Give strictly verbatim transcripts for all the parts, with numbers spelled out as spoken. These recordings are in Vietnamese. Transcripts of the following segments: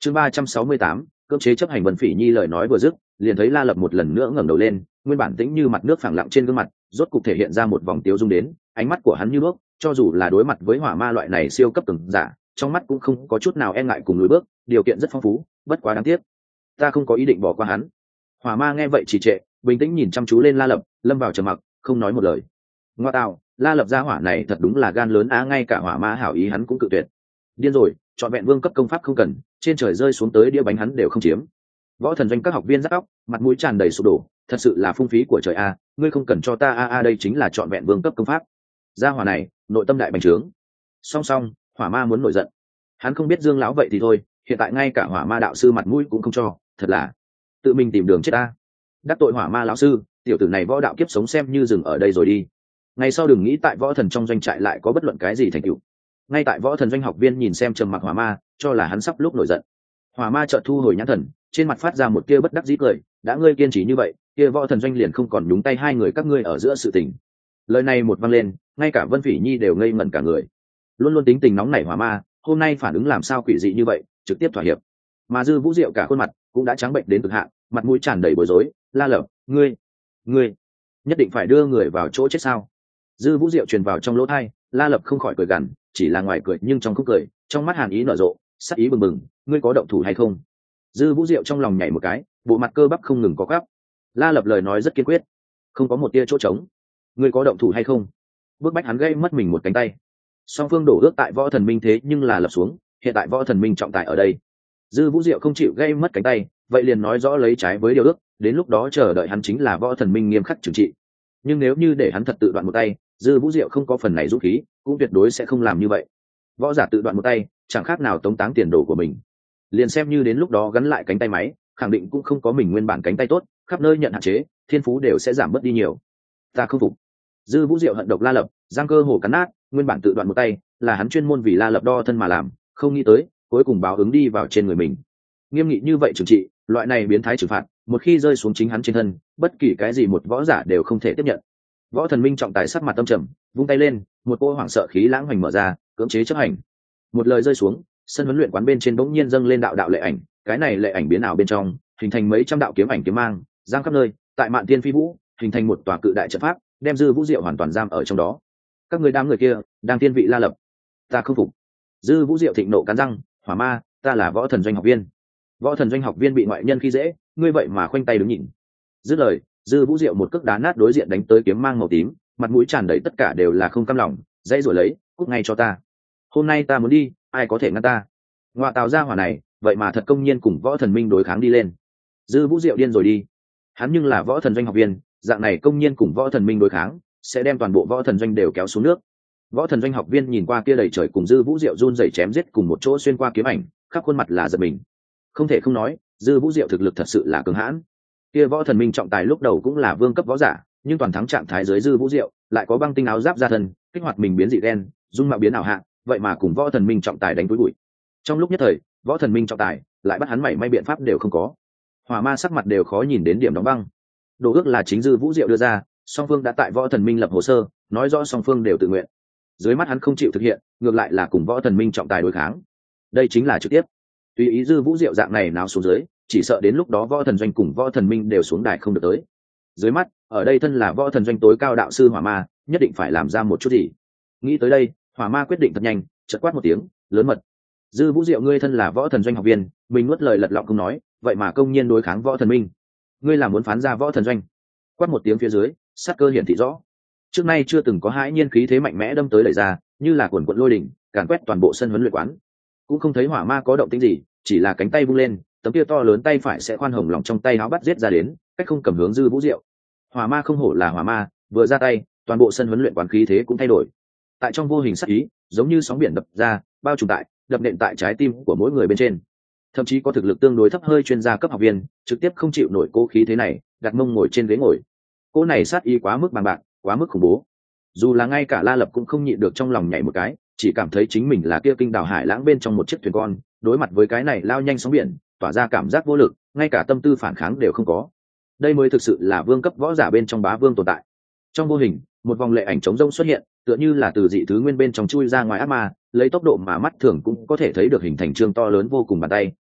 chương ba trăm sáu mươi tám, cưỡng chế chấp hành. Vân Phỉ Nhi lời nói vừa dứt, liền thấy La Lập một lần nữa ngẩng đầu lên, nguyên bản tĩnh như mặt nước phẳng lặng trên gương mặt rốt cục thể hiện ra một vòng tiêu dung đến, ánh mắt của hắn như bước, cho dù là đối mặt với hỏa ma loại này siêu cấp cường giả, trong mắt cũng không có chút nào e ngại cùng lùi bước, điều kiện rất phong phú, bất quá đáng tiếc, ta không có ý định bỏ qua hắn. Hỏa ma nghe vậy trì trệ, bình tĩnh nhìn chăm chú lên La Lập, lâm vào trầm mặc, không nói một lời. Ngoa tạo, La Lập gia hỏa này thật đúng là gan lớn á, ngay cả hỏa ma hảo ý hắn cũng cự tuyệt. Điên rồi, chọn vẹn vương cấp công pháp không cần, trên trời rơi xuống tới đĩa bánh hắn đều không chiếm. Võ thần doanh các học viên rắc óc, mặt mũi tràn đầy sụp đổ, thật sự là phung phí của trời a, ngươi không cần cho ta a a đây chính là chọn vẹn vương cấp công pháp. Gia hỏa này, nội tâm đại bành trướng. Song song, hỏa ma muốn nổi giận. Hắn không biết Dương lão vậy thì thôi, hiện tại ngay cả hỏa ma đạo sư mặt mũi cũng không cho, thật là tự mình tìm đường chết ta. Đắc tội hỏa ma lão sư, tiểu tử này võ đạo kiếp sống xem như dừng ở đây rồi đi. Ngày sau đừng nghĩ tại võ thần trong doanh trại lại có bất luận cái gì thành tựu. Ngay tại võ thần doanh học viên nhìn xem trầm mặc hỏa ma, cho là hắn sắp lúc nổi giận. Hỏa ma chợt thu hồi nhãn thần, trên mặt phát ra một tia bất đắc dĩ cười, đã ngươi kiên trì như vậy, kia võ thần doanh liền không còn nhúng tay hai người các ngươi ở giữa sự tình. Lời này một vang lên, ngay cả Vân Phỉ Nhi đều ngây ngẩn cả người. Luôn luôn tính tình nóng nảy hỏa ma, hôm nay phản ứng làm sao quỷ dị như vậy, trực tiếp thỏa hiệp. Mà Dư Vũ Diệu cả khuôn mặt cũng đã trắng bệnh đến cực hạn, mặt mũi tràn đầy bối rối. La Lập, ngươi, ngươi nhất định phải đưa người vào chỗ chết sao? Dư Vũ Diệu truyền vào trong lỗ tai, La Lập không khỏi cười gằn, chỉ là ngoài cười nhưng trong không cười, trong mắt hàn ý nở rộ, sắc ý bừng bừng, ngươi có động thủ hay không? Dư Vũ Diệu trong lòng nhảy một cái, bộ mặt cơ bắp không ngừng có gắp. La Lập lời nói rất kiên quyết, không có một tia chỗ trống. Ngươi có động thủ hay không? Bước bách hắn gây mất mình một cánh tay. Song phương đổ ước tại võ thần minh thế nhưng là lập xuống, hiện tại võ thần minh trọng tài ở đây. Dư Vũ Diệu không chịu gây mất cánh tay, vậy liền nói rõ lấy trái với điều ước, đến lúc đó chờ đợi hắn chính là võ thần minh nghiêm khắc trừng trị. Nhưng nếu như để hắn thật tự đoạn một tay, Dư Vũ Diệu không có phần này dũng khí, cũng tuyệt đối sẽ không làm như vậy. Võ giả tự đoạn một tay, chẳng khác nào tống táng tiền đồ của mình. Liền xem như đến lúc đó gắn lại cánh tay máy, khẳng định cũng không có mình nguyên bản cánh tay tốt, khắp nơi nhận hạn chế, thiên phú đều sẽ giảm bớt đi nhiều. Ta không phục. Dư Vũ Diệu hận độc La Lập, giang cơ hồ cắn nát, nguyên bản tự đoạn một tay, là hắn chuyên môn vì La Lập đo thân mà làm, không nghĩ tới, cuối cùng báo ứng đi vào trên người mình. Nghiêm nghị như vậy trừng trị, loại này biến thái trừng phạt, một khi rơi xuống chính hắn trên thân, bất kỳ cái gì một võ giả đều không thể tiếp nhận. Võ thần minh trọng tài sắc mặt tâm trầm, vung tay lên, một cỗ hoảng sợ khí lãng hoành mở ra, cưỡng chế chấp hành. Một lời rơi xuống, sân huấn luyện quán bên trên bỗng nhiên dâng lên đạo đạo lệ ảnh, cái này lệ ảnh biến ảo bên trong, hình thành mấy trăm đạo kiếm ảnh kiếm mang, giang khắp nơi, tại Mạn Tiên Phi Vũ, hình thành một tòa cự đại trận pháp, đem Dư Vũ Diệu hoàn toàn giam ở trong đó. Các người đám người kia, đang tiên vị La Lập, ta không phục. Dư Vũ Diệu thịnh nộ cắn răng, hỏa ma, ta là võ thần doanh học viên. Võ thần doanh học viên bị ngoại nhân khi dễ, ngươi vậy mà khoanh tay đứng nhìn. Dứt lời, Dư Vũ Diệu một cước đá nát đối diện đánh tới kiếm mang màu tím, mặt mũi tràn đầy tất cả đều là không cam lòng, dãy rồi lấy, cút ngay cho ta. Hôm nay ta muốn đi, ai có thể ngăn ta? Ngoại tào gia hỏa này, vậy mà thật công nhiên cùng võ thần minh đối kháng đi lên. Dư Vũ Diệu điên rồi đi. Hắn nhưng là võ thần doanh học viên, dạng này công nhiên cùng võ thần minh đối kháng, sẽ đem toàn bộ võ thần doanh đều kéo xuống nước. Võ thần doanh học viên nhìn qua kia đầy trời cùng Dư Vũ Diệu run rẩy chém giết cùng một chỗ xuyên qua kiếm ảnh, khắp khuôn mặt là giật mình. Không thể không nói, Dư Vũ Diệu thực lực thật sự là cường hãn. Kia võ thần minh trọng tài lúc đầu cũng là vương cấp võ giả, nhưng toàn thắng trạng thái dưới Dư Vũ Diệu, lại có băng tinh áo giáp ra thân, kích hoạt mình biến dị đen, dung mạo biến ảo hạ, vậy mà cùng võ thần minh trọng tài đánh túi bụi. Trong lúc nhất thời, võ thần minh trọng tài lại bắt hắn mảy may biện pháp đều không có. Hỏa ma sắc mặt đều khó nhìn đến điểm đóng băng. Đồ ước là chính Dư Vũ Diệu đưa ra, song phương đã tại võ thần minh lập hồ sơ, nói rõ song phương đều tự nguyện. Dưới mắt hắn không chịu thực hiện, ngược lại là cùng võ thần minh trọng tài đối kháng. Đây chính là trực tiếp. Tùy ý Dư Vũ Diệu dạng này nào xuống dưới, chỉ sợ đến lúc đó võ thần doanh cùng võ thần minh đều xuống đài không được tới. Dưới mắt, ở đây thân là võ thần doanh tối cao đạo sư hỏa ma, nhất định phải làm ra một chút gì. Nghĩ tới đây, hỏa ma quyết định thật nhanh, chợt quát một tiếng, lớn mật. Dư Vũ Diệu ngươi thân là võ thần doanh học viên, mình nuốt lời lật lọng không nói, vậy mà công nhiên đối kháng võ thần minh. Ngươi là muốn phán ra võ thần doanh? Quát một tiếng phía dưới, sát cơ hiển thị rõ. Trước nay chưa từng có hãi nhiên khí thế mạnh mẽ đâm tới đẩy ra, như là cuồn cuộn lôi đỉnh, càn quét toàn bộ sân huấn luyện quán. Cũng không thấy hỏa ma có động tĩnh gì, chỉ là cánh tay vung lên, tấm kia to lớn tay phải sẽ khoan hồng lòng trong tay áo bắt giết ra đến, cách không cầm hướng Dư Vũ Diệu. Hỏa ma không hổ là hỏa ma, vừa ra tay, toàn bộ sân huấn luyện quán khí thế cũng thay đổi. Tại trong vô hình sát ý, giống như sóng biển đập ra, bao trùm tại, đập nện tại trái tim của mỗi người bên trên. Thậm chí có thực lực tương đối thấp hơi chuyên gia cấp học viên, trực tiếp không chịu nổi cố khí thế này, đặt mông ngồi trên ghế ngồi. Cô này sát ý quá mức bằng bạc, quá mức khủng bố. Dù là ngay cả La Lập cũng không nhịn được trong lòng nhảy một cái, chỉ cảm thấy chính mình là kia kinh đảo hải lãng bên trong một chiếc thuyền con, đối mặt với cái này lao nhanh sóng biển, tỏa ra cảm giác vô lực, ngay cả tâm tư phản kháng đều không có. Đây mới thực sự là vương cấp võ giả bên trong bá vương tồn tại. Trong vô hình, một vòng lệ ảnh chống rông xuất hiện, tựa như là từ dị thứ nguyên bên trong chui ra ngoài ác ma, lấy tốc độ mà mắt thường cũng có thể thấy được hình thành trương to lớn vô cùng bàn tay,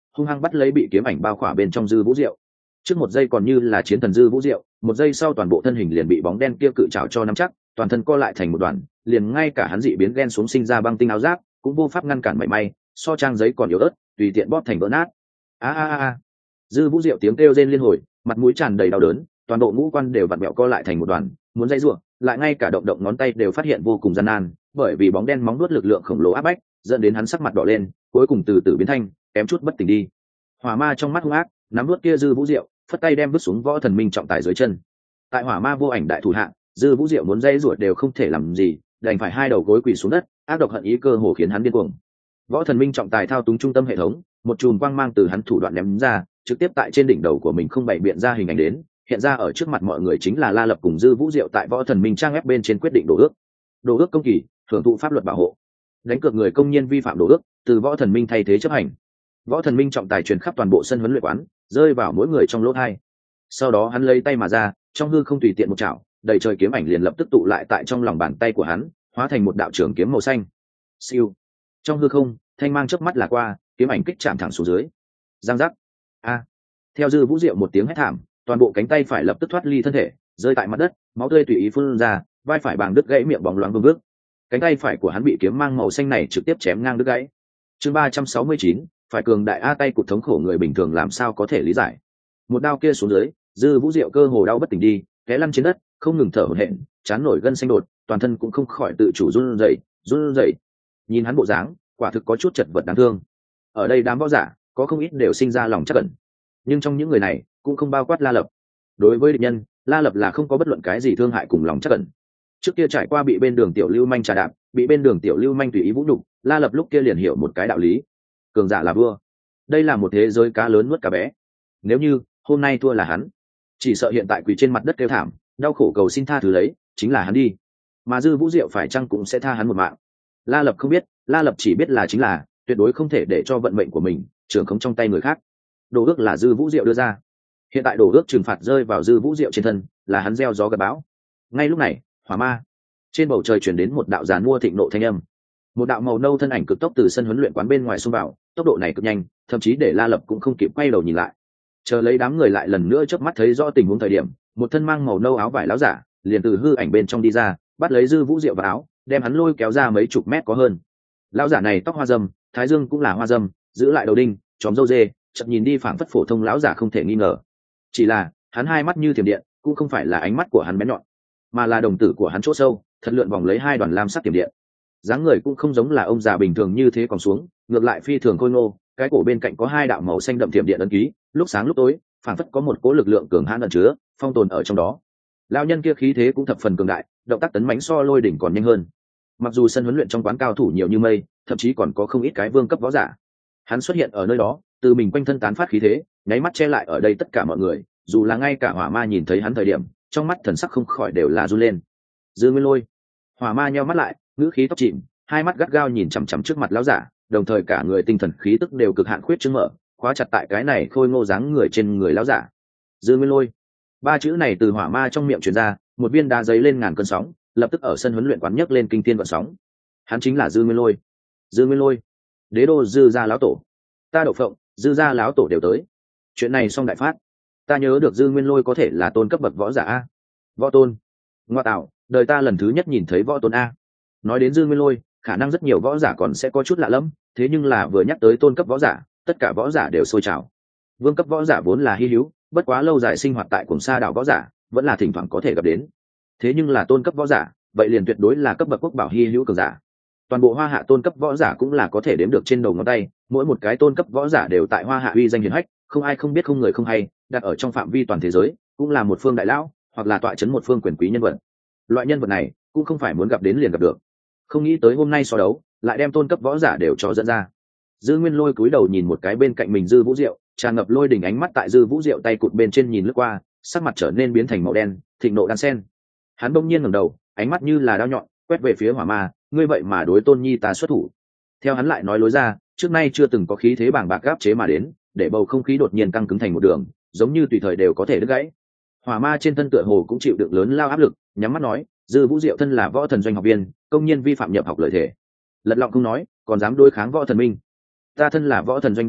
hung hăng bắt lấy bị kiếm ảnh bao khỏa bên trong Dư Vũ Diệu. Trước một giây còn như là chiến thần Dư Vũ Diệu, một giây sau toàn bộ thân hình liền bị bóng đen kia cự trảo cho nắm chắc, toàn thân co lại thành một đoàn, liền ngay cả hắn dị biến ghen xuống sinh ra băng tinh áo giáp cũng vô pháp ngăn cản mảy may, so trang giấy còn yếu ớt, tùy tiện bóp thành vỡ nát. A a a. Dư Vũ Diệu tiếng kêu rên liên hồi, mặt mũi tràn đầy đau đớn, toàn bộ ngũ quan đều vặn vẹo co lại thành một đoàn, muốn dây rủa, lại ngay cả động động ngón tay đều phát hiện vô cùng gian nan, bởi vì bóng đen móng nuốt lực lượng khổng lồ áp bách, dẫn đến hắn sắc mặt đỏ lên, cuối cùng từ từ biến thanh, kém chút bất tỉnh đi. Hỏa ma trong mắt hung ác, nắm nuốt kia Dư Vũ Diệu, phất tay đem vứt xuống Võ Thần Minh trọng tài dưới chân. Tại Hỏa ma vô ảnh đại thủ hạ, Dư Vũ Diệu muốn dây rủa đều không thể làm gì, đành phải hai đầu gối quỳ xuống đất, ác độc hận ý cơ hồ khiến hắn điên cuồng. Võ Thần Minh trọng tài thao túng trung tâm hệ thống, một chùm quang mang từ hắn thủ đoạn ném ra, trực tiếp tại trên đỉnh đầu của mình không bày biện ra hình ảnh đến, hiện ra ở trước mặt mọi người chính là La Lập cùng Dư Vũ Diệu tại Võ Thần Minh trang web bên trên quyết định đổ ước. Đổ ước công kỳ, hưởng thụ pháp luật bảo hộ. Đánh cược người công nhân vi phạm đổ ước, từ Võ Thần Minh thay thế chấp hành. Võ Thần Minh trọng tài truyền khắp toàn bộ sân huấn luyện quán, rơi vào mỗi người trong lỗ hai. Sau đó hắn lấy tay mà ra, trong hư không tùy tiện một chảo, đầy trời kiếm ảnh liền lập tức tụ lại tại trong lòng bàn tay của hắn, hóa thành một đạo trường kiếm màu xanh. Siêu. Trong hư không, thanh mang chớp mắt là qua, kiếm ảnh kích chạm thẳng xuống dưới. Giang giác. A. Theo Dư Vũ Diệu một tiếng hét thảm, toàn bộ cánh tay phải lập tức thoát ly thân thể, rơi tại mặt đất, máu tươi tùy ý phun ra, vai phải bàng đứt gãy, miệng bóng loáng vương vước. Cánh tay phải của hắn bị kiếm mang màu xanh này trực tiếp chém ngang đứt gãy. Chương ba trăm sáu mươi chín, phải cường đại a tay cụt thống khổ người bình thường làm sao có thể lý giải. Một đao kia xuống dưới, Dư Vũ Diệu cơ hồ đau bất tỉnh đi, té lăn trên đất, không ngừng thở hổn hển, chán nổi gân xanh đột, toàn thân cũng không khỏi tự chủ run rẩy, run rẩy. Nhìn hắn bộ dáng, quả thực có chút chật vật đáng thương. Ở đây đám võ giả, có không ít đều sinh ra lòng trắc ẩn, nhưng trong những người này cũng không bao quát La Lập. Đối với địch nhân, La Lập là không có bất luận cái gì thương hại cùng lòng trắc ẩn. Trước kia trải qua bị bên đường tiểu lưu manh trà đạp, bị bên đường tiểu lưu manh tùy ý vũ nhục, La Lập lúc kia liền hiểu một cái đạo lý: cường giả là vua. Đây là một thế giới cá lớn nuốt cá bé. Nếu như hôm nay thua là hắn, chỉ sợ hiện tại quỳ trên mặt đất kêu thảm, đau khổ cầu xin tha thứ lấy, chính là hắn đi. Mà Dư Vũ Diệu phải chăng cũng sẽ tha hắn một mạng? La Lập không biết, La Lập chỉ biết là chính là tuyệt đối không thể để cho vận mệnh của mình trưởng khống trong tay người khác. Đồ ước là Dư Vũ Diệu đưa ra, hiện tại đồ ước trừng phạt rơi vào Dư Vũ Diệu trên thân, là hắn gieo gió gặt bão. Ngay lúc này, Hỏa ma trên bầu trời chuyển đến một đạo giàn mua thịnh nộ thanh âm, một đạo màu nâu thân ảnh cực tốc từ sân huấn luyện quán bên ngoài xông vào, tốc độ này cực nhanh, thậm chí để La Lập cũng không kịp quay đầu nhìn lại. Chờ lấy đám người lại lần nữa chớp mắt thấy rõ tình huống thời điểm, một thân mang màu nâu áo vải láo giả liền từ hư ảnh bên trong đi ra, bắt lấy Dư Vũ Diệu vào áo, đem hắn lôi kéo ra mấy chục mét có hơn. Lão giả này tóc hoa râm, thái dương cũng là hoa râm, giữ lại đầu đinh, chóm râu dê, chợt nhìn đi phảng phất phổ thông lão giả không thể nghi ngờ. Chỉ là hắn hai mắt như thiểm điện, cũng không phải là ánh mắt của hắn bén nhọn, mà là đồng tử của hắn chỗ sâu thật lượn vòng lấy hai đoàn lam sắc tiềm điện. Dáng người cũng không giống là ông già bình thường như thế còn xuống, ngược lại phi thường khôi ngô, cái cổ bên cạnh có hai đạo màu xanh đậm tiềm điện ấn ký, lúc sáng lúc tối phảng phất có một cỗ lực lượng cường hãn ẩn chứa, phong tồn ở trong đó. Lão nhân kia khí thế cũng thập phần cường đại, động tác tấn mãnh so lôi đỉnh còn nhanh hơn. Mặc dù sân huấn luyện trong quán cao thủ nhiều như mây, thậm chí còn có không ít cái vương cấp võ giả, hắn xuất hiện ở nơi đó, từ mình quanh thân tán phát khí thế, nháy mắt che lại ở đây tất cả mọi người, dù là ngay cả Hỏa ma nhìn thấy hắn thời điểm, trong mắt thần sắc không khỏi đều là run lên. Dư Nguyên Lôi. Hỏa ma nheo mắt lại, ngữ khí tóc chìm, hai mắt gắt gao nhìn chằm chằm trước mặt lão giả, đồng thời cả người tinh thần khí tức đều cực hạn khuyết trương mở, khóa chặt tại cái này khôi ngô dáng người trên người lão giả. Dư Nguyên Lôi. Ba chữ này từ Hỏa ma trong miệng truyền ra, một viên đá giấy lên ngàn cơn sóng, lập tức ở sân huấn luyện quán nhấc lên kinh thiên vận sóng. Hắn chính là Dư Nguyên Lôi. Dư Nguyên Lôi. Đế đô Dư gia lão tổ. Ta Đậu Phộng, Dư gia lão tổ đều tới. Chuyện này xong đại phát. Ta nhớ được Dư Nguyên Lôi có thể là tôn cấp bậc võ giả a. Võ tôn. Ngoa tạo, đời ta lần thứ nhất nhìn thấy võ tôn a. Nói đến Dư Nguyên Lôi, khả năng rất nhiều võ giả còn sẽ có chút lạ lẫm, thế nhưng là vừa nhắc tới tôn cấp võ giả, tất cả võ giả đều sôi trào. Vương cấp võ giả vốn là hy hữu, bất quá lâu dài sinh hoạt tại Cuồng Sa đảo võ giả, vẫn là thỉnh thoảng có thể gặp đến. Thế nhưng là tôn cấp võ giả, vậy liền tuyệt đối là cấp bậc quốc bảo hy hữu cường giả. Toàn bộ Hoa Hạ tôn cấp võ giả cũng là có thể đếm được trên đầu ngón tay, mỗi một cái tôn cấp võ giả đều tại Hoa Hạ uy danh hiển hách, không ai không biết không người không hay, đặt ở trong phạm vi toàn thế giới, cũng là một phương đại lão, hoặc là tọa chấn một phương quyền quý nhân vật. Loại nhân vật này, cũng không phải muốn gặp đến liền gặp được. Không nghĩ tới hôm nay so đấu, lại đem tôn cấp võ giả đều cho dẫn ra. Dư Nguyên Lôi cúi đầu nhìn một cái bên cạnh mình Dư Vũ Diệu, tràn ngập lôi đỉnh ánh mắt tại Dư Vũ Diệu tay cụt bên trên nhìn lướt qua, sắc mặt trở nên biến thành màu đen, thịnh nộ đan sen. Hắn bỗng nhiên ngẩng đầu, ánh mắt như là dao nhọn, quét về phía Hỏa ma, ngươi vậy mà đối Tôn Nhi ta xuất thủ. Theo hắn lại nói lối ra, trước nay chưa từng có khí thế bàng bạc áp chế mà đến, để bầu không khí đột nhiên căng cứng thành một đường, giống như tùy thời đều có thể đứt gãy. Hỏa ma trên thân tựa hồ cũng chịu đựng lớn lao áp lực, nhắm mắt nói, Dư Vũ Diệu thân là võ thần doanh học viên, công nhiên vi phạm nhập học lợi thể, lật lọng không nói, còn dám đối kháng võ thần minh. Ta thân là võ thần doanh đạo sư,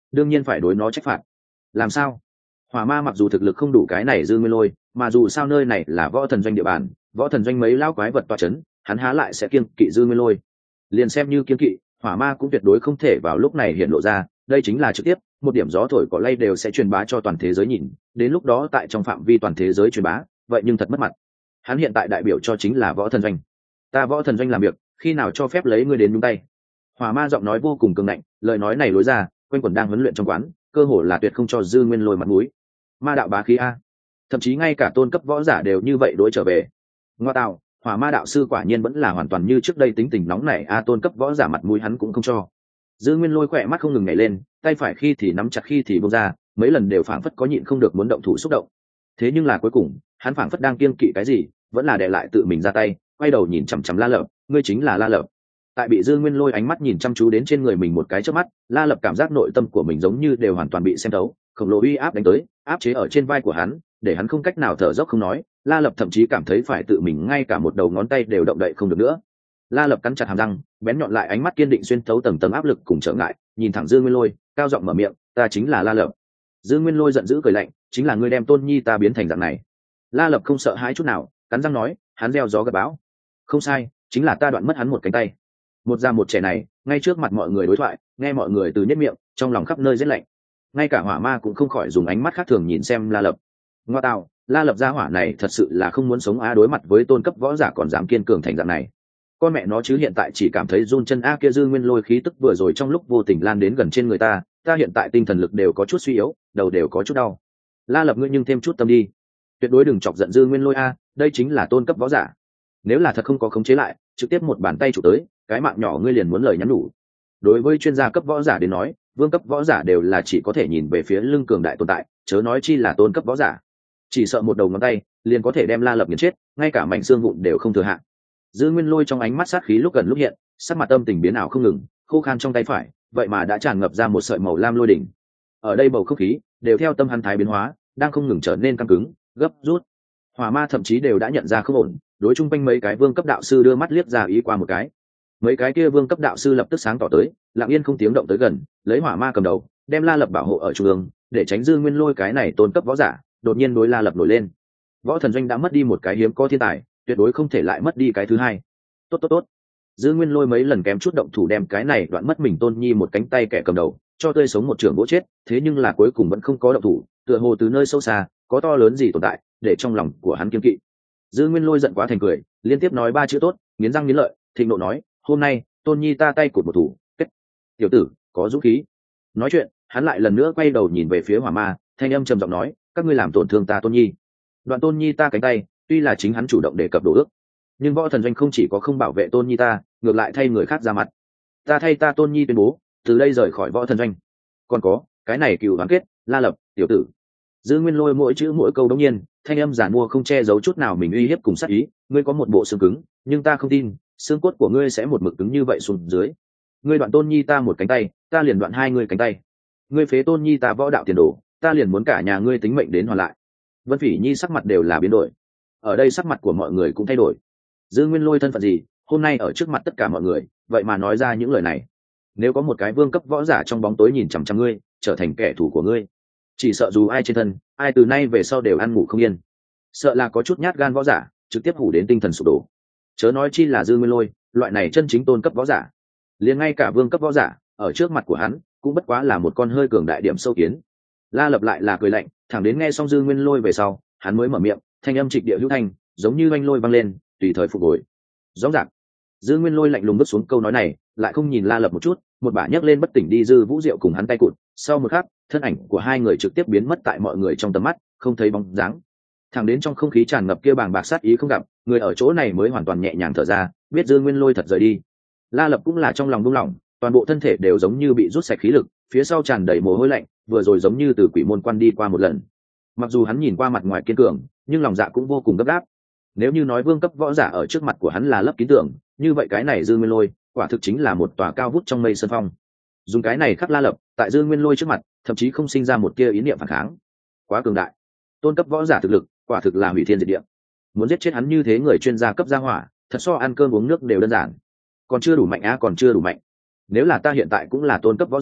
đương nhiên phải đối nó trách phạt. Làm sao? Hỏa ma mặc dù thực lực không đủ cái này dư nguyên lôi, mà dù sao nơi này là võ thần doanh địa bàn, võ thần doanh mấy lao quái vật toa chấn, hắn há lại sẽ kiêng kỵ dư nguyên lôi. Liền xem như kiêng kỵ, hỏa ma cũng tuyệt đối không thể vào lúc này hiện lộ ra, đây chính là trực tiếp một điểm gió thổi cỏ lay đều sẽ truyền bá cho toàn thế giới nhìn, đến lúc đó tại trong phạm vi toàn thế giới truyền bá, vậy nhưng thật mất mặt. Hắn hiện tại đại biểu cho chính là võ thần doanh, ta võ thần doanh làm việc, khi nào cho phép lấy ngươi đến nhúng tay? Hỏa ma giọng nói vô cùng cường ngạnh, lời nói này lối ra, quanh quẩn đang huấn luyện trong quán, cơ hồ là tuyệt không cho dư nguyên lôi mặt mũi. Ma đạo bá khí a, thậm chí ngay cả tôn cấp võ giả đều như vậy đối trở về. Ngoa tạo, hỏa ma đạo sư quả nhiên vẫn là hoàn toàn như trước đây tính tình nóng nảy a, tôn cấp võ giả mặt mũi hắn cũng không cho. Dư nguyên lôi khỏe mắt không ngừng nhảy lên, tay phải khi thì nắm chặt khi thì buông ra, mấy lần đều phảng phất có nhịn không được muốn động thủ xúc động. Thế nhưng là cuối cùng, hắn phảng phất đang kiêng kỵ cái gì, vẫn là để lại tự mình ra tay, quay đầu nhìn chằm chằm La Lập, ngươi chính là La Lập. Tại bị dư nguyên lôi ánh mắt nhìn chăm chú đến trên người mình một cái chớp mắt, La Lập cảm giác nội tâm của mình giống như đều hoàn toàn bị xem thấu, khổng lồ uy áp đánh tới, áp chế ở trên vai của hắn, để hắn không cách nào thở dốc không nói. La Lập thậm chí cảm thấy phải tự mình ngay cả một đầu ngón tay đều động đậy không được nữa. La Lập cắn chặt hàm răng, bén nhọn lại ánh mắt kiên định xuyên thấu tầng tầng áp lực cùng trở ngại, nhìn thẳng dư nguyên lôi, cao giọng mở miệng, ta chính là La Lập. Dư nguyên lôi giận dữ cười lạnh, chính là ngươi đem tôn nhi ta biến thành dạng này. La Lập không sợ hãi chút nào, cắn răng nói, hắn gieo gió gặt bão. Không sai, chính là ta đoạn mất hắn một cánh tay. Một già một trẻ này, ngay trước mặt mọi người đối thoại, nghe mọi người từ nhất miệng, trong lòng khắp nơi rét lạnh. Ngay cả hỏa ma cũng không khỏi dùng ánh mắt khác thường nhìn xem La Lập. Ngoa tạo, La Lập gia hỏa này thật sự là không muốn sống a, đối mặt với tôn cấp võ giả còn dám kiên cường thành dạng này. Con mẹ nó chứ hiện tại chỉ cảm thấy run chân a, kia dư nguyên lôi khí tức vừa rồi trong lúc vô tình lan đến gần trên người ta, ta hiện tại tinh thần lực đều có chút suy yếu, đầu đều có chút đau. La Lập ngươi nhưng thêm chút tâm đi, tuyệt đối đừng chọc giận dư nguyên lôi a, đây chính là tôn cấp võ giả. Nếu là thật không có khống chế lại, trực tiếp một bàn tay chụp tới, cái mạng nhỏ ngươi liền muốn lời nhắn nhủ. Đối với chuyên gia cấp võ giả đến nói, vương cấp võ giả đều là chỉ có thể nhìn về phía lưng cường đại tồn tại, chớ nói chi là tôn cấp võ giả. Chỉ sợ một đầu ngón tay liền có thể đem La Lập nghiền chết, ngay cả mảnh xương vụn đều không thừa hạn. Dư nguyên lôi trong ánh mắt sát khí lúc gần lúc hiện, sắc mặt âm tình biến ảo không ngừng, khô khan trong tay phải vậy mà đã tràn ngập ra một sợi màu lam lôi đỉnh. Ở đây bầu không khí đều theo tâm hắn thái biến hóa, đang không ngừng trở nên căng cứng, gấp rút. Hỏa ma thậm chí đều đã nhận ra không ổn, đối chung quanh mấy cái vương cấp đạo sư đưa mắt liếc ra ý qua một cái. Mấy cái kia vương cấp đạo sư lập tức sáng tỏ tới, lặng yên không tiếng động tới gần, lấy hỏa ma cầm đầu, đem La Lập bảo hộ ở trung ương, để tránh dư nguyên lôi cái này tôn cấp võ giả đột nhiên đối La Lập nổi lên. Võ thần doanh đã mất đi một cái hiếm có thiên tài, tuyệt đối không thể lại mất đi cái thứ hai. Tốt tốt tốt. Dư nguyên lôi mấy lần kém chút động thủ đem cái này đoạn mất mình tôn nhi một cánh tay kẻ cầm đầu cho tươi sống một trường gỗ chết, thế nhưng là cuối cùng vẫn không có động thủ, tựa hồ từ nơi sâu xa có to lớn gì tồn tại để trong lòng của hắn kiêng kỵ. Dư nguyên lôi giận quá thành cười, liên tiếp nói ba chữ tốt, nghiến răng nghiến lợi, thịnh nộ nói, hôm nay tôn nhi ta tay cụt một thủ, kết. Tiểu tử có dũng khí. Nói chuyện hắn lại lần nữa quay đầu nhìn về phía hỏa ma, thanh âm trầm giọng nói, các ngươi làm tổn thương ta tôn nhi, đoạn tôn nhi ta cánh tay. Tuy là chính hắn chủ động đề cập đổ ước, nhưng võ thần doanh không chỉ có không bảo vệ tôn nhi ta, ngược lại thay người khác ra mặt. Ta thay ta tôn nhi tuyên bố từ đây rời khỏi võ thần doanh. Còn có cái này cựu đoàn kết, La Lập tiểu tử. Dư nguyên lôi mỗi chữ mỗi câu đống nhiên, thanh âm giản mua không che giấu chút nào mình uy hiếp cùng sát ý, ngươi có một bộ xương cứng, nhưng ta không tin xương cốt của ngươi sẽ một mực cứng như vậy xuống dưới. Ngươi đoạn tôn nhi ta một cánh tay, ta liền đoạn hai ngươi cánh tay. Ngươi phế tôn nhi ta võ đạo tiền đồ, ta liền muốn cả nhà ngươi tính mệnh đến hoàn lại. Vân Phỉ Nhi sắc mặt đều là biến đổi, ở đây sắc mặt của mọi người cũng thay đổi. Dư nguyên lôi thân phận gì, hôm nay ở trước mặt tất cả mọi người vậy mà nói ra những lời này. Nếu có một cái vương cấp võ giả trong bóng tối nhìn chằm chằm ngươi, trở thành kẻ thù của ngươi, chỉ sợ dù ai trên thân, ai từ nay về sau đều ăn ngủ không yên. Sợ là có chút nhát gan võ giả trực tiếp hủ đến tinh thần sụp đổ, chớ nói chi là dư nguyên lôi loại này chân chính tôn cấp võ giả. Liền ngay cả vương cấp võ giả ở trước mặt của hắn cũng bất quá là một con hơi cường đại điểm sâu kiến. La Lập lại là cười lạnh, thẳng đến nghe xong dư nguyên lôi về sau hắn mới mở miệng, thanh âm trịch địa hữu thanh, giống như oanh lôi văng lên, tùy thời phục hồi. Rõ ràng dư nguyên lôi lạnh lùng bước xuống câu nói này, lại không nhìn La Lập một chút, một bả nhấc lên bất tỉnh đi dư vũ diệu cùng hắn tay cụt. Sau một khắc thân ảnh của hai người trực tiếp biến mất tại mọi người trong tầm mắt, không thấy bóng dáng. Thẳng đến trong không khí tràn ngập kia bàng bạc sát ý không gặp, người ở chỗ này mới hoàn toàn nhẹ nhàng thở ra, biết dư nguyên lôi thật rời đi. La Lập cũng là trong lòng buông lỏng, toàn bộ thân thể đều giống như bị rút sạch khí lực, phía sau tràn đầy mồ hôi lạnh, vừa rồi giống như từ quỷ môn quan đi qua một lần. Mặc dù hắn nhìn qua mặt ngoài kiên cường, nhưng lòng dạ cũng vô cùng gấp gáp. Nếu như nói vương cấp võ giả ở trước mặt của hắn là lấp kín tưởng, như vậy cái này dư nguyên lôi quả thực chính là một tòa cao vút trong mây sơn phong. Dùng cái này khắc La Lập tại dư nguyên lôi trước mặt thậm chí không sinh ra một tia ý niệm phản kháng. Quá cường đại, tôn cấp võ giả thực lực quả thực là hủy thiên diệt địa. Muốn giết chết hắn như thế người chuyên gia cấp gia hỏa, thật so ăn cơm uống nước đều đơn giản. Còn chưa đủ mạnh á, còn chưa đủ mạnh. Nếu là ta hiện tại cũng là tôn cấp võ giả,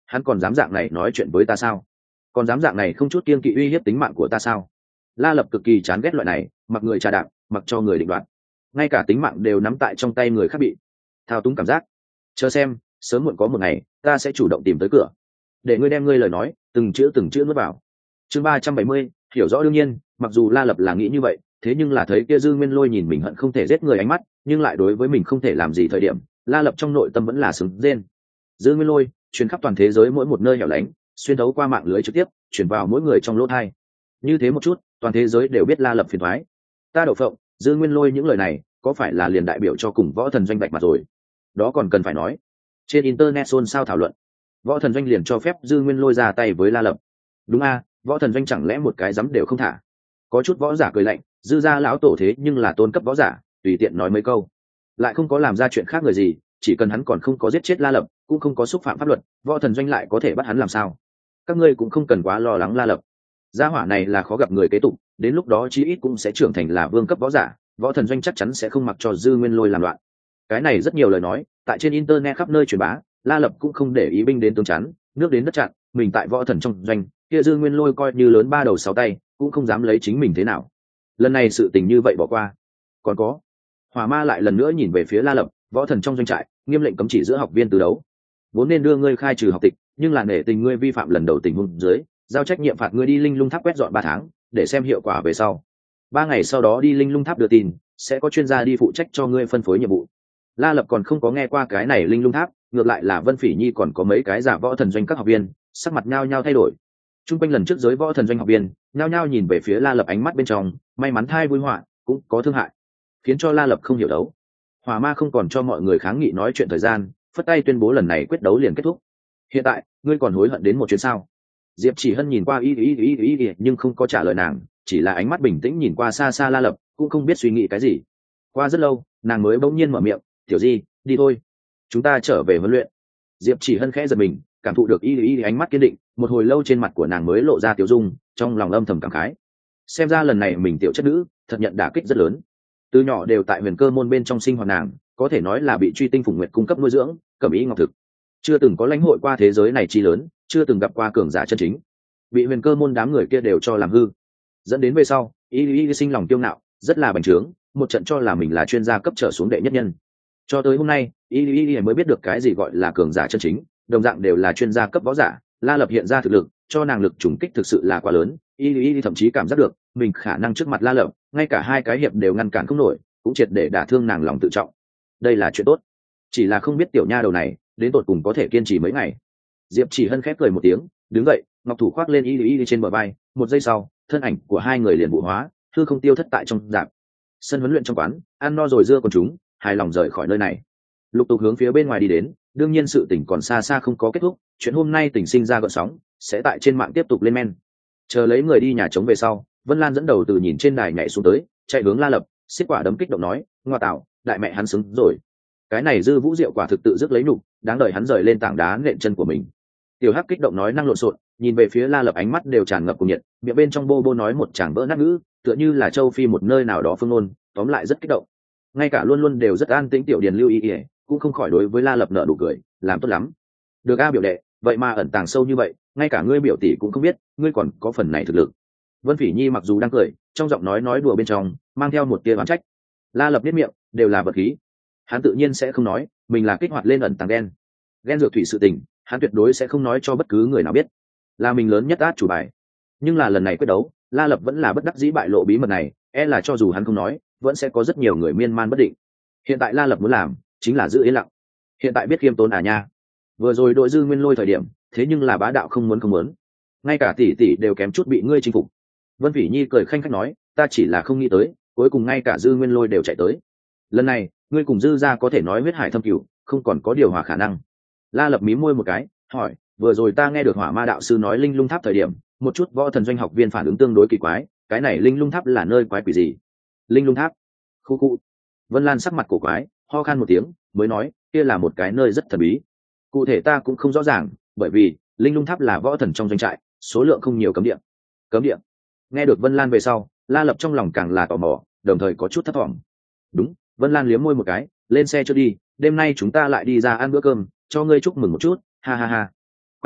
hắn còn dám dạng này nói chuyện với ta sao? Còn dám dạng này không chút kiêng kỵ uy hiếp tính mạng của ta sao? La Lập cực kỳ chán ghét loại này mặc người trà đạp, mặc cho người định đoạt, ngay cả tính mạng đều nắm tại trong tay người khác bị thao túng cảm giác. Chờ xem, sớm muộn có một ngày ta sẽ chủ động tìm tới cửa, để ngươi đem ngươi lời nói từng chữ từng chữ nuốt vào. Chương ba trăm bảy mươi, hiểu rõ. Đương nhiên, mặc dù La Lập là nghĩ như vậy, thế nhưng là thấy kia Dư Nguyên Lôi nhìn mình hận không thể giết người ánh mắt, nhưng lại đối với mình không thể làm gì thời điểm, La Lập trong nội tâm vẫn là sướng rên. Dư Nguyên Lôi truyền khắp toàn thế giới mỗi một nơi hẻo lánh, xuyên thấu qua mạng lưới trực tiếp, truyền vào mỗi người trong lỗ tai. Như thế một chút, toàn thế giới đều biết La Lập phiền toái. Ta đậu phộng, Dư Nguyên Lôi những lời này, có phải là liền đại biểu cho cùng Võ Thần Doanh bạch mặt rồi? Đó còn cần phải nói. Trên internet xôn xao thảo luận, Võ Thần Doanh liền cho phép Dư Nguyên Lôi ra tay với La Lập. Đúng a, Võ Thần Doanh chẳng lẽ một cái dám đều không thả? Có chút võ giả cười lạnh, Dư gia lão tổ thế nhưng là tôn cấp võ giả, tùy tiện nói mấy câu, lại không có làm ra chuyện khác người gì, chỉ cần hắn còn không có giết chết La Lập, cũng không có xúc phạm pháp luật, Võ Thần Doanh lại có thể bắt hắn làm sao? Các ngươi cũng không cần quá lo lắng La Lập. Gia hỏa này là khó gặp người kế tục, đến lúc đó chí ít cũng sẽ trưởng thành là vương cấp võ giả, Võ Thần Doanh chắc chắn sẽ không mặc cho Dư Nguyên Lôi làm loạn. Cái này rất nhiều lời nói, tại trên internet khắp nơi truyền bá, La Lập cũng không để ý binh đến tướng chắn, nước đến đất chặn, mình tại Võ Thần trong doanh, kia Dư Nguyên Lôi coi như lớn ba đầu sáu tay, cũng không dám lấy chính mình thế nào. Lần này sự tình như vậy bỏ qua. Còn có, Hỏa Ma lại lần nữa nhìn về phía La Lập, Võ Thần trong doanh trại, nghiêm lệnh cấm chỉ giữa học viên từ đấu. Vốn nên đưa ngươi khai trừ học tịch, nhưng là nể tình ngươi vi phạm lần đầu tình huống dưới, giao trách nhiệm phạt ngươi đi Linh Lung Tháp quét dọn ba tháng, để xem hiệu quả về sau. Ba ngày sau đó đi Linh Lung Tháp đưa tin, sẽ có chuyên gia đi phụ trách cho ngươi phân phối nhiệm vụ. La Lập còn không có nghe qua cái này Linh Lung Tháp, ngược lại là Vân Phỉ Nhi còn có mấy cái giả Võ Thần Doanh các học viên, sắc mặt nhao nhao thay đổi. Trung quanh lần trước giới Võ Thần Doanh học viên, nhao nhao nhìn về phía La Lập, ánh mắt bên trong may mắn thai vui họa, cũng có thương hại, khiến cho La Lập không hiểu đấu. Hỏa Ma không còn cho mọi người kháng nghị nói chuyện thời gian, phất tay tuyên bố lần này quyết đấu liền kết thúc. Hiện tại, ngươi còn hối hận đến một chuyến sao? Diệp Chỉ Hân nhìn qua y y y y y nhưng không có trả lời nàng, chỉ là ánh mắt bình tĩnh nhìn qua xa xa La Lập, cũng không biết suy nghĩ cái gì. Qua rất lâu, nàng mới bỗng nhiên mở miệng, "Tiểu Di, đi thôi, chúng ta trở về huấn luyện." Diệp Chỉ Hân khẽ giật mình, cảm thụ được y y ánh mắt kiên định, một hồi lâu trên mặt của nàng mới lộ ra tiểu dung, trong lòng âm thầm cảm khái. Xem ra lần này mình tiểu chất nữ, thật nhận đả kích rất lớn. Từ nhỏ đều tại Huyền Cơ môn bên trong sinh hoạt nàng, có thể nói là bị Truy Tinh Phùng Nguyệt cung cấp nuôi dưỡng, cẩm ý ngọc thực, chưa từng có lãnh hội qua thế giới này chi lớn, chưa từng gặp qua cường giả chân chính, bị Huyền Cơ môn đám người kia đều cho làm hư, dẫn đến về sau y y sinh lòng kiêu ngạo, rất là bành trướng, một trận cho là mình là chuyên gia cấp trở xuống đệ nhất nhân. Cho tới hôm nay, y y mới biết được cái gì gọi là cường giả chân chính, đồng dạng đều là chuyên gia cấp võ giả. La Lập hiện ra thực lực, cho nàng lực trùng kích thực sự là quá lớn, y y thậm chí cảm giác được mình khả năng trước mặt La Lập, ngay cả hai cái hiệp đều ngăn cản không nổi, cũng triệt để đả thương nàng lòng tự trọng. Đây là chuyện tốt, chỉ là không biết tiểu nha đầu này đến tột cùng có thể kiên trì mấy ngày. Diệp Chỉ Hân khép cười một tiếng, đứng dậy, ngọc thủ khoác lên y y trên bờ vai, một giây sau, thân ảnh của hai người liền vụ hóa, hư không tiêu thất tại trong dạp. Sân huấn luyện trong quán, ăn no rồi dưa còn chúng, hài lòng rời khỏi nơi này, lục tục hướng phía bên ngoài đi đến. Đương nhiên sự tình còn xa xa không có kết thúc, chuyện hôm nay tình sinh ra gợn sóng, sẽ tại trên mạng tiếp tục lên men. Chờ lấy người đi nhà trống về sau, Vân Lan dẫn đầu từ nhìn trên đài nhảy xuống tới, chạy hướng La Lập, xiết quả đấm kích động nói, ngoa tạo, đại mẹ hắn xứng rồi, cái này Dư Vũ Diệu quả thực tự dứt lấy nục, đáng đợi hắn rời lên tảng đá nện chân của mình. Tiểu Hắc kích động nói năng lộn xộn, nhìn về phía La Lập, ánh mắt đều tràn ngập cuồng nhiệt, miệng bên trong bô bô nói một tràng vỡ nát ngữ, tựa như là châu Phi một nơi nào đó phương ngôn, tóm lại rất kích động. Ngay cả luôn luôn đều rất an tĩnh tiểu Điền Lưu Y Y cũng không khỏi đối với La Lập nở nụ cười, làm tốt lắm. Được a biểu đệ, vậy mà ẩn tàng sâu như vậy, ngay cả ngươi biểu tỷ cũng không biết, ngươi còn có phần này thực lực. Vân Phỉ Nhi mặc dù đang cười, trong giọng nói nói đùa bên trong mang theo một tia oán trách. La Lập biết miệng đều là vật khí, hắn tự nhiên sẽ không nói mình là kích hoạt lên ẩn tàng đen ghen dược thủy sự tình, hắn tuyệt đối sẽ không nói cho bất cứ người nào biết, là mình lớn nhất át chủ bài. Nhưng là lần này quyết đấu, La Lập vẫn là bất đắc dĩ bại lộ bí mật này, e là cho dù hắn không nói, vẫn sẽ có rất nhiều người miên man bất định. Hiện tại La Lập muốn làm chính là giữ yên lặng. Hiện tại biết khiêm tốn à nha, vừa rồi đội Dư Nguyên Lôi thời điểm, thế nhưng là bá đạo không muốn không muốn, ngay cả tỷ tỷ đều kém chút bị ngươi chinh phục. Vân Phỉ Nhi cười khanh khách nói, ta chỉ là không nghĩ tới, cuối cùng ngay cả Dư Nguyên Lôi đều chạy tới. Lần này ngươi cùng Dư gia có thể nói huyết hải thâm cửu, không còn có điều hòa khả năng. La Lập mím môi một cái, hỏi, vừa rồi ta nghe được Hỏa Ma đạo sư nói Linh Lung Tháp thời điểm, một chút Võ Thần Doanh học viên phản ứng tương đối kỳ quái, cái này Linh Lung Tháp là nơi quái quỷ gì? Linh Lung Tháp? Khu khu. Vân Lan sắc mặt cổ quái, ho khan một tiếng, mới nói, kia là một cái nơi rất thần bí. Cụ thể ta cũng không rõ ràng, bởi vì Linh Lung Tháp là võ thần trong doanh trại, số lượng không nhiều cấm địa. Cấm địa? Nghe được Vân Lan về sau, La Lập trong lòng càng là tò mò, đồng thời có chút thất vọng. Đúng, Vân Lan liếm môi một cái, lên xe cho đi, đêm nay chúng ta lại đi ra ăn bữa cơm, cho ngươi chúc mừng một chút, ha ha ha.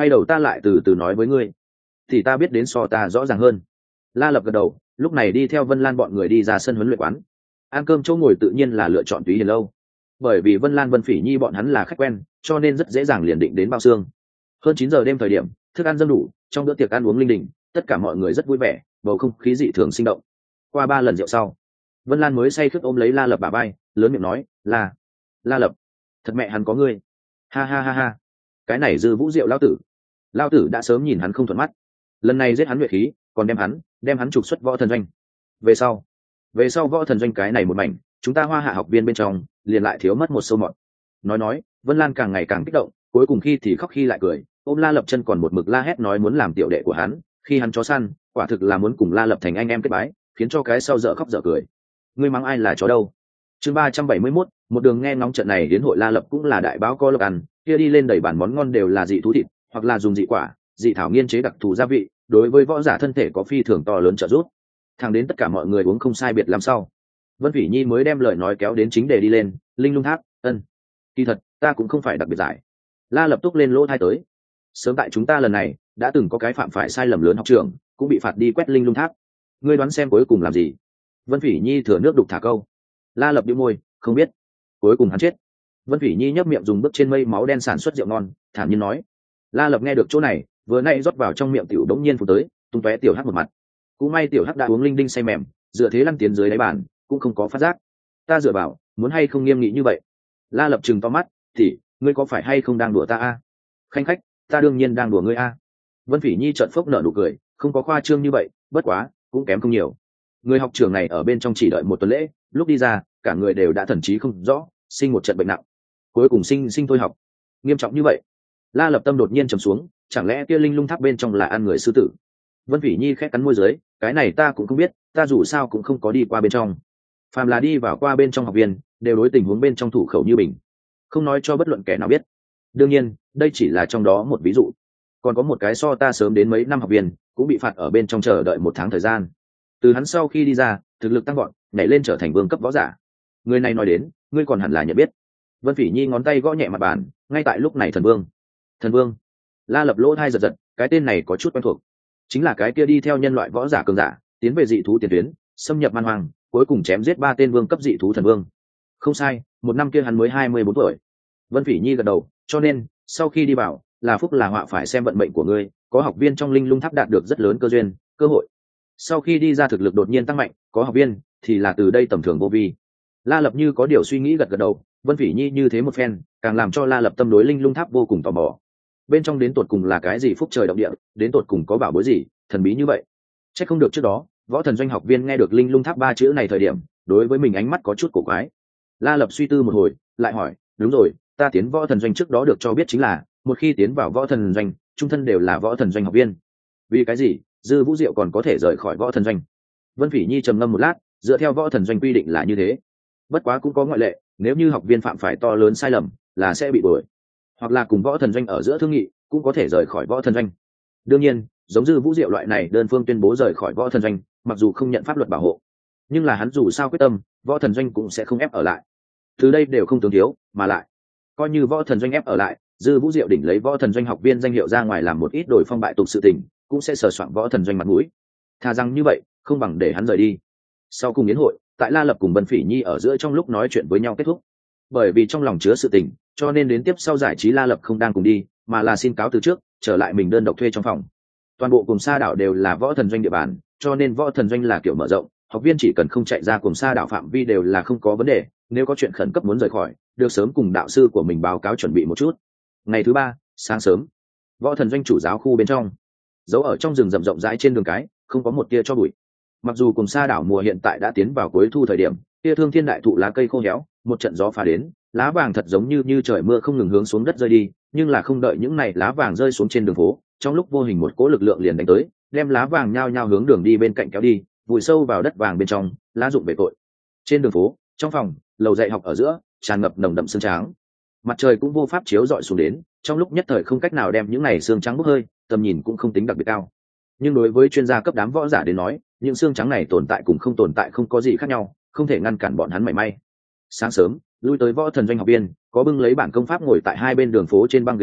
quay đầu ta lại từ từ nói với ngươi thì ta biết đến so ta rõ ràng hơn. La Lập gật đầu, lúc này đi theo Vân Lan bọn người đi ra sân huấn luyện quán. Ăn cơm chỗ ngồi tự nhiên là lựa chọn Túy Hiền lâu, bởi vì Vân Lan Vân Phỉ Nhi bọn hắn là khách quen, cho nên rất dễ dàng liền định đến bao xương. Hơn chín giờ đêm thời điểm, thức ăn dâng đủ, trong bữa tiệc ăn uống linh đình, tất cả mọi người rất vui vẻ, bầu không khí dị thường sinh động. Qua ba lần rượu sau, Vân Lan mới say khướt ôm lấy La Lập bả vai, lớn miệng nói, "La, La Lập, thật mẹ hắn có ngươi." Ha ha ha ha. Cái này Dư Vũ Diệu lão tử, lão tử đã sớm nhìn hắn không thuận mắt. Lần này giết hắn nhuệ khí, còn đem hắn, đem hắn trục xuất võ thần doanh. Về sau, về sau võ thần doanh cái này một mảnh, chúng ta Hoa Hạ học viên bên trong, liền lại thiếu mất một sâu mọt. Nói nói, Vân Lan càng ngày càng kích động, cuối cùng khi thì khóc khi lại cười, ôm La Lập chân còn một mực la hét nói muốn làm tiểu đệ của hắn, khi hắn chó săn, quả thực là muốn cùng La Lập thành anh em kết bái, khiến cho cái sau dở khóc dở cười. Ngươi mắng ai là chó đâu? Chương ba trăm bảy mươi mốt, một đường nghe ngóng trận này đến hội La Lập cũng là đại báo có lộc ăn, kia đi lên đầy bản món ngon đều là dị thú thịt, hoặc là dùng dị quả, dị thảo nghiên chế đặc thù gia vị, đối với võ giả thân thể có phi thường to lớn trợ giúp. Thẳng đến tất cả mọi người uống không sai biệt làm sao, Vân Phỉ Nhi mới đem lời nói kéo đến chính đề đi lên, linh lung tháp, ân. Kỳ thật, ta cũng không phải đặc biệt giải. La Lập túc lên lỗ thai tới. Sớm tại chúng ta lần này, đã từng có cái phạm phải sai lầm lớn học trường, cũng bị phạt đi quét linh lung tháp. Ngươi đoán xem cuối cùng làm gì? Vân Phỉ Nhi thừa nước đục thả câu. La Lập bĩu môi, không biết. Cuối cùng hắn chết. Vân Phỉ Nhi nhấp miệng dùng bước trên mây máu đen sản xuất rượu ngon, thản nhiên nói. La Lập nghe được chỗ này, vừa nay rót vào trong miệng tiểu đống nhiên phù tới, tung tóe tiểu hắc một mặt. Cũng may tiểu hắc đã uống linh đinh say mềm, dựa thế lăn tiến dưới đáy bàn, cũng không có phát giác. Ta dựa vào, muốn hay không nghiêm nghị như vậy? La Lập trừng to mắt, thì ngươi có phải hay không đang đùa ta a? Khanh khách, ta đương nhiên đang đùa ngươi a. Vân Phỉ Nhi trợn phốc nở nụ cười, không có khoa trương như vậy, bất quá, cũng kém không nhiều. Người học trưởng này ở bên trong chỉ đợi một tuần lễ, lúc đi ra, cả người đều đã thần trí không rõ, sinh một trận bệnh nặng. Cuối cùng sinh sinh thôi học. Nghiêm trọng như vậy. La Lập tâm đột nhiên trầm xuống, chẳng lẽ kia linh lung tháp bên trong là ăn người sư tử? Vân Phỉ Nhi khẽ cắn môi dưới, cái này ta cũng không biết, ta dù sao cũng không có đi qua bên trong. Phàm là đi vào qua bên trong học viên, đều đối tình huống bên trong thủ khẩu như bình, không nói cho bất luận kẻ nào biết. Đương nhiên, đây chỉ là trong đó một ví dụ. Còn có một cái so ta sớm đến mấy năm học viên, cũng bị phạt ở bên trong chờ đợi một tháng thời gian. Từ hắn sau khi đi ra, thực lực tăng gọn, nhảy lên trở thành vương cấp võ giả. Người này nói đến, ngươi còn hẳn là nhận biết. Vân Phỉ Nhi ngón tay gõ nhẹ mặt bàn, ngay tại lúc này thần vương. Thần vương. La Lập lỗ thai giật giật, cái tên này có chút quen thuộc. Chính là cái kia đi theo nhân loại võ giả cường giả, tiến về dị thú tiền tuyến, xâm nhập man hoang, cuối cùng chém giết ba tên vương cấp dị thú thần vương. Không sai, một năm kia hắn mới hai mươi bốn tuổi. Vân Phỉ Nhi gật đầu, cho nên sau khi đi vào, là phúc là họa phải xem vận mệnh của ngươi, có học viên trong linh lung tháp đạt được rất lớn cơ duyên, cơ hội. Sau khi đi ra thực lực đột nhiên tăng mạnh, có học viên thì là từ đây tầm thường vô vi. La Lập như có điều suy nghĩ gật gật đầu, Vân Phỉ Nhi như thế một phen, càng làm cho La Lập tâm đối linh lung tháp vô cùng tò mò. Bên trong đến tột cùng là cái gì phúc trời động địa, đến tột cùng có bảo bối gì, thần bí như vậy. Chắc không được trước đó, võ thần doanh học viên nghe được linh lung tháp ba chữ này thời điểm, đối với mình ánh mắt có chút cổ quái. La Lập suy tư một hồi, lại hỏi, đúng rồi, ta tiến võ thần doanh trước đó được cho biết chính là, một khi tiến vào võ thần doanh, trung thân đều là võ thần doanh học viên. Vì cái gì, Dư Vũ Diệu còn có thể rời khỏi võ thần doanh? Vân Phỉ Nhi trầm ngâm một lát, dựa theo võ thần doanh quy định là như thế. Bất quá cũng có ngoại lệ, nếu như học viên phạm phải to lớn sai lầm, là sẽ bị đuổi, hoặc là cùng võ thần doanh ở giữa thương nghị, cũng có thể rời khỏi võ thần doanh. Đương nhiên, giống Dư Vũ Diệu loại này đơn phương tuyên bố rời khỏi võ thần doanh, mặc dù không nhận pháp luật bảo hộ, nhưng là hắn dù sao quyết tâm, võ thần doanh cũng sẽ không ép ở lại. Từ đây đều không tướng thiếu, mà lại coi như võ thần doanh ép ở lại, Dư Vũ Diệu đỉnh lấy võ thần doanh học viên danh hiệu ra ngoài làm một ít đổi phong bại tục sự tình, cũng sẽ sờ soạn võ thần doanh mặt mũi. Thà rằng như vậy, không bằng để hắn rời đi. Sau cùng yến hội, tại La Lập cùng Vân Phỉ Nhi ở giữa trong lúc nói chuyện với nhau kết thúc. Bởi vì trong lòng chứa sự tình, cho nên đến tiếp sau giải trí La Lập không đang cùng đi, mà là xin cáo từ trước, trở lại mình đơn độc thuê trong phòng. Toàn bộ cùng sa đảo đều là võ thần doanh địa bàn, cho nên võ thần doanh là kiểu mở rộng, học viên chỉ cần không chạy ra cùng sa đảo phạm vi đều là không có vấn đề. Nếu có chuyện khẩn cấp muốn rời khỏi, được sớm cùng đạo sư của mình báo cáo chuẩn bị một chút. Ngày thứ ba, sáng sớm, võ thần doanh chủ giáo khu bên trong, giấu ở trong rừng rậm rộng rãi trên đường cái, không có một tia cho bụi. Mặc dù cùng sa đảo mùa hiện tại đã tiến vào cuối thu thời điểm, tia thương thiên đại thụ lá cây khô héo, một trận gió phá đến, lá vàng thật giống như như trời mưa không ngừng hướng xuống đất rơi đi, nhưng là không đợi những này lá vàng rơi xuống trên đường phố, trong lúc vô hình một cỗ lực lượng liền đánh tới, đem lá vàng nhao nhao hướng đường đi bên cạnh kéo đi, vùi sâu vào đất vàng bên trong, lá rụng về tội. Trên đường phố, trong phòng, lầu dạy học ở giữa, tràn ngập nồng đậm sương trắng. Mặt trời cũng vô pháp chiếu rọi xuống đến, trong lúc nhất thời không cách nào đem những này xương trắng bốc hơi, tầm nhìn cũng không tính đặc biệt cao. Nhưng đối với chuyên gia cấp đám võ giả đến nói, những xương trắng này tồn tại cùng không tồn tại không có gì khác nhau, không thể ngăn cản bọn hắn mảy may. Sáng sớm, lui tới võ thần doanh học viên, có bưng lấy bản công pháp ngồi tại hai bên đường phố trên băng ghế đá,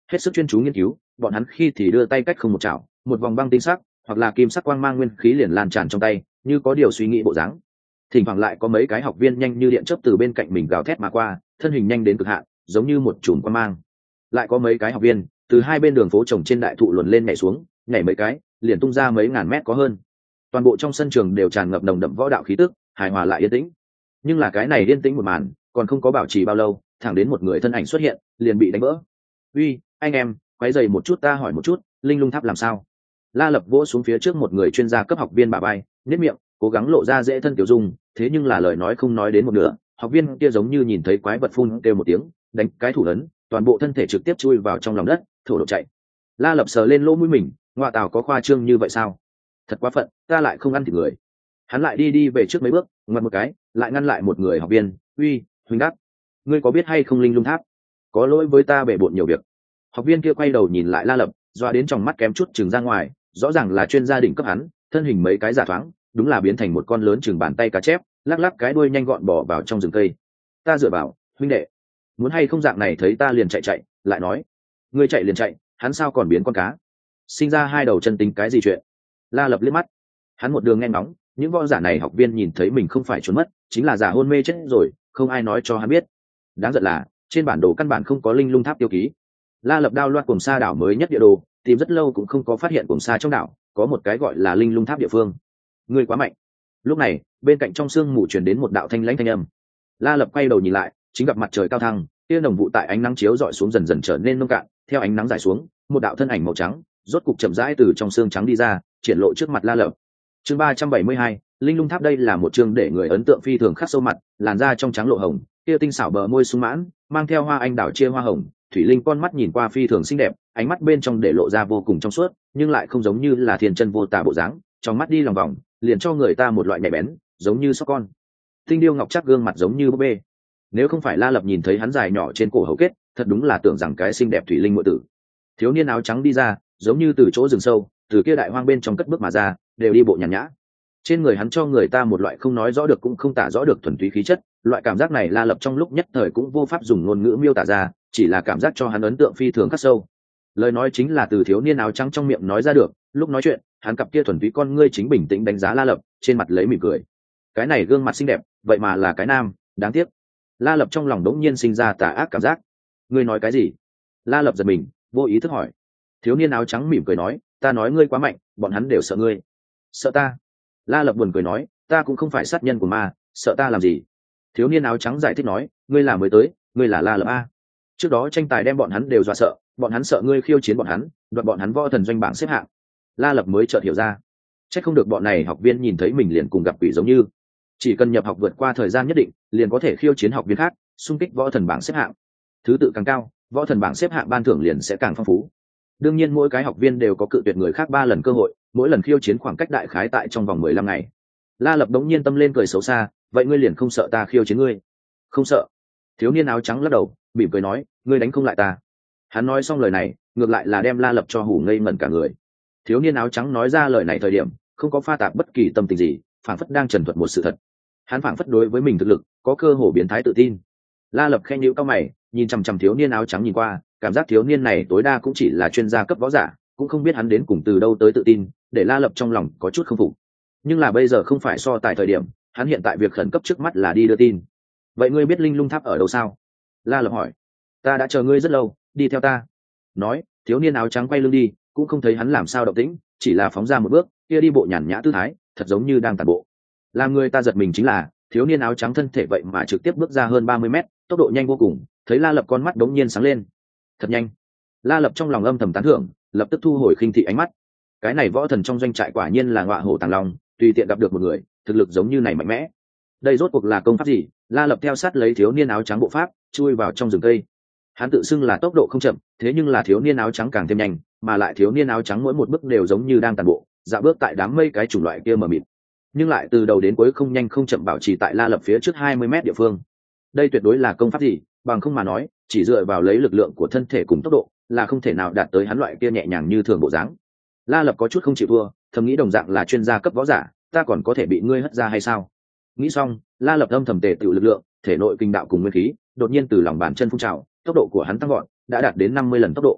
hết sức chuyên chú nghiên cứu, bọn hắn khi thì đưa tay cách không một chảo, một vòng băng tinh sắc hoặc là kim sắc quang mang nguyên khí liền lan tràn trong tay, như có điều suy nghĩ bộ dáng. Thỉnh thoảng lại có mấy cái học viên nhanh như điện chớp từ bên cạnh mình gào thét mà qua, thân hình nhanh đến cực hạn, giống như một chùm quang mang. Lại có mấy cái học viên từ hai bên đường phố trồng trên đại thụ luồn lên nhảy xuống, nhảy mấy cái liền tung ra mấy ngàn mét có hơn. Toàn bộ trong sân trường đều tràn ngập nồng đậm võ đạo khí tức, hài hòa lại yên tĩnh. Nhưng là cái này yên tĩnh một màn còn không có bảo trì bao lâu, thẳng đến một người thân ảnh xuất hiện liền bị đánh vỡ. Uy, anh em, quấy giày một chút ta hỏi một chút, linh lung tháp làm sao? La Lập vỗ xuống phía trước một người chuyên gia cấp học viên bả vai, nhếch miệng cố gắng lộ ra dễ thân tiểu dung, thế nhưng là lời nói không nói đến một nửa, học viên kia giống như nhìn thấy quái vật phun kêu một tiếng, đánh cái thủ lớn, toàn bộ thân thể trực tiếp chui vào trong lòng đất, thổ độ chạy. La Lập sờ lên lỗ mũi mình, ngoại tào có khoa trương như vậy sao? Thật quá phận, ta lại không ăn thịt người. Hắn lại đi đi về trước mấy bước, ngoặt một cái lại ngăn lại một người học viên. Uy, huynh đắc, ngươi có biết hay không linh lung tháp? Có lỗi với ta bể bộn nhiều việc. Học viên kia quay đầu nhìn lại La Lập, doa đến trong mắt kém chút chừng ra ngoài, rõ ràng là chuyên gia đỉnh cấp hắn, thân hình mấy cái giả thoáng, đúng là biến thành một con lớn chừng bàn tay cá chép, lắc lắc cái đuôi nhanh gọn bỏ vào trong rừng cây. Ta dựa vào, huynh đệ, muốn hay không dạng này thấy ta liền chạy chạy, lại nói, ngươi chạy liền chạy, hắn sao còn biến con cá? Sinh ra hai đầu chân tính cái gì chuyện? La Lập liếc mắt, hắn một đường nghe ngóng, những võ giả này học viên nhìn thấy mình không phải trốn mất, chính là giả hôn mê chết rồi, không ai nói cho hắn biết. Đáng giận là trên bản đồ căn bản không có linh lung tháp tiêu ký. La Lập đao loạt cùng sa đảo mới nhất địa đồ, tìm rất lâu cũng không có phát hiện cùng sa trong đảo có một cái gọi là linh lung tháp địa phương. Ngươi quá mạnh. Lúc này bên cạnh trong sương mù truyền đến một đạo thanh lãnh thanh âm. La Lập quay đầu nhìn lại, chính gặp mặt trời cao thăng, tia nồng vụ tại ánh nắng chiếu rọi xuống dần dần trở nên nông cạn, theo ánh nắng rải xuống, một đạo thân ảnh màu trắng rốt cục chậm rãi từ trong xương trắng đi ra, triển lộ trước mặt La Lập. Chương ba trăm bảy mươi hai, linh lung tháp. Đây là một chương để người ấn tượng phi thường khắc sâu mặt, làn da trong trắng lộ hồng, tia tinh xảo bờ môi sung mãn, mang theo hoa anh đào chia hoa hồng, thủy linh con mắt nhìn qua phi thường xinh đẹp, ánh mắt bên trong để lộ ra vô cùng trong suốt, nhưng lại không giống như là thiên chân vô tà bộ dáng, trong mắt đi lòng vòng, liền cho người ta một loại nhạy bén, giống như sóc con. Tinh điêu ngọc chắc gương mặt giống như búp bê. Nếu không phải La Lập nhìn thấy hắn dài nhỏ trên cổ hầu kết, thật đúng là tưởng rằng cái xinh đẹp thủy linh muội tử. Thiếu niên áo trắng đi ra, giống như từ chỗ rừng sâu, từ kia đại hoang bên trong cất bước mà ra, đều đi bộ nhàn nhã. Trên người hắn cho người ta một loại không nói rõ được cũng không tả rõ được thuần túy khí chất, loại cảm giác này La Lập trong lúc nhất thời cũng vô pháp dùng ngôn ngữ miêu tả ra, chỉ là cảm giác cho hắn ấn tượng phi thường khắc sâu. Lời nói chính là từ thiếu niên áo trắng trong miệng nói ra được, lúc nói chuyện, hắn cặp kia thuần túy con ngươi chính bình tĩnh đánh giá La Lập, trên mặt lấy mỉm cười. Cái này gương mặt xinh đẹp, vậy mà là cái nam, đáng tiếc. La Lập trong lòng đống nhiên sinh ra tà ác cảm giác. Ngươi nói cái gì? La Lập giật mình, vô ý thức hỏi. Thiếu niên áo trắng mỉm cười nói, ta nói ngươi quá mạnh, bọn hắn đều sợ ngươi. Sợ ta? La Lập buồn cười nói, ta cũng không phải sát nhân của ma, sợ ta làm gì? Thiếu niên áo trắng giải thích nói, ngươi là mới tới, ngươi là La Lập a. Trước đó tranh tài đem bọn hắn đều dọa sợ, bọn hắn sợ ngươi khiêu chiến bọn hắn, đoạt bọn hắn võ thần doanh bảng xếp hạng. La Lập mới chợt hiểu ra, chắc không được bọn này học viên nhìn thấy mình liền cùng gặp quỷ giống như. Chỉ cần nhập học vượt qua thời gian nhất định, liền có thể khiêu chiến học viên khác, xung kích võ thần bảng xếp hạng. Thứ tự càng cao, võ thần bảng xếp hạng ban thưởng liền sẽ càng phong phú. Đương nhiên mỗi cái học viên đều có cự tuyệt người khác ba lần cơ hội, mỗi lần khiêu chiến khoảng cách đại khái tại trong vòng mười lăm ngày. La Lập đống nhiên tâm lên cười xấu xa, vậy ngươi liền không sợ ta khiêu chiến ngươi? Không sợ. Thiếu niên áo trắng lắc đầu, mỉm cười nói, ngươi đánh không lại ta. Hắn nói xong lời này, ngược lại là đem La Lập cho hù ngây ngẩn cả người. Thiếu niên áo trắng nói ra lời này thời điểm, không có pha tạp bất kỳ tâm tình gì, phảng phất đang trần thuật một sự thật. Hắn phảng phất đối với mình thực lực có cơ hồ biến thái tự tin. La Lập khen nhíu cao mày, nhìn chằm chằm thiếu niên áo trắng nhìn qua, cảm giác thiếu niên này tối đa cũng chỉ là chuyên gia cấp võ giả, cũng không biết hắn đến cùng từ đâu tới tự tin, để La Lập trong lòng có chút không phục. Nhưng là bây giờ không phải so tài thời điểm, hắn hiện tại việc khẩn cấp trước mắt là đi đưa tin. Vậy ngươi biết linh lung tháp ở đâu sao? La Lập hỏi. Ta đã chờ ngươi rất lâu, đi theo ta. Nói, thiếu niên áo trắng quay lưng đi, cũng không thấy hắn làm sao động tĩnh, chỉ là phóng ra một bước, kia đi bộ nhàn nhã tư thái, thật giống như đang tản bộ. Làm người ta giật mình chính là, thiếu niên áo trắng thân thể vậy mà trực tiếp bước ra hơn ba mươi mét, tốc độ nhanh vô cùng, thấy La Lập con mắt đống nhiên sáng lên. Thật nhanh. La Lập trong lòng âm thầm tán thưởng, lập tức thu hồi khinh thị ánh mắt. Cái này võ thần trong doanh trại quả nhiên là ngọa hổ tàng long, tùy tiện gặp được một người, thực lực giống như này mạnh mẽ. Đây rốt cuộc là công pháp gì? La Lập theo sát lấy thiếu niên áo trắng bộ pháp, chui vào trong rừng cây. Hắn tự xưng là tốc độ không chậm, thế nhưng là thiếu niên áo trắng càng thêm nhanh, mà lại thiếu niên áo trắng mỗi một bước đều giống như đang tàn bộ, dạo bước tại đám mây cái chủng loại kia mờ mịt, nhưng lại từ đầu đến cuối không nhanh không chậm bảo trì tại La Lập phía trước hai mươi mét địa phương. Đây tuyệt đối là công pháp gì, bằng không mà nói, chỉ dựa vào lấy lực lượng của thân thể cùng tốc độ, là không thể nào đạt tới hắn loại kia nhẹ nhàng như thường bộ dáng. La Lập có chút không chịu thua, thầm nghĩ đồng dạng là chuyên gia cấp võ giả, ta còn có thể bị ngươi hất ra hay sao? Nghĩ xong, La Lập âm thầm tề tựu lực lượng, thể nội kinh đạo cùng nguyên khí, đột nhiên từ lòng bàn chân phun trào, tốc độ của hắn tăng gọn, đã đạt đến năm mươi lần tốc độ.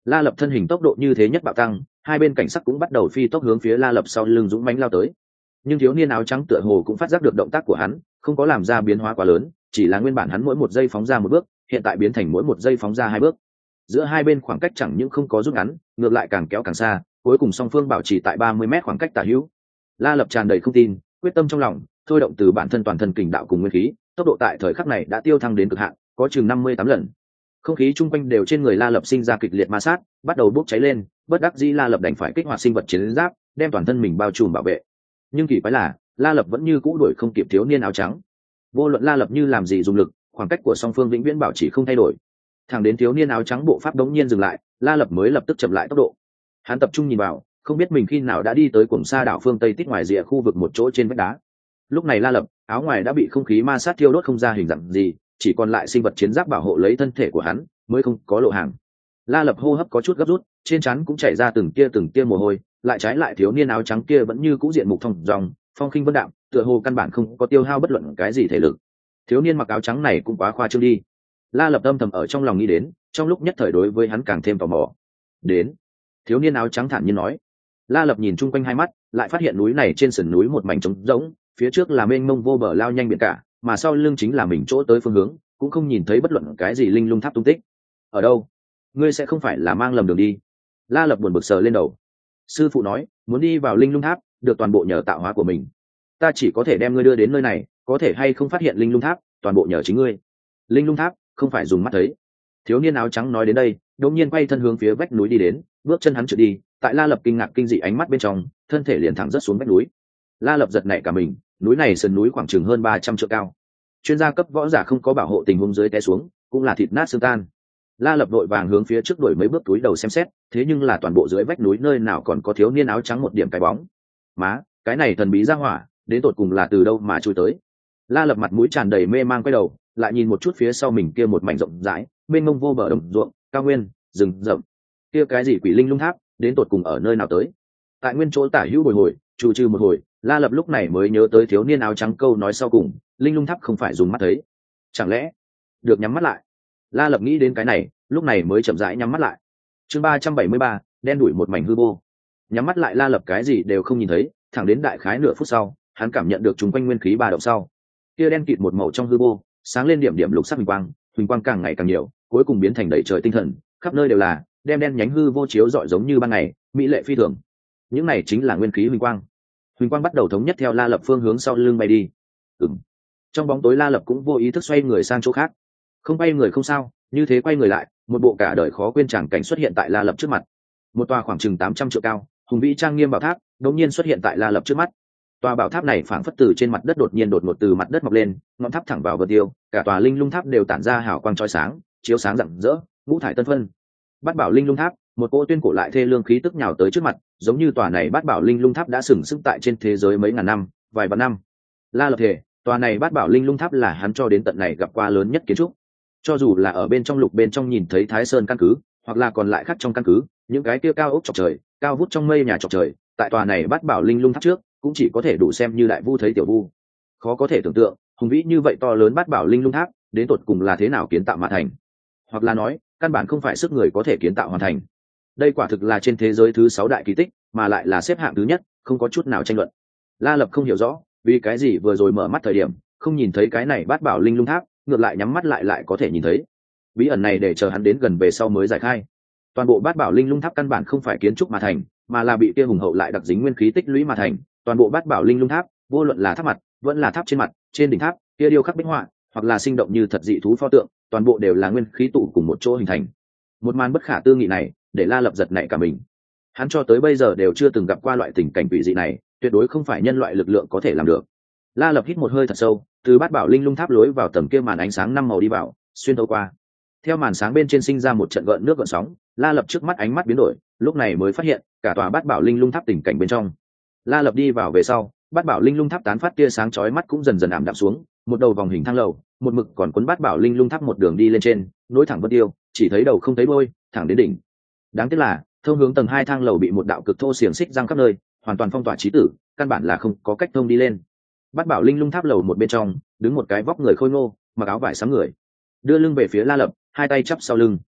La Lập thân hình tốc độ như thế nhất bạo tăng, hai bên cảnh sắc cũng bắt đầu phi tốc hướng phía La Lập sau lưng dũng mãnh lao tới. Nhưng thiếu niên áo trắng tựa hồ cũng phát giác được động tác của hắn, không có làm ra biến hóa quá lớn, chỉ là nguyên bản hắn mỗi một giây phóng ra một bước, hiện tại biến thành mỗi một giây phóng ra hai bước. Giữa hai bên khoảng cách chẳng những không có rút ngắn, ngược lại càng kéo càng xa, cuối cùng song phương bảo trì tại ba mươi mét khoảng cách tả hữu. La Lập tràn đầy không tin, quyết tâm trong lòng, thôi động từ bản thân toàn thân kình đạo cùng nguyên khí, tốc độ tại thời khắc này đã tiêu thăng đến cực hạn, có chừng năm mươi tám lần. Không khí chung quanh đều trên người La Lập sinh ra kịch liệt ma sát, bắt đầu bốc cháy lên, bất đắc dĩ La Lập đành phải kích hoạt sinh vật chiến giáp, đem toàn thân mình bao trùm bảo vệ. Nhưng kỳ quái là, La Lập vẫn như cũ đuổi không kịp thiếu niên áo trắng. Vô luận La Lập như làm gì dùng lực, khoảng cách của song phương vĩnh viễn bảo trì không thay đổi. Thẳng đến thiếu niên áo trắng bộ pháp đống nhiên dừng lại, La Lập mới lập tức chậm lại tốc độ. Hắn tập trung nhìn vào, không biết mình khi nào đã đi tới cuồng sa đảo phương tây tít ngoài rìa khu vực một chỗ trên vách đá. Lúc này La Lập, áo ngoài đã bị không khí ma sát thiêu đốt không ra hình dạng gì, chỉ còn lại sinh vật chiến giáp bảo hộ lấy thân thể của hắn, mới không có lộ hàng. La Lập hô hấp có chút gấp rút, trên trán cũng chảy ra từng tia từng tia mồ hôi, lại trái lại thiếu niên áo trắng kia vẫn như cũ diện mục thông dòng, phong khinh vân đạm, tựa hồ căn bản không có tiêu hao bất luận cái gì thể lực. Thiếu niên mặc áo trắng này cũng quá khoa trương đi. La Lập âm thầm ở trong lòng nghĩ đến, trong lúc nhất thời đối với hắn càng thêm tò mò. Đến, thiếu niên áo trắng thản nhiên nói. La Lập nhìn chung quanh hai mắt, lại phát hiện núi này trên sườn núi một mảnh trống rỗng, phía trước là mênh mông vô bờ lao nhanh biển cả, mà sau lưng chính là mình chỗ tới phương hướng, cũng không nhìn thấy bất luận cái gì linh lung tháp tung tích. Ở đâu? Ngươi sẽ không phải là mang lầm đường đi? La Lập buồn bực sờ lên đầu. Sư phụ nói, muốn đi vào linh lung tháp, được toàn bộ nhờ tạo hóa của mình. Ta chỉ có thể đem ngươi đưa đến nơi này, có thể hay không phát hiện linh lung tháp, toàn bộ nhờ chính ngươi. Linh lung tháp không phải dùng mắt thấy. Thiếu niên áo trắng nói đến đây, đột nhiên quay thân hướng phía vách núi đi đến, bước chân hắn trượt đi, tại La Lập kinh ngạc kinh dị ánh mắt bên trong, thân thể liền thẳng rất xuống vách núi. La Lập giật nảy cả mình, núi này sườn núi khoảng chừng hơn ba trăm trượng cao. Chuyên gia cấp võ giả không có bảo hộ tình huống dưới té xuống, cũng là thịt nát xương tan. La Lập đội vàng hướng phía trước đuổi mấy bước túi đầu xem xét, thế nhưng là toàn bộ dưới vách núi nơi nào còn có thiếu niên áo trắng một điểm cái bóng. Má, cái này thần bí ra hỏa, đến tột cùng là từ đâu mà chui tới? La Lập mặt mũi tràn đầy mê mang quay đầu, lại nhìn một chút phía sau mình kia một mảnh rộng rãi, mênh mông vô bờ đồng ruộng, cao nguyên, rừng rậm. Kia cái gì quỷ linh lung tháp, đến tột cùng ở nơi nào tới? Tại nguyên chỗ tả hữu bồi hồi, trù trừ một hồi, La Lập lúc này mới nhớ tới thiếu niên áo trắng câu nói sau cùng, linh lung tháp không phải dùng mắt thấy. Chẳng lẽ được nhắm mắt lại? La Lập nghĩ đến cái này, lúc này mới chậm rãi nhắm mắt lại. Chương ba trăm bảy mươi ba, đen đuổi một mảnh hư vô. Nhắm mắt lại La Lập cái gì đều không nhìn thấy, thẳng đến đại khái nửa phút sau, hắn cảm nhận được chúng quanh nguyên khí ba động sau. Kia đen kịt một màu trong hư vô, sáng lên điểm điểm lục sắc huỳnh quang, huỳnh quang càng ngày càng nhiều, cuối cùng biến thành đầy trời tinh thần, khắp nơi đều là, đem đen nhánh hư vô chiếu rọi giống như ban ngày, mỹ lệ phi thường. Những này chính là nguyên khí huỳnh quang. Huỳnh quang bắt đầu thống nhất theo La Lập phương hướng sau lưng bay đi. Ừm. Trong bóng tối La Lập cũng vô ý thức xoay người sang chỗ khác. Không bay người không sao, như thế quay người lại, một bộ cả đời khó quên tràng cảnh xuất hiện tại La Lập trước mặt. Một tòa khoảng chừng tám trăm triệu cao, hùng vĩ trang nghiêm bảo tháp, đột nhiên xuất hiện tại La Lập trước mắt. Tòa bảo tháp này phảng phất từ trên mặt đất đột nhiên đột ngột từ mặt đất mọc lên, ngọn tháp thẳng vào vân tiêu, cả tòa linh lung tháp đều tản ra hào quang chói sáng, chiếu sáng rạng rỡ, ngũ thải tân phân. Bát bảo linh lung tháp, một cỗ tuyên cổ lại thê lương khí tức nhào tới trước mặt, giống như tòa này bát bảo linh lung tháp đã sừng sững tại trên thế giới mấy ngàn năm, vài vạn năm. La Lập thể, tòa này bát bảo linh lung tháp là hắn cho đến tận này gặp qua lớn nhất kiến trúc. Cho dù là ở bên trong lục bên trong nhìn thấy Thái Sơn căn cứ, hoặc là còn lại khác trong căn cứ, những cái kia cao ốc chọc trời, cao vút trong mây nhà chọc trời, tại tòa này bát bảo linh lung tháp trước, cũng chỉ có thể đủ xem như đại vu thấy tiểu vu. Khó có thể tưởng tượng, hùng vĩ như vậy to lớn bát bảo linh lung tháp, đến tột cùng là thế nào kiến tạo mà thành, hoặc là nói, căn bản không phải sức người có thể kiến tạo hoàn thành. Đây quả thực là trên thế giới thứ sáu đại kỳ tích, mà lại là xếp hạng thứ nhất, không có chút nào tranh luận. La Lập không hiểu rõ, vì cái gì vừa rồi mở mắt thời điểm, không nhìn thấy cái này bát bảo linh lung tháp, ngược lại nhắm mắt lại lại có thể nhìn thấy. Bí ẩn này để chờ hắn đến gần về sau mới giải khai. Toàn bộ bát bảo linh lung tháp căn bản không phải kiến trúc mà thành, mà là bị kia hùng hậu lại đặc dính nguyên khí tích lũy mà thành. Toàn bộ bát bảo linh lung tháp, vô luận là tháp mặt, vẫn là tháp trên mặt, trên đỉnh tháp, kia điêu khắc bích họa, hoặc là sinh động như thật dị thú pho tượng, toàn bộ đều là nguyên khí tụ cùng một chỗ hình thành. Một màn bất khả tư nghị này, để La Lập giật nảy cả mình. Hắn cho tới bây giờ đều chưa từng gặp qua loại tình cảnh quỷ dị này, tuyệt đối không phải nhân loại lực lượng có thể làm được. La Lập hít một hơi thật sâu, từ bát bảo linh lung tháp lối vào tầm kia màn ánh sáng năm màu đi vào, xuyên thấu qua. Theo màn sáng bên trên sinh ra một trận gợn nước gợn sóng, La Lập trước mắt ánh mắt biến đổi, lúc này mới phát hiện, cả tòa bát bảo linh lung tháp tình cảnh bên trong. La Lập đi vào về sau, bát bảo linh lung tháp tán phát tia sáng chói mắt cũng dần dần ảm đạm xuống, một đầu vòng hình thang lầu, một mực còn cuốn bát bảo linh lung tháp một đường đi lên trên, nối thẳng vân tiêu, chỉ thấy đầu không thấy đuôi, thẳng đến đỉnh. Đáng tiếc là, thông hướng tầng hai thang lầu bị một đạo cực thô xiềng xích giăng khắp nơi, hoàn toàn phong tỏa trí tử, căn bản là không có cách thông đi lên. Bát bảo linh lung tháp lầu một bên trong, đứng một cái vóc người khôi ngô, mặc áo vải sáng người, đưa lưng về phía La Lập, hai tay chắp sau lưng.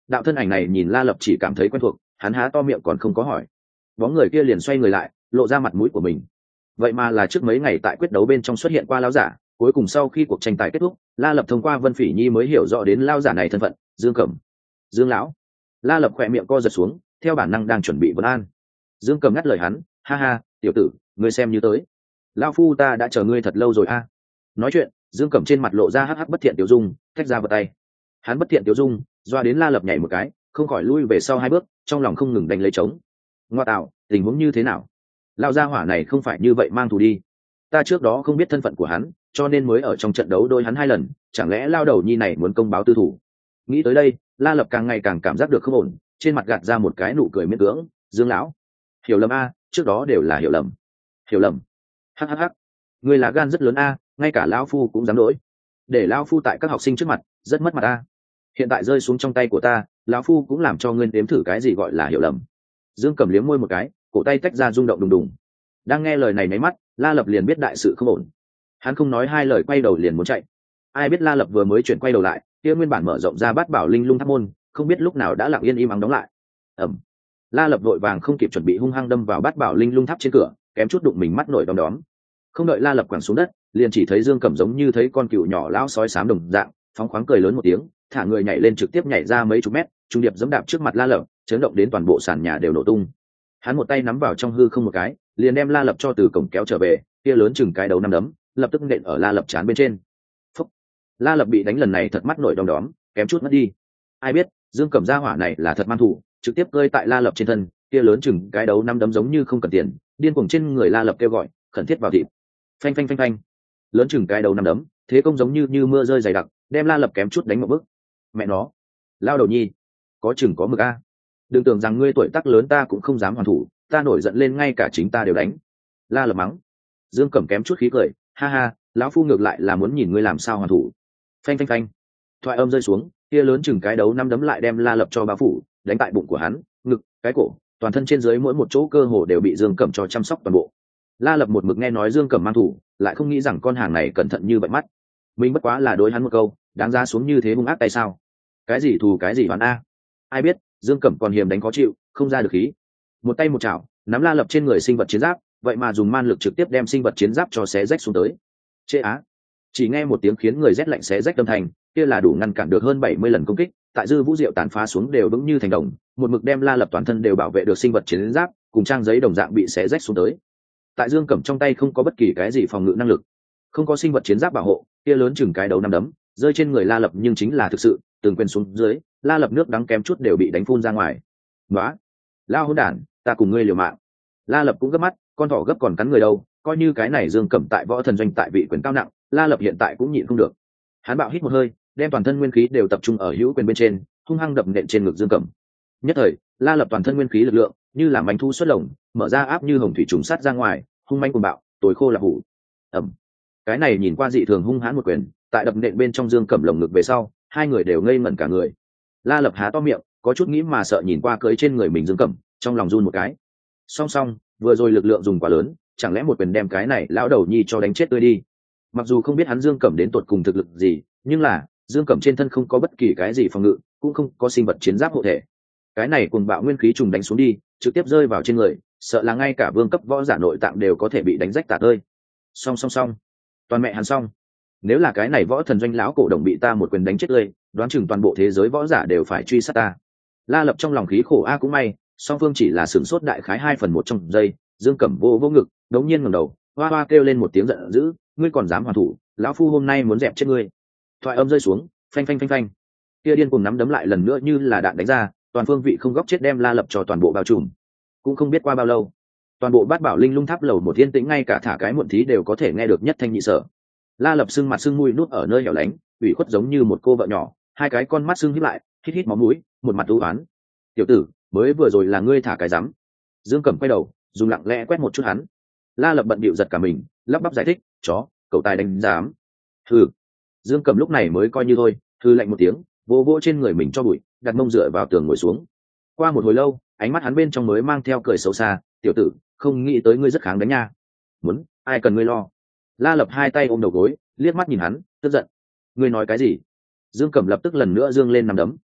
đạo thân ảnh này nhìn La Lập chỉ cảm thấy quen thuộc, hắn há to miệng còn không có hỏi. Bóng người kia liền xoay người lại, lộ ra mặt mũi của mình. Vậy mà là trước mấy ngày tại quyết đấu bên trong xuất hiện qua lão giả, cuối cùng sau khi cuộc tranh tài kết thúc, La Lập thông qua Vân Phỉ Nhi mới hiểu rõ đến lão giả này thân phận, Dương Cẩm. Dương lão. La Lập khỏe miệng co giật xuống, theo bản năng đang chuẩn bị vấn an. Dương Cẩm ngắt lời hắn, ha ha, tiểu tử, ngươi xem như tới. Lão phu ta đã chờ ngươi thật lâu rồi a. Nói chuyện, Dương Cẩm trên mặt lộ ra hắc hắc bất thiện tiểu dung, tách ra vật tay. Hắn bất thiện tiểu dung, doa đến La Lập nhảy một cái, không khỏi lui về sau hai bước, trong lòng không ngừng đánh lấy trống. Ngoa tạo, tình huống như thế nào? Lão gia hỏa này không phải như vậy mang thù đi. Ta trước đó không biết thân phận của hắn, cho nên mới ở trong trận đấu đôi hắn hai lần, chẳng lẽ lao đầu nhi này muốn công báo tư thủ? Nghĩ tới đây, La Lập càng ngày càng cảm giác được không ổn, trên mặt gạt ra một cái nụ cười miễn cưỡng. Dương lão, hiểu lầm a, trước đó đều là hiểu lầm. Hiểu lầm? Hắc hắc hắc, ngươi là gan rất lớn a, ngay cả lão phu cũng dám đổi. Để lão phu tại các học sinh trước mặt, rất mất mặt a. Hiện tại rơi xuống trong tay của ta, lão phu cũng làm cho ngươi nếm thử cái gì gọi là hiểu lầm. Dương Cẩm liếm môi một cái, cổ tay tách ra rung động đùng đùng. Đang nghe lời này mấy mắt, La Lập liền biết đại sự không ổn. Hắn không nói hai lời quay đầu liền muốn chạy. Ai biết La Lập vừa mới chuyển quay đầu lại, kia nguyên bản mở rộng ra bát bảo linh lung tháp môn, không biết lúc nào đã lặng yên im ắng đóng lại. Ầm. La Lập vội vàng không kịp chuẩn bị hung hăng đâm vào bát bảo linh lung tháp trên cửa, kém chút đụng mình mắt nổi đom đóm. Không đợi La Lập quẳng xuống đất, liền chỉ thấy Dương Cẩm giống như thấy con cừu nhỏ lão sói xám đồng dạng, phóng khoáng cười lớn một tiếng, thả người nhảy lên trực tiếp nhảy ra mấy chục mét, trung điệp giẫm đạp trước mặt La Lập, chấn động đến toàn bộ sàn nhà đều nổ tung. Hắn một tay nắm vào trong hư không một cái, liền đem La Lập cho từ cổng kéo trở về, kia lớn chừng cái đầu năm đấm, lập tức nện ở La Lập trán bên trên. Phúc. La Lập bị đánh lần này thật mắt nổi đom đóm, kém chút mất đi. Ai biết, Dương Cẩm gia hỏa này là thật man thủ, trực tiếp cơi tại La Lập trên thân, kia lớn chừng cái đầu năm đấm giống như không cần tiền, điên cuồng trên người La Lập kêu gọi, khẩn thiết vào thịt. Phanh phanh phanh phanh. Lớn chừng cái đầu năm đấm, thế công giống như như mưa rơi dày đặc, đem La Lập kém chút đánh một bước. Mẹ nó, lao đầu nhi, có chừng có mực a. Đừng tưởng rằng ngươi tuổi tác lớn ta cũng không dám hoàn thủ, ta nổi giận lên ngay cả chính ta đều đánh. La Lập mắng. Dương Cẩm kém chút khí cười, ha ha, lão phu ngược lại là muốn nhìn ngươi làm sao hoàn thủ. Phanh phanh phanh. Thoại âm rơi xuống, kia lớn chừng cái đấu năm đấm lại đem La Lập cho bao phủ, đánh tại bụng của hắn, ngực, cái cổ, toàn thân trên dưới mỗi một chỗ cơ hồ đều bị Dương Cẩm cho chăm sóc toàn bộ. La Lập một mực nghe nói Dương Cẩm mang thủ, lại không nghĩ rằng con hàng này cẩn thận như vậy mắt. Mình bất quá là đối hắn một câu, đáng ra xuống như thế hung ác tay sao? Cái gì thù cái gì đoán a? Ai biết, Dương Cẩm còn hiềm đánh khó chịu, không ra được khí. Một tay một chảo, nắm La Lập trên người sinh vật chiến giáp, vậy mà dùng man lực trực tiếp đem sinh vật chiến giáp cho xé rách xuống tới. Chê á! Chỉ nghe một tiếng khiến người rét lạnh xé rách tâm thành, kia là đủ ngăn cản được hơn bảy mươi lần công kích, tại dư vũ diệu tàn phá xuống đều vững như thành đồng, một mực đem La Lập toàn thân đều bảo vệ được sinh vật chiến giáp, cùng trang giấy đồng dạng bị xé rách xuống tới. Tại Dương Cẩm trong tay không có bất kỳ cái gì phòng ngự năng lực, không có sinh vật chiến giáp bảo hộ, kia lớn chừng cái đầu năm đấm, rơi trên người La Lập nhưng chính là thực sự, từng quên xuống dưới, La Lập nước đắng kém chút đều bị đánh phun ra ngoài. Nóa, lao hỗn đản, ta cùng ngươi liều mạng. La Lập cũng gấp mắt, con thỏ gấp còn cắn người đâu, coi như cái này Dương Cẩm tại võ thần doanh tại vị quyền cao nặng, La Lập hiện tại cũng nhịn không được. Hắn bạo hít một hơi, đem toàn thân nguyên khí đều tập trung ở hữu quyền bên trên, hung hăng đập nện trên ngực Dương Cẩm. Nhất thời, La Lập toàn thân nguyên khí lực lượng, như là manh thu xuất lồng, mở ra áp như hồng thủy trùng sát ra ngoài, hung manh cuồng bạo, tối khô là hủ. Ẩm. Cái này nhìn qua dị thường hung hãn một quyền, tại đập nện bên trong Dương Cẩm lồng ngực về sau, hai người đều ngây ngẩn cả người. La Lập há to miệng, có chút nghĩ mà sợ nhìn qua cưới trên người mình Dương Cẩm, trong lòng run một cái. Song song, vừa rồi lực lượng dùng quá lớn, chẳng lẽ một quyền đem cái này lão đầu nhi cho đánh chết tươi đi. Mặc dù không biết hắn Dương Cẩm đến tột cùng thực lực gì, nhưng là Dương Cẩm trên thân không có bất kỳ cái gì phòng ngự, cũng không có sinh vật chiến giáp hộ thể. Cái này cuồng bạo nguyên khí trùng đánh xuống đi, trực tiếp rơi vào trên người, sợ là ngay cả vương cấp võ giả nội tạng đều có thể bị đánh rách tả tơi. Song song song, toàn mẹ hắn xong. Nếu là cái này võ thần doanh lão cổ đồng bị ta một quyền đánh chết tươi, đoán chừng toàn bộ thế giới võ giả đều phải truy sát ta. La Lập trong lòng khí khổ a cũng may, song phương chỉ là sửng sốt đại khái hai phần một trong giây. Dương Cẩm vô vô ngực, đống nhiên ngẩng đầu, hoa hoa kêu lên một tiếng giận dữ, ngươi còn dám hoàn thủ, lão phu hôm nay muốn dẹp chết ngươi. Thoại âm rơi xuống, phanh phanh phanh phanh, kia điên cùng nắm đấm lại lần nữa như là đạn đánh ra, toàn phương vị không góc chết đem La Lập cho toàn bộ bao trùm. Cũng không biết qua bao lâu, toàn bộ bát bảo linh lung tháp lầu một thiên tĩnh, ngay cả thả cái muộn thí đều có thể nghe được nhất thanh nhị sở. La Lập sưng mặt sưng mũi nút ở nơi hẻo lánh, ủy khuất giống như một cô vợ nhỏ, hai cái con mắt sưng híp lại, hít hít máu mũi, một mặt u oán. Tiểu tử, mới vừa rồi là ngươi thả cái rắm. Dương Cẩm quay đầu, dùng lặng lẽ quét một chút hắn. La Lập bận bịu giật cả mình, lắp bắp giải thích, chó, cậu tài đánh dám. Hừ. Dương Cẩm lúc này mới coi như thôi, hừ lạnh một tiếng, vỗ vỗ trên người mình cho bụi, đặt mông dựa vào tường ngồi xuống. Qua một hồi lâu, ánh mắt hắn bên trong mới mang theo cười xấu xa, tiểu tử, không nghĩ tới ngươi rất kháng đánh nha. Muốn, ai cần ngươi lo. La Lập hai tay ôm đầu gối, liếc mắt nhìn hắn, tức giận. Ngươi nói cái gì? Dương Cẩm lập tức lần nữa dương lên nằm đấm.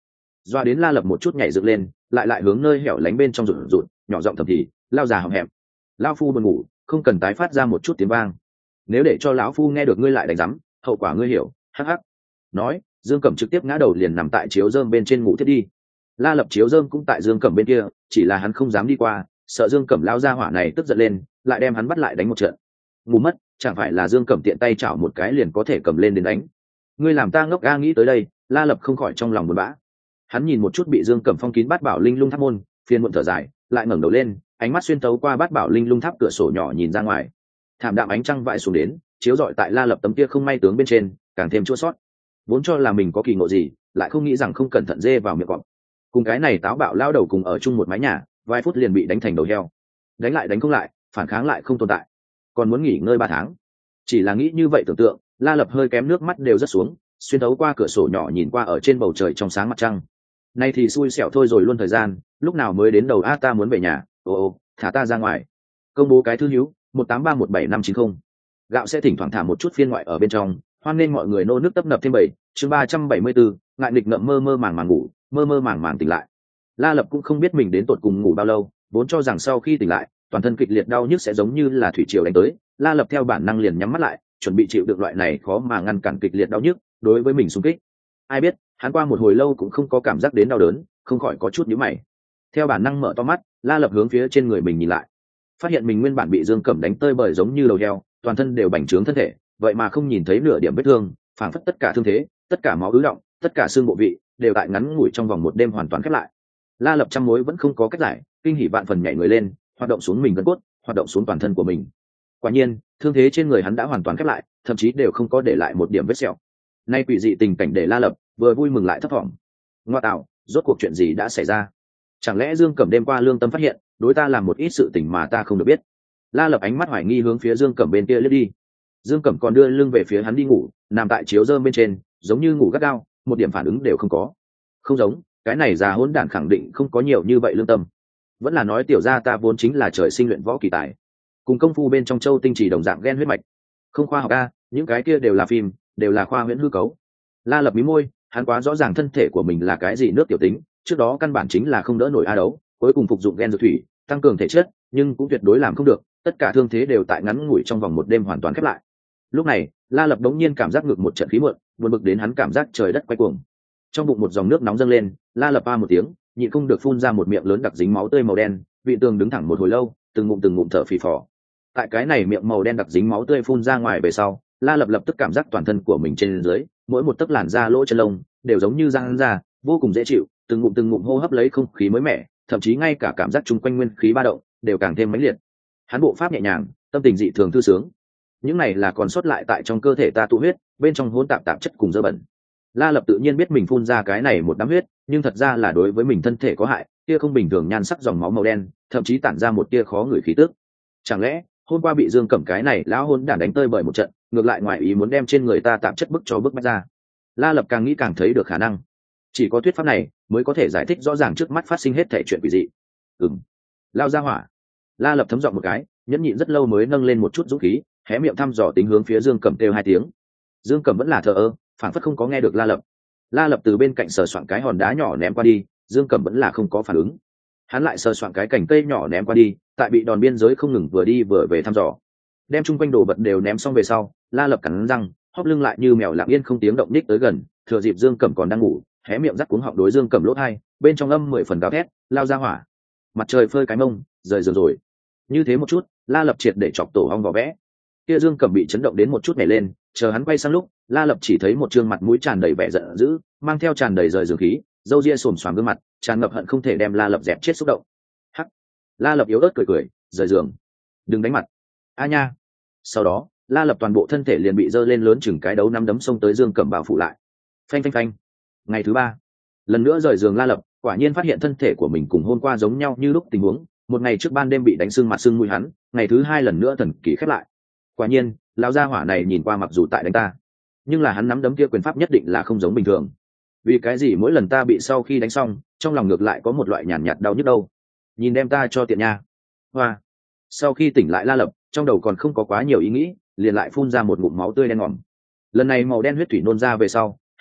doa đến La Lập một chút nhảy dựng lên, lại lại hướng nơi hẻo lánh bên trong rụt rụt nhỏ giọng thầm thì, lao già hậm hẹm, lao phu buồn ngủ, không cần tái phát ra một chút tiếng vang, nếu để cho lão phu nghe được ngươi lại đánh rắm, hậu quả ngươi hiểu. Hắc hắc. Nói, Dương Cẩm trực tiếp ngã đầu liền nằm tại chiếu rơm bên trên ngủ thiết đi. La Lập chiếu rơm cũng tại Dương Cẩm bên kia, chỉ là hắn không dám đi qua, sợ Dương Cẩm lao ra hỏa này tức giận lên, lại đem hắn bắt lại đánh một trận. Ngu mất, chẳng phải là Dương Cẩm tiện tay chảo một cái liền có thể cầm lên đến đánh. Ngươi làm ta ngốc ga nghĩ tới đây, La Lập không khỏi trong lòng buồn bã. Hắn nhìn một chút bị Dương Cẩm phong kín bát bảo linh lung tháp môn, phiền muộn thở dài, lại ngẩng đầu lên, ánh mắt xuyên tấu qua bát bảo linh lung tháp cửa sổ nhỏ nhìn ra ngoài. Thảm đạm ánh trăng vãi xuống đến, chiếu rọi tại La Lập tấm kia không may tướng bên trên, càng thêm chua sót. Vốn cho là mình có kỳ ngộ gì, lại không nghĩ rằng không cẩn thận dê vào miệng cọp. Cùng cái này táo bạo lao đầu cùng ở chung một mái nhà, vài phút liền bị đánh thành đầu heo. Đánh lại đánh không lại, phản kháng lại không tồn tại, còn muốn nghỉ ngơi ba tháng. Chỉ là nghĩ như vậy tưởng tượng, La Lập hơi kém nước mắt đều rớt xuống, xuyên thấu qua cửa sổ nhỏ nhìn qua ở trên bầu trời trong sáng mặt trăng. Nay thì xui xẻo thôi rồi luôn thời gian, lúc nào mới đến đầu a ta muốn về nhà, ô ô, thả ta ra ngoài. Công bố cái thư hữu, một tám ba một bảy năm chín không. Gạo sẽ thỉnh thoảng thả một chút phiên ngoại ở bên trong, hoan nên mọi người nô nước tấp nập thêm bảy, chương ba trăm bảy mươi bốn, ngại nghịch ngợm mơ mơ màng màng ngủ, mơ mơ màng màng tỉnh lại. La Lập cũng không biết mình đến tột cùng ngủ bao lâu, vốn cho rằng sau khi tỉnh lại, toàn thân kịch liệt đau nhức sẽ giống như là thủy triều đánh tới, La Lập theo bản năng liền nhắm mắt lại, chuẩn bị chịu được loại này khó mà ngăn cản kịch liệt đau nhức, đối với mình xung kích. Ai biết, hắn qua một hồi lâu cũng không có cảm giác đến đau đớn, không khỏi có chút nhíu mày. Theo bản năng mở to mắt, La Lập hướng phía trên người mình nhìn lại, phát hiện mình nguyên bản bị Dương Cẩm đánh tơi bời giống như đầu heo, toàn thân đều bành trướng thân thể, vậy mà không nhìn thấy nửa điểm vết thương, phảng phất tất cả thương thế, tất cả máu ứ động, tất cả xương bộ vị đều tại ngắn ngủi trong vòng một đêm hoàn toàn khép lại. La Lập trăm mối vẫn không có cách giải, kinh hỉ vạn phần nhảy người lên, hoạt động xuống mình gân cốt, hoạt động xuống toàn thân của mình. Quả nhiên, thương thế trên người hắn đã hoàn toàn khép lại, thậm chí đều không có để lại một điểm vết sẹo. Nay quỷ dị tình cảnh để La Lập vừa vui mừng lại thấp thỏm. Ngoa tạo, rốt cuộc chuyện gì đã xảy ra? Chẳng lẽ Dương Cẩm đêm qua lương tâm phát hiện, đối ta làm một ít sự tình mà ta không được biết? La Lập ánh mắt hoài nghi hướng phía Dương Cẩm bên kia lướt đi. Dương Cẩm còn đưa lưng về phía hắn đi ngủ, nằm tại chiếu rơm bên trên, giống như ngủ gắt gao, một điểm phản ứng đều không có. Không giống, cái này già hỗn đản khẳng định không có nhiều như vậy lương tâm. Vẫn là nói tiểu gia ta vốn chính là trời sinh luyện võ kỳ tài, cùng công phu bên trong châu tinh chỉ đồng dạng ghen huyết mạch. Không khoa học a, những cái kia đều là phim, đều là khoa huyễn hư cấu. La Lập mí môi, hắn quá rõ ràng thân thể của mình là cái gì nước tiểu tính, trước đó căn bản chính là không đỡ nổi a đấu, cuối cùng phục dụng gen dược thủy, tăng cường thể chất, nhưng cũng tuyệt đối làm không được, tất cả thương thế đều tại ngắn ngủi trong vòng một đêm hoàn toàn khép lại. Lúc này, La Lập đống nhiên cảm giác ngực một trận khí mượn, buồn bực đến hắn cảm giác trời đất quay cuồng. Trong bụng một dòng nước nóng dâng lên, La Lập a một tiếng, nhịn không được phun ra một miệng lớn đặc dính máu tươi màu đen, vị tường đứng thẳng một hồi lâu, từng ngụm từng ngụm thở phì phò. Tại cái này miệng màu đen đặc dính máu tươi phun ra ngoài về sau, La Lập lập tức cảm giác toàn thân của mình trên dưới, mỗi một tấc làn da lỗ chân lông đều giống như răng ra, vô cùng dễ chịu, từng ngụm từng ngụm hô hấp lấy không khí mới mẻ, thậm chí ngay cả cảm giác chung quanh nguyên khí ba động đều càng thêm mãnh liệt. Hắn bộ pháp nhẹ nhàng, tâm tình dị thường thư sướng. Những này là còn sót lại tại trong cơ thể ta tụ huyết, bên trong hỗn tạp tạp chất cùng dơ bẩn. La Lập tự nhiên biết mình phun ra cái này một đám huyết, nhưng thật ra là đối với mình thân thể có hại, tia không bình thường nhan sắc dòng máu màu đen, thậm chí tản ra một tia khó ngửi khí tức. Chẳng lẽ hôm qua bị Dương Cẩm cái này lão hôn đản đánh tơi bởi một trận, ngược lại ngoài ý muốn đem trên người ta tạp chất bức cho bức bách ra? La Lập càng nghĩ càng thấy được khả năng, chỉ có thuyết pháp này mới có thể giải thích rõ ràng trước mắt phát sinh hết thể chuyện quỷ dị. Ừm, lao ra hỏa. La Lập thấm giọng một cái, nhẫn nhịn rất lâu mới nâng lên một chút dũng khí, hé miệng thăm dò tính hướng phía Dương Cẩm kêu hai tiếng. Dương Cẩm vẫn là thờ ơ, phản phất không có nghe được La Lập. La Lập từ bên cạnh sờ soạn cái hòn đá nhỏ ném qua đi, Dương Cẩm vẫn là không có phản ứng. Hắn lại sờ soạn cái cành cây nhỏ ném qua đi, tại bị đòn biên giới không ngừng vừa đi vừa về thăm dò. Đem chung quanh đồ vật đều ném xong về sau, La Lập cắn răng, hóp lưng lại như mèo lặng yên không tiếng động ních tới gần, thừa dịp Dương Cẩm còn đang ngủ, hé miệng rắc cuống họng đối Dương Cẩm lỗ hai, bên trong âm mười phần gào thét, lao ra hỏa. Mặt trời phơi cái mông, rời giường rồi. Như thế một chút, La Lập triệt để chọc tổ ong vỏ vẽ. Kia Dương Cẩm bị chấn động đến một chút nhảy lên, chờ hắn quay sang lúc, La Lập chỉ thấy một trương mặt mũi tràn đầy vẻ giận dữ, mang theo tràn đầy rời giường khí, râu ria xồm xoàm gương mặt, tràn ngập hận không thể đem La Lập dẹp chết xúc động. Hắc. La Lập yếu ớt cười cười, rời giường. Đừng đánh mặt. A nha. Sau đó, La Lập toàn bộ thân thể liền bị dơ lên lớn chừng cái đấu năm đấm xông tới Dương Cẩm bao phủ lại. Phanh phanh phanh. Ngày thứ ba, lần nữa rời giường La Lập, quả nhiên phát hiện thân thể của mình cùng hôm qua giống nhau như lúc tình huống, một ngày trước ban đêm bị đánh sưng mặt sưng mũi hắn, ngày thứ hai lần nữa thần kỳ khép lại. Quả nhiên, lão gia hỏa này nhìn qua mặc dù tại đánh ta, nhưng là hắn nắm đấm kia quyền pháp nhất định là không giống bình thường. Vì cái gì mỗi lần ta bị sau khi đánh xong, trong lòng ngược lại có một loại nhàn nhạt đau nhức đâu? Nhìn đem ta cho tiện nha. Hoa. Sau khi tỉnh lại La Lập, trong đầu còn không có quá nhiều ý nghĩ, liền lại phun ra một ngụm máu tươi đen ngòm. Lần này màu đen huyết thủy nôn ra về sau,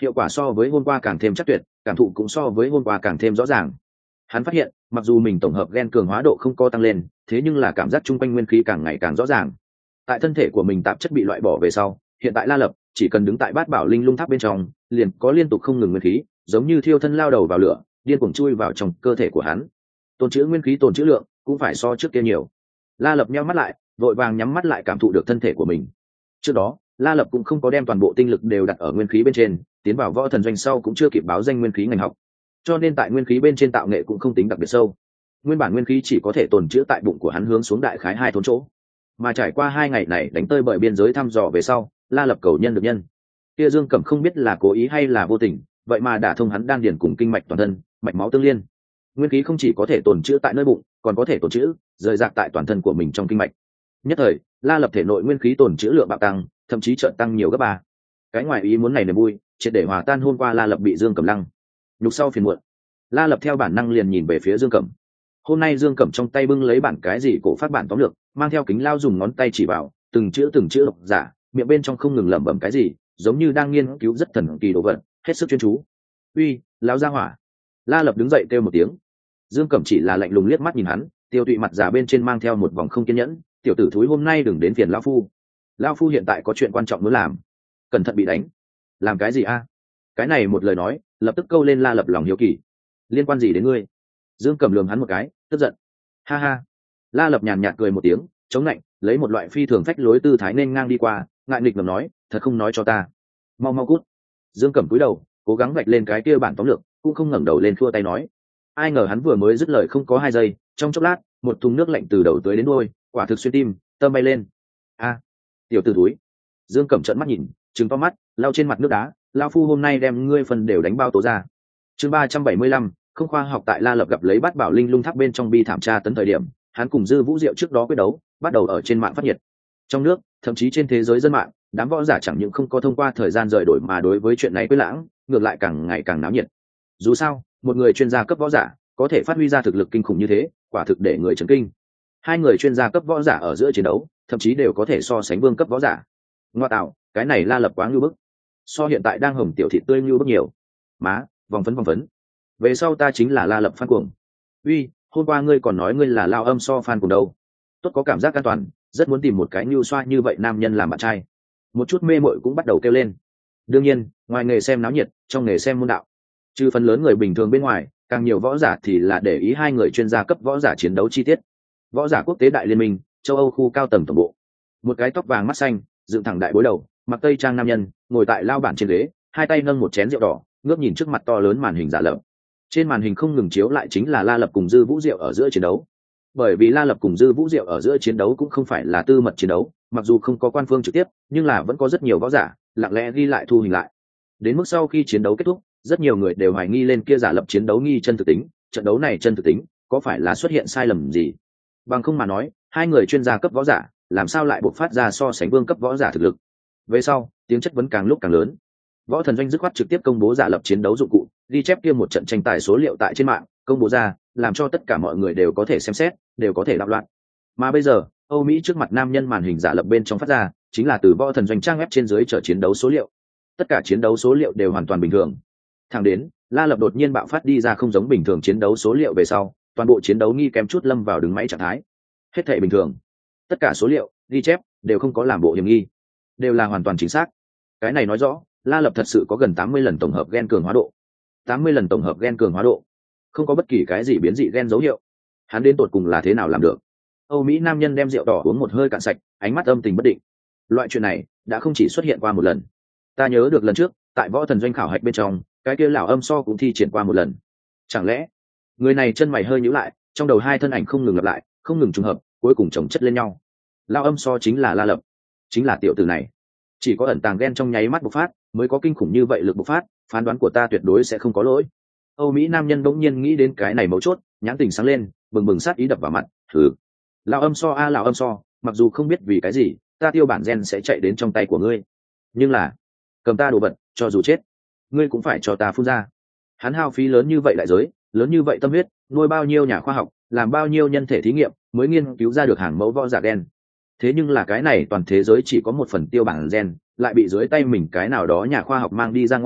hiệu quả so với hôm qua càng thêm chắc tuyệt, cảm thụ cũng so với hôm qua càng thêm rõ ràng. Hắn phát hiện mặc dù mình tổng hợp gen cường hóa độ không có tăng lên, thế nhưng là cảm giác chung quanh nguyên khí càng ngày càng rõ ràng. Tại thân thể của mình tạp chất bị loại bỏ về sau, hiện tại La Lập chỉ cần đứng tại bát bảo linh lung tháp bên trong, liền có liên tục không ngừng nguyên khí, giống như thiêu thân lao đầu vào lửa, điên cuồng chui vào trong cơ thể của hắn. Tồn trữ nguyên khí tồn trữ lượng cũng phải so trước kia nhiều. La Lập nhắm mắt lại, vội vàng nhắm mắt lại cảm thụ được thân thể của mình. Trước đó, La Lập cũng không có đem toàn bộ tinh lực đều đặt ở nguyên khí bên trên, tiến vào võ thần doanh sau cũng chưa kịp báo danh nguyên khí ngành học, cho nên tại nguyên khí bên trên tạo nghệ cũng không tính đặc biệt sâu. Nguyên bản nguyên khí chỉ có thể tồn trữ tại bụng của hắn hướng xuống đại khái hai thốn chỗ, mà trải qua hai ngày này đánh tơi bởi biên giới thăm dò về sau, La Lập cầu nhân được nhân. Kia Dương Cẩm không biết là cố ý hay là vô tình, vậy mà đả thông hắn đan điền cùng kinh mạch toàn thân, mạch máu tương liên. Nguyên khí không chỉ có thể tồn trữ tại nơi bụng, còn có thể tồn trữ rời rạc tại toàn thân của mình trong kinh mạch. Nhất thời, La Lập thể nội nguyên khí tồn trữ lượng bạo tăng, thậm chí chợt tăng nhiều gấp ba. Cái ngoài ý muốn này niềm vui, triệt để hòa tan hôm qua La Lập bị Dương Cẩm lăng nhục sau phiền muộn. La Lập theo bản năng liền nhìn về phía Dương Cẩm. Hôm nay Dương Cẩm trong tay bưng lấy bản cái gì cổ phát bản tóm lược, mang theo kính lao dùng ngón tay chỉ vào, từng chữ từng chữ đọc giả, miệng bên trong không ngừng lẩm bẩm cái gì, giống như đang nghiên cứu rất thần kỳ đồ vật, hết sức chuyên chú. "Uy, lão gia hỏa!" La Lập đứng dậy kêu một tiếng. Dương Cẩm chỉ là lạnh lùng liếc mắt nhìn hắn, tiêu tụy mặt già bên trên mang theo một vòng không kiên nhẫn. "Tiểu tử thúi hôm nay đừng đến phiền lão phu. Lão phu hiện tại có chuyện quan trọng muốn làm." "Cẩn thận bị đánh." "Làm cái gì a?" Cái này một lời nói, lập tức câu lên La Lập lòng hiếu kỳ. "Liên quan gì đến ngươi?" Dương Cẩm lườm hắn một cái, tức giận. "Ha ha." La Lập nhàn nhạt cười một tiếng, chống lạnh, lấy một loại phi thường phách lối tư thái nên ngang đi qua, ngại nghịch ngầm nói, "Thật không nói cho ta. Mau mau cút." Dương Cẩm cúi đầu, cố gắng vạch lên cái kia bản tóm lược, cũng không ngẩng đầu lên khua tay nói. Ai ngờ hắn vừa mới dứt lời không có hai giây, trong chốc lát, một thùng nước lạnh từ đầu tới đến đuôi, quả thực xuyên tim, tâm bay lên. "A, tiểu tử túi." Dương Cẩm trợn mắt nhìn, trừng to mắt, lau trên mặt nước đá, "Lão phu hôm nay đem ngươi phần đều đánh bao tố ra." Chương ba trăm bảy mươi lăm, không khoa học. Tại La Lập gặp lấy bát bảo linh lung tháp bên trong bi thảm tra tấn thời điểm, hắn cùng Dư Vũ Diệu trước đó quyết đấu, bắt đầu ở trên mạng phát nhiệt. Trong nước, thậm chí trên thế giới dân mạng, đám võ giả chẳng những không có thông qua thời gian rời đổi mà đối với chuyện này quyết lãng, ngược lại càng ngày càng náo nhiệt. Dù sao, một người chuyên gia cấp võ giả có thể phát huy ra thực lực kinh khủng như thế, quả thực để người chấn kinh. Hai người chuyên gia cấp võ giả ở giữa chiến đấu, thậm chí đều có thể so sánh vương cấp võ giả. Ngoa tạo, cái này La Lập quá ngưu bức. So hiện tại đang hồng tiểu thị tươi ngưu bức nhiều. Má, vòng phấn vòng phấn. Về sau ta chính là La Lập fan cuồng. Uy, hôm qua ngươi còn nói ngươi là Lao Âm So fan cuồng đâu. Tốt, có cảm giác an toàn, rất muốn tìm một cái nhu xoa như vậy nam nhân làm bạn trai. Một chút mê mội cũng bắt đầu kêu lên. Đương nhiên, ngoài nghề xem náo nhiệt, trong nghề xem môn đạo. Trừ phần lớn người bình thường bên ngoài, càng nhiều võ giả thì là để ý hai người chuyên gia cấp võ giả chiến đấu chi tiết. Võ giả quốc tế đại liên minh, châu Âu khu cao tầng tổng bộ. Một cái tóc vàng mắt xanh, dựng thẳng đại bối đầu, mặc tây trang nam nhân, ngồi tại lao bản trên ghế, hai tay nâng một chén rượu đỏ, ngước nhìn trước mặt to lớn màn hình giả lập. Trên màn hình không ngừng chiếu lại chính là La Lập cùng Dư Vũ Diệu ở giữa chiến đấu. Bởi vì La Lập cùng Dư Vũ Diệu ở giữa chiến đấu cũng không phải là tư mật chiến đấu, mặc dù không có quan phương trực tiếp, nhưng là vẫn có rất nhiều võ giả lặng lẽ ghi lại thu hình lại. Đến mức sau khi chiến đấu kết thúc, rất nhiều người đều hoài nghi lên kia giả lập chiến đấu nghi chân thực tính, trận đấu này chân thực tính có phải là xuất hiện sai lầm gì? Bằng không mà nói, hai người chuyên gia cấp võ giả làm sao lại bộc phát ra so sánh vương cấp võ giả thực lực? Về sau, tiếng chất vấn càng lúc càng lớn. Võ Thần Doanh dứt khoát trực tiếp công bố giả lập chiến đấu dụng cụ, ghi chép kia một trận tranh tài số liệu tại trên mạng, công bố ra, làm cho tất cả mọi người đều có thể xem xét, đều có thể đạo loạn. Mà bây giờ, Âu Mỹ trước mặt nam nhân màn hình giả lập bên trong phát ra, chính là từ Võ Thần Doanh trang web trên dưới chở chiến đấu số liệu. Tất cả chiến đấu số liệu đều hoàn toàn bình thường. Thẳng đến, La Lập đột nhiên bạo phát đi ra không giống bình thường chiến đấu số liệu về sau, toàn bộ chiến đấu nghi kém chút lâm vào đứng máy trạng thái. Hết thảy bình thường. Tất cả số liệu, ghi chép đều không có làm bộ hiểm nghi, đều là hoàn toàn chính xác. Cái này nói rõ, La Lập thật sự có gần tám mươi lần tổng hợp gen cường hóa độ. tám mươi lần tổng hợp gen cường hóa độ. Không có bất kỳ cái gì biến dị gen dấu hiệu. Hắn đến tột cùng là thế nào làm được? Âu Mỹ nam nhân đem rượu đỏ uống một hơi cạn sạch, ánh mắt âm tình bất định. Loại chuyện này đã không chỉ xuất hiện qua một lần. Ta nhớ được lần trước, tại Võ Thần Doanh khảo hạch bên trong, cái kia lão Âm So cũng thi triển qua một lần. Chẳng lẽ, người này chân mày hơi nhíu lại, trong đầu hai thân ảnh không ngừng lặp lại, không ngừng trùng hợp, cuối cùng chồng chất lên nhau. Lão Âm So chính là La Lập, chính là tiểu tử này. Chỉ có ẩn tàng gen trong nháy mắt bộc phát, mới có kinh khủng như vậy lực bộc phát, phán đoán của ta tuyệt đối sẽ không có lỗi. Âu Mỹ nam nhân bỗng nhiên nghĩ đến cái này mấu chốt, nhãn tình sáng lên, bừng bừng sát ý đập vào mặt. Thử, lão Âm So a lão Âm So, mặc dù không biết vì cái gì, ta tiêu bản gen sẽ chạy đến trong tay của ngươi, nhưng là cầm ta đồ vật, cho dù chết, ngươi cũng phải cho ta phun ra. Hắn hao phí lớn như vậy đại giới, lớn như vậy tâm huyết, nuôi bao nhiêu nhà khoa học, làm bao nhiêu nhân thể thí nghiệm, mới nghiên cứu ra được hàng mẫu võ giả gen. Thế nhưng là cái này toàn thế giới chỉ có một phần tiêu bản gen, lại bị dưới tay mình cái nào đó nhà khoa học mang đi ra ngoài,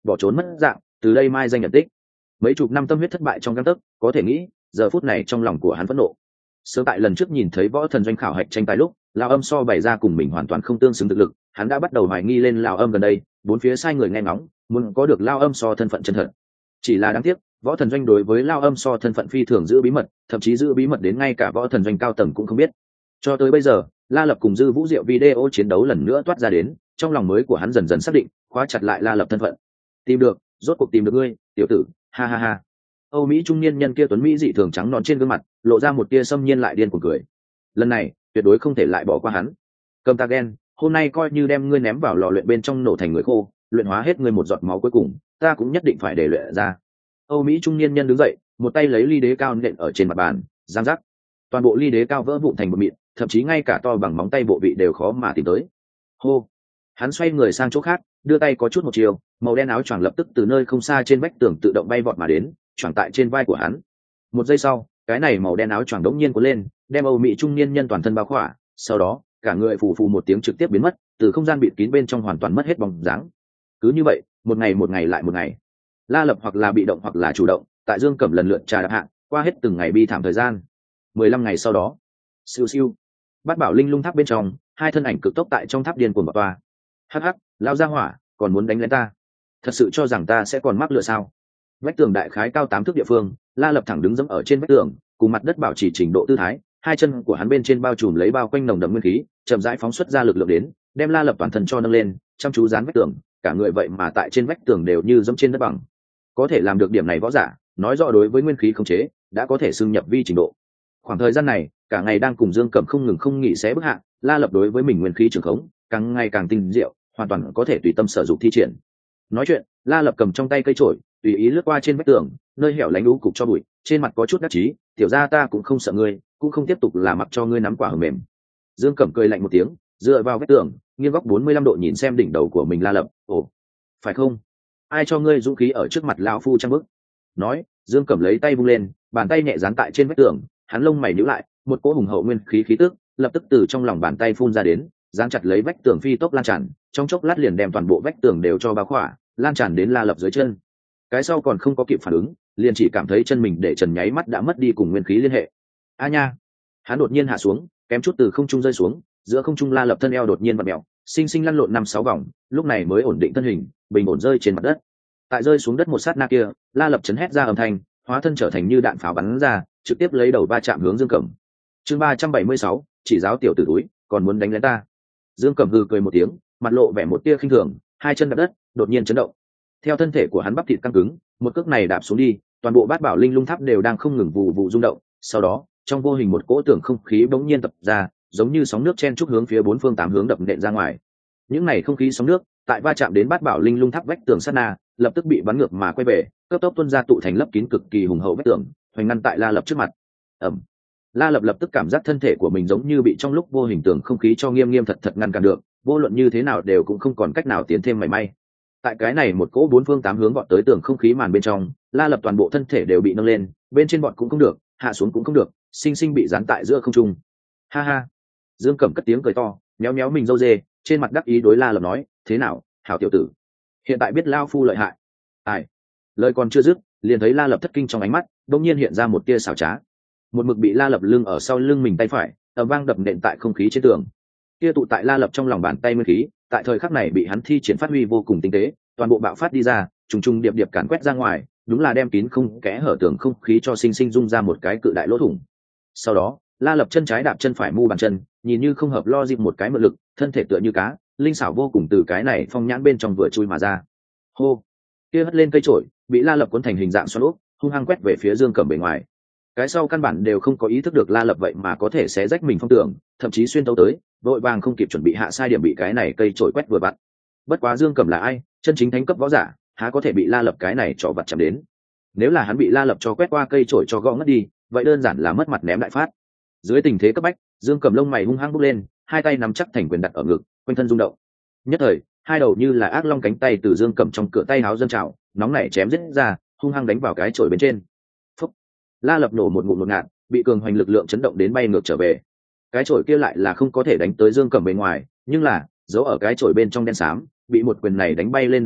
bỏ trốn mất dạng, từ đây mai danh nhận tích. Mấy chục năm tâm huyết thất bại trong gang tấc, có thể nghĩ giờ phút này trong lòng của hắn phẫn nộ. Sớm tại lần trước nhìn thấy võ thần doanh khảo hạch tranh tài lúc lão âm so bày ra cùng mình hoàn toàn không tương xứng thực lực, hắn đã bắt đầu hoài nghi lên lão âm gần đây bốn phía sai người nghe ngóng, muốn có được lão âm so thân phận chân thật. Chỉ là đáng tiếc võ thần doanh đối với lão âm so thân phận phi thường giữ bí mật, thậm chí giữ bí mật đến ngay cả võ thần doanh cao tầng cũng không biết. Cho tới bây giờ La Lập cùng Dư Vũ Diệu video chiến đấu lần nữa toát ra đến, trong lòng mới của hắn dần dần xác định khóa chặt lại La Lập thân phận. Tìm được, rốt cuộc tìm được ngươi tiểu tử, ha ha ha. Âu Mỹ trung niên nhân kia tuấn mỹ dị thường trắng nõn trên gương mặt lộ ra một tia xâm nhiên lại điên cuồng cười. Lần này tuyệt đối không thể lại bỏ qua hắn. Cầm ta ghen, hôm nay coi như đem ngươi ném vào lò luyện bên trong nổ thành người khô, luyện hóa hết ngươi một giọt máu cuối cùng, ta cũng nhất định phải để luyện ra. Âu Mỹ trung niên nhân đứng dậy, một tay lấy ly đế cao nện ở trên mặt bàn, giang rắc. Toàn bộ ly đế cao vỡ vụn thành một mịn, thậm chí ngay cả to bằng móng tay bộ vị đều khó mà tìm tới. Hô. Hắn xoay người sang chỗ khác, đưa tay có chút một chiều, màu đen áo choàng lập tức từ nơi không xa trên vách tường tự động bay vọt mà đến, choàng tại trên vai của hắn. Một giây sau, cái này màu đen áo choàng đống nhiên cuốn lên, đem Âu Mỹ trung niên nhân toàn thân bao khỏa, sau đó, cả người phù phù một tiếng trực tiếp biến mất, từ không gian bịt kín bên trong hoàn toàn mất hết bóng dáng. Cứ như vậy, một ngày một ngày lại một ngày. La Lập hoặc là bị động hoặc là chủ động, tại Dương Cẩm lần lượt trà đạp hạng, qua hết từng ngày bi thảm thời gian. mười lăm ngày sau đó, siêu siêu, Bát Bảo Linh Lung Tháp bên trong, hai thân ảnh cực tốc tại trong tháp điên cuồng bạo toa. Hắc hắc, lao ra hỏa, còn muốn đánh lên ta? Thật sự cho rằng ta sẽ còn mắc lừa sao? Vách tường đại khái cao tám thước địa phương, La Lập thẳng đứng dẫm ở trên vách tường, cùng mặt đất bảo trì trình độ tư thái, hai chân của hắn bên trên bao trùm lấy bao quanh nồng đậm nguyên khí, chậm rãi phóng xuất ra lực lượng đến, đem La Lập toàn thân cho nâng lên, chăm chú dán vách tường, cả người vậy mà tại trên vách tường đều như dẫm trên đất bằng. Có thể làm được điểm này võ giả, nói rõ đối với nguyên khí khống chế đã có thể xưng nhập vi trình độ. Khoảng thời gian này, cả ngày đang cùng Dương Cẩm không ngừng không nghỉ xé bức hạ, La Lập đối với mình nguyên khí trường khống càng ngày càng tinh diệu, hoàn toàn có thể tùy tâm sở dụng thi triển. Nói chuyện, La Lập cầm trong tay cây chổi, tùy ý lướt qua trên vách tường, nơi hẻo lánh lũ cục cho bụi, trên mặt có chút đắc chí, tiểu gia ta cũng không sợ ngươi, cũng không tiếp tục là mặc cho ngươi nắm quả hờ mềm. Dương Cẩm cười lạnh một tiếng, dựa vào vách tường, nghiêng góc bốn mươi lăm độ nhìn xem đỉnh đầu của mình La Lập, ồ, phải không? Ai cho ngươi dũng khí ở trước mặt lão phu trăm bức? Nói, Dương Cẩm lấy tay vung lên, bàn tay nhẹ dán tại trên vách tường, hắn lông mày nhíu lại, một cỗ hùng hậu nguyên khí khí tức lập tức từ trong lòng bàn tay phun ra đến, dán chặt lấy vách tường phi tốc lan tràn, trong chốc lát liền đem toàn bộ vách tường đều cho bao khỏa, lan tràn đến La Lập dưới chân. Cái sau còn không có kịp phản ứng, liền chỉ cảm thấy chân mình để trần nháy mắt đã mất đi cùng nguyên khí liên hệ. A nha! Hắn đột nhiên hạ xuống, kém chút từ không trung rơi xuống, giữa không trung La Lập thân eo đột nhiên vặn mèo, sinh sinh lăn lộn năm sáu vòng, lúc này mới ổn định thân hình, bình ổn rơi trên mặt đất. Tại rơi xuống đất một sát na kia, La Lập chấn hét ra âm thanh, hóa thân trở thành như đạn pháo bắn ra, trực tiếp lấy đầu va chạm hướng Dương Cẩm. Chương ba trăm bảy mươi sáu, chỉ giáo tiểu tử túi, còn muốn đánh lén ta. Dương Cẩm hừ cười một tiếng, mặt lộ vẻ một tia khinh thường, hai chân đạp đất, đột nhiên chấn động. Theo thân thể của hắn bắp thịt căng cứng, một cước này đạp xuống đi, toàn bộ Bát Bảo Linh Lung Tháp đều đang không ngừng vụ vụ rung động, sau đó, trong vô hình một cỗ tưởng không khí bỗng nhiên tập ra, giống như sóng nước chen chúc hướng phía bốn phương tám hướng đập nện ra ngoài. Những này không khí sóng nước, tại va chạm đến Bát Bảo Linh Lung Tháp vách tường sát na, lập tức bị bắn ngược mà quay về, cấp tốc tuôn ra tụ thành lấp kín cực kỳ hùng hậu vách tường, hoành ngăn tại La Lập trước mặt. Ầm. La Lập lập tức cảm giác thân thể của mình giống như bị trong lúc vô hình tường không khí cho nghiêm nghiêm thật thật ngăn cản được, vô luận như thế nào đều cũng không còn cách nào tiến thêm mảy may. Tại cái này một cỗ bốn phương tám hướng vọt tới tường không khí màn bên trong, La Lập toàn bộ thân thể đều bị nâng lên, bên trên vọt cũng không được, hạ xuống cũng không được, sinh sinh bị dán tại giữa không trung. Ha ha. Dương Cẩm cất tiếng cười to, méo méo mình râu dê, trên mặt đắc ý đối La Lập nói, thế nào, hảo tiểu tử, hiện tại biết lao phu lợi hại. Ai? Lời còn chưa dứt, liền thấy La Lập thất kinh trong ánh mắt, đột nhiên hiện ra một tia xảo trá. Một mực bị La Lập lưng ở sau lưng mình tay phải, ầm vang đập nện tại không khí trên tường. Kia tụ tại La Lập trong lòng bàn tay nguyên khí, tại thời khắc này bị hắn thi triển phát huy vô cùng tinh tế, toàn bộ bạo phát đi ra, trùng trùng điệp điệp càn quét ra ngoài, đúng là đem kín không kẽ hở tường không khí cho sinh sinh dung ra một cái cự đại lỗ thủng. Sau đó, La Lập chân trái đạp chân phải mu bàn chân, nhìn như không hợp lo dịp một cái mượn lực, thân thể tựa như cá, linh xảo vô cùng từ cái này phong nhãn bên trong vừa chui mà ra. Hô! Kia hất lên cây trổi, bị La Lập cuốn thành hình dạng xoắn ốc, hung hăng quét về phía Dương Cẩm bề ngoài. Cái sau căn bản đều không có ý thức được La Lập vậy mà có thể xé rách mình phong tường, thậm chí xuyên tấu tới, vội vàng không kịp chuẩn bị hạ sai điểm bị cái này cây trổi quét vừa vặn. Bất quá Dương Cẩm là ai, chân chính thánh cấp võ giả, há có thể bị La Lập cái này cho vặt chạm đến. Nếu là hắn bị La Lập cho quét qua cây trổi cho gõ ngất đi, vậy đơn giản là mất mặt ném đại phát. Dưới tình thế cấp bách, Dương Cẩm lông mày hung hăng bốc lên, hai tay nắm chắc thành quyền đặt ở ngực, quanh thân rung động. Nhất thời, hai đầu như là ác long cánh tay từ Dương Cẩm trong cửa tay háo dâng trào, nóng nảy chém giết ra, hung hăng đánh vào cái chổi bên trên. Phúc! La Lập nổ một ngụm ngột ngạt, bị cường hoành lực lượng chấn động đến bay ngược trở về. Cái chổi kia lại là không có thể đánh tới Dương Cẩm bên ngoài, nhưng là giấu ở cái chổi bên trong đen xám, bị một quyền này đánh bay lên đầy trời,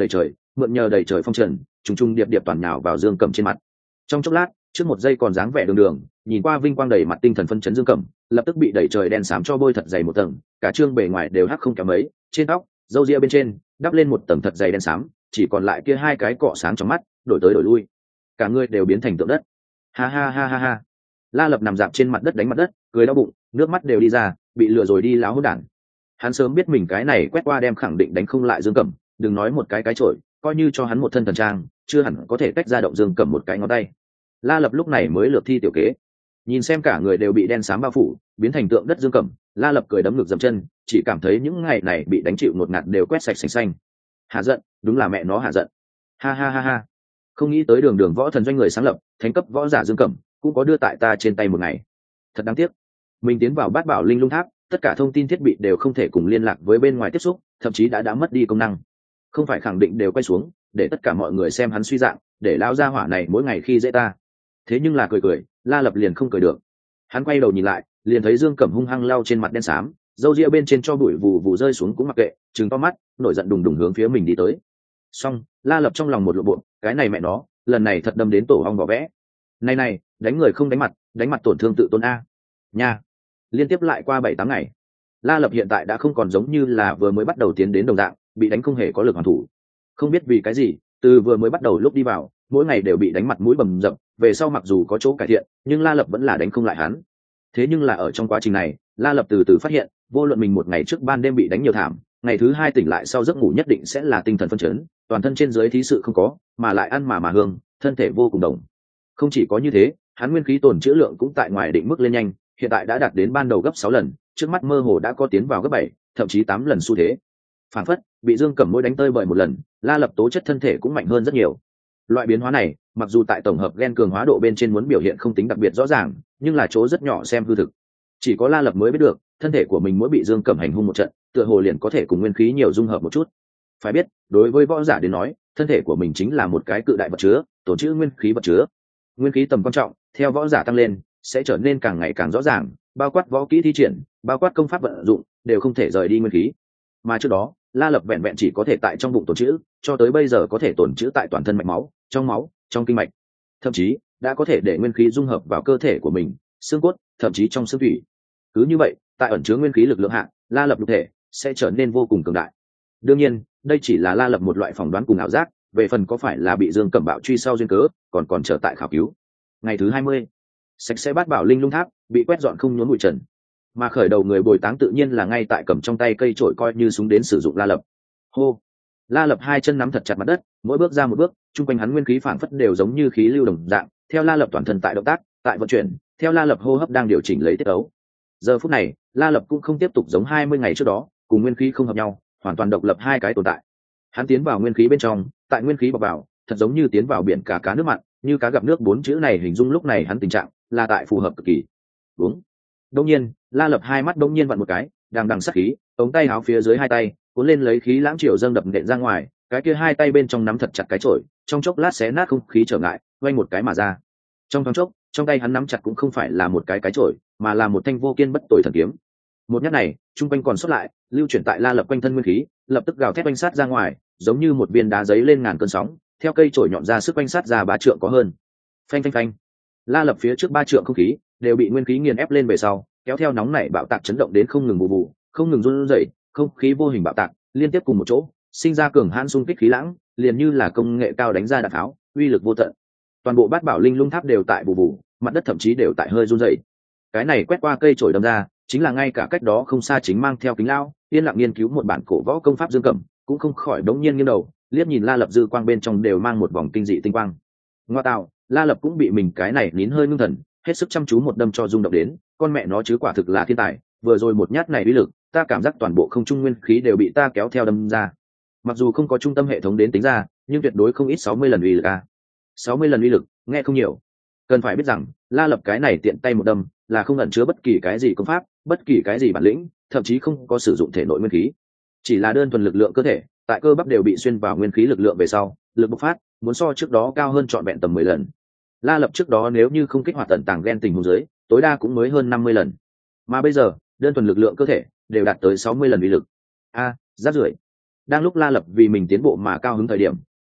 mượn nhờ đầy trời phong trần trùng trùng điệp điệp toàn nhào vào Dương Cẩm trên mặt. Trong chốc lát, trước một giây còn dáng vẻ đường đường, nhìn qua vinh quang đầy mặt tinh thần phân chấn Dương Cẩm, lập tức bị đẩy trời đen xám cho bôi thật dày một tầng, cả trương bề ngoài đều hắc không kém mấy, trên tóc, râu ria bên trên đắp lên một tầng thật dày đen xám, chỉ còn lại kia hai cái cọ sáng trong mắt, đổi tới đổi lui, cả người đều biến thành tượng đất. Ha ha ha ha ha. La Lập nằm dạp trên mặt đất đánh mặt đất, cười đau bụng, nước mắt đều đi ra, bị lừa rồi đi láo hỗn đản. Hắn sớm biết mình cái này quét qua đem khẳng định đánh không lại Dương Cẩm, đừng nói một cái cái chổi, coi như cho hắn một thân thần trang, chưa hẳn có thể tách ra động Dương Cẩm một cái ngón tay. La Lập lúc này mới lược thi tiểu kế, nhìn xem cả người đều bị đen xám bao phủ, biến thành tượng đất Dương Cẩm, La Lập cười đấm ngực dậm chân, chỉ cảm thấy những ngày này bị đánh chịu một ngạt đều quét sạch sành xanh. Hạ giận, đúng là mẹ nó hạ giận. Ha ha ha ha. Không nghĩ tới đường đường võ thần doanh người sáng lập, thánh cấp võ giả Dương Cẩm, cũng có đưa tại ta trên tay một ngày. Thật đáng tiếc. Mình tiến vào Bát Bảo Linh Lung Tháp, tất cả thông tin thiết bị đều không thể cùng liên lạc với bên ngoài tiếp xúc, thậm chí đã đã mất đi công năng. Không phải khẳng định đều quay xuống, để tất cả mọi người xem hắn suy dạng, để lão gia hỏa này mỗi ngày khi dễ ta. Thế nhưng là cười cười, La Lập liền không cười được. Hắn quay đầu nhìn lại, liền thấy Dương Cẩm hung hăng lau trên mặt đen xám, râu ria bên trên cho bụi vù vù rơi xuống cũng mặc kệ, trừng to mắt, nổi giận đùng đùng hướng phía mình đi tới. Xong, La Lập trong lòng một lộ bộ, cái này mẹ nó, lần này thật đâm đến tổ ong vỏ vẽ. Này này, đánh người không đánh mặt, đánh mặt tổn thương tự tôn a. Nha. Liên tiếp lại qua bảy tám ngày, La Lập hiện tại đã không còn giống như là vừa mới bắt đầu tiến đến đồng dạng, bị đánh không hề có lực hoàn thủ. Không biết vì cái gì, từ vừa mới bắt đầu lúc đi vào, mỗi ngày đều bị đánh mặt mũi bầm dập, về sau mặc dù có chỗ cải thiện, nhưng La Lập vẫn là đánh không lại hắn. Thế nhưng là ở trong quá trình này, La Lập từ từ phát hiện, vô luận mình một ngày trước ban đêm bị đánh nhiều thảm, ngày thứ hai tỉnh lại sau giấc ngủ nhất định sẽ là tinh thần phân chấn, toàn thân trên dưới thí sự không có, mà lại ăn mà mà hương, thân thể vô cùng đồng. Không chỉ có như thế, hắn nguyên khí tồn trữ lượng cũng tại ngoài định mức lên nhanh, hiện tại đã đạt đến ban đầu gấp sáu lần, trước mắt mơ hồ đã có tiến vào gấp bảy, thậm chí tám lần xu thế. Phản phất, bị Dương Cẩm mỗi đánh tơi bởi một lần, La Lập tố chất thân thể cũng mạnh hơn rất nhiều. Loại biến hóa này, mặc dù tại tổng hợp gen cường hóa độ bên trên muốn biểu hiện không tính đặc biệt rõ ràng, nhưng là chỗ rất nhỏ xem hư thực. Chỉ có La Lập mới biết được, thân thể của mình mỗi bị Dương Cẩm hành hung một trận, tựa hồ liền có thể cùng nguyên khí nhiều dung hợp một chút. Phải biết, đối với võ giả đến nói, thân thể của mình chính là một cái cự đại vật chứa, tồn trữ nguyên khí vật chứa. Nguyên khí tầm quan trọng, theo võ giả tăng lên, sẽ trở nên càng ngày càng rõ ràng, bao quát võ kỹ thi triển, bao quát công pháp vận dụng, đều không thể rời đi nguyên khí. Mà trước đó, La Lập vẹn vẹn chỉ có thể tại trong bụng tồn trữ, cho tới bây giờ có thể tồn trữ tại toàn thân mạch máu, trong máu, trong kinh mạch, thậm chí đã có thể để nguyên khí dung hợp vào cơ thể của mình, xương cốt, thậm chí trong xương thủy. Cứ như vậy, tại ẩn chứa nguyên khí lực lượng hạ, La Lập nhục thể sẽ trở nên vô cùng cường đại. Đương nhiên, đây chỉ là La Lập một loại phỏng đoán cùng ảo giác, về phần có phải là bị Dương Cẩm bạo truy sau duyên cớ, còn còn chờ tại khảo cứu. Ngày thứ hai mươi, sạch sẽ Bát Bảo Linh Lung Tháp bị quét dọn không nhốn bụi trần, mà khởi đầu người bồi táng tự nhiên là ngay tại cầm trong tay cây chổi coi như súng đến sử dụng La Lập. Hô. La Lập hai chân nắm thật chặt mặt đất, mỗi bước ra một bước, trung quanh hắn nguyên khí phảng phất đều giống như khí lưu đồng dạng, theo La Lập toàn thân tại động tác, tại vận chuyển, theo La Lập hô hấp đang điều chỉnh lấy tiết ấu. Giờ phút này, La Lập cũng không tiếp tục giống hai mươi ngày trước đó, cùng nguyên khí không hợp nhau, hoàn toàn độc lập hai cái tồn tại. Hắn tiến vào nguyên khí bên trong, tại nguyên khí bọc vào, thật giống như tiến vào biển cả cá nước mặn, như cá gặp nước, bốn chữ này hình dung lúc này hắn tình trạng là tại phù hợp cực kỳ. Đúng. Đông nhiên, La Lập hai mắt đông nhiên vặn một cái, đằng đằng sát khí, ống tay áo phía dưới hai tay, cuốn lên lấy khí lãng triều dâng đập nện ra ngoài, cái kia hai tay bên trong nắm thật chặt cái chổi, trong chốc lát xé nát không khí trở ngại, quay một cái mà ra. Trong thoáng chốc, trong tay hắn nắm chặt cũng không phải là một cái cái chổi, mà là một thanh vô kiên bất tồi thần kiếm. Một nhát này, trung quanh còn sót lại, lưu chuyển tại La Lập quanh thân nguyên khí, lập tức gào thét quanh sát ra ngoài, giống như một viên đá giấy lên ngàn cơn sóng, theo cây chổi nhọn ra sức quanh sát ra ba trượng có hơn. Phanh phanh phanh. La Lập phía trước ba trượng không khí đều bị nguyên khí nghiền ép lên về sau, kéo theo nóng nảy bạo tạc chấn động đến không ngừng bù bù, không ngừng run rẩy, không khí vô hình bạo tạc liên tiếp cùng một chỗ, sinh ra cường hãn xung kích khí lãng, liền như là công nghệ cao đánh ra đạn tháo, uy lực vô tận. Toàn bộ Bát Bảo Linh Lung Tháp đều tại bù bù, mặt đất thậm chí đều tại hơi run rẩy. Cái này quét qua cây chổi đâm ra, chính là ngay cả cách đó không xa chính mang theo kính lao, yên lặng nghiên cứu một bản cổ võ công pháp Dương Cẩm, cũng không khỏi đống nhiên nghiêng đầu, liếc nhìn La Lập dư quang bên trong đều mang một vòng kinh dị tinh quang. Ngoa tạo, La Lập cũng bị mình cái này nín hơi ngưng thần, hết sức chăm chú một đâm cho rung động đến, con mẹ nó chứ quả thực là thiên tài, vừa rồi một nhát này uy lực, ta cảm giác toàn bộ không trung nguyên khí đều bị ta kéo theo đâm ra. Mặc dù không có trung tâm hệ thống đến tính ra, nhưng tuyệt đối không ít sáu mươi lần uy lực a. sáu mươi lần uy lực, nghe không nhiều. Cần phải biết rằng, La Lập cái này tiện tay một đâm, là không ẩn chứa bất kỳ cái gì công pháp, bất kỳ cái gì bản lĩnh, thậm chí không có sử dụng thể nội nguyên khí. Chỉ là đơn thuần lực lượng cơ thể, tại cơ bắp đều bị xuyên vào nguyên khí lực lượng về sau, lực bộc phát muốn so trước đó cao hơn trọn vẹn tầm mười lần. La Lập trước đó nếu như không kích hoạt tận tàng gen tình huống dưới, tối đa cũng mới hơn năm mươi lần. Mà bây giờ, đơn thuần lực lượng cơ thể đều đạt tới sáu mươi lần uy lực. A, rác rưởi. Đang lúc La Lập vì mình tiến bộ mà cao hứng thời điểm,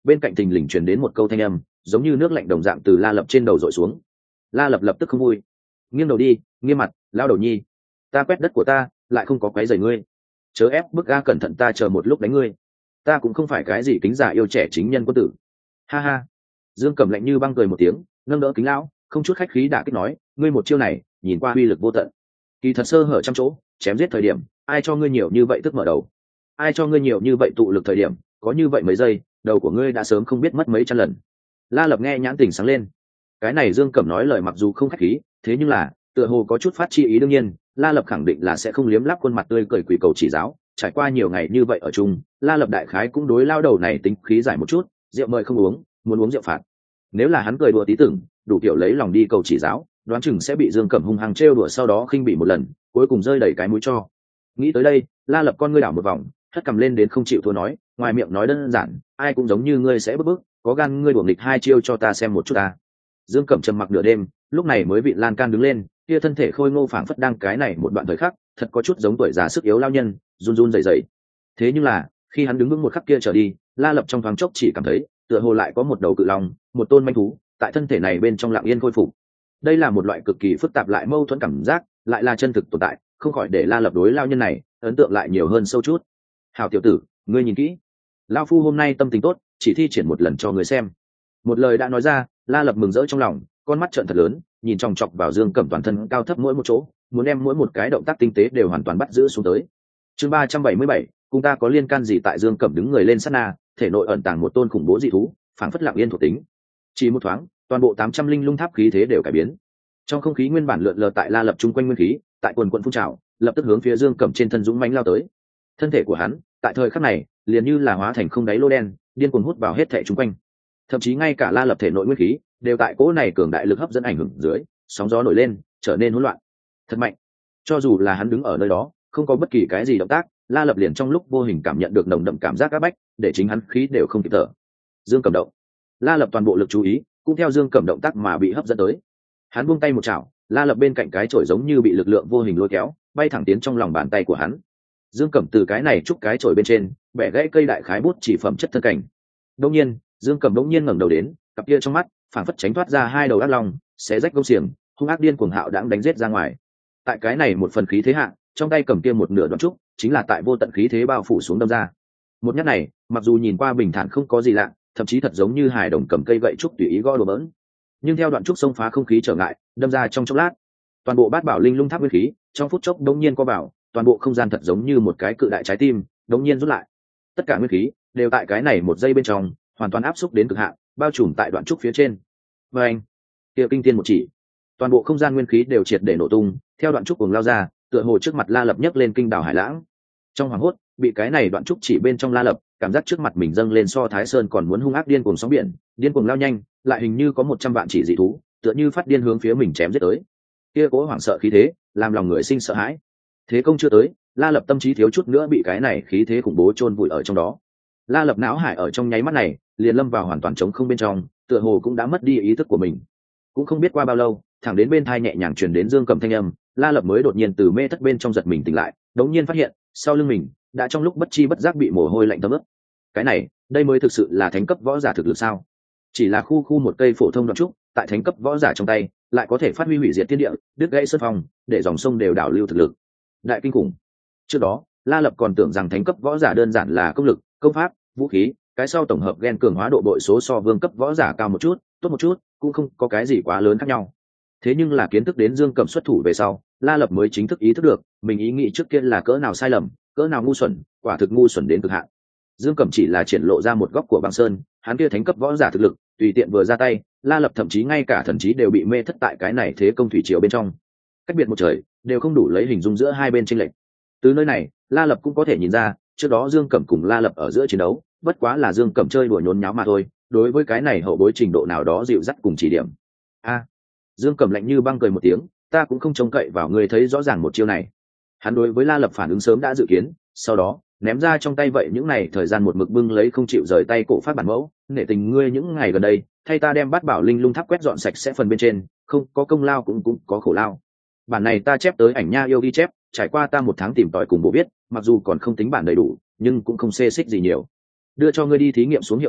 bên cạnh thình lình truyền đến một câu thanh âm giống như nước lạnh đồng dạng từ La Lập trên đầu dội xuống. La Lập lập tức không vui, nghiêng đầu đi, nghiêm mặt, lao đầu nhi, ta quét đất của ta lại không có quấy rầy ngươi, chớ ép bức ga, cẩn thận ta chờ một lúc đánh ngươi, ta cũng không phải cái gì kính già yêu trẻ chính nhân quân tử. Ha ha. Dương Cẩm lạnh như băng cười một tiếng, nâng đỡ kính lão, không chút khách khí đả kích nói, ngươi một chiêu này nhìn qua uy lực vô tận, kỳ thật sơ hở trăm chỗ, chém giết thời điểm ai cho ngươi nhiều như vậy tức mở đầu, ai cho ngươi nhiều như vậy tụ lực thời điểm, có như vậy mấy giây đầu của ngươi đã sớm không biết mất mấy trăm lần. La Lập nghe nhãn tình sáng lên, cái này Dương Cẩm nói lời mặc dù không khách khí, thế nhưng là tựa hồ có chút phát chi ý. Đương nhiên La Lập khẳng định là sẽ không liếm láp khuôn mặt tươi cười quỷ cầu chỉ giáo, trải qua nhiều ngày như vậy ở chung, La Lập đại khái cũng đối lao đầu này tính khí giải một chút, rượu mời không uống, muốn uống rượu phạt. Nếu là hắn cười đùa tí tưởng đủ kiểu lấy lòng đi cầu chỉ giáo, đoán chừng sẽ bị Dương Cẩm hung hăng trêu đùa, sau đó khinh bỉ một lần, cuối cùng rơi đầy cái mũi cho. Nghĩ tới đây, La Lập con ngươi đảo một vòng, hất cầm lên đến không chịu thua nói, ngoài miệng nói đơn giản, ai cũng giống như ngươi sẽ bức bức, có gan ngươi đuổi nghịch hai chiêu cho ta xem một chút ta. Dương Cẩm trầm mặc nửa đêm, lúc này mới vị lan can đứng lên, kia thân thể khôi ngô phảng phất đang cái này một đoạn thời khắc, thật có chút giống tuổi già sức yếu lao nhân, run run rẩy rẩy. Thế nhưng là, khi hắn đứng vững một khắc kia trở đi, La Lập trong thoáng chốc chỉ cảm thấy, tựa hồ lại có một đầu cự long, một tôn manh thú, tại thân thể này bên trong lặng yên khôi phục. Đây là một loại cực kỳ phức tạp lại mâu thuẫn cảm giác, lại là chân thực tồn tại, không khỏi để La Lập đối lao nhân này ấn tượng lại nhiều hơn sâu chút. Hảo tiểu tử, ngươi nhìn kỹ, lão phu hôm nay tâm tình tốt, chỉ thi triển một lần cho ngươi xem. Một lời đã nói ra, La Lập mừng rỡ trong lòng, con mắt trợn thật lớn, nhìn chòng chọc vào Dương Cẩm toàn thân cao thấp mỗi một chỗ, muốn đem mỗi một cái động tác tinh tế đều hoàn toàn bắt giữ xuống tới. Chương ba trăm bảy mươi bảy, cùng ta có liên can gì? Tại Dương Cẩm đứng người lên sát na, thể nội ẩn tàng một tôn khủng bố dị thú, phảng phất lặng yên thuộc tính. Chỉ một thoáng, toàn bộ tám trăm linh lung tháp khí thế đều cải biến. Trong không khí nguyên bản lượn lờ tại La Lập chung quanh nguyên khí, tại quần quần phun trào, lập tức hướng phía Dương Cẩm trên thân dũng mãnh lao tới. Thân thể của hắn, tại thời khắc này, liền như là hóa thành không đáy lô đen, điên cuồng hút vào hết thảy chung quanh. Thậm chí ngay cả La Lập thể nội nguyên khí, đều tại cỗ này cường đại lực hấp dẫn ảnh hưởng dưới, sóng gió nổi lên, trở nên hỗn loạn. Thật mạnh. Cho dù là hắn đứng ở nơi đó, không có bất kỳ cái gì động tác, La Lập liền trong lúc vô hình cảm nhận được nồng đậm cảm giác áp bách, để chính hắn khí đều không kịp thở. Dương Cẩm động. La Lập toàn bộ lực chú ý cũng theo Dương Cẩm động tác mà bị hấp dẫn tới. Hắn buông tay một chảo, La Lập bên cạnh cái chổi giống như bị lực lượng vô hình lôi kéo, bay thẳng tiến trong lòng bàn tay của hắn. Dương Cẩm từ cái này chúc cái chổi bên trên, bẻ gãy cây đại khái bút chỉ phẩm chất thân cảnh. Đột nhiên, Dương Cẩm đống nhiên ngẩng đầu đến, cặp kia trong mắt phảng phất tránh thoát ra hai đầu ác long, xé rách gông xiềng, hung ác điên cuồng hạo đãng đánh giết ra ngoài. Tại cái này một phần khí thế hạ, trong tay cầm kia một nửa đoạn trúc, chính là tại vô tận khí thế bao phủ xuống đâm ra. Một nhát này, mặc dù nhìn qua bình thản không có gì lạ, thậm chí thật giống như hài đồng cầm cây gậy trúc tùy ý gõ đùa bỡn, nhưng theo đoạn trúc xông phá không khí trở ngại, đâm ra trong chốc lát, toàn bộ bát bảo linh lung tháp nguyên khí trong phút chốc đống nhiên co bảo, toàn bộ không gian thật giống như một cái cự đại trái tim đống nhiên rút lại. Tất cả nguyên khí đều tại cái này một giây bên trong hoàn toàn áp xúc đến cực hạn, bao trùm tại đoạn trúc phía trên. Và anh, kia kinh thiên một chỉ, toàn bộ không gian nguyên khí đều triệt để nổ tung, theo đoạn trúc cuồng lao ra, tựa hồ trước mặt La Lập nhấc lên kinh đảo hải lãng. Trong hoàng hốt, bị cái này đoạn trúc chỉ bên trong La Lập, cảm giác trước mặt mình dâng lên so Thái Sơn còn muốn hung ác điên cuồng sóng biển, điên cuồng lao nhanh, lại hình như có một trăm vạn chỉ dị thú, tựa như phát điên hướng phía mình chém giết tới. Kia cố hoảng sợ khí thế, làm lòng người sinh sợ hãi. Thế công chưa tới, La Lập tâm trí thiếu chút nữa bị cái này khí thế khủng bố chôn vùi ở trong đó. La Lập não hải ở trong nháy mắt này, liền lâm vào hoàn toàn trống không bên trong, tựa hồ cũng đã mất đi ý thức của mình. Cũng không biết qua bao lâu, thẳng đến bên tai nhẹ nhàng truyền đến Dương Cẩm thanh âm, La Lập mới đột nhiên từ mê thất bên trong giật mình tỉnh lại, đống nhiên phát hiện, sau lưng mình đã trong lúc bất chi bất giác bị mồ hôi lạnh thấm ướt. Cái này, đây mới thực sự là thánh cấp võ giả thực lực sao? Chỉ là khu khu một cây phổ thông đoạn trúc, tại thánh cấp võ giả trong tay, lại có thể phát huy hủy diệt thiên địa, đứt gãy sơn phong, để dòng sông đều đảo lưu thực lực. Đại kinh khủng. Trước đó, La Lập còn tưởng rằng thánh cấp võ giả đơn giản là công lực, công pháp, vũ khí, cái sau tổng hợp gen cường hóa độ bội số so vương cấp võ giả cao một chút, tốt một chút, cũng không có cái gì quá lớn khác nhau. Thế nhưng là kiến thức đến Dương Cẩm xuất thủ về sau, La Lập mới chính thức ý thức được, mình ý nghĩ trước kia là cỡ nào sai lầm, cỡ nào ngu xuẩn, quả thực ngu xuẩn đến cực hạn. Dương Cẩm chỉ là triển lộ ra một góc của băng sơn, hắn kia thánh cấp võ giả thực lực, tùy tiện vừa ra tay, La Lập thậm chí ngay cả thần trí đều bị mê thất tại cái này thế công thủy triều bên trong. Cách biệt một trời, đều không đủ lấy hình dung giữa hai bên chênh lệch. Từ nơi này, La Lập cũng có thể nhìn ra, trước đó Dương Cẩm cùng La Lập ở giữa chiến đấu, bất quá là Dương Cẩm chơi đùa nhốn nháo mà thôi, đối với cái này hậu bối trình độ nào đó dịu dắt cùng chỉ điểm. A, Dương Cẩm lạnh như băng cười một tiếng, ta cũng không trông cậy vào ngươi thấy rõ ràng một chiêu này. Hắn đối với La Lập phản ứng sớm đã dự kiến, sau đó ném ra trong tay vậy những này thời gian một mực bưng lấy không chịu rời tay cổ phát bản mẫu, nể tình ngươi những ngày gần đây thay ta đem bát bảo linh lung tháp quét dọn sạch sẽ phần bên trên, không có công lao cũng cũng có khổ lao. Bản này ta chép tới ảnh nha yêu ghi chép, trải qua ta một tháng tìm tòi cùng bộ viết, mặc dù còn không tính bản đầy đủ, nhưng cũng không xê xích gì nhiều. Đưa cho ngươi đi thí nghiệm xuống hiệu quả,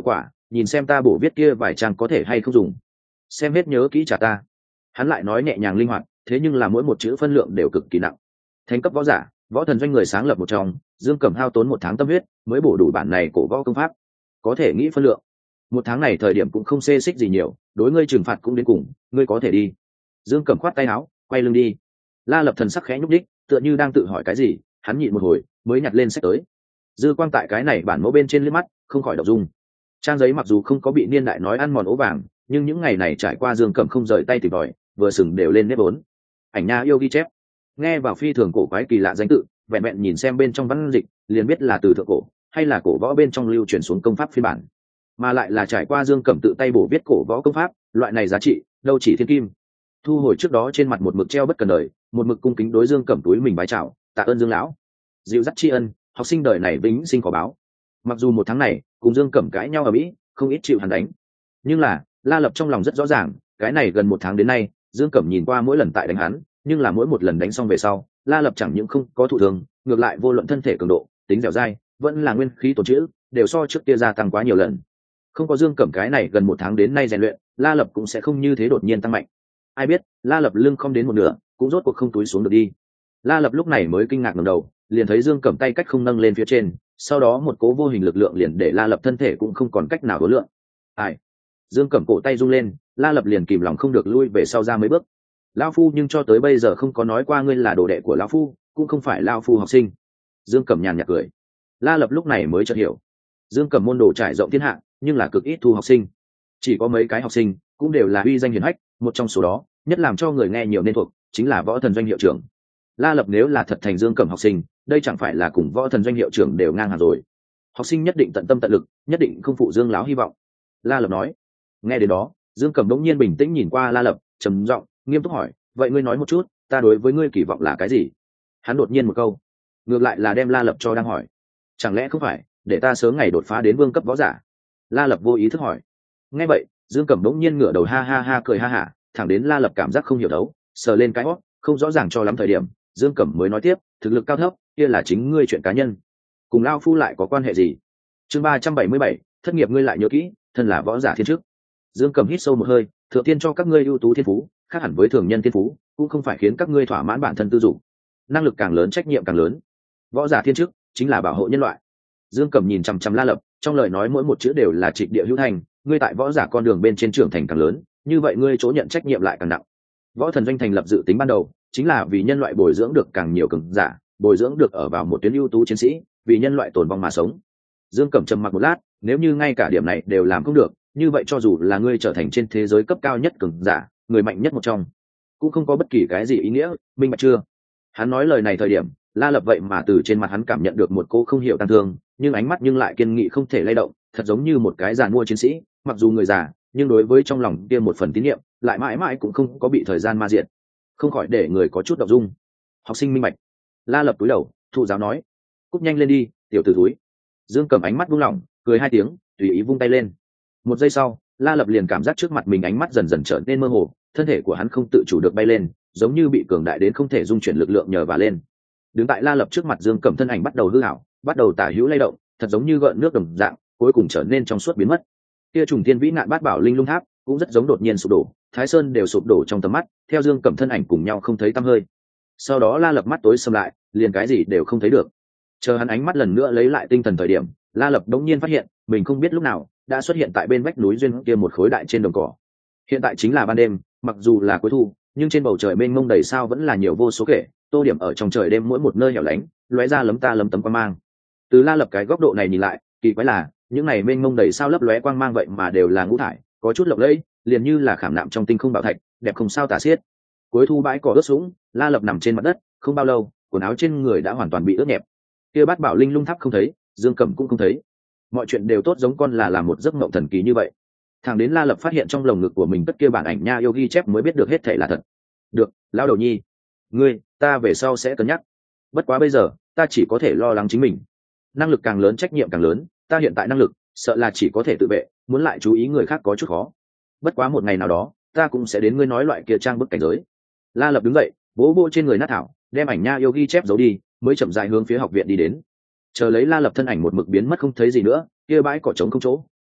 nhìn xem ta bổ viết kia vài trang có thể hay không dùng, xem hết nhớ kỹ trả ta. Hắn lại nói nhẹ nhàng linh hoạt, thế nhưng là mỗi một chữ phân lượng đều cực kỳ nặng. Thánh cấp võ giả, võ thần doanh người sáng lập một trong, Dương Cẩm hao tốn một tháng tâm huyết mới bổ đủ bản này cổ võ công pháp, có thể nghĩ phân lượng. Một tháng này thời điểm cũng không xê xích gì nhiều, đối ngươi trừng phạt cũng đến cùng, ngươi có thể đi. Dương Cẩm khoát tay áo, quay lưng đi. La Lập thần sắc khẽ nhúc đích, tựa như đang tự hỏi cái gì, hắn nhịn một hồi mới nhặt lên sách tới. Dư quang tại cái này bản mẫu bên trên liếc mắt, không khỏi đọc dung. Trang giấy mặc dù không có bị niên đại nói ăn mòn ố vàng, nhưng những ngày này trải qua Dương Cẩm không rời tay tìm tòi, vừa sừng đều lên nếp vốn. Ảnh nha yêu ghi chép, nghe vào phi thường cổ quái kỳ lạ danh tự, vẹn vẹn nhìn xem bên trong văn dịch liền biết là từ thượng cổ hay là cổ võ bên trong lưu truyền xuống công pháp phiên bản, mà lại là trải qua Dương Cẩm tự tay bổ viết cổ võ công pháp, loại này giá trị đâu chỉ thiên kim. Thu hồi trước đó trên mặt một mực treo bất cần đời, một mực cung kính đối Dương Cẩm túi mình bái chào, tạ ơn Dương lão, dịu dắt tri ân, học sinh đời này vĩnh sinh có báo. Mặc dù một tháng này cùng Dương Cẩm cãi nhau ở mỹ, không ít chịu hắn đánh, nhưng là La Lập trong lòng rất rõ ràng, cái này gần một tháng đến nay Dương Cẩm nhìn qua mỗi lần tại đánh hắn, nhưng là mỗi một lần đánh xong về sau, La Lập chẳng những không có thụ thương, ngược lại vô luận thân thể cường độ, tính dẻo dai, vẫn là nguyên khí tổ chữ, đều so trước kia gia tăng quá nhiều lần. Không có Dương Cẩm cái này gần một tháng đến nay rèn luyện, La Lập cũng sẽ không như thế đột nhiên tăng mạnh. Ai biết, La Lập lưng không đến một nửa, cũng rốt cuộc không túi xuống được đi. La Lập lúc này mới kinh ngạc ngẩng đầu, liền thấy Dương Cẩm tay cách không nâng lên phía trên, sau đó một cố vô hình lực lượng liền để La Lập thân thể cũng không còn cách nào đối lượng. Ai? Dương Cẩm cổ tay rung lên, La Lập liền kìm lòng không được lui về sau ra mấy bước. Lão phu nhưng cho tới bây giờ không có nói qua ngươi là đồ đệ của lão phu, cũng không phải lão phu học sinh. Dương Cẩm nhàn nhạt cười. La Lập lúc này mới chợt hiểu, Dương Cẩm môn đồ trải rộng thiên hạ, nhưng là cực ít thu học sinh, chỉ có mấy cái học sinh, cũng đều là uy danh hiển hách, một trong số đó nhất làm cho người nghe nhiều nên thuộc chính là võ thần doanh hiệu trưởng. La Lập nếu là thật thành Dương Cẩm học sinh, đây chẳng phải là cùng võ thần doanh hiệu trưởng đều ngang hàng rồi. Học sinh nhất định tận tâm tận lực, nhất định không phụ Dương lão hy vọng. La Lập nói. Nghe đến đó, Dương Cẩm đống nhiên bình tĩnh nhìn qua La Lập, trầm giọng nghiêm túc hỏi, vậy ngươi nói một chút, ta đối với ngươi kỳ vọng là cái gì? Hắn đột nhiên một câu, ngược lại là đem La Lập cho đang hỏi. Chẳng lẽ không phải để ta sớm ngày đột phá đến vương cấp võ giả? La Lập vô ý thức hỏi. Nghe vậy, Dương Cẩm đống nhiên ngửa đầu ha ha ha cười ha hả, thẳng đến La Lập cảm giác không hiểu đấu, sờ lên cái hót, không rõ ràng cho lắm thời điểm, Dương Cẩm mới nói tiếp, thực lực cao thấp kia là chính ngươi chuyện cá nhân, cùng lao phu lại có quan hệ gì? Chương ba trăm bảy mươi bảy, thất nghiệp ngươi lại nhớ kỹ, thân là võ giả thiên chức. Dương Cẩm hít sâu một hơi, thượng tiên cho các ngươi ưu tú thiên phú, khác hẳn với thường nhân thiên phú, cũng không phải khiến các ngươi thỏa mãn bản thân tư dục. Năng lực càng lớn trách nhiệm càng lớn. Võ giả thiên chức chính là bảo hộ nhân loại. Dương Cẩm nhìn chằm chằm La Lập, trong lời nói mỗi một chữ đều là trịch địa hữu thành, ngươi tại võ giả con đường bên trên trưởng thành càng lớn, như vậy ngươi chỗ nhận trách nhiệm lại càng nặng. Võ thần doanh thành lập dự tính ban đầu, chính là vì nhân loại bồi dưỡng được càng nhiều cường giả, bồi dưỡng được ở vào một tuyến ưu tú chiến sĩ, vì nhân loại tồn vong mà sống. Dương Cẩm trầm mặc một lát, nếu như ngay cả điểm này đều làm không được, như vậy cho dù là ngươi trở thành trên thế giới cấp cao nhất cường giả, người mạnh nhất một trong, cũng không có bất kỳ cái gì ý nghĩa, minh bạch chưa? Hắn nói lời này thời điểm, La Lập vậy mà từ trên mặt hắn cảm nhận được một cô không hiểu tang thương, nhưng ánh mắt nhưng lại kiên nghị không thể lay động, thật giống như một cái giàn mua chiến sĩ, mặc dù người già, nhưng đối với trong lòng kia một phần tín nhiệm, lại mãi mãi cũng không có bị thời gian ma diệt, không khỏi để người có chút động dung. Học sinh minh bạch. La Lập cúi đầu, thụ giáo nói, cúp nhanh lên đi, tiểu tử thúi. Dương Cẩm ánh mắt buông lỏng, cười hai tiếng, tùy ý vung tay lên. Một giây sau, La Lập liền cảm giác trước mặt mình ánh mắt dần dần trở nên mơ hồ, thân thể của hắn không tự chủ được bay lên, giống như bị cường đại đến không thể dung chuyển lực lượng nhờ và lên. Đứng tại La Lập trước mặt, Dương Cẩm thân ảnh bắt đầu hư ảo, bắt đầu tả hữu lay động, thật giống như gợn nước đồng dạng, cuối cùng trở nên trong suốt biến mất. Kia trùng thiên vĩ nạn bát bảo linh lung tháp cũng rất giống đột nhiên sụp đổ, Thái Sơn đều sụp đổ trong tầm mắt, theo Dương Cẩm thân ảnh cùng nhau không thấy tăm hơi. Sau đó La Lập mắt tối sầm lại, liền cái gì đều không thấy được. Chờ hắn ánh mắt lần nữa lấy lại tinh thần thời điểm, La Lập đống nhiên phát hiện, mình không biết lúc nào đã xuất hiện tại bên vách núi duyên kia một khối đại trên đồng cỏ. Hiện tại chính là ban đêm, mặc dù là cuối thu, nhưng trên bầu trời mênh mông đầy sao vẫn là nhiều vô số kể, tô điểm ở trong trời đêm mỗi một nơi hẻo lánh, lóe ra lấm ta lấm tấm quang mang. Từ La Lập cái góc độ này nhìn lại, kỳ quái là, những này mênh mông đầy sao lấp lóe quang mang vậy mà đều là ngũ thải, có chút lộng lẫy, liền như là khảm nạm trong tinh không bảo thạch, đẹp không sao tả xiết. Cuối thu bãi cỏ ướt sũng, La Lập nằm trên mặt đất, không bao lâu, quần áo trên người đã hoàn toàn bị ướt nhẹp. Kia bát bảo linh lung tháp không thấy, Dương Cẩm cũng không thấy. Mọi chuyện đều tốt giống con là làm một giấc mộng thần kỳ như vậy. Thằng đến La Lập phát hiện trong lồng ngực của mình tất kia bản ảnh nha yêu ghi chép mới biết được hết thảy là thật. Được, lão đầu nhi, ngươi, ta về sau sẽ cân nhắc. Bất quá bây giờ, ta chỉ có thể lo lắng chính mình. Năng lực càng lớn trách nhiệm càng lớn, ta hiện tại năng lực, sợ là chỉ có thể tự vệ, muốn lại chú ý người khác có chút khó. Bất quá một ngày nào đó, ta cũng sẽ đến ngươi nói loại kia trang bức cảnh giới. La Lập đứng dậy, vỗ vỗ trên người nát thảo, đem ảnh nha yêu ghi chép giấu đi, mới chậm rãi hướng phía học viện đi đến. Chờ lấy La Lập thân ảnh một mực biến mất không thấy gì nữa, kia bãi cỏ trống không chỗ,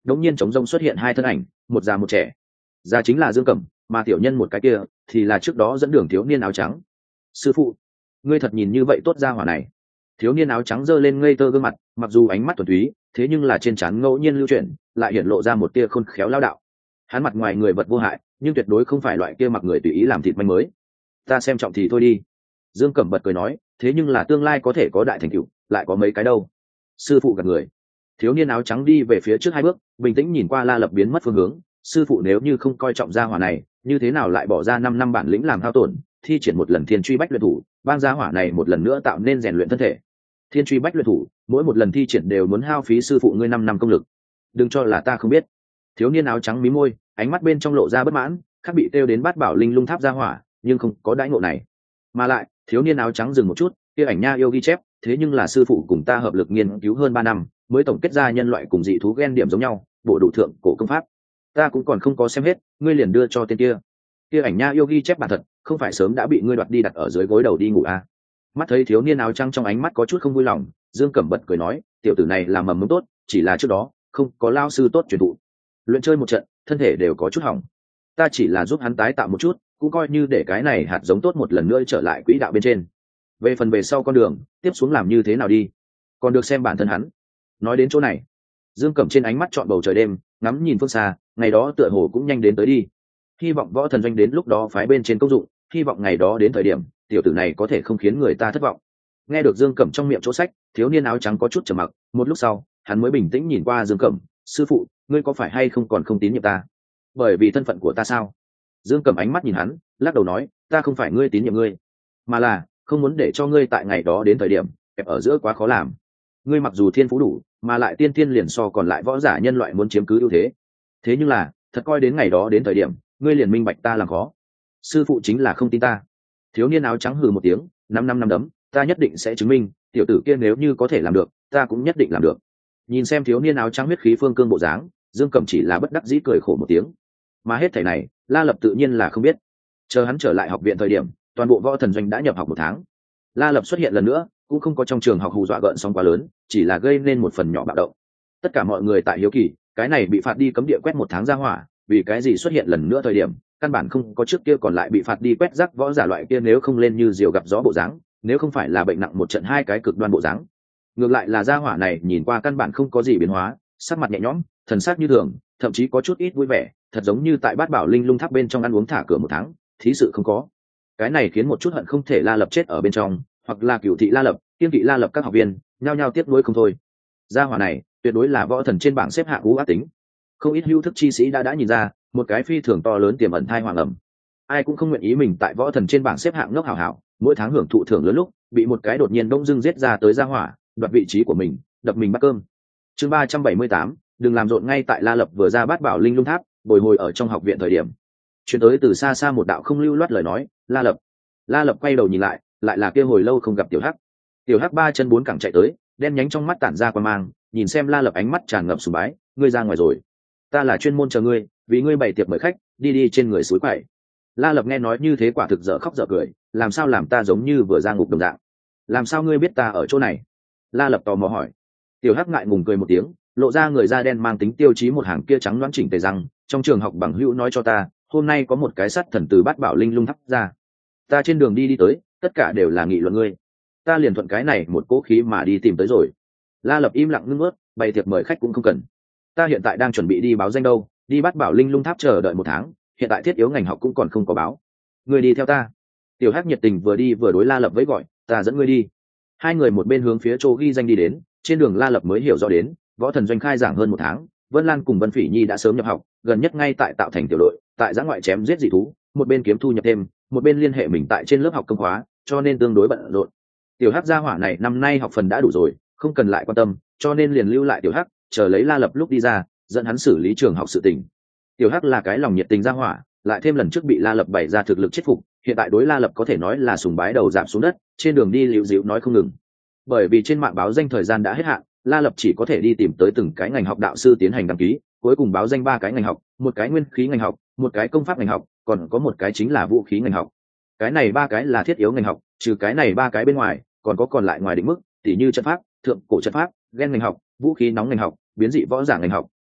đống nhiên trống rông xuất hiện hai thân ảnh, một già một trẻ. Già chính là Dương Cẩm, mà tiểu nhân một cái kia thì là trước đó dẫn đường thiếu niên áo trắng. Sư phụ, ngươi thật nhìn như vậy tốt ra hỏa này. Thiếu niên áo trắng giơ lên ngây thơ gương mặt, mặc dù ánh mắt thuần túy, thế nhưng là trên trán ngẫu nhiên lưu chuyển, lại hiện lộ ra một tia khôn khéo lao đạo. Hắn mặt ngoài người vật vô hại, nhưng tuyệt đối không phải loại kia mặc người tùy ý làm thịt manh mới. Ta xem trọng thì thôi đi. Dương Cẩm bật cười nói, thế nhưng là tương lai có thể có đại thành tựu, lại có mấy cái đâu. Sư phụ gật người. Thiếu niên áo trắng đi về phía trước hai bước, bình tĩnh nhìn qua La Lập biến mất phương hướng. Sư phụ nếu như không coi trọng gia hỏa này, như thế nào lại bỏ ra năm năm bản lĩnh làm hao tổn, thi triển một lần thiên truy bách luyện thủ, bang gia hỏa này một lần nữa tạo nên rèn luyện thân thể. Thiên truy bách luyện thủ, mỗi một lần thi triển đều muốn hao phí sư phụ ngươi năm năm công lực. Đừng cho là ta không biết. Thiếu niên áo trắng mí môi, ánh mắt bên trong lộ ra bất mãn, khác bị kêu đến bát bảo linh lung tháp gia hỏa, nhưng không có đãi ngộ này. Mà lại, thiếu niên áo trắng dừng một chút, kia ảnh nha yêu ghi chép, thế nhưng là sư phụ cùng ta hợp lực nghiên cứu hơn ba năm, mới tổng kết ra nhân loại cùng dị thú gen điểm giống nhau, bộ đủ thượng cổ công pháp. Ta cũng còn không có xem hết, ngươi liền đưa cho tên kia. Kia ảnh nha yêu ghi chép bản thật, không phải sớm đã bị ngươi đoạt đi đặt ở dưới gối đầu đi ngủ à? Mắt thấy thiếu niên áo trắng trong ánh mắt có chút không vui lòng, Dương Cẩm bật cười nói, tiểu tử này là mầm mống tốt, chỉ là trước đó không có lao sư tốt truyền thụ, luyện chơi một trận, thân thể đều có chút hỏng. Ta chỉ là giúp hắn tái tạo một chút, cũng coi như để cái này hạt giống tốt một lần nữa trở lại quỹ đạo bên trên. Về phần về sau con đường tiếp xuống làm như thế nào đi, còn được xem bản thân hắn. Nói đến chỗ này, Dương Cẩm trên ánh mắt trọn bầu trời đêm, ngắm nhìn phương xa, ngày đó tựa hồ cũng nhanh đến tới đi. Hy vọng Võ Thần Doanh đến lúc đó phái bên trên công dụng, hy vọng ngày đó đến thời điểm tiểu tử này có thể không khiến người ta thất vọng. Nghe được Dương Cẩm trong miệng chỗ sách, thiếu niên áo trắng có chút trầm mặc, một lúc sau hắn mới bình tĩnh nhìn qua Dương Cẩm, sư phụ, ngươi có phải hay không còn không tín nhiệm ta? Bởi vì thân phận của ta sao? Dương Cẩm ánh mắt nhìn hắn, lắc đầu nói, ta không phải ngươi tín nhiệm ngươi, mà là không muốn để cho ngươi tại ngày đó đến thời điểm kẹp ở giữa quá khó làm. Ngươi mặc dù thiên phú đủ, mà lại tiên tiên liền so còn lại võ giả nhân loại muốn chiếm cứ ưu thế, thế nhưng là thật coi đến ngày đó đến thời điểm ngươi liền minh bạch ta làm khó. Sư phụ chính là không tin ta. Thiếu niên áo trắng hừ một tiếng, năm năm năm đấm, ta nhất định sẽ chứng minh, tiểu tử kia nếu như có thể làm được, ta cũng nhất định làm được. Nhìn xem thiếu niên áo trắng huyết khí phương cương bộ dáng, Dương Cẩm chỉ là bất đắc dĩ cười khổ một tiếng. Mà hết thảy này, La Lập tự nhiên là không biết. Chờ hắn trở lại học viện thời điểm, toàn bộ Võ Thần Doanh đã nhập học một tháng. La Lập xuất hiện lần nữa, cũng không có trong trường học hù dọa gợn sóng quá lớn, chỉ là gây nên một phần nhỏ bạo động. Tất cả mọi người tại hiếu kỳ, cái này bị phạt đi cấm địa quét một tháng ra hỏa, vì cái gì xuất hiện lần nữa thời điểm, căn bản không có trước kia còn lại bị phạt đi quét rác võ giả loại kia nếu không lên như diều gặp gió bộ dáng, nếu không phải là bệnh nặng một trận hai cái cực đoan bộ dáng. Ngược lại là gia hỏa này nhìn qua căn bản không có gì biến hóa, sắc mặt nhẹ nhõm, thần sắc như thường, thậm chí có chút ít vui vẻ, thật giống như tại Bát Bảo Linh Lung Tháp bên trong ăn uống thả cửa một tháng, thí sự không có. Cái này khiến một chút hận không thể La Lập chết ở bên trong, hoặc là Cửu thị La Lập, Kiên thị La Lập các học viên, nhao nhao tiếc nuối không thôi. Gia hỏa này, tuyệt đối là võ thần trên bảng xếp hạng u ác tính. Không ít hữu thức chi sĩ đã đã nhìn ra, một cái phi thường to lớn tiềm ẩn thai hoàng ẩm. Ai cũng không nguyện ý mình tại võ thần trên bảng xếp hạng ngốc hảo hảo, mỗi tháng hưởng thụ thưởng lớn lúc, bị một cái đột nhiên đông dưng giết ra tới gia hỏa, đoạt vị trí của mình, đập mình bắt cơm. Chương ba trăm bảy mươi tám, đừng làm rộn. Ngay tại La Lập vừa ra Bát Bảo Linh Lung Tháp, bồi hồi ở trong học viện thời điểm, truyền tới từ xa xa một đạo không lưu loát lời nói, La Lập. La Lập quay đầu nhìn lại, lại là kia hồi lâu không gặp Tiểu Hắc. Tiểu Hắc ba chân bốn cẳng chạy tới, đen nhánh trong mắt tản ra quan mang, nhìn xem La Lập ánh mắt tràn ngập sùng bái, ngươi ra ngoài rồi? Ta là chuyên môn chờ ngươi, vì ngươi bày tiệc mời khách, đi đi trên người suối quậy. La Lập nghe nói như thế quả thực dở khóc dở cười, làm sao làm ta giống như vừa ra ngục đồng dạng? Làm sao ngươi biết ta ở chỗ này? La Lập tò mò hỏi. Tiểu Hắc ngại ngùng cười một tiếng, lộ ra người da đen mang tính tiêu chí một hàng kia trắng đoán chỉnh tề răng, trong trường học bằng hữu nói cho ta, hôm nay có một cái sắt thần từ Bát Bảo Linh Lung Tháp ra. Ta trên đường đi đi tới, tất cả đều là nghị luận ngươi. Ta liền thuận cái này một cố khí mà đi tìm tới rồi. La Lập im lặng ngưng ướt, bày tiệc mời khách cũng không cần. Ta hiện tại đang chuẩn bị đi báo danh đâu, đi Bát Bảo Linh Lung Tháp chờ đợi một tháng, hiện tại thiết yếu ngành học cũng còn không có báo. Ngươi đi theo ta. Tiểu Hắc nhiệt tình vừa đi vừa đối La Lập với gọi, ta dẫn ngươi đi. Hai người một bên hướng phía chỗ ghi danh đi đến, trên đường La Lập mới hiểu rõ đến, Võ Thần Doanh khai giảng hơn một tháng, Vân Lan cùng Vân Phỉ Nhi đã sớm nhập học, gần nhất ngay tại tạo thành tiểu đội, tại giã ngoại chém giết dị thú, một bên kiếm thu nhập thêm, một bên liên hệ mình tại trên lớp học công khóa, cho nên tương đối bận rộn. Tiểu Hắc gia hỏa này năm nay học phần đã đủ rồi, không cần lại quan tâm, cho nên liền lưu lại Tiểu Hắc, chờ lấy La Lập lúc đi ra, dẫn hắn xử lý trường học sự tình. Tiểu Hắc là cái lòng nhiệt tình gia hỏa, lại thêm lần trước bị La Lập bày ra thực lực chết phục, hiện tại đối La Lập có thể nói là sùng bái đầu giảm xuống đất, trên đường đi liễu dịu nói không ngừng. Bởi vì trên mạng báo danh thời gian đã hết hạn, La Lập chỉ có thể đi tìm tới từng cái ngành học đạo sư tiến hành đăng ký, cuối cùng báo danh ba cái ngành học, một cái nguyên khí ngành học, một cái công pháp ngành học, còn có một cái chính là vũ khí ngành học. Cái này ba cái là thiết yếu ngành học, trừ cái này ba cái bên ngoài, còn có còn lại ngoài định mức, tỉ như trận pháp, thượng cổ trận pháp, gen ngành học, vũ khí nóng ngành học, biến dị võ giả ngành học,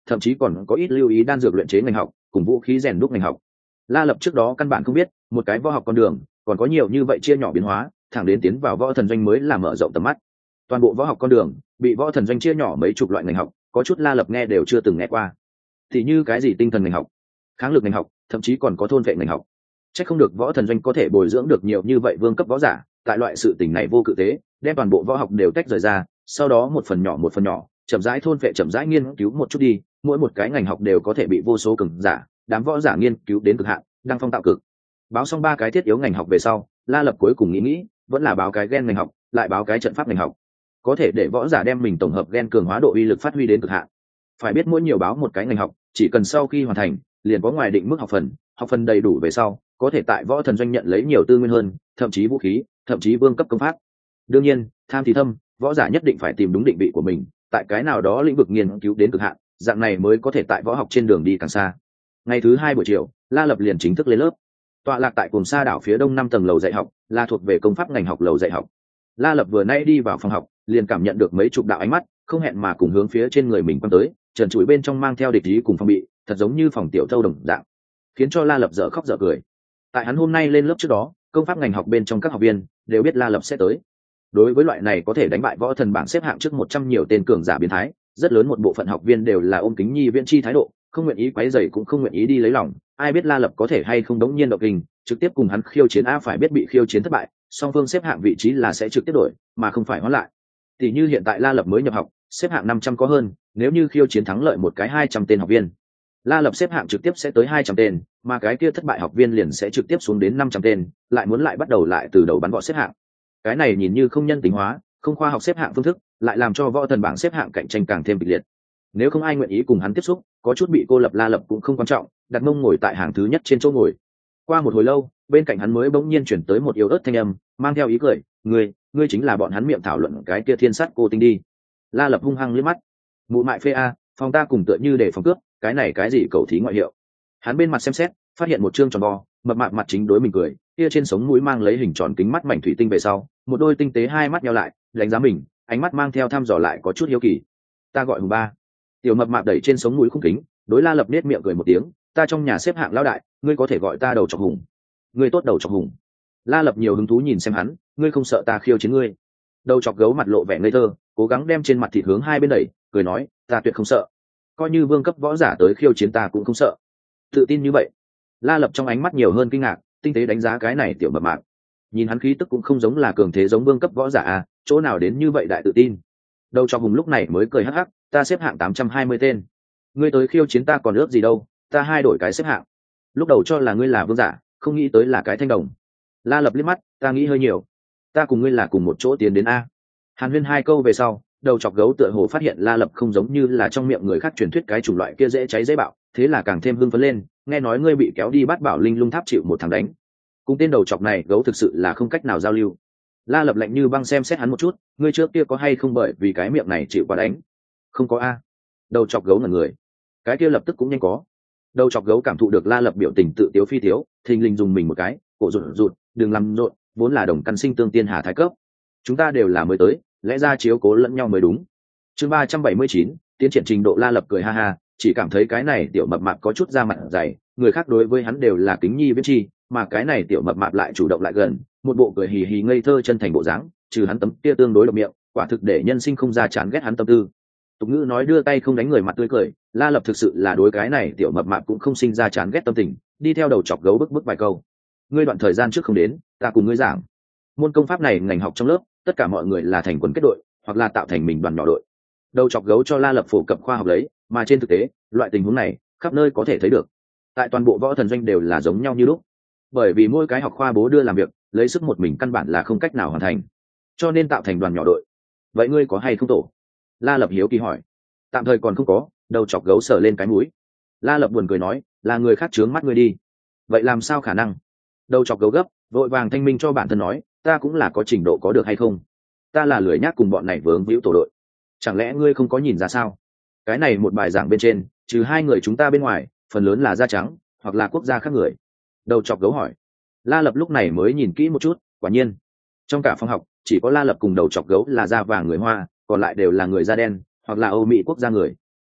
thậm chí còn có ít lưu ý đan dược luyện chế ngành học cùng vũ khí rèn đúc ngành học. La Lập trước đó căn bản không biết một cái võ học con đường còn có nhiều như vậy chia nhỏ biến hóa, thẳng đến tiến vào võ thần doanh mới là mở rộng tầm mắt. Toàn bộ võ học con đường bị võ thần doanh chia nhỏ mấy chục loại ngành học, có chút La Lập nghe đều chưa từng nghe qua. Thì như cái gì tinh thần ngành học, kháng lực ngành học, thậm chí còn có thôn vệ ngành học. Chắc không được võ thần doanh có thể bồi dưỡng được nhiều như vậy vương cấp võ giả, tại loại sự tình này vô cự tế, đem toàn bộ võ học đều tách rời ra, sau đó một phần nhỏ một phần nhỏ, chậm rãi thôn vệ chậm rãi nghiên cứu một chút đi, mỗi một cái ngành học đều có thể bị vô số cường giả, đám võ giả nghiên cứu đến cực hạn, đăng phong tạo cực. Báo xong ba cái thiết yếu ngành học về sau, La Lập cuối cùng nghĩ nghĩ, vẫn là báo cái gen ngành học, lại báo cái trận pháp ngành học, có thể để võ giả đem mình tổng hợp gen cường hóa độ uy lực phát huy đến cực hạn. Phải biết mỗi nhiều báo một cái ngành học, chỉ cần sau khi hoàn thành, liền có ngoài định mức học phần, học phần đầy đủ về sau, có thể tại võ thần doanh nhận lấy nhiều tư nguyên hơn, thậm chí vũ khí, thậm chí vương cấp công pháp. Đương nhiên, tham thì thâm, võ giả nhất định phải tìm đúng định vị của mình, tại cái nào đó lĩnh vực nghiên cứu đến cực hạn, dạng này mới có thể tại võ học trên đường đi càng xa. Ngày thứ hai buổi chiều, La Lập liền chính thức lên lớp. Tọa lạc tại Cồn Sa đảo phía đông năm tầng lầu dạy học, là thuộc về công pháp ngành học lầu dạy học. La Lập vừa nay đi vào phòng học, liền cảm nhận được mấy chục đạo ánh mắt, không hẹn mà cùng hướng phía trên người mình quăng tới, trần trụi bên trong mang theo địch ý cùng phòng bị, thật giống như phòng tiểu thâu đồng dạng, khiến cho La Lập dở khóc dở cười. Tại hắn hôm nay lên lớp trước đó, công pháp ngành học bên trong các học viên đều biết La Lập sẽ tới. Đối với loại này có thể đánh bại võ thần bảng xếp hạng trước một trăm nhiều tên cường giả biến thái, rất lớn một bộ phận học viên đều là ôm kính nhi viễn chi thái độ, không nguyện ý quấy rầy cũng không nguyện ý đi lấy lòng. Ai biết La Lập có thể hay không đống nhiên động kinh, trực tiếp cùng hắn khiêu chiến, a phải biết bị khiêu chiến thất bại, song phương xếp hạng vị trí là sẽ trực tiếp đổi, mà không phải hoán lại. Tỷ như hiện tại La Lập mới nhập học, xếp hạng năm trăm có hơn, nếu như khiêu chiến thắng lợi một cái hai trăm tên học viên, La Lập xếp hạng trực tiếp sẽ tới hai trăm tên, mà cái kia thất bại học viên liền sẽ trực tiếp xuống đến năm trăm tên, lại muốn lại bắt đầu lại từ đầu bắn võ xếp hạng. Cái này nhìn như không nhân tính hóa, không khoa học xếp hạng phương thức, lại làm cho võ thần bảng xếp hạng cạnh tranh càng thêm kịch liệt. Nếu không ai nguyện ý cùng hắn tiếp xúc, có chút bị cô lập La Lập cũng không quan trọng, đặt mông ngồi tại hàng thứ nhất trên chỗ ngồi. Qua một hồi lâu, bên cạnh hắn mới bỗng nhiên chuyển tới một yếu ớt thanh âm, mang theo ý cười, "Ngươi, ngươi chính là bọn hắn miệng thảo luận cái kia thiên sát cô tinh đi." La Lập hung hăng liếc mắt, "Mụ mại phê a, phòng ta cùng tựa như để phòng cướp, cái này cái gì cầu thí ngoại hiệu." Hắn bên mặt xem xét, phát hiện một trương tròn vo, mập mạp mặt chính đối mình cười, kia trên sống mũi mang lấy hình tròn kính mắt mảnh thủy tinh về sau, một đôi tinh tế hai mắt nheo lại, đánh giá mình, ánh mắt mang theo thăm dò lại có chút hiếu kỳ. "Ta gọi Hùng Ba." Tiểu mập mạp đẩy trên sống mũi khung kính, đối La Lập nết miệng cười một tiếng, "Ta trong nhà xếp hạng lão đại, ngươi có thể gọi ta đầu chọc Hùng." "Ngươi tốt đầu chọc Hùng." La Lập nhiều hứng thú nhìn xem hắn, "Ngươi không sợ ta khiêu chiến ngươi?" Đầu chọc gấu mặt lộ vẻ ngây thơ, cố gắng đem trên mặt thịt hướng hai bên đẩy, cười nói, "Ta tuyệt không sợ, coi như vương cấp võ giả tới khiêu chiến ta cũng không sợ." Tự tin như vậy. La Lập trong ánh mắt nhiều hơn kinh ngạc, tinh tế đánh giá cái này tiểu mập mạp. Nhìn hắn khí tức cũng không giống là cường thế giống vương cấp võ giả à, chỗ nào đến như vậy đại tự tin. Đầu chọc Hùng lúc này mới cười hắc hắc, "Ta xếp hạng tám trăm hai mươi tên. Ngươi tới khiêu chiến ta còn ước gì đâu, ta hai đổi cái xếp hạng." Lúc đầu cho là ngươi là vương giả, không nghĩ tới là cái thanh đồng. La Lập liếc mắt, "Ta nghĩ hơi nhiều. Ta cùng ngươi là cùng một chỗ tiến đến a." Hàn huyên hai câu về sau, đầu chọc gấu tựa hồ phát hiện La Lập không giống như là trong miệng người khác truyền thuyết cái chủng loại kia dễ cháy dễ bạo, thế là càng thêm hưng phấn lên, "Nghe nói ngươi bị kéo đi Bát Bảo Linh Lung Tháp chịu một thằng đánh." Cùng tên đầu chọc này gấu thực sự là không cách nào giao lưu. La Lập lạnh như băng xem xét hắn một chút, "Ngươi trước kia có hay không bởi vì cái miệng này chịu quả đánh?" "Không có a." Đầu chọc gấu ngẩn người. Cái kia lập tức cũng nhanh có. Đầu chọc gấu cảm thụ được La Lập biểu tình tự tiếu phi tiếu, thình lình dùng mình một cái, cổ rụt rụt, "Đừng làm rộn, vốn là đồng căn sinh tương tiên hà thái cấp. Chúng ta đều là mới tới, lẽ ra chiếu cố lẫn nhau mới đúng." Chương ba trăm bảy mươi chín, tiến triển trình độ. La Lập cười ha ha, chỉ cảm thấy cái này tiểu mập mạp có chút da mặt dày, người khác đối với hắn đều là kính nhi viễn chi, mà cái này tiểu mập mạp lại chủ động lại gần, một bộ cười hì hì ngây thơ chân thành bộ dáng, trừ hắn tấm kia tương đối độc miệng, quả thực để nhân sinh không ra chán ghét hắn tâm tư. Tục ngữ nói đưa tay không đánh người mặt tươi cười, La Lập thực sự là đối cái này tiểu mập mạp cũng không sinh ra chán ghét tâm tình, đi theo đầu chọc gấu bức bức vài câu. "Ngươi đoạn thời gian trước không đến, ta cùng ngươi giảng. Môn công pháp này ngành học trong lớp, tất cả mọi người là thành quần kết đội, hoặc là tạo thành mình đoàn nhỏ đội." Đầu chọc gấu cho La Lập phổ cập khoa học lấy, mà trên thực tế, loại tình huống này khắp nơi có thể thấy được. Tại toàn bộ võ thần doanh đều là giống nhau như lúc. Bởi vì mỗi cái học khoa bố đưa làm việc, lấy sức một mình căn bản là không cách nào hoàn thành, cho nên tạo thành đoàn nhỏ đội. "Vậy ngươi có hay không tổ?" La Lập hiếu kỳ hỏi. "Tạm thời còn không có." Đầu chọc gấu sờ lên cái mũi. La Lập buồn cười nói, "Là người khác trướng mắt ngươi đi." "Vậy làm sao khả năng?" Đầu chọc gấu gấp, vội vàng thanh minh cho bản thân nói, "Ta cũng là có trình độ có được hay không? Ta là lười nhác cùng bọn này vướng víu tổ đội. Chẳng lẽ ngươi không có nhìn ra sao? Cái này một bài giảng bên trên, trừ hai người chúng ta bên ngoài, phần lớn là da trắng hoặc là quốc gia khác người." Đầu chọc gấu hỏi. La Lập lúc này mới nhìn kỹ một chút, quả nhiên trong cả phòng học chỉ có La Lập cùng đầu chọc gấu là da vàng người Hoa, còn lại đều là người da đen hoặc là Âu Mỹ quốc gia người.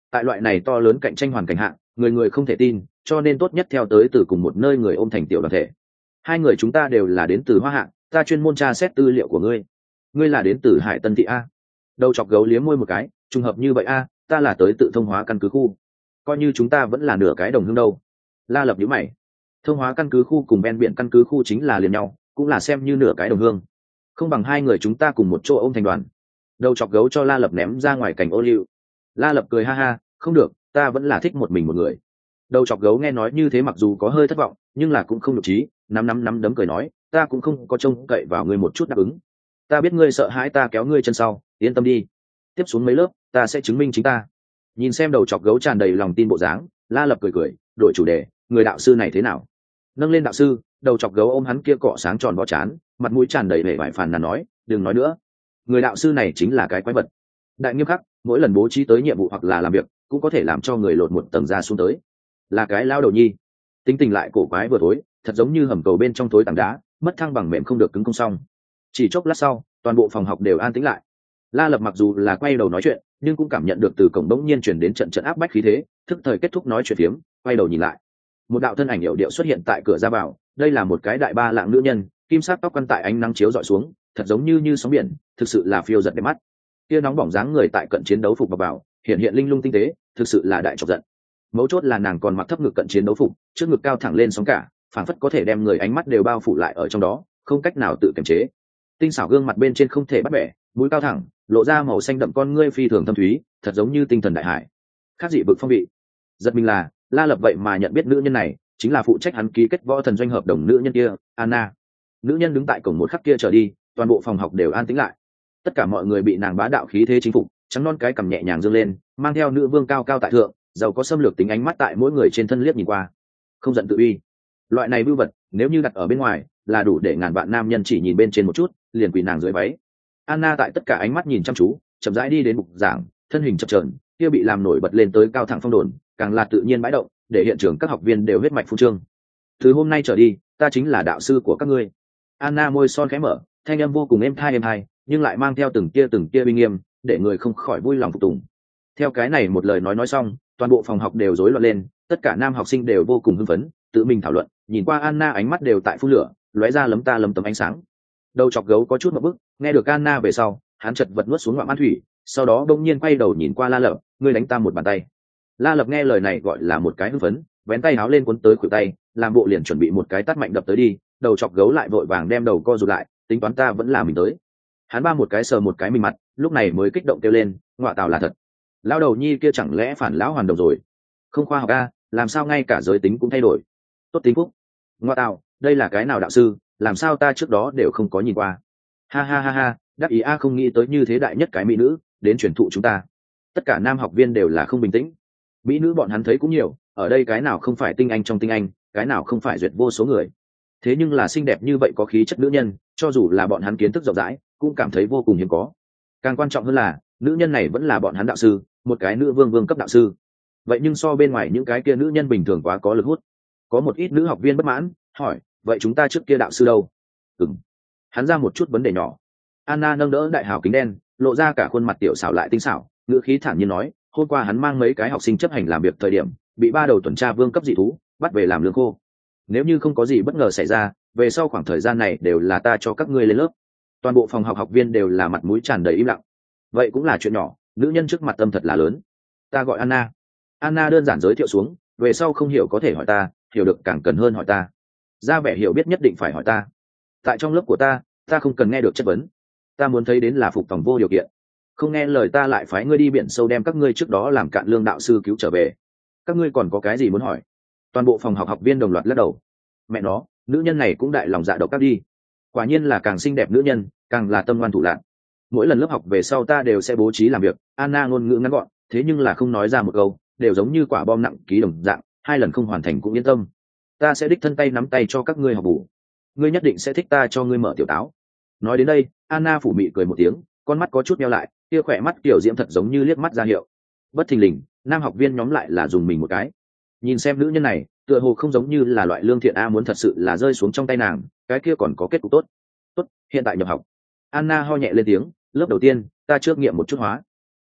Tại loại này to lớn cạnh tranh hoàn cảnh hạn, người người không thể tin, cho nên tốt nhất theo tới từ cùng một nơi người ôm thành tiểu đoàn thể. Hai người chúng ta đều là đến từ Hoa Hạ, ta chuyên môn tra xét tư liệu của ngươi. Ngươi là đến từ Hải Tân thị a? Đầu chọc gấu liếm môi một cái, trùng hợp như vậy a, ta là tới tự thông hóa căn cứ khu. Coi như chúng ta vẫn là nửa cái đồng hương đâu. La Lập nhíu mày. Thông hóa căn cứ khu cùng ven biển căn cứ khu chính là liền nhau, cũng là xem như nửa cái đồng hương. Không bằng hai người chúng ta cùng một chỗ ôm thành đoàn. Đầu chọc gấu cho La Lập ném ra ngoài cành ô liu. La Lập cười ha ha, không được, ta vẫn là thích một mình một người. Đầu chọc gấu nghe nói như thế mặc dù có hơi thất vọng, nhưng là cũng không nhục trí, nắm nắm nắm đấm cười nói, ta cũng không có trông cậy vào ngươi một chút đáp ứng. Ta biết ngươi sợ hãi ta kéo ngươi chân sau, yên tâm đi. Tiếp xuống mấy lớp, ta sẽ chứng minh chính ta. Nhìn xem đầu chọc gấu tràn đầy lòng tin bộ dáng, La Lập cười cười, đổi chủ đề, người đạo sư này thế nào? Nâng lên đạo sư, đầu chọc gấu ôm hắn kia cọ sáng tròn vỏ chán, mặt mũi tràn đầy vẻ vải phàn nàn nói, đừng nói nữa. Người đạo sư này chính là cái quái vật. Đại nghiêm khắc, mỗi lần bố trí tới nhiệm vụ hoặc là làm việc, cũng có thể làm cho người lột một tầng da xuống tới. Là cái lao đầu nhi, tính tình lại cổ quái vừa thối, thật giống như hầm cầu bên trong thối tảng đá, mất thăng bằng mềm không được cứng không xong. Chỉ chốc lát sau, toàn bộ phòng học đều an tĩnh lại. La Lập mặc dù là quay đầu nói chuyện, nhưng cũng cảm nhận được từ cổng đống nhiên chuyển đến trận trận áp bách khí thế, thức thời kết thúc nói chuyện phiếm, quay đầu nhìn lại. Một đạo thân ảnh hiệu điệu xuất hiện tại cửa ra vào, đây là một cái đại ba lạng nữ nhân, kim sắc tóc quăn tại ánh nắng chiếu dọi xuống, thật giống như như sóng biển, thực sự là phiêu giật đẹp mắt. Kia nóng bỏng dáng người tại cận chiến đấu phục vào vào, hiện hiện linh lung tinh tế, thực sự là đại chọc giận. Mấu chốt là nàng còn mặc thấp ngực cận chiến đấu phục, trước ngực cao thẳng lên sóng cả, phảng phất có thể đem người ánh mắt đều bao phủ lại ở trong đó, không cách nào tự kiềm chế. Tinh xảo gương mặt bên trên không thể bắt bẻ, mũi cao thẳng, lộ ra màu xanh đậm con ngươi phi thường thâm thúy, thật giống như tinh thần đại hải. Khác dị vực phong vị. Giật mình là, La Lập vậy mà nhận biết nữ nhân này, chính là phụ trách hắn ký kết võ thần doanh hợp đồng nữ nhân kia, Anna. Nữ nhân đứng tại cổng một khắc kia trở đi, toàn bộ phòng học đều an tĩnh lại. Tất cả mọi người bị nàng bá đạo khí thế chính phục, trắng non cái cằm nhẹ nhàng dương lên, mang theo nữ vương cao cao tại thượng, giàu có xâm lược tính ánh mắt tại mỗi người trên thân liếc nhìn qua, không giận tự uy. Loại này vưu vật, nếu như đặt ở bên ngoài, là đủ để ngàn vạn nam nhân chỉ nhìn bên trên một chút, liền quỳ nàng dưới váy. Anna tại tất cả ánh mắt nhìn chăm chú, chậm rãi đi đến bục giảng, thân hình chập chờn, kia bị làm nổi bật lên tới cao thẳng phong đồn, càng là tự nhiên bãi động, để hiện trường các học viên đều huyết mạch phun trương. Từ hôm nay trở đi, ta chính là đạo sư của các ngươi. Anna môi son khẽ mở, thanh âm vô cùng êm tai êm tai, nhưng lại mang theo từng tia từng tia uy nghiêm, để người không khỏi vui lòng phục tùng. Theo cái này một lời nói nói xong, toàn bộ phòng học đều rối loạn lên, tất cả nam học sinh đều vô cùng hưng phấn, tự mình thảo luận, nhìn qua Anna ánh mắt đều tại phun lửa, lóe ra lấm ta lấm tấm ánh sáng. Đầu chọc gấu có chút một bức, nghe được Anna về sau, hắn chật vật nuốt xuống ngụm ăn thủy, sau đó đông nhiên quay đầu nhìn qua La Lập, ngươi đánh ta một bàn tay. La Lập nghe lời này gọi là một cái hưng phấn, vén tay áo lên cuốn tới khuỷu tay, làm bộ liền chuẩn bị một cái tát mạnh đập tới đi, đầu chọc gấu lại vội vàng đem đầu co rụt lại, tính toán ta vẫn là mình tới. Hắn ba một cái sờ một cái mình mặt, lúc này mới kích động kêu lên, ngọa tào là thật. Lão đầu nhi kia chẳng lẽ phản lão hoàn đồng rồi? Không khoa học a, làm sao ngay cả giới tính cũng thay đổi? Tốt tính phúc. Ngọa tào, đây là cái nào đạo sư, làm sao ta trước đó đều không có nhìn qua. Ha ha ha ha, đắc ý a không nghĩ tới như thế đại nhất cái mỹ nữ, đến truyền thụ chúng ta. Tất cả nam học viên đều là không bình tĩnh. Mỹ nữ bọn hắn thấy cũng nhiều, ở đây cái nào không phải tinh anh trong tinh anh, cái nào không phải duyệt vô số người. Thế nhưng là xinh đẹp như vậy có khí chất nữ nhân, cho dù là bọn hắn kiến thức rộng rãi, cũng cảm thấy vô cùng hiếm có. Càng quan trọng hơn là, nữ nhân này vẫn là bọn hắn đạo sư, một cái nữ vương vương cấp đạo sư. Vậy nhưng so bên ngoài những cái kia nữ nhân bình thường quá có lực hút. Có một ít nữ học viên bất mãn, hỏi, vậy chúng ta trước kia đạo sư đâu? Ừm. Hắn ra một chút vấn đề nhỏ. Anna nâng đỡ đại hào kính đen, lộ ra cả khuôn mặt tiểu xảo lại tinh xảo, ngữ khí thản nhiên nói, hôm qua hắn mang mấy cái học sinh chấp hành làm việc thời điểm, bị ba đầu tuần tra vương cấp dị thú bắt về làm lương khô. Nếu như không có gì bất ngờ xảy ra, về sau khoảng thời gian này đều là ta cho các ngươi lên lớp. Toàn bộ phòng học học viên đều là mặt mũi tràn đầy im lặng. Vậy cũng là chuyện nhỏ, nữ nhân trước mặt tâm thật là lớn. Ta gọi Anna. Anna đơn giản giới thiệu xuống, về sau không hiểu có thể hỏi ta, hiểu được càng cần hơn hỏi ta. Ra vẻ hiểu biết nhất định phải hỏi ta. Tại trong lớp của ta, ta không cần nghe được chất vấn. Ta muốn thấy đến là phục tòng vô điều kiện. Không nghe lời ta lại phái ngươi đi biển sâu đem các ngươi trước đó làm cạn lương đạo sư cứu trở về. Các ngươi còn có cái gì muốn hỏi? Toàn bộ phòng học học viên đồng loạt lắc đầu. Mẹ nó, nữ nhân này cũng đại lòng dạ độc ác đi. Quả nhiên là càng xinh đẹp nữ nhân, càng là tâm ngoan thủ lạn. Mỗi lần lớp học về sau ta đều sẽ bố trí làm việc. Anna ngôn ngữ ngắn gọn, thế nhưng là không nói ra một câu, đều giống như quả bom nặng ký đồng dạng, hai lần không hoàn thành cũng yên tâm. Ta sẽ đích thân tay nắm tay cho các ngươi học bù. Ngươi nhất định sẽ thích ta cho ngươi mở tiểu táo. Nói đến đây, Anna phủ mị cười một tiếng, con mắt có chút nheo lại, kia khỏe mắt kiểu diễm thật giống như liếc mắt ra hiệu. Bất thình lình, nam học viên nhóm lại là dùng mình một cái. Nhìn xem nữ nhân này, tựa hồ không giống như là loại lương thiện a, muốn thật sự là rơi xuống trong tay nàng, cái kia còn có kết cục tốt. Tốt, hiện tại nhập học. Anna ho nhẹ lên tiếng, lớp đầu tiên, ta trước nghiệm một chút hóa.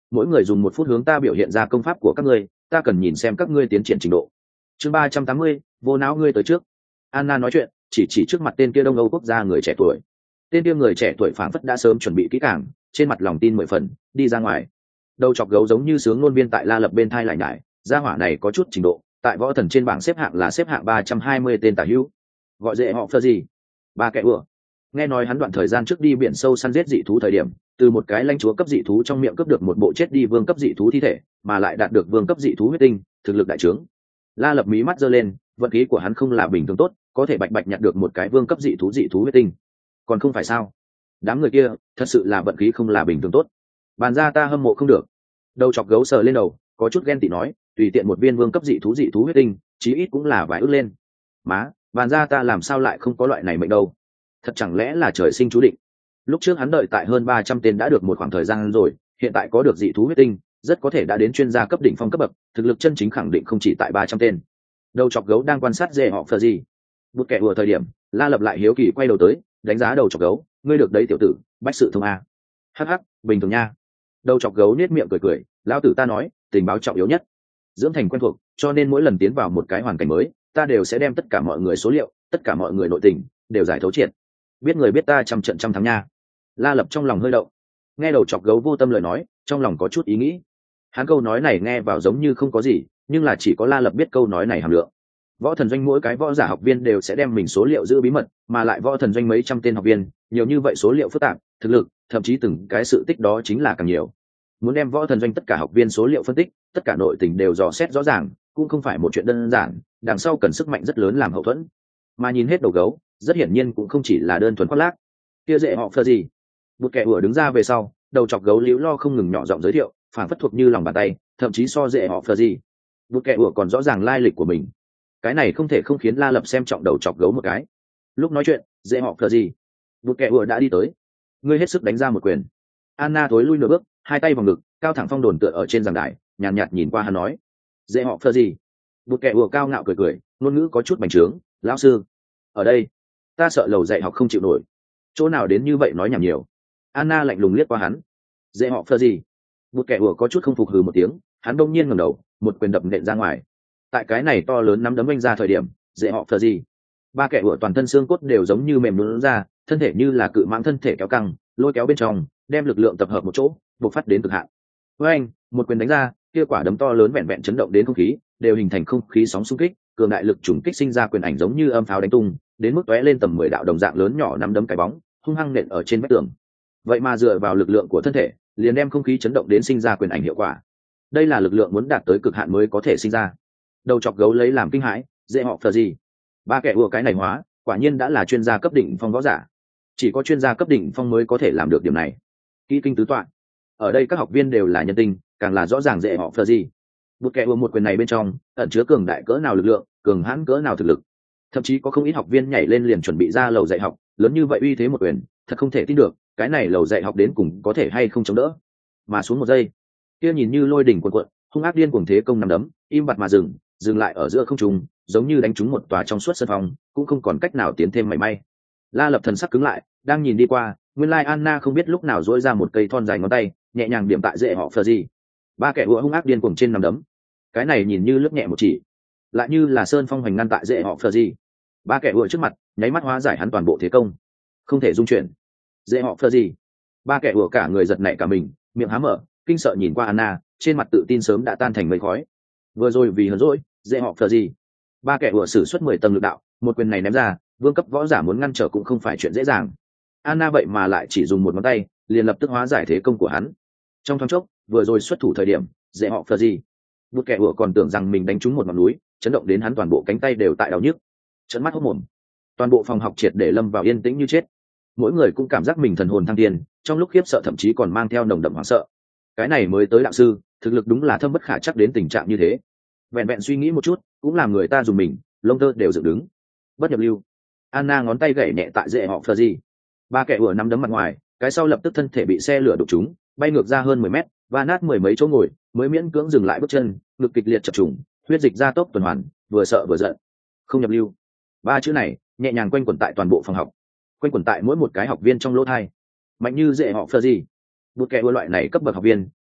mỗi người dùng một phút hướng ta biểu hiện ra công pháp của các ngươi, ta cần nhìn xem các ngươi tiến triển trình độ. Chương ba trăm tám mươi, vô não ngươi tới trước. Anna nói chuyện, chỉ chỉ trước mặt tên kia Đông Âu quốc gia người trẻ tuổi. Tên kia người trẻ tuổi phảng phất đã sớm chuẩn bị kỹ càng, trên mặt lòng tin mười phần, đi ra ngoài. Đầu chọc gấu giống như sướng ngôn viên tại La Lập bên thai lại nhải, gia hỏa này có chút trình độ, tại võ thần trên bảng xếp hạng là xếp hạng ba trăm hai mươi tên tả hữu. Gọi dễ họ phơ gì? Ba kẻ ủa. Nghe nói hắn đoạn thời gian trước đi biển sâu săn giết dị thú thời điểm, từ một cái lãnh chúa cấp dị thú trong miệng cướp được một bộ chết đi vương cấp dị thú thi thể, mà lại đạt được vương cấp dị thú huyết tinh, thực lực đại trướng. La Lập mí mắt giơ lên, vận khí của hắn không là bình thường tốt, có thể bạch bạch nhặt được một cái vương cấp dị thú dị thú huyết tinh. Còn không phải sao? Đám người kia, thật sự là vận khí không là bình thường tốt. Bàn ra ta hâm mộ không được. Đầu chọc gấu sờ lên đầu, có chút ghen tị nói, tùy tiện một viên vương cấp dị thú dị thú huyết tinh, chí ít cũng là vài ước lên. Má, bàn ra ta làm sao lại không có loại này mệnh đâu? Thật chẳng lẽ là trời sinh chú định? Lúc trước hắn đợi tại hơn ba trăm tên đã được một khoảng thời gian rồi, hiện tại có được dị thú huyết tinh, rất có thể đã đến chuyên gia cấp đỉnh phong cấp bậc, thực lực chân chính khẳng định không chỉ tại ba trăm tên. Đầu chọc gấu đang quan sát dễ họ phờ gì. Bụt kẻ vừa thời điểm, La Lập lại hiếu kỳ quay đầu tới, đánh giá đầu chọc gấu, ngươi được đấy tiểu tử, bách sự thông a. Hắc hắc, bình thường nha. Đầu chọc gấu nết miệng cười cười, lão tử ta nói, tình báo trọng yếu nhất. Dưỡng thành quen thuộc, cho nên mỗi lần tiến vào một cái hoàn cảnh mới, ta đều sẽ đem tất cả mọi người số liệu, tất cả mọi người nội tình, đều giải thấu triệt. Biết người biết ta trăm trận trăm thắng nha. La Lập trong lòng hơi động. Nghe đầu chọc gấu vô tâm lời nói, trong lòng có chút ý nghĩ. Hắn câu nói này nghe vào giống như không có gì, nhưng là chỉ có La Lập biết câu nói này hàm lượng. Võ thần doanh mỗi cái võ giả học viên đều sẽ đem mình số liệu giữ bí mật, mà lại võ thần doanh mấy trăm tên học viên, nhiều như vậy số liệu phức tạp, thực lực, thậm chí từng cái sự tích đó chính là càng nhiều. Muốn đem võ thần doanh tất cả học viên số liệu phân tích, tất cả nội tình đều dò xét rõ ràng, cũng không phải một chuyện đơn giản, đằng sau cần sức mạnh rất lớn làm hậu thuẫn. Mà nhìn hết đầu gấu, rất hiển nhiên cũng không chỉ là đơn thuần khoác lác. Kia dễ họ phơ gì? Một kẻ ủa đứng ra về sau, đầu chọc gấu liễu lo không ngừng nhỏ giọng giới thiệu, phản phất thuộc như lòng bàn tay, thậm chí so dễ họ phơ gì. Một kẻ ủa còn rõ ràng lai lịch của mình. Cái này không thể không khiến La Lập xem trọng đầu chọc gấu một cái. Lúc nói chuyện, dễ họ phơ gì? Một kẻ ủa đã đi tới. Ngươi hết sức đánh ra một quyền. Anna thối lui nửa bước, hai tay vào ngực, cao thẳng phong đồn tựa ở trên giảng đài, nhàn nhạt, nhạt nhìn qua hắn nói, dễ họ phơ gì? Một kẻ ủa cao ngạo cười cười, ngôn ngữ có chút bành trướng, lão sư, ở đây, ta sợ lầu dạy học không chịu nổi. Chỗ nào đến như vậy nói nhảm nhiều. Anna lạnh lùng liếc qua hắn. Dễ họ phơ gì? Một kẻ ủa có chút không phục hừ một tiếng, hắn đông nhiên ngẩng đầu, một quyền đập nện ra ngoài. Tại cái này to lớn nắm đấm vung ra thời điểm, dễ họ phơ gì? Ba kẻ ủa toàn thân xương cốt đều giống như mềm nhũn ra, thân thể như là cự mãng thân thể kéo căng, lôi kéo bên trong, đem lực lượng tập hợp một chỗ, bộc phát đến cực hạn. Với anh, một quyền đánh ra, kia quả đấm to lớn vẹn vẹn chấn động đến không khí, đều hình thành không khí sóng xung kích, cường đại lực trùng kích sinh ra quyền ảnh giống như âm pháo đánh tung, đến mức tóe lên tầm mười đạo đồng dạng lớn nhỏ nắm đấm cái bóng, hung hăng nện ở trên vách tường. Vậy mà dựa vào lực lượng của thân thể, liền đem không khí chấn động đến sinh ra quyền ảnh hiệu quả. Đây là lực lượng muốn đạt tới cực hạn mới có thể sinh ra. Đầu chọc gấu lấy làm kinh hãi, dễ họ phờ gì? Ba kẻ ùa cái này hóa, quả nhiên đã là chuyên gia cấp đỉnh phong võ giả. Chỉ có chuyên gia cấp đỉnh phong mới có thể làm được điểm này. Kỹ kinh tứ toạn. Ở đây các học viên đều là nhân tinh, càng là rõ ràng dễ họ phờ gì. Một kẻ ùa một quyền này bên trong, ẩn chứa cường đại cỡ nào lực lượng, cường hãn cỡ nào thực lực. Thậm chí có không ít học viên nhảy lên liền chuẩn bị ra lầu dạy học, lớn như vậy uy thế một quyền, thật không thể tin được, cái này lầu dạy học đến cùng có thể hay không chống đỡ. Mà xuống một giây, kia nhìn như lôi đỉnh cuồn cuộn, hung ác điên cuồng thế công nằm đấm, im bặt mà dừng, dừng lại ở giữa không trung, giống như đánh trúng một tòa trong suốt sân phòng, cũng không còn cách nào tiến thêm mảy may. La Lập thần sắc cứng lại, đang nhìn đi qua, nguyên lai Anna không biết lúc nào duỗi ra một cây thon dài ngón tay, nhẹ nhàng điểm tại dễ họ phờ gì. Ba kẻ hùa hung ác điên cuồng trên nằm đấm, cái này nhìn như lướt nhẹ một chỉ, lại như là sơn phong hoành ngăn tại dễ họ phờ gì. Ba kẻ hùa trước mặt, nháy mắt hóa giải hắn toàn bộ thế công, không thể dung chuyển. Dễ họ phờ gì? Ba kẻ hùa cả người giật nảy cả mình, miệng há mở, kinh sợ nhìn qua Anna, trên mặt tự tin sớm đã tan thành mây khói. Vừa rồi vì hờn dỗi, dễ họ phờ gì? Ba kẻ hùa sử xuất mười tầng lực đạo, một quyền này ném ra, vương cấp võ giả muốn ngăn trở cũng không phải chuyện dễ dàng. Anna vậy mà lại chỉ dùng một ngón tay, liền lập tức hóa giải thế công của hắn. Trong thoáng chốc, vừa rồi xuất thủ thời điểm, dễ họ phờ gì? Bút kẻ hùa còn tưởng rằng mình đánh trúng một ngọn núi, chấn động đến hắn toàn bộ cánh tay đều tại đau nhức. Trợn mắt hốt mồm. Toàn bộ phòng học triệt để lâm vào yên tĩnh như chết. Mỗi người cũng cảm giác mình thần hồn thăng thiên, trong lúc khiếp sợ thậm chí còn mang theo nồng đậm hoảng sợ. Cái này mới tới đạo sư, thực lực đúng là thâm bất khả chắc đến tình trạng như thế. Vẹn vẹn suy nghĩ một chút, cũng làm người ta dùng mình, lông tơ đều dựng đứng. Bất nhập lưu. Anna ngón tay gảy nhẹ tại dễ họ phờ gì. Ba kẻ hùa nắm đấm mặt ngoài, cái sau lập tức thân thể bị xe lửa đụng trúng, bay ngược ra hơn mười mét, và nát mười mấy chỗ ngồi, mới miễn cưỡng dừng lại bước chân, ngực kịch liệt chập trùng, huyết dịch ra tốc tuần hoàn, vừa sợ vừa giận. Không nhập lưu. Ba chữ này nhẹ nhàng quanh quẩn tại toàn bộ phòng học, quanh quẩn tại mỗi một cái học viên trong lỗ thai. Mạnh như dễ họ phờ gì. Một kẻ hùa loại này cấp bậc học viên,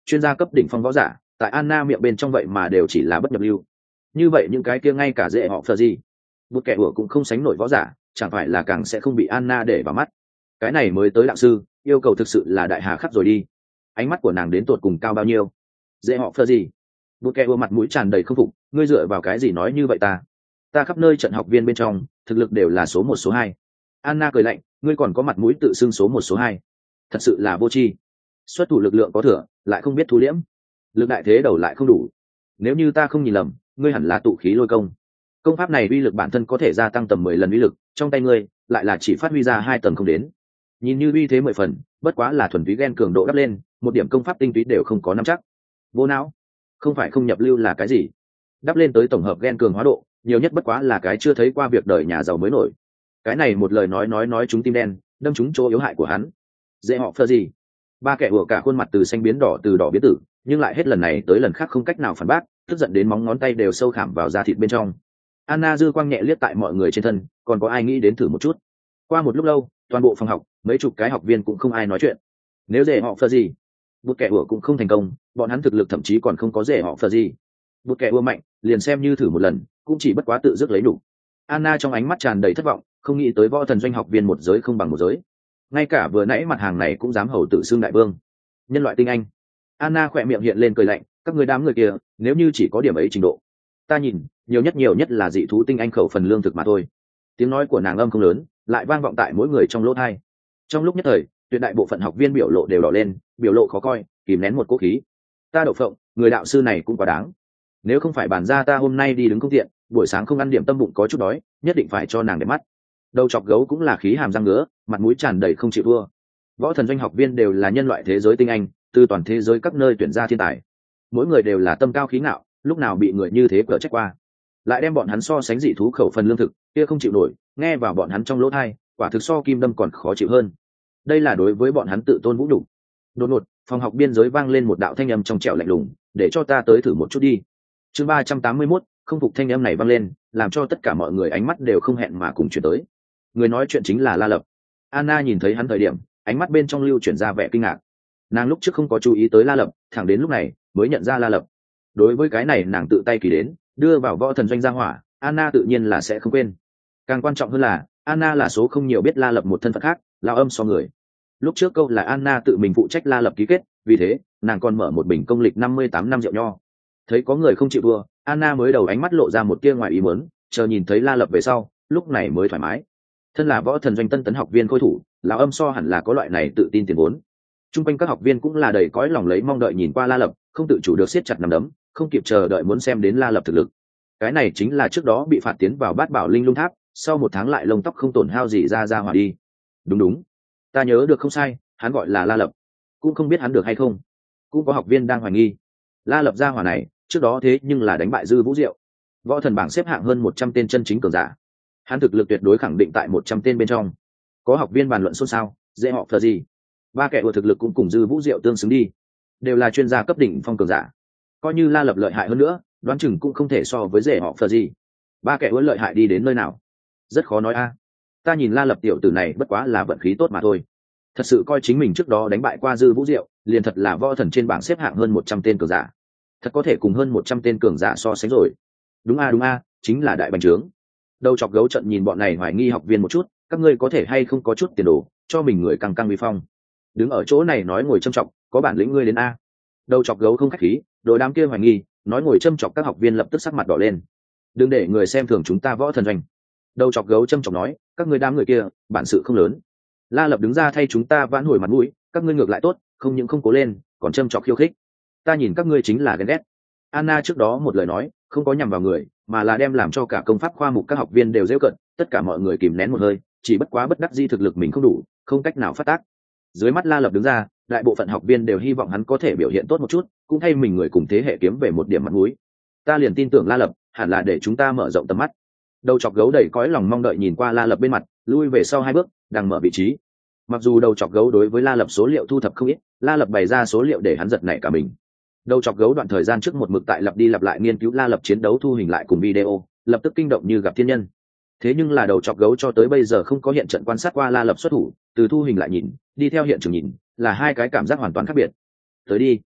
chuyên gia cấp đỉnh phong võ giả tại Anna miệng bên trong vậy mà đều chỉ là bất nhập lưu. Như vậy những cái kia ngay cả dễ họ phờ gì bút kẻ ủa cũng không sánh nổi võ giả, chẳng phải là càng sẽ không bị Anna để vào mắt. Cái này mới tới đạo sư, yêu cầu thực sự là đại hà khắc rồi đi. Ánh mắt của nàng đến tột cùng cao bao nhiêu? Dễ họ phờ gì bút kẻ ủa mặt mũi tràn đầy không phục, ngươi dựa vào cái gì nói như vậy ta? Ta khắp nơi trận học viên bên trong, thực lực đều là số một số hai. Anna cười lạnh, ngươi còn có mặt mũi tự xưng số một số hai? Thật sự là vô tri. Xuất thủ lực lượng có thừa, lại không biết thu liễm, lực đại thế đầu lại không đủ. Nếu như ta không nhìn lầm, ngươi hẳn là tụ khí lôi công. Công pháp này uy lực bản thân có thể gia tăng tầm mười lần uy lực, trong tay ngươi lại là chỉ phát huy ra hai tầng không đến. Nhìn như uy thế mười phần, bất quá là thuần túy gen cường độ đắp lên, một điểm công pháp tinh túy đều không có nắm chắc. Vô não, không phải không nhập lưu là cái gì? Đắp lên tới tổng hợp gen cường hóa độ, nhiều nhất bất quá là cái chưa thấy qua việc đời nhà giàu mới nổi. Cái này một lời nói nói nói chúng tim đen, đâm chúng chỗ yếu hại của hắn. Dễ họ phơ gì? Ba kẻ ủa cả khuôn mặt từ xanh biến đỏ, từ đỏ biến tử, nhưng lại hết lần này tới lần khác không cách nào phản bác, tức giận đến móng ngón tay đều sâu khảm vào da thịt bên trong. Anna dư quang nhẹ liếc tại mọi người trên thân, còn có ai nghĩ đến thử một chút? Qua một lúc lâu, toàn bộ phòng học, mấy chục cái học viên cũng không ai nói chuyện. Nếu dễ họ phơ gì, bút kẻ ủa cũng không thành công, bọn hắn thực lực thậm chí còn không có dễ họ phơ gì. Bút kẻ ủa mạnh, liền xem như thử một lần, cũng chỉ bất quá tự dứt lấy đủ. Anna trong ánh mắt tràn đầy thất vọng, không nghĩ tới võ thần doanh học viên một giới không bằng một giới. Ngay cả vừa nãy mặt hàng này cũng dám hầu tự xưng đại vương, nhân loại tinh anh. Anna khỏe miệng hiện lên cười lạnh, các người đám người kia, nếu như chỉ có điểm ấy trình độ, ta nhìn nhiều nhất nhiều nhất là dị thú tinh anh khẩu phần lương thực mà thôi. Tiếng nói của nàng âm không lớn, lại vang vọng tại mỗi người trong lỗ tai. Trong lúc nhất thời, tuyệt đại bộ phận học viên biểu lộ đều đỏ lên, biểu lộ khó coi, kìm nén một cố khí. Ta đậu phộng, người đạo sư này cũng quá đáng. Nếu không phải bản gia ta hôm nay đi đứng công tiện, buổi sáng không ăn điểm tâm bụng có chút đói, nhất định phải cho nàng để mắt. Đầu chọc gấu cũng là khí hàm răng ngứa, mặt mũi tràn đầy không chịu thua. Võ thần doanh học viên đều là nhân loại thế giới tinh anh, từ toàn thế giới các nơi tuyển ra thiên tài, mỗi người đều là tâm cao khí ngạo, lúc nào bị người như thế cở trách qua, lại đem bọn hắn so sánh dị thú khẩu phần lương thực kia không chịu nổi, nghe vào bọn hắn trong lỗ tai, quả thực so kim đâm còn khó chịu hơn. Đây là đối với bọn hắn tự tôn vũ nhục. Đột ngột, phòng học biên giới vang lên một đạo thanh âm trong trẻo lạnh lùng, để cho ta tới thử một chút đi. Chương ba trăm tám mươi mốt, không phục thanh âm này vang lên, làm cho tất cả mọi người ánh mắt đều không hẹn mà cùng chuyển tới. Người nói chuyện chính là La Lập. Anna nhìn thấy hắn thời điểm, ánh mắt bên trong lưu chuyển ra vẻ kinh ngạc. Nàng lúc trước không có chú ý tới La Lập, thẳng đến lúc này mới nhận ra La Lập. Đối với cái này nàng tự tay kỳ đến, đưa vào võ thần doanh gia hỏa, Anna tự nhiên là sẽ không quên. Càng quan trọng hơn là, Anna là số không nhiều biết La Lập một thân phận khác, lao âm so người. Lúc trước câu là Anna tự mình phụ trách La Lập ký kết, vì thế nàng còn mở một bình công lịch năm mươi tám năm rượu nho. Thấy có người không chịu thua, Anna mới đầu ánh mắt lộ ra một tia ngoài ý muốn, chờ nhìn thấy La Lập về sau, lúc này mới thoải mái. Thân là võ thần doanh tân tấn học viên khôi thủ, lão âm so hẳn là có loại này tự tin tiền vốn. Trung quanh các học viên cũng là đầy cõi lòng lấy mong đợi nhìn qua La Lập, không tự chủ được siết chặt nắm đấm, không kịp chờ đợi muốn xem đến La Lập thực lực. Cái này chính là trước đó bị phạt tiến vào Bát Bảo Linh Lung Tháp, sau một tháng lại lông tóc không tổn hao gì ra ra hỏa đi. Đúng đúng, ta nhớ được không sai, hắn gọi là La Lập. Cũng không biết hắn được hay không. Cũng có học viên đang hoài nghi. La Lập gia hỏa này, trước đó thế nhưng là đánh bại Dư Vũ Diệu, võ thần bảng xếp hạng hơn một trăm tên chân chính cường giả. Hắn thực lực tuyệt đối khẳng định tại một trăm tên bên trong. Có học viên bàn luận xôn xao, dễ họ phờ gì? Ba kẻ của thực lực cũng cùng Dư Vũ Diệu tương xứng đi, đều là chuyên gia cấp đỉnh phong cường giả. Coi như La Lập lợi hại hơn nữa, đoán chừng cũng không thể so với dễ họ phờ gì. Ba kẻ uốn lợi hại đi đến nơi nào? Rất khó nói a. Ta nhìn La Lập tiểu tử này bất quá là vận khí tốt mà thôi. Thật sự coi chính mình trước đó đánh bại qua Dư Vũ Diệu, liền thật là võ thần trên bảng xếp hạng hơn một trăm tên cường giả. Thật có thể cùng hơn một trăm tên cường giả so sánh rồi. Đúng a đúng a, chính là đại bành trướng. Đầu chọc gấu trận nhìn bọn này hoài nghi học viên một chút, các ngươi có thể hay không có chút tiền đồ, cho mình người căng căng uy phong. Đứng ở chỗ này nói ngồi châm chọc, có bản lĩnh ngươi đến a. Đầu chọc gấu không khách khí, đội đám kia hoài nghi, nói ngồi châm chọc các học viên lập tức sắc mặt đỏ lên. Đừng để người xem thường chúng ta võ thần doanh. Đầu chọc gấu châm chọc nói, các ngươi đám người kia, bản sự không lớn. La Lập đứng ra thay chúng ta vãn hồi mặt mũi, các ngươi ngược lại tốt, không những không cố lên, còn châm chọc khiêu khích. Ta nhìn các ngươi chính là ghen ghét. Anna trước đó một lời nói, không có nhằm vào người, mà là đem làm cho cả công pháp khoa mục các học viên đều giễu cận, tất cả mọi người kìm nén một hơi, chỉ bất quá bất đắc dĩ thực lực mình không đủ, không cách nào phát tác. Dưới mắt La Lập đứng ra, đại bộ phận học viên đều hy vọng hắn có thể biểu hiện tốt một chút, cũng thay mình người cùng thế hệ kiếm về một điểm mặt mũi. Ta liền tin tưởng La Lập, hẳn là để chúng ta mở rộng tầm mắt. Đầu chọc gấu đầy cõi lòng mong đợi nhìn qua La Lập bên mặt, lui về sau hai bước, đang mở vị trí. Mặc dù đầu chọc gấu đối với La Lập số liệu thu thập không ít, La Lập bày ra số liệu để hắn giật nảy cả mình. Đầu chọc gấu đoạn thời gian trước một mực tại lặp đi lặp lại nghiên cứu La Lập chiến đấu thu hình lại cùng video, lập tức kinh động như gặp thiên nhân. Thế nhưng là đầu chọc gấu cho tới bây giờ không có hiện trận quan sát qua La Lập xuất thủ, từ thu hình lại nhìn, đi theo hiện trường nhìn, là hai cái cảm giác hoàn toàn khác biệt. Tới đi,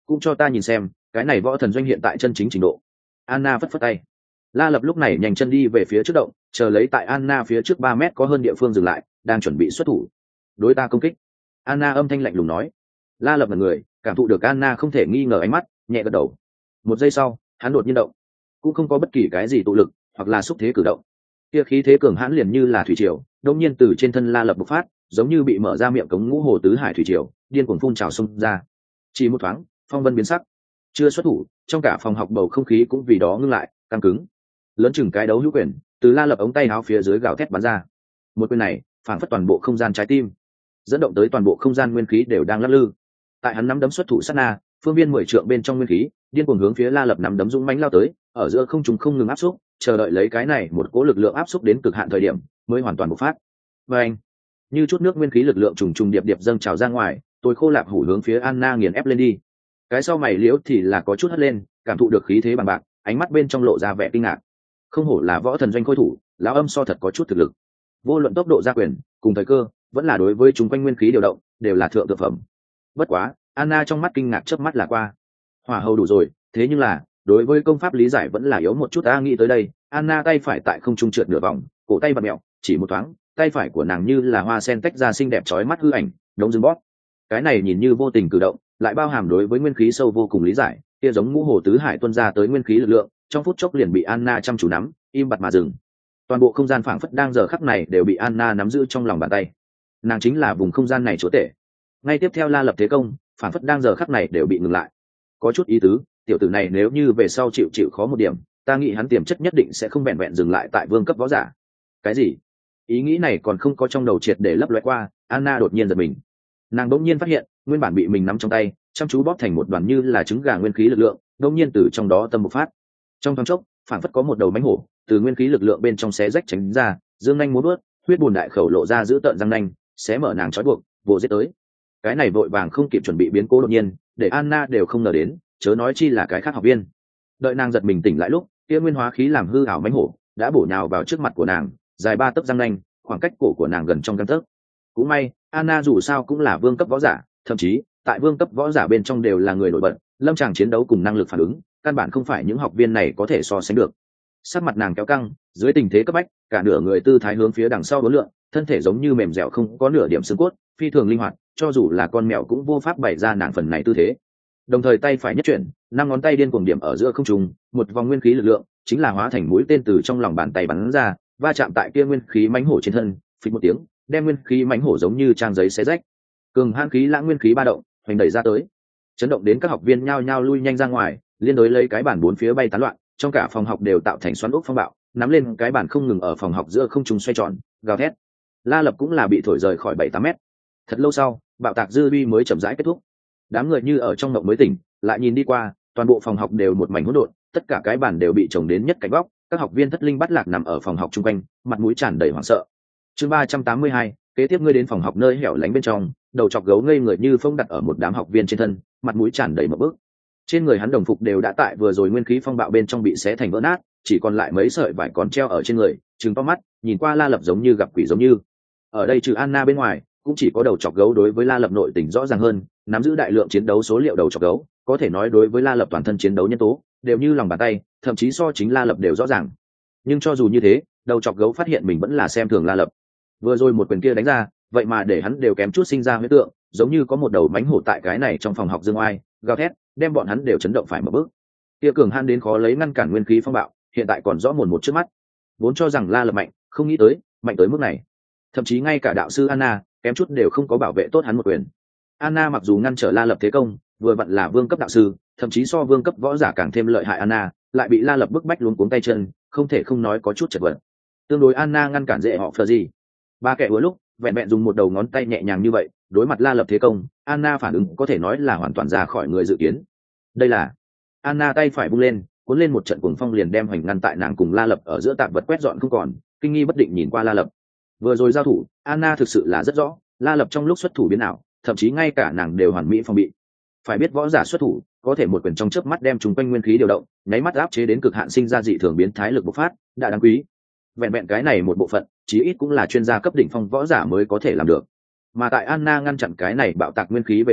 cũng cho ta nhìn xem cái này võ thần doanh hiện tại chân chính trình độ. Anna phất phất tay. La Lập lúc này nhanh chân đi về phía trước động, chờ lấy tại Anna phía trước ba mét có hơn địa phương dừng lại, đang chuẩn bị xuất thủ. Đối ta công kích. Anna âm thanh lạnh lùng nói. La Lập là người, cảm thụ được Anna không thể nghi ngờ ánh mắt, nhẹ gật đầu. Một giây sau, hắn đột nhiên động, cũng không có bất kỳ cái gì tụ lực hoặc là xúc thế cử động. Kia khí thế cường hãn liền như là thủy triều, đột nhiên từ trên thân La Lập bộc phát, giống như bị mở ra miệng cống ngũ hồ tứ hải thủy triều, điên cuồng phun trào xông ra. Chỉ một thoáng, phong vân biến sắc. Chưa xuất thủ, trong cả phòng học bầu không khí cũng vì đó ngưng lại, căng cứng. Lớn chừng cái đấu hữu quyền, từ La Lập ống tay áo phía dưới gào thét bắn ra. Một quyền này, phảng phất toàn bộ không gian trái tim, dẫn động tới toàn bộ không gian nguyên khí đều đang lắc lư. Tại hắn nắm đấm xuất thủ sát na, phương viên mười trượng bên trong nguyên khí điên cuồng hướng phía La Lập nắm đấm dũng mãnh lao tới, ở giữa không trung không ngừng áp xúc, chờ đợi lấy cái này một cỗ lực lượng áp xúc đến cực hạn thời điểm mới hoàn toàn bộc phát. Và anh, như chút nước nguyên khí lực lượng trùng trùng điệp điệp dâng trào ra ngoài, tôi khô lạp hủ hướng phía Anna nghiền ép lên đi. Cái sau mày liễu thì là có chút hất lên, cảm thụ được khí thế bằng bạc, ánh mắt bên trong lộ ra vẻ kinh ngạc. Không hổ là võ thần doanh khôi thủ, lão âm so thật có chút thực lực. Vô luận tốc độ gia quyền cùng thời cơ, vẫn là đối với chúng quanh nguyên khí điều động đều là thượng thượng phẩm. Bất quá, Anna trong mắt kinh ngạc chớp mắt là qua. Hỏa hầu đủ rồi, thế nhưng là đối với công pháp lý giải vẫn là yếu một chút. Ta nghĩ tới đây, Anna tay phải tại không trung trượt nửa vòng, cổ tay bật mẹo, chỉ một thoáng, tay phải của nàng như là hoa sen tách ra xinh đẹp chói mắt hư ảnh, đống dừng bóp. Cái này nhìn như vô tình cử động, lại bao hàm đối với nguyên khí sâu vô cùng lý giải, kia giống ngũ hồ tứ hải tuôn ra tới nguyên khí lực lượng, trong phút chốc liền bị Anna chăm chú nắm, im bặt mà dừng. Toàn bộ không gian phảng phất đang giờ khắc này đều bị Anna nắm giữ trong lòng bàn tay. Nàng chính là vùng không gian này chúa tể. Ngay tiếp theo La Lập thế công, phảng phất đang giờ khắc này đều bị ngừng lại. Có chút ý tứ, tiểu tử này nếu như về sau chịu chịu khó một điểm, ta nghĩ hắn tiềm chất nhất định sẽ không vẹn vẹn dừng lại tại vương cấp võ giả. Cái gì? Ý nghĩ này còn không có trong đầu triệt để lấp loé qua, Anna đột nhiên giật mình. Nàng đột nhiên phát hiện, nguyên bản bị mình nắm trong tay, chăm chú bóp thành một đoàn như là trứng gà nguyên khí lực lượng, đột nhiên từ trong đó tâm bộc phát. Trong thoáng chốc, phảng phất có một đầu mãnh hổ từ nguyên khí lực lượng bên trong xé rách tránh ra, dương nhanh múa vớt, huyết bùn đại khẩu lộ ra giữ tợn răng nanh, xé mở nàng trói buộc, vồ giết tới. Cái này vội vàng không kịp chuẩn bị biến cố đột nhiên, để Anna đều không ngờ đến, chớ nói chi là cái khác học viên. Đợi nàng giật mình tỉnh lại lúc, kia nguyên hóa khí làm hư ảo mãnh hổ đã bổ nhào vào trước mặt của nàng, dài ba tấc răng nanh, khoảng cách cổ của nàng gần trong gang tấc. Cũng may, Anna dù sao cũng là vương cấp võ giả, thậm chí tại vương cấp võ giả bên trong đều là người nổi bật, lâm tràng chiến đấu cùng năng lực phản ứng, căn bản không phải những học viên này có thể so sánh được. Sắc mặt nàng kéo căng, dưới tình thế cấp bách, cả nửa người tư thái hướng phía đằng sau đối lượng, thân thể giống như mềm dẻo không có nửa điểm xương cốt, phi thường linh hoạt, cho dù là con mèo cũng vô pháp bày ra nàng phần này tư thế. Đồng thời tay phải nhất chuyển, năm ngón tay điên cuồng điểm ở giữa không trung, một vòng nguyên khí lực lượng chính là hóa thành mũi tên từ trong lòng bàn tay bắn ra, va chạm tại kia nguyên khí mãnh hổ trên thân, phịch một tiếng, đem nguyên khí mãnh hổ giống như trang giấy xé rách. Cường hãn khí lãng nguyên khí ba động, hoành đẩy ra tới, chấn động đến các học viên nhao nhao lui nhanh ra ngoài, liên đối lấy cái bản bốn phía bay tán loạn, trong cả phòng học đều tạo thành xoắn ốc phong bạo, nắm lên cái bản không ngừng ở phòng học giữa không trung xoay tròn, gào thét. La Lập cũng là bị thổi rời khỏi bảy tám mét. Thật lâu sau, bạo tạc dư uy mới chậm rãi kết thúc. Đám người như ở trong mộng mới tỉnh, lại nhìn đi qua, toàn bộ phòng học đều một mảnh hỗn độn, tất cả cái bản đều bị chồng đến nhất cạnh góc, các học viên thất linh bắt lạc nằm ở phòng học chung quanh, mặt mũi tràn đầy hoảng sợ. Chương ba trăm tám mươi hai, kế tiếp ngươi đến phòng học nơi hẻo lánh bên trong, đầu chọc gấu ngây người như phong đặt ở một đám học viên trên thân, mặt mũi tràn đầy một bước. Trên người hắn đồng phục đều đã tại vừa rồi nguyên khí phong bạo bên trong bị xé thành vỡ nát, chỉ còn lại mấy sợi vải còn treo ở trên người, trừng to mắt, nhìn qua La Lập giống như gặp quỷ giống như. Ở đây trừ Anna bên ngoài, cũng chỉ có đầu chọc gấu đối với La Lập nội tình rõ ràng hơn, nắm giữ đại lượng chiến đấu số liệu đầu chọc gấu, có thể nói đối với La Lập toàn thân chiến đấu nhân tố đều như lòng bàn tay, thậm chí so chính La Lập đều rõ ràng. Nhưng cho dù như thế, đầu chọc gấu phát hiện mình vẫn là xem thường La Lập. Vừa rồi một quyền kia đánh ra, vậy mà để hắn đều kém chút sinh ra huyết tượng, giống như có một đầu mãnh hổ tại cái này trong phòng học dương oai, gào thét, đem bọn hắn đều chấn động phải một bước. Kia cường han đến khó lấy ngăn cản nguyên khí phong bạo, hiện tại còn rõ mồn một trước mắt. Vốn cho rằng La Lập mạnh, không nghĩ tới, mạnh tới mức này. Thậm chí ngay cả đạo sư Anna, kém chút đều không có bảo vệ tốt hắn một quyền. Anna mặc dù ngăn trở La Lập thế công, vừa vặn là vương cấp đạo sư, thậm chí so vương cấp võ giả càng thêm lợi hại Anna, lại bị La Lập bức bách luống cuống tay chân, không thể không nói có chút chật vật. Tương đối Anna ngăn cản dễ họ phờ gì. Ba kẻ vừa lúc, vẹn vẹn dùng một đầu ngón tay nhẹ nhàng như vậy, đối mặt La Lập thế công, Anna phản ứng có thể nói là hoàn toàn ra khỏi người dự kiến. Đây là Anna tay phải vung lên, cuốn lên một trận cuồng phong liền đem hoành ngăn tại nàng cùng La Lập ở giữa tạp vật quét dọn không còn, kinh nghi bất định nhìn qua La Lập. Vừa rồi giao thủ, Anna thực sự là rất rõ, La Lập trong lúc xuất thủ biến nào, thậm chí ngay cả nàng đều hoàn mỹ phòng bị. Phải biết võ giả xuất thủ, có thể một quyền trong chớp mắt đem chúng quanh nguyên khí điều động, nháy mắt áp chế đến cực hạn sinh ra dị thường biến thái lực bộc phát, đã đáng quý. Vẹn vẹn cái này một bộ phận, chí ít cũng là chuyên gia cấp đỉnh phong võ giả mới có thể làm được. Mà tại Anna ngăn chặn cái này bạo tạc nguyên khí về sau,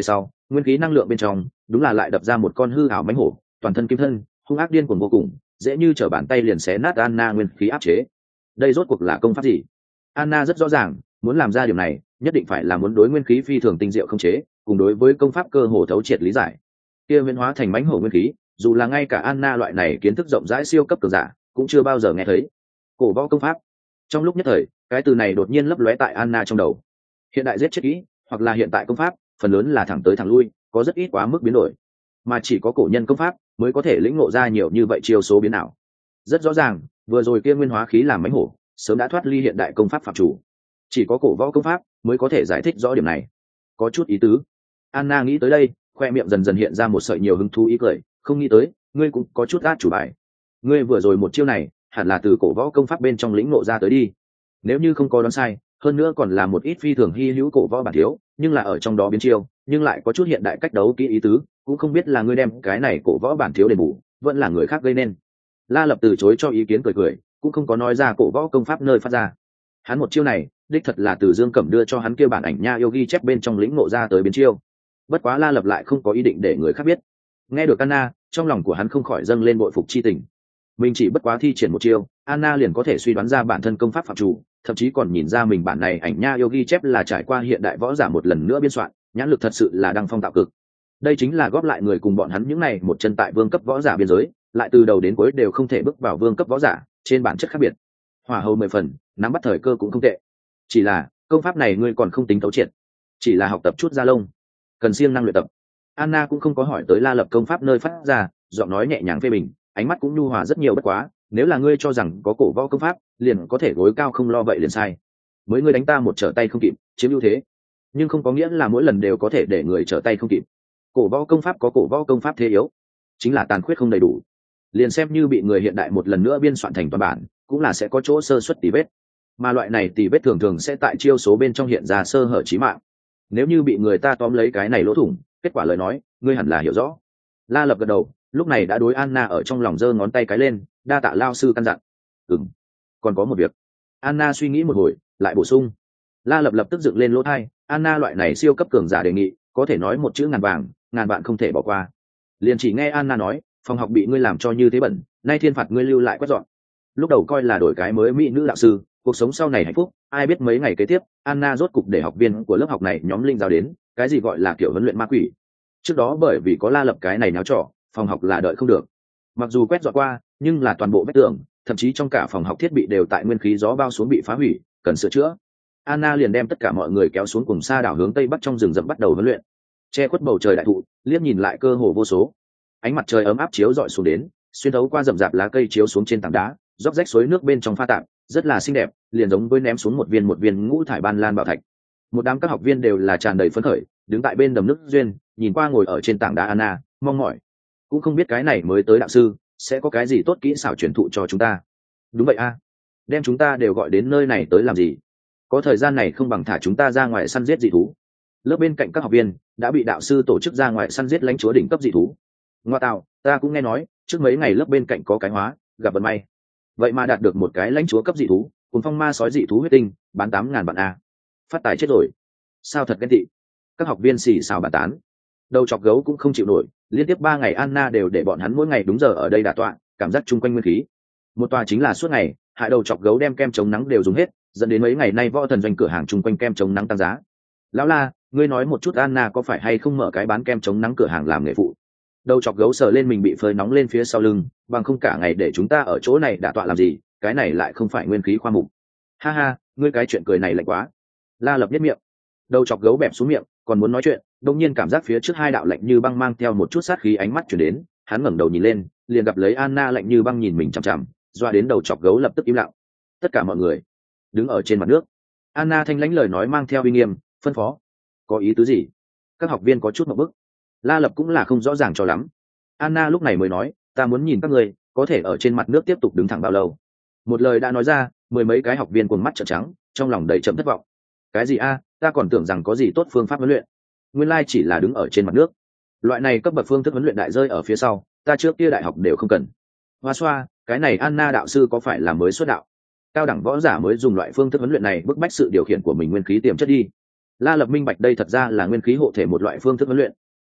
nguyên khí năng lượng bên trong đúng là lại đập ra một con hư ảo mãnh hổ, toàn thân kim thân, hung ác điên cuồng vô cùng, dễ như trở bàn tay liền xé nát Anna nguyên khí áp chế. Đây rốt cuộc là công pháp gì? Anna rất rõ ràng, muốn làm ra điều này, nhất định phải là muốn đối nguyên khí phi thường tinh diệu không chế, cùng đối với công pháp cơ hồ thấu triệt lý giải. Kia biến hóa thành mãnh hổ nguyên khí, dù là ngay cả Anna loại này kiến thức rộng rãi siêu cấp cường giả, cũng chưa bao giờ nghe thấy. Cổ võ công pháp. Trong lúc nhất thời, cái từ này đột nhiên lấp lóe tại Anna trong đầu. Hiện đại giết chết kỹ, hoặc là hiện tại công pháp, phần lớn là thẳng tới thẳng lui, có rất ít quá mức biến đổi, mà chỉ có cổ nhân công pháp mới có thể lĩnh ngộ ra nhiều như vậy chiêu số biến ảo. Rất rõ ràng, vừa rồi kia nguyên hóa khí làm mãnh hổ, sớm đã thoát ly hiện đại công pháp phạm chủ. Chỉ có cổ võ công pháp mới có thể giải thích rõ điểm này. Có chút ý tứ. Anna nghĩ tới đây, khoe miệng dần dần hiện ra một sợi nhiều hứng thú ý cười, không nghĩ tới, ngươi cũng có chút át chủ bài. Ngươi vừa rồi một chiêu này, hẳn là từ cổ võ công pháp bên trong lĩnh ngộ ra tới đi. Nếu như không có đoán sai, hơn nữa còn là một ít phi thường hy hữu cổ võ bản thiếu, nhưng là ở trong đó biến chiêu, nhưng lại có chút hiện đại cách đấu kỹ ý tứ, cũng không biết là ngươi đem cái này cổ võ bản thiếu đền bù, vẫn là người khác gây nên. La Lập từ chối cho ý kiến cười cười, cũng không có nói ra cổ võ công pháp nơi phát ra. Hắn một chiêu này, đích thật là từ Dương Cẩm đưa cho hắn kia bản ảnh nha yêu ghi chép bên trong lĩnh ngộ ra tới biến chiêu. Bất quá La Lập lại không có ý định để người khác biết. Nghe được Anna, trong lòng của hắn không khỏi dâng lên bội phục chi tình. Mình chỉ bất quá thi triển một chiêu, Anna liền có thể suy đoán ra bản thân công pháp phạm chủ, thậm chí còn nhìn ra mình bản này ảnh nha yêu ghi chép là trải qua hiện đại võ giả một lần nữa biên soạn, nhãn lực thật sự là đăng phong tạo cực. Đây chính là góp lại người cùng bọn hắn những này một chân tại vương cấp võ giả biên giới, lại từ đầu đến cuối đều không thể bước vào vương cấp võ giả, trên bản chất khác biệt. Hỏa hầu mười phần, nắm bắt thời cơ cũng không tệ. Chỉ là công pháp này ngươi còn không tính thấu triệt, chỉ là học tập chút da lông, cần siêng năng luyện tập. Anna cũng không có hỏi tới La Lập công pháp nơi phát ra, giọng nói nhẹ nhàng phê bình, ánh mắt cũng nhu hòa rất nhiều. Bất quá, nếu là ngươi cho rằng có cổ võ công pháp liền có thể gối cao không lo vậy liền sai. Mới ngươi đánh ta một trở tay không kịp, chiếm ưu thế, nhưng không có nghĩa là mỗi lần đều có thể để người trở tay không kịp. Cổ võ công pháp có cổ võ công pháp thế yếu, chính là tàn khuyết không đầy đủ. Liền xem như bị người hiện đại một lần nữa biên soạn thành toàn bản, cũng là sẽ có chỗ sơ suất tì vết, mà loại này tì vết thường thường sẽ tại chiêu số bên trong hiện ra sơ hở chí mạng. Nếu như bị người ta tóm lấy cái này lỗ thủng, kết quả lời nói, ngươi hẳn là hiểu rõ. La Lập gật đầu, lúc này đã đối Anna ở trong lòng giơ ngón tay cái lên, đa tạ lao sư căn dặn. Ừm, còn có một việc. Anna suy nghĩ một hồi, lại bổ sung. La Lập lập tức dựng lên lỗ tai, Anna loại này siêu cấp cường giả đề nghị, có thể nói một chữ ngàn vàng, ngàn vạn không thể bỏ qua. Liền chỉ nghe Anna nói, phòng học bị ngươi làm cho như thế bẩn, nay thiên phạt ngươi lưu lại quét dọn. Lúc đầu coi là đổi cái mới mỹ nữ đạo sư, cuộc sống sau này hạnh phúc, ai biết mấy ngày kế tiếp, Anna rốt cục để học viên của lớp học này nhóm linh giáo đến, cái gì gọi là kiểu huấn luyện ma quỷ. Trước đó bởi vì có La Lập cái này náo trò, phòng học là đợi không được. Mặc dù quét dọn qua, nhưng là toàn bộ vách tường, thậm chí trong cả phòng học thiết bị đều tại nguyên khí gió bao xuống bị phá hủy, cần sửa chữa. Anna liền đem tất cả mọi người kéo xuống cùng xa đảo hướng tây bắc trong rừng rậm bắt đầu huấn luyện. Che khuất bầu trời đại thụ, liếc nhìn lại cơ hồ vô số. Ánh mặt trời ấm áp chiếu rọi xuống đến, xuyên thấu qua rậm rạp lá cây chiếu xuống trên tảng đá, róc rách suối nước bên trong pha tạp, rất là xinh đẹp, liền giống với ném xuống một viên một viên ngũ thải ban lan bảo thạch. Một đám các học viên đều là tràn đầy phấn khởi, đứng tại bên đầm nước duyên, nhìn qua ngồi ở trên tảng đá Anna, mong mỏi. Cũng không biết cái này mới tới đạo sư sẽ có cái gì tốt kỹ xảo truyền thụ cho chúng ta. Đúng vậy a, đem chúng ta đều gọi đến nơi này tới làm gì? Có thời gian này không bằng thả chúng ta ra ngoài săn giết dị thú. Lớp bên cạnh các học viên đã bị đạo sư tổ chức ra ngoài săn giết lãnh chúa đỉnh cấp dị thú. Ngoa tạo, ta cũng nghe nói trước mấy ngày lớp bên cạnh có cái hóa gặp vận may, vậy mà đạt được một cái lãnh chúa cấp dị thú cùng phong ma sói dị thú huyết tinh, bán tám ngàn vạn a. Phát tài chết rồi, sao thật ghen tị. Các học viên xì xào bàn tán. Đầu chọc gấu cũng không chịu nổi, liên tiếp ba ngày Anna đều để bọn hắn mỗi ngày đúng giờ ở đây đả tọa, cảm giác chung quanh nguyên khí. Một tòa chính là suốt ngày, hại đầu chọc gấu đem kem chống nắng đều dùng hết, dẫn đến mấy ngày nay võ thần doanh cửa hàng chung quanh kem chống nắng tăng giá. Lão La, ngươi nói một chút Anna có phải hay không mở cái bán kem chống nắng cửa hàng làm nghề phụ? Đầu chọc gấu sờ lên mình bị phơi nóng lên phía sau lưng, bằng không cả ngày để chúng ta ở chỗ này đả tọa làm gì, cái này lại không phải nguyên khí khoa mục. Ha ha, ngươi cái chuyện cười này lạnh quá. La Lập nhất miệng. Đầu chọc gấu bẹp xuống miệng, còn muốn nói chuyện, đột nhiên cảm giác phía trước hai đạo lạnh như băng mang theo một chút sát khí ánh mắt chuyển đến, hắn ngẩng đầu nhìn lên, liền gặp lấy Anna lạnh như băng nhìn mình chằm chằm, doa đến đầu chọc gấu lập tức im lặng. Tất cả mọi người đứng ở trên mặt nước. Anna thanh lãnh lời nói mang theo uy nghiêm, phân phó. Có ý tứ gì? Các học viên có chút ngượng bức. La Lập cũng là không rõ ràng cho lắm. Anna lúc này mới nói, ta muốn nhìn các người có thể ở trên mặt nước tiếp tục đứng thẳng bao lâu. Một lời đã nói ra, mười mấy cái học viên cuồng mắt trợn trắng, trong lòng đầy chậm thất vọng. Cái gì a? Ta còn tưởng rằng có gì tốt phương pháp huấn luyện, nguyên lai chỉ là đứng ở trên mặt nước. Loại này cấp bậc phương thức huấn luyện đại rơi ở phía sau, ta trước kia đại học đều không cần. Hoa xoa, cái này Anna đạo sư có phải là mới xuất đạo? Cao đẳng võ giả mới dùng loại phương thức huấn luyện này bức bách sự điều khiển của mình nguyên khí tiềm chất đi. La Lập minh bạch đây thật ra là nguyên khí hộ thể một loại phương thức huấn luyện.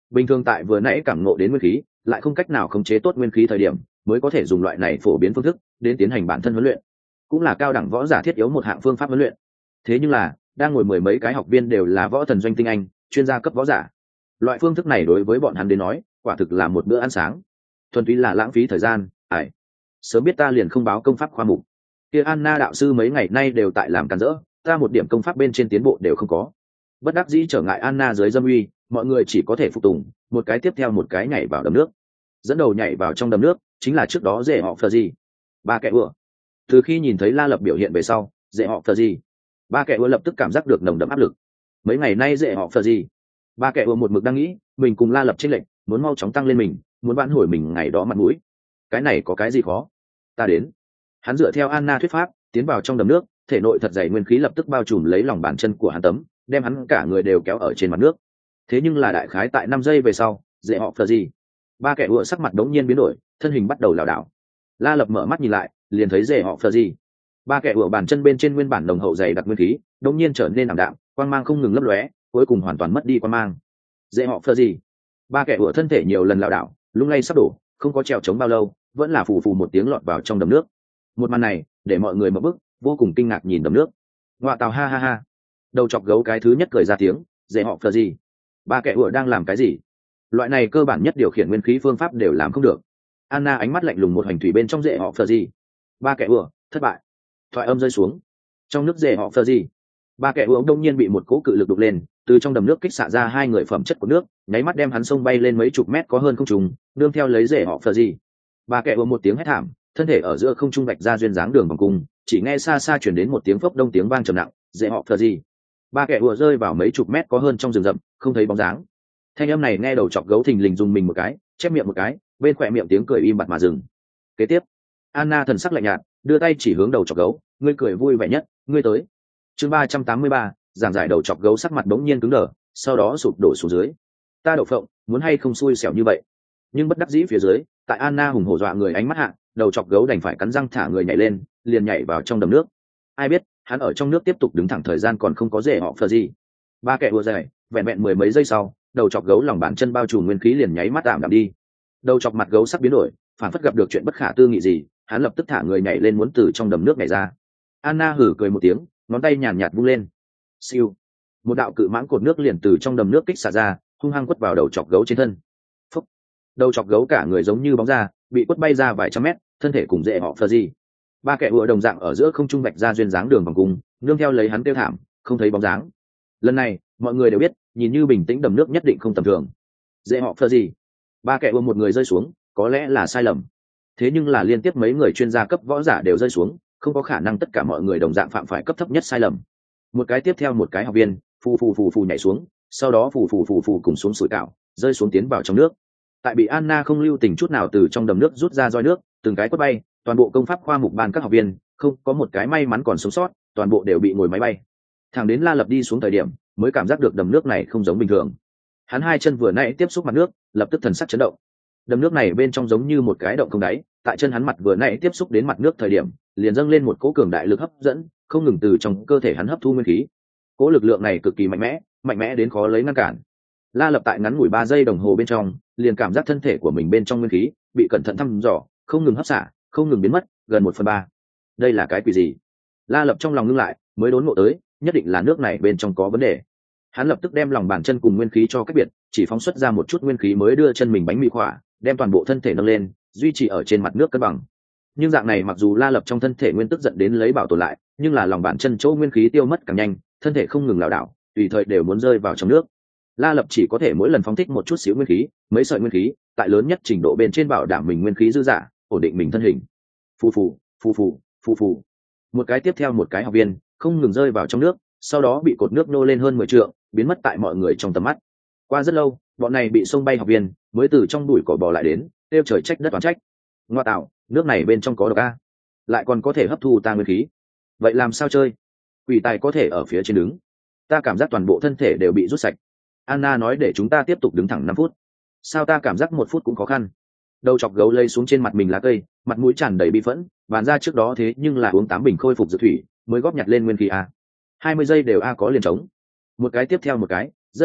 bình thường tại vừa nãy cảm ngộ đến nguyên khí lại không cách nào khống chế tốt nguyên khí thời điểm mới có thể dùng loại này phổ biến phương thức đến tiến hành bản thân huấn luyện, cũng là cao đẳng võ giả thiết yếu một hạng phương pháp huấn luyện. Thế nhưng là đang ngồi mười mấy cái học viên đều là võ thần doanh tinh anh, chuyên gia cấp võ giả, loại phương thức này đối với bọn hắn đến nói quả thực là một bữa ăn sáng, thuần túy là lãng phí thời gian. Ải, sớm biết ta liền không báo công pháp khoa mục, kia Anna đạo sư mấy ngày nay đều tại làm cản rỡ, ta một điểm công pháp bên trên tiến bộ đều không có. Bất đắc dĩ trở ngại Anna dưới dâm uy, mọi người chỉ có thể phục tùng, một cái tiếp theo một cái nhảy vào đầm nước. Dẫn đầu nhảy vào trong đầm nước chính là trước đó dễ họ phờ gì ba kẻ ưa. Từ khi nhìn thấy La Lập biểu hiện về sau, dễ họ phờ gì ba kẻ ưa lập tức cảm giác được nồng đậm áp lực. Mấy ngày nay dễ họ phờ gì ba kẻ ưa một mực đang nghĩ mình cùng La Lập chênh lệch, muốn mau chóng tăng lên mình, muốn vãn hồi mình ngày đó mặt mũi. Cái này có cái gì khó, ta đến. Hắn dựa theo Anna thuyết pháp tiến vào trong đầm nước, thể nội thật dày nguyên khí lập tức bao trùm lấy lòng bàn chân của hắn tấm, đem hắn cả người đều kéo ở trên mặt nước. Thế nhưng là đại khái tại năm giây về sau, dễ họ phờ gì ba kẻ ưa sắc mặt đống nhiên biến đổi, thân hình bắt đầu lảo đảo. La Lập mở mắt nhìn lại, liền thấy dễ họ phờ gì ba kẻ ưa bàn chân bên trên nguyên bản nồng hậu dày đặc nguyên khí đống nhiên trở nên ảm đạm, quang mang không ngừng lấp lóe, cuối cùng hoàn toàn mất đi quang mang. Dễ họ phờ gì ba kẻ ưa thân thể nhiều lần lảo đảo, lung lay sắp đổ, không có trèo chống bao lâu, vẫn là phù phù một tiếng lọt vào trong đầm nước. Một màn này để mọi người mở bức, vô cùng kinh ngạc nhìn đầm nước. Ngoạ tào, ha ha ha. Đầu chọc gấu cái thứ nhất cười ra tiếng, dễ họ phờ gì ba kẻ ưa đang làm cái gì? Loại này cơ bản nhất điều khiển nguyên khí phương pháp đều làm không được. Anna ánh mắt lạnh lùng một hành thủy bên trong dễ họ phờ gì ba kẻ ưa thất bại. Thoại âm rơi xuống, trong nước dễ họ phờ gì ba kẻ ưa đông nhiên bị một cỗ cự lực đục lên, từ trong đầm nước kích xạ ra hai người phẩm chất của nước, nháy mắt đem hắn sông bay lên mấy chục mét có hơn không trùng, đương theo lấy dễ họ phờ gì ba kẻ ưa một tiếng hét thảm, thân thể ở giữa không trung vạch ra duyên dáng đường vòng cung, chỉ nghe xa xa chuyển đến một tiếng phốc đông tiếng vang trầm nặng, dễ họ phờ gì ba kẻ ưa rơi vào mấy chục mét có hơn trong rừng rậm, không thấy bóng dáng. Thanh âm này nghe đầu chọc gấu thình lình dùng mình một cái, chép miệng một cái, bên khỏe miệng tiếng cười im bặt mà dừng. Kế tiếp, Anna thần sắc lạnh nhạt, đưa tay chỉ hướng đầu chọc gấu, ngươi cười vui vẻ nhất, ngươi tới. Chương ba trăm tám mươi ba, giảng giải. Đầu chọc gấu sắc mặt bỗng nhiên cứng đờ, sau đó sụp đổ xuống dưới. Ta đậu phộng, muốn hay không xui xẻo như vậy. Nhưng bất đắc dĩ phía dưới, tại Anna hùng hổ dọa người ánh mắt hạ, đầu chọc gấu đành phải cắn răng thả người nhảy lên, liền nhảy vào trong đầm nước. Ai biết, hắn ở trong nước tiếp tục đứng thẳng thời gian còn không có dễ họ phờ gì. Ba kẻ ùa dày, vẹn vẹn mười mấy giây sau, đầu chọc gấu lòng bàn chân bao trùm nguyên khí liền nháy mắt tạm đạm đi. Đầu chọc mặt gấu sắc biến đổi, phản phất gặp được chuyện bất khả tư nghị gì, hắn lập tức thả người nhảy lên muốn từ trong đầm nước nhảy ra. Anna hử cười một tiếng, ngón tay nhàn nhạt vung lên. Siêu, một đạo cự mãng cột nước liền từ trong đầm nước kích xả ra, hung hăng quất vào đầu chọc gấu trên thân. Phúc, đầu chọc gấu cả người giống như bóng ra, bị quất bay ra vài trăm mét, thân thể cùng dễ họ phờ gì. Ba kẻ ùa đồng dạng ở giữa không trung vạch ra duyên dáng đường vòng cung, nương theo lấy hắn tiêu thảm, không thấy bóng dáng. Lần này mọi người đều biết, nhìn như bình tĩnh đầm nước nhất định không tầm thường. Dễ họ phờ gì ba kẻ ùa một người rơi xuống, có lẽ là sai lầm, thế nhưng là liên tiếp mấy người chuyên gia cấp võ giả đều rơi xuống, không có khả năng tất cả mọi người đồng dạng phạm phải cấp thấp nhất sai lầm. Một cái tiếp theo một cái học viên phù phù phù phù nhảy xuống, sau đó phù phù phù phù cùng xuống sủi cảo, rơi xuống tiến vào trong nước. Tại bị Anna không lưu tình chút nào từ trong đầm nước rút ra roi nước, từng cái quất bay, toàn bộ công pháp khoa mục ban các học viên không có một cái may mắn còn sống sót, toàn bộ đều bị ngồi máy bay. Thẳng đến La Lập đi xuống thời điểm mới cảm giác được đầm nước này không giống bình thường. Hắn hai chân vừa nãy tiếp xúc mặt nước, lập tức thần sắc chấn động. Đầm nước này bên trong giống như một cái động không đáy, tại chân hắn mặt vừa nãy tiếp xúc đến mặt nước thời điểm, liền dâng lên một cỗ cường đại lực hấp dẫn, không ngừng từ trong cơ thể hắn hấp thu nguyên khí. Cỗ lực lượng này cực kỳ mạnh mẽ, mạnh mẽ đến khó lấy ngăn cản. La Lập tại ngắn ngủi ba giây đồng hồ bên trong, liền cảm giác thân thể của mình bên trong nguyên khí bị cẩn thận thăm dò, không ngừng hấp xả, không ngừng biến mất, gần một phần ba. Đây là cái quỷ gì? La Lập trong lòng ngưng lại, mới đốn ngộ tới, nhất định là nước này bên trong có vấn đề. Hắn lập tức đem lòng bàn chân cùng nguyên khí cho cách biệt, chỉ phóng xuất ra một chút nguyên khí mới đưa chân mình bánh mì khỏa, đem toàn bộ thân thể nâng lên, duy trì ở trên mặt nước cân bằng. Nhưng dạng này mặc dù La Lập trong thân thể nguyên tức giận đến lấy bảo tồn lại, nhưng là lòng bàn chân chỗ nguyên khí tiêu mất càng nhanh, thân thể không ngừng lảo đảo, tùy thời đều muốn rơi vào trong nước. La Lập chỉ có thể mỗi lần phóng thích một chút xíu nguyên khí, mấy sợi nguyên khí, tại lớn nhất trình độ bên trên bảo đảm mình nguyên khí dư dả, ổn định mình thân hình. Phù phù, phù phù, phù phù. Một cái tiếp theo một cái học viên không ngừng rơi vào trong nước, sau đó bị cột nước nô lên hơn mười trượng, biến mất tại mọi người trong tầm mắt. Qua rất lâu, bọn này bị xông bay học viên mới từ trong bụi cỏ bò lại đến, kêu trời trách đất oán trách. Ngoa tạo, nước này bên trong có độc a, lại còn có thể hấp thu ta nguyên khí. Vậy làm sao chơi? Quỷ tài có thể ở phía trên đứng. Ta cảm giác toàn bộ thân thể đều bị rút sạch. Anna nói để chúng ta tiếp tục đứng thẳng năm phút. Sao ta cảm giác một phút cũng khó khăn? Đầu chọc gấu lây xuống trên mặt mình lá cây, mặt mũi tràn đầy bi phẫn, bàn ra trước đó thế nhưng là uống tám bình khôi phục dược thủy mới góp nhặt lên nguyên khí a. hai mươi giây đều a có liền trống. Một cái tiếp theo một cái, rất nhanh,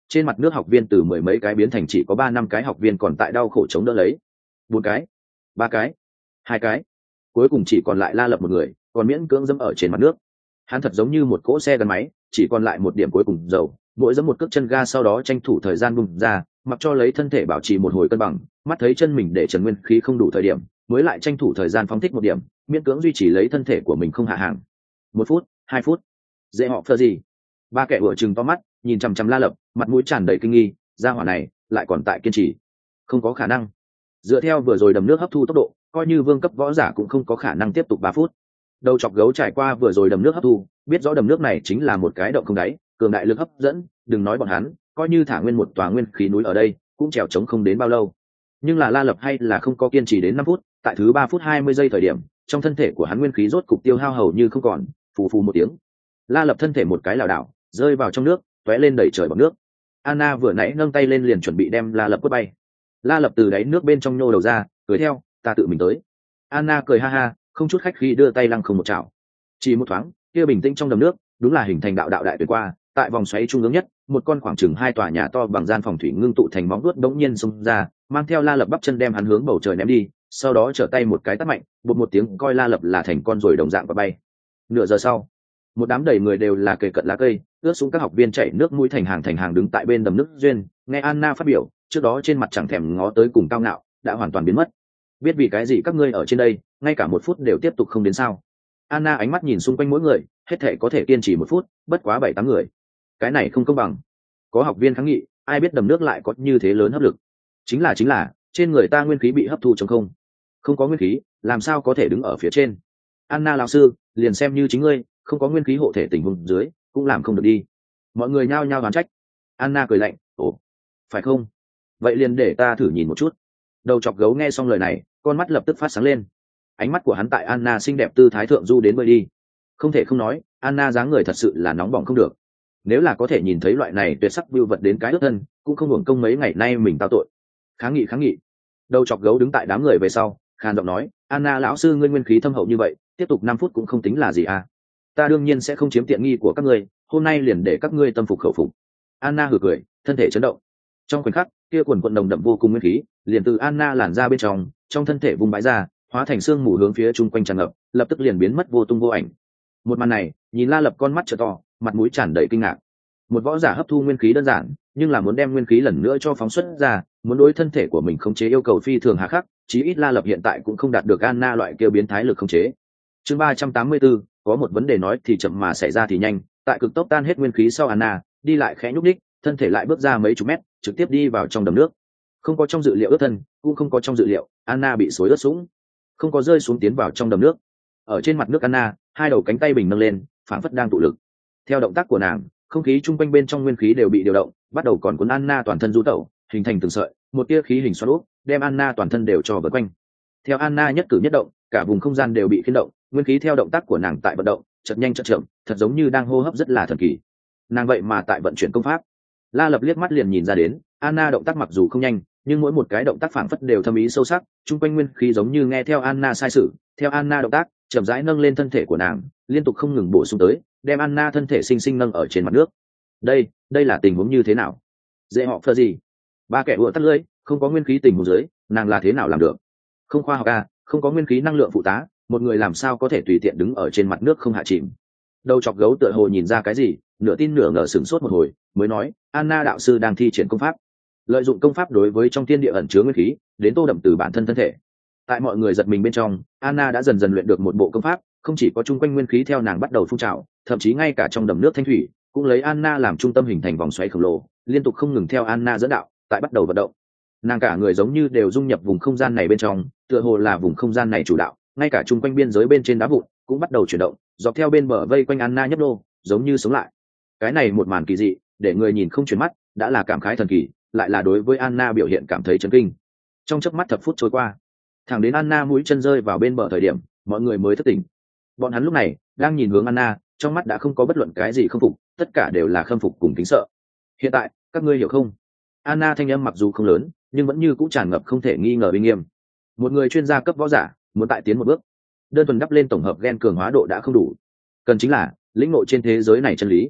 trên mặt nước học viên từ mười mấy cái biến thành chỉ có ba năm cái học viên còn tại đau khổ chống đỡ lấy. Bốn cái, ba cái, hai cái, cuối cùng chỉ còn lại La Lập một người, còn miễn cưỡng dẫm ở trên mặt nước. Hắn thật giống như một cỗ xe gắn máy, chỉ còn lại một điểm cuối cùng dầu, mỗi dẫm một cước chân ga, sau đó tranh thủ thời gian bung ra, mặc cho lấy thân thể bảo trì một hồi cân bằng, mắt thấy chân mình để trần nguyên khí không đủ thời điểm, mới lại tranh thủ thời gian phóng thích một điểm, miễn cưỡng duy trì lấy thân thể của mình không hạ hàng. Một phút, hai phút, dễ họ phơ gì? Ba kẻ ủa chừng to mắt, nhìn chằm chằm La Lập, mặt mũi tràn đầy kinh nghi, gia hỏa này lại còn tại kiên trì. Không có khả năng. Dựa theo vừa rồi đầm nước hấp thu tốc độ, coi như vương cấp võ giả cũng không có khả năng tiếp tục ba phút. Đầu chọc gấu trải qua vừa rồi đầm nước hấp thu, biết rõ đầm nước này chính là một cái động không đáy, cường đại lực hấp dẫn, đừng nói bọn hắn, coi như thả nguyên một tòa nguyên khí núi ở đây, cũng trèo trống không đến bao lâu. Nhưng là La Lập hay là không có kiên trì đến năm phút, tại thứ ba phút hai mươi giây thời điểm, trong thân thể của hắn nguyên khí rốt cục tiêu hao hầu như không còn, phù phù một tiếng. La Lập thân thể một cái lảo đảo, rơi vào trong nước, tóe lên đầy trời bọt nước. Anna vừa nãy nâng tay lên liền chuẩn bị đem La Lập quất bay. La Lập từ đáy nước bên trong nhô đầu ra, cười theo, ta tự mình tới. Anna cười ha ha, không chút khách khí đưa tay lăng không một chảo. Chỉ một thoáng, kia bình tĩnh trong đầm nước, đúng là hình thành đạo đạo đại tuyệt qua, tại vòng xoáy trung ương nhất, một con khoảng chừng hai tòa nhà to bằng gian phòng thủy ngưng tụ thành móng vuốt đống nhiên xông ra, mang theo La Lập bắp chân đem hắn hướng bầu trời ném đi, sau đó trở tay một cái tát mạnh, bụp một tiếng coi La Lập là thành con ruồi đồng dạng và bay. Nửa giờ sau, một đám đầy người đều là kề cận lá cây, ướt xuống các học viên chảy nước mũi thành hàng thành hàng đứng tại bên đầm nước duyên, nghe Anna phát biểu, trước đó trên mặt chẳng thèm ngó tới cùng cao ngạo, đã hoàn toàn biến mất. Biết vì cái gì các ngươi ở trên đây, ngay cả một phút đều tiếp tục không đến sao? Anna ánh mắt nhìn xung quanh mỗi người, hết thể có thể kiên trì một phút, bất quá bảy tám người. Cái này không công bằng. Có học viên kháng nghị, ai biết đầm nước lại có như thế lớn hấp lực? Chính là chính là, trên người ta nguyên khí bị hấp thu trong không. Không có nguyên khí, làm sao có thể đứng ở phía trên? Anna lão sư, liền xem như chính ngươi, không có nguyên khí hộ thể tình huống dưới, cũng làm không được đi. Mọi người nhao nhao oán trách. Anna cười lạnh, ồ, phải không? Vậy liền để ta thử nhìn một chút. Đầu chọc gấu nghe xong lời này, con mắt lập tức phát sáng lên. Ánh mắt của hắn tại Anna xinh đẹp tư thái thượng du đến bơi đi. Không thể không nói, Anna dáng người thật sự là nóng bỏng không được. Nếu là có thể nhìn thấy loại này tuyệt sắc view vật đến cái ướt thân, cũng không hưởng công mấy ngày nay mình tao tội. Kháng nghị kháng nghị. Đầu chọc gấu đứng tại đám người về sau, khàn giọng nói, Anna lão sư ngươi nguyên khí thâm hậu như vậy, tiếp tục năm phút cũng không tính là gì à? Ta đương nhiên sẽ không chiếm tiện nghi của các ngươi, hôm nay liền để các ngươi tâm phục khẩu phục. Anna hừ cười, thân thể chấn động. Trong khoảnh khắc, kia quần quần đồng đậm vô cùng nguyên khí, liền từ Anna làn ra bên trong, trong thân thể vung bãi ra, hóa thành xương mù hướng phía chung quanh tràn ngập, lập tức liền biến mất vô tung vô ảnh. Một màn này, nhìn La Lập con mắt trợ to, mặt mũi tràn đầy kinh ngạc. Một võ giả hấp thu nguyên khí đơn giản, nhưng là muốn đem nguyên khí lần nữa cho phóng xuất ra, muốn đối thân thể của mình khống chế yêu cầu phi thường hà khắc, chí ít La Lập hiện tại cũng không đạt được Anna loại kia biến thái lực khống chế. Chương ba trăm tám mươi tư, có một vấn đề nói thì chậm mà xảy ra thì nhanh, tại cực tốc tan hết nguyên khí sau Anna, đi lại khẽ nhúc nhích, thân thể lại bước ra mấy chục mét, trực tiếp đi vào trong đầm nước. Không có trong dự liệu ướt thân, cũng không có trong dự liệu, Anna bị xối ướt sũng, không có rơi xuống tiến vào trong đầm nước. Ở trên mặt nước Anna, hai đầu cánh tay bình nâng lên, phảng phất đang tụ lực. Theo động tác của nàng, không khí chung quanh bên trong nguyên khí đều bị điều động, bắt đầu còn cuốn Anna toàn thân du tẩu, hình thành từng sợi, một tia khí hình xoắn úp, đem Anna toàn thân đều cho vây quanh. Theo Anna nhất cử nhất động, cả vùng không gian đều bị khiên động, nguyên khí theo động tác của nàng tại vận động, chợt nhanh chợt chậm, thật giống như đang hô hấp rất là thần kỳ. Nàng vậy mà tại vận chuyển công pháp. La Lập liếc mắt liền nhìn ra đến, Anna động tác mặc dù không nhanh, nhưng mỗi một cái động tác phảng phất đều thâm ý sâu sắc, chung quanh nguyên khí giống như nghe theo Anna sai sử, theo Anna động tác, chậm rãi nâng lên thân thể của nàng, liên tục không ngừng bổ sung tới, đem Anna thân thể sinh sinh nâng ở trên mặt nước. Đây, đây là tình huống như thế nào? Dễ họ phơ gì? Ba kẻ ùa tắt lưỡi, không có nguyên khí tình huống dưới, nàng là thế nào làm được? Không khoa học à, không có nguyên khí năng lượng phụ tá, một người làm sao có thể tùy tiện đứng ở trên mặt nước không hạ chìm? Đầu chọc gấu tựa hồ nhìn ra cái gì, nửa tin nửa ngờ sửng sốt một hồi, mới nói, Anna đạo sư đang thi triển công pháp, lợi dụng công pháp đối với trong thiên địa ẩn chứa nguyên khí, đến tô đậm từ bản thân thân thể. Tại mọi người giật mình bên trong, Anna đã dần dần luyện được một bộ công pháp, không chỉ có chung quanh nguyên khí theo nàng bắt đầu phun trào, thậm chí ngay cả trong đầm nước thanh thủy cũng lấy Anna làm trung tâm hình thành vòng xoáy khổng lồ, liên tục không ngừng theo Anna dẫn đạo, tại bắt đầu vận động. Nàng cả người giống như đều dung nhập vùng không gian này bên trong, tựa hồ là vùng không gian này chủ đạo, ngay cả chung quanh biên giới bên trên đá vụn cũng bắt đầu chuyển động, dọc theo bên bờ vây quanh Anna nhấp đô, giống như sống lại. Cái này một màn kỳ dị, để người nhìn không chuyển mắt, đã là cảm khái thần kỳ, lại là đối với Anna biểu hiện cảm thấy chấn kinh. Trong chớp mắt thập phút trôi qua, thẳng đến Anna mũi chân rơi vào bên bờ thời điểm, mọi người mới thức tỉnh. Bọn hắn lúc này đang nhìn hướng Anna, trong mắt đã không có bất luận cái gì không phục, tất cả đều là khâm phục cùng kính sợ. Hiện tại, các ngươi hiểu không? Anna thanh âm mặc dù không lớn, nhưng vẫn như cũng tràn ngập không thể nghi ngờ uy nghiêm. Một người chuyên gia cấp võ giả, muốn tại tiến một bước, đơn thuần đắp lên tổng hợp gen cường hóa độ đã không đủ, cần chính là lĩnh ngộ trên thế giới này chân lý.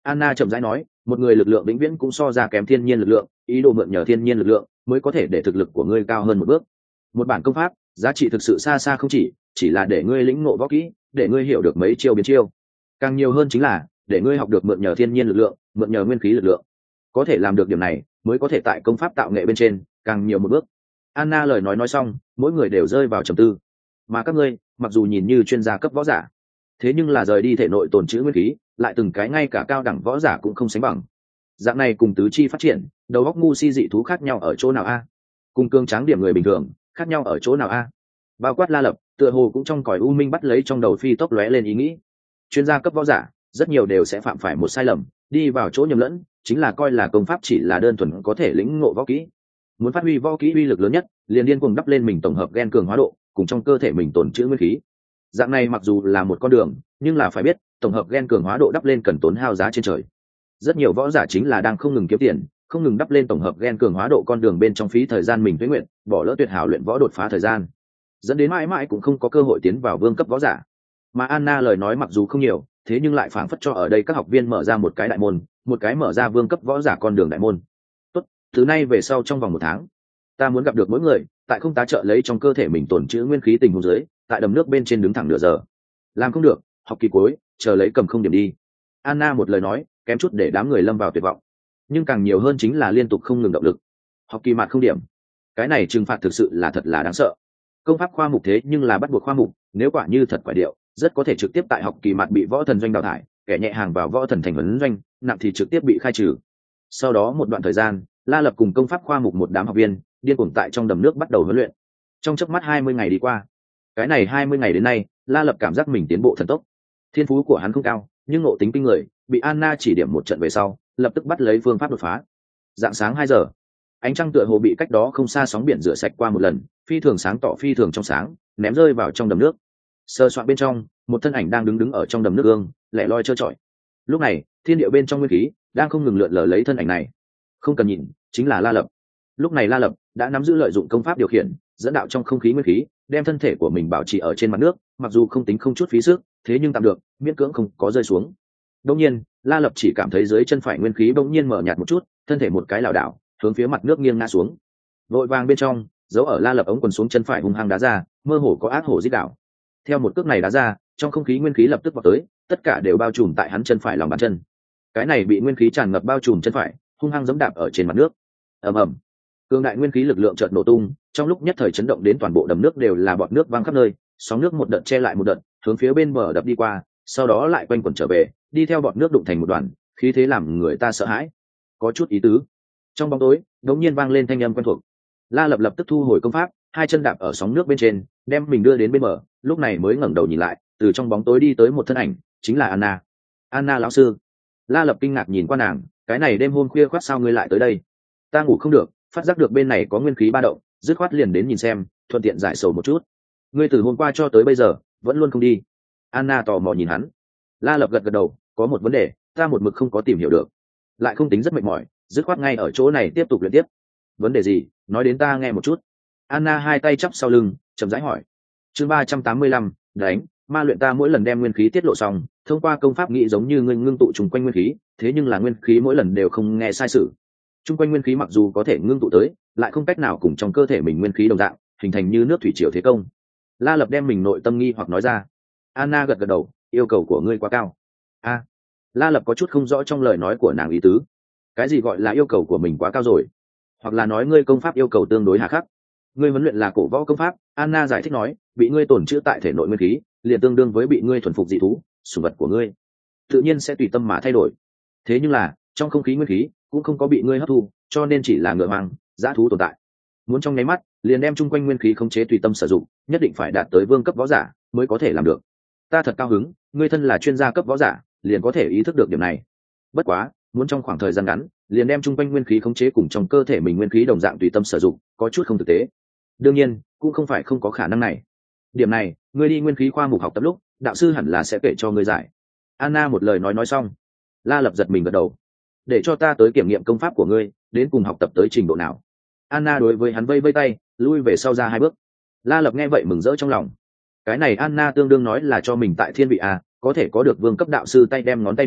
Anna chậm rãi nói, một người lực lượng vĩnh viễn cũng so ra kém thiên nhiên lực lượng, ý đồ mượn nhờ thiên nhiên lực lượng mới có thể để thực lực của ngươi cao hơn một bước. Một bản công pháp giá trị thực sự xa xa không chỉ chỉ là để ngươi lĩnh ngộ võ kỹ, để ngươi hiểu được mấy chiêu biến chiêu, càng nhiều hơn chính là để ngươi học được mượn nhờ thiên nhiên lực lượng, mượn nhờ nguyên khí lực lượng. Có thể làm được điểm này mới có thể tại công pháp tạo nghệ bên trên càng nhiều một bước. Anna lời nói nói xong, mỗi người đều rơi vào trầm tư. Mà các ngươi mặc dù nhìn như chuyên gia cấp võ giả, thế nhưng là rời đi thể nội tồn trữ nguyên khí lại từng cái ngay cả cao đẳng võ giả cũng không sánh bằng. Dạng này cùng tứ chi phát triển, đầu óc ngu si dị thú khác nhau ở chỗ nào a? Cùng cương tráng điểm người bình thường khác nhau ở chỗ nào a? Bao quát La Lập, tựa hồ cũng trong cõi u minh bắt lấy trong đầu phi tốc lóe lên ý nghĩ. Chuyên gia cấp võ giả rất nhiều đều sẽ phạm phải một sai lầm, đi vào chỗ nhầm lẫn, chính là coi là công pháp chỉ là đơn thuần có thể lĩnh ngộ võ kỹ. Muốn phát huy võ kỹ uy lực lớn nhất, liền điên cuồng đắp lên mình tổng hợp gen cường hóa độ, cùng trong cơ thể mình tồn trữ nguyên khí. Dạng này mặc dù là một con đường, nhưng là phải biết, tổng hợp gen cường hóa độ đắp lên cần tốn hao giá trên trời. Rất nhiều võ giả chính là đang không ngừng kiếm tiền, không ngừng đắp lên tổng hợp gen cường hóa độ con đường bên trong phí thời gian mình tuế nguyện, bỏ lỡ tuyệt hảo luyện võ đột phá thời gian, dẫn đến mãi mãi cũng không có cơ hội tiến vào vương cấp võ giả. Mà Anna lời nói mặc dù không nhiều, thế nhưng lại phảng phất cho ở đây các học viên mở ra một cái đại môn, một cái mở ra vương cấp võ giả con đường đại môn. Tốt, từ nay về sau trong vòng một tháng, ta muốn gặp được mỗi người, tại không tá trợ lấy trong cơ thể mình tổn trữ nguyên khí tình huống dưới, tại đầm nước bên trên đứng thẳng nửa giờ. Làm không được, học kỳ cuối, chờ lấy cầm không điểm đi. Anna một lời nói, kém chút để đám người lâm vào tuyệt vọng. Nhưng càng nhiều hơn chính là liên tục không ngừng động lực. Học kỳ mặt không điểm, cái này trừng phạt thực sự là thật là đáng sợ. Công pháp khoa mục thế nhưng là bắt buộc khoa mục, nếu quả như thật quả điệu, rất có thể trực tiếp tại học kỳ mặt bị võ thần doanh đào thải, kẻ nhẹ hàng vào võ thần thành vấn doanh, nặng thì trực tiếp bị khai trừ. Sau đó một đoạn thời gian, La Lập cùng công pháp khoa mục một đám học viên điên cuồng tại trong đầm nước bắt đầu huấn luyện. Trong chớp mắt hai mươi ngày đi qua, cái này hai mươi ngày đến nay, La Lập cảm giác mình tiến bộ thần tốc. Thiên phú của hắn không cao, nhưng ngộ tính kinh người, bị Anna chỉ điểm một trận về sau, lập tức bắt lấy phương pháp đột phá. Dạng sáng hai giờ, ánh trăng tựa hồ bị cách đó không xa sóng biển rửa sạch qua một lần, phi thường sáng tỏ phi thường trong sáng, ném rơi vào trong đầm nước. Sơ soạn bên trong, một thân ảnh đang đứng đứng ở trong đầm nước ương, lẻ loi trơ trọi. Lúc này, thiên địa bên trong nguyên khí đang không ngừng lượn lờ lấy thân ảnh này. Không cần nhìn, chính là La Lập. Lúc này La Lập đã nắm giữ lợi dụng công pháp điều khiển, dẫn đạo trong không khí nguyên khí, đem thân thể của mình bảo trì ở trên mặt nước, mặc dù không tính không chút phí sức, thế nhưng tạm được, miễn cưỡng không có rơi xuống. Đương nhiên, La Lập chỉ cảm thấy dưới chân phải nguyên khí bỗng nhiên mở nhạt một chút, thân thể một cái lảo đảo, hướng phía mặt nước nghiêng ngã xuống. Vội vàng bên trong, dấu ở La Lập ống quần xuống chân phải hung hăng đá ra, mơ hồ có ác hổ rít đảo. Theo một cước này đá ra, trong không khí nguyên khí lập tức vọt tới, tất cả đều bao trùm tại hắn chân phải lòng bàn chân. Cái này bị nguyên khí tràn ngập bao trùm chân phải, hung hăng giẫm đạp ở trên mặt nước. Ầm ầm. Cường đại nguyên khí lực lượng chợt nổ tung, trong lúc nhất thời chấn động đến toàn bộ đầm nước đều là bọt nước văng khắp nơi, sóng nước một đợt che lại một đợt, hướng phía bên bờ đập đi qua, sau đó lại quanh quẩn trở về, đi theo bọt nước đụng thành một đoàn, khí thế làm người ta sợ hãi. Có chút ý tứ. Trong bóng tối, đột nhiên vang lên thanh âm quen thuộc. La Lập lập tức thu hồi công pháp, hai chân đạp ở sóng nước bên trên, đem mình đưa đến bên bờ, lúc này mới ngẩng đầu nhìn lại, từ trong bóng tối đi tới một thân ảnh, chính là Anna. Anna lão sư. La Lập kinh ngạc nhìn qua nàng, cái này đêm hôm khuya khoắt sao ngươi lại tới đây? Ta ngủ không được, phát giác được bên này có nguyên khí ba động, dứt khoát liền đến nhìn xem, thuận tiện giải sầu một chút. Ngươi từ hôm qua cho tới bây giờ vẫn luôn không đi. Anna tò mò nhìn hắn. La Lập gật gật đầu, có một vấn đề, ta một mực không có tìm hiểu được, lại không tính rất mệt mỏi, dứt khoát ngay ở chỗ này tiếp tục luyện tiếp. Vấn đề gì, nói đến ta nghe một chút. Anna hai tay chắp sau lưng, chậm rãi hỏi. Chương ba trăm tám mươi lăm, đánh, ma luyện ta mỗi lần đem nguyên khí tiết lộ xong, thông qua công pháp nghĩ giống như ngươi ngưng tụ trùng quanh nguyên khí, thế nhưng là nguyên khí mỗi lần đều không nghe sai sự. Trung quanh nguyên khí mặc dù có thể ngưng tụ tới, lại không cách nào cùng trong cơ thể mình nguyên khí đồng dạng, hình thành như nước thủy triều thế công. La Lập đem mình nội tâm nghi hoặc nói ra. Anna gật gật đầu, yêu cầu của ngươi quá cao. A. À, La Lập có chút không rõ trong lời nói của nàng ý tứ. Cái gì gọi là yêu cầu của mình quá cao rồi? Hoặc là nói ngươi công pháp yêu cầu tương đối hà khắc? Ngươi huấn luyện là cổ võ công pháp, Anna giải thích nói, bị ngươi tổn chữa tại thể nội nguyên khí, liền tương đương với bị ngươi thuần phục dị thú, sủng vật của ngươi, tự nhiên sẽ tùy tâm mà thay đổi. Thế nhưng là, trong không khí nguyên khí cũng không có bị ngươi hấp thu, cho nên chỉ là ngựa hoang, dã thú tồn tại. Muốn trong nháy mắt, liền đem chung quanh nguyên khí khống chế tùy tâm sử dụng, nhất định phải đạt tới vương cấp võ giả mới có thể làm được. Ta thật cao hứng, ngươi thân là chuyên gia cấp võ giả, liền có thể ý thức được điểm này. Bất quá, muốn trong khoảng thời gian ngắn, liền đem chung quanh nguyên khí khống chế cùng trong cơ thể mình nguyên khí đồng dạng tùy tâm sử dụng, có chút không thực tế. Đương nhiên, cũng không phải không có khả năng này. Điểm này, ngươi đi nguyên khí khoa mục học tập lúc, đạo sư hẳn là sẽ kể cho ngươi giải. Anna một lời nói nói xong, La Lập giật mình gật đầu. Để cho ta tới kiểm nghiệm công pháp của ngươi, đến cùng học tập tới trình độ nào. Anna đối với hắn vây vây tay, lui về sau ra hai bước. La Lập nghe vậy mừng rỡ trong lòng. Cái này Anna tương đương nói là cho mình tại thiên vị à, có thể có được vương cấp đạo sư tay đem ngón tay điểm,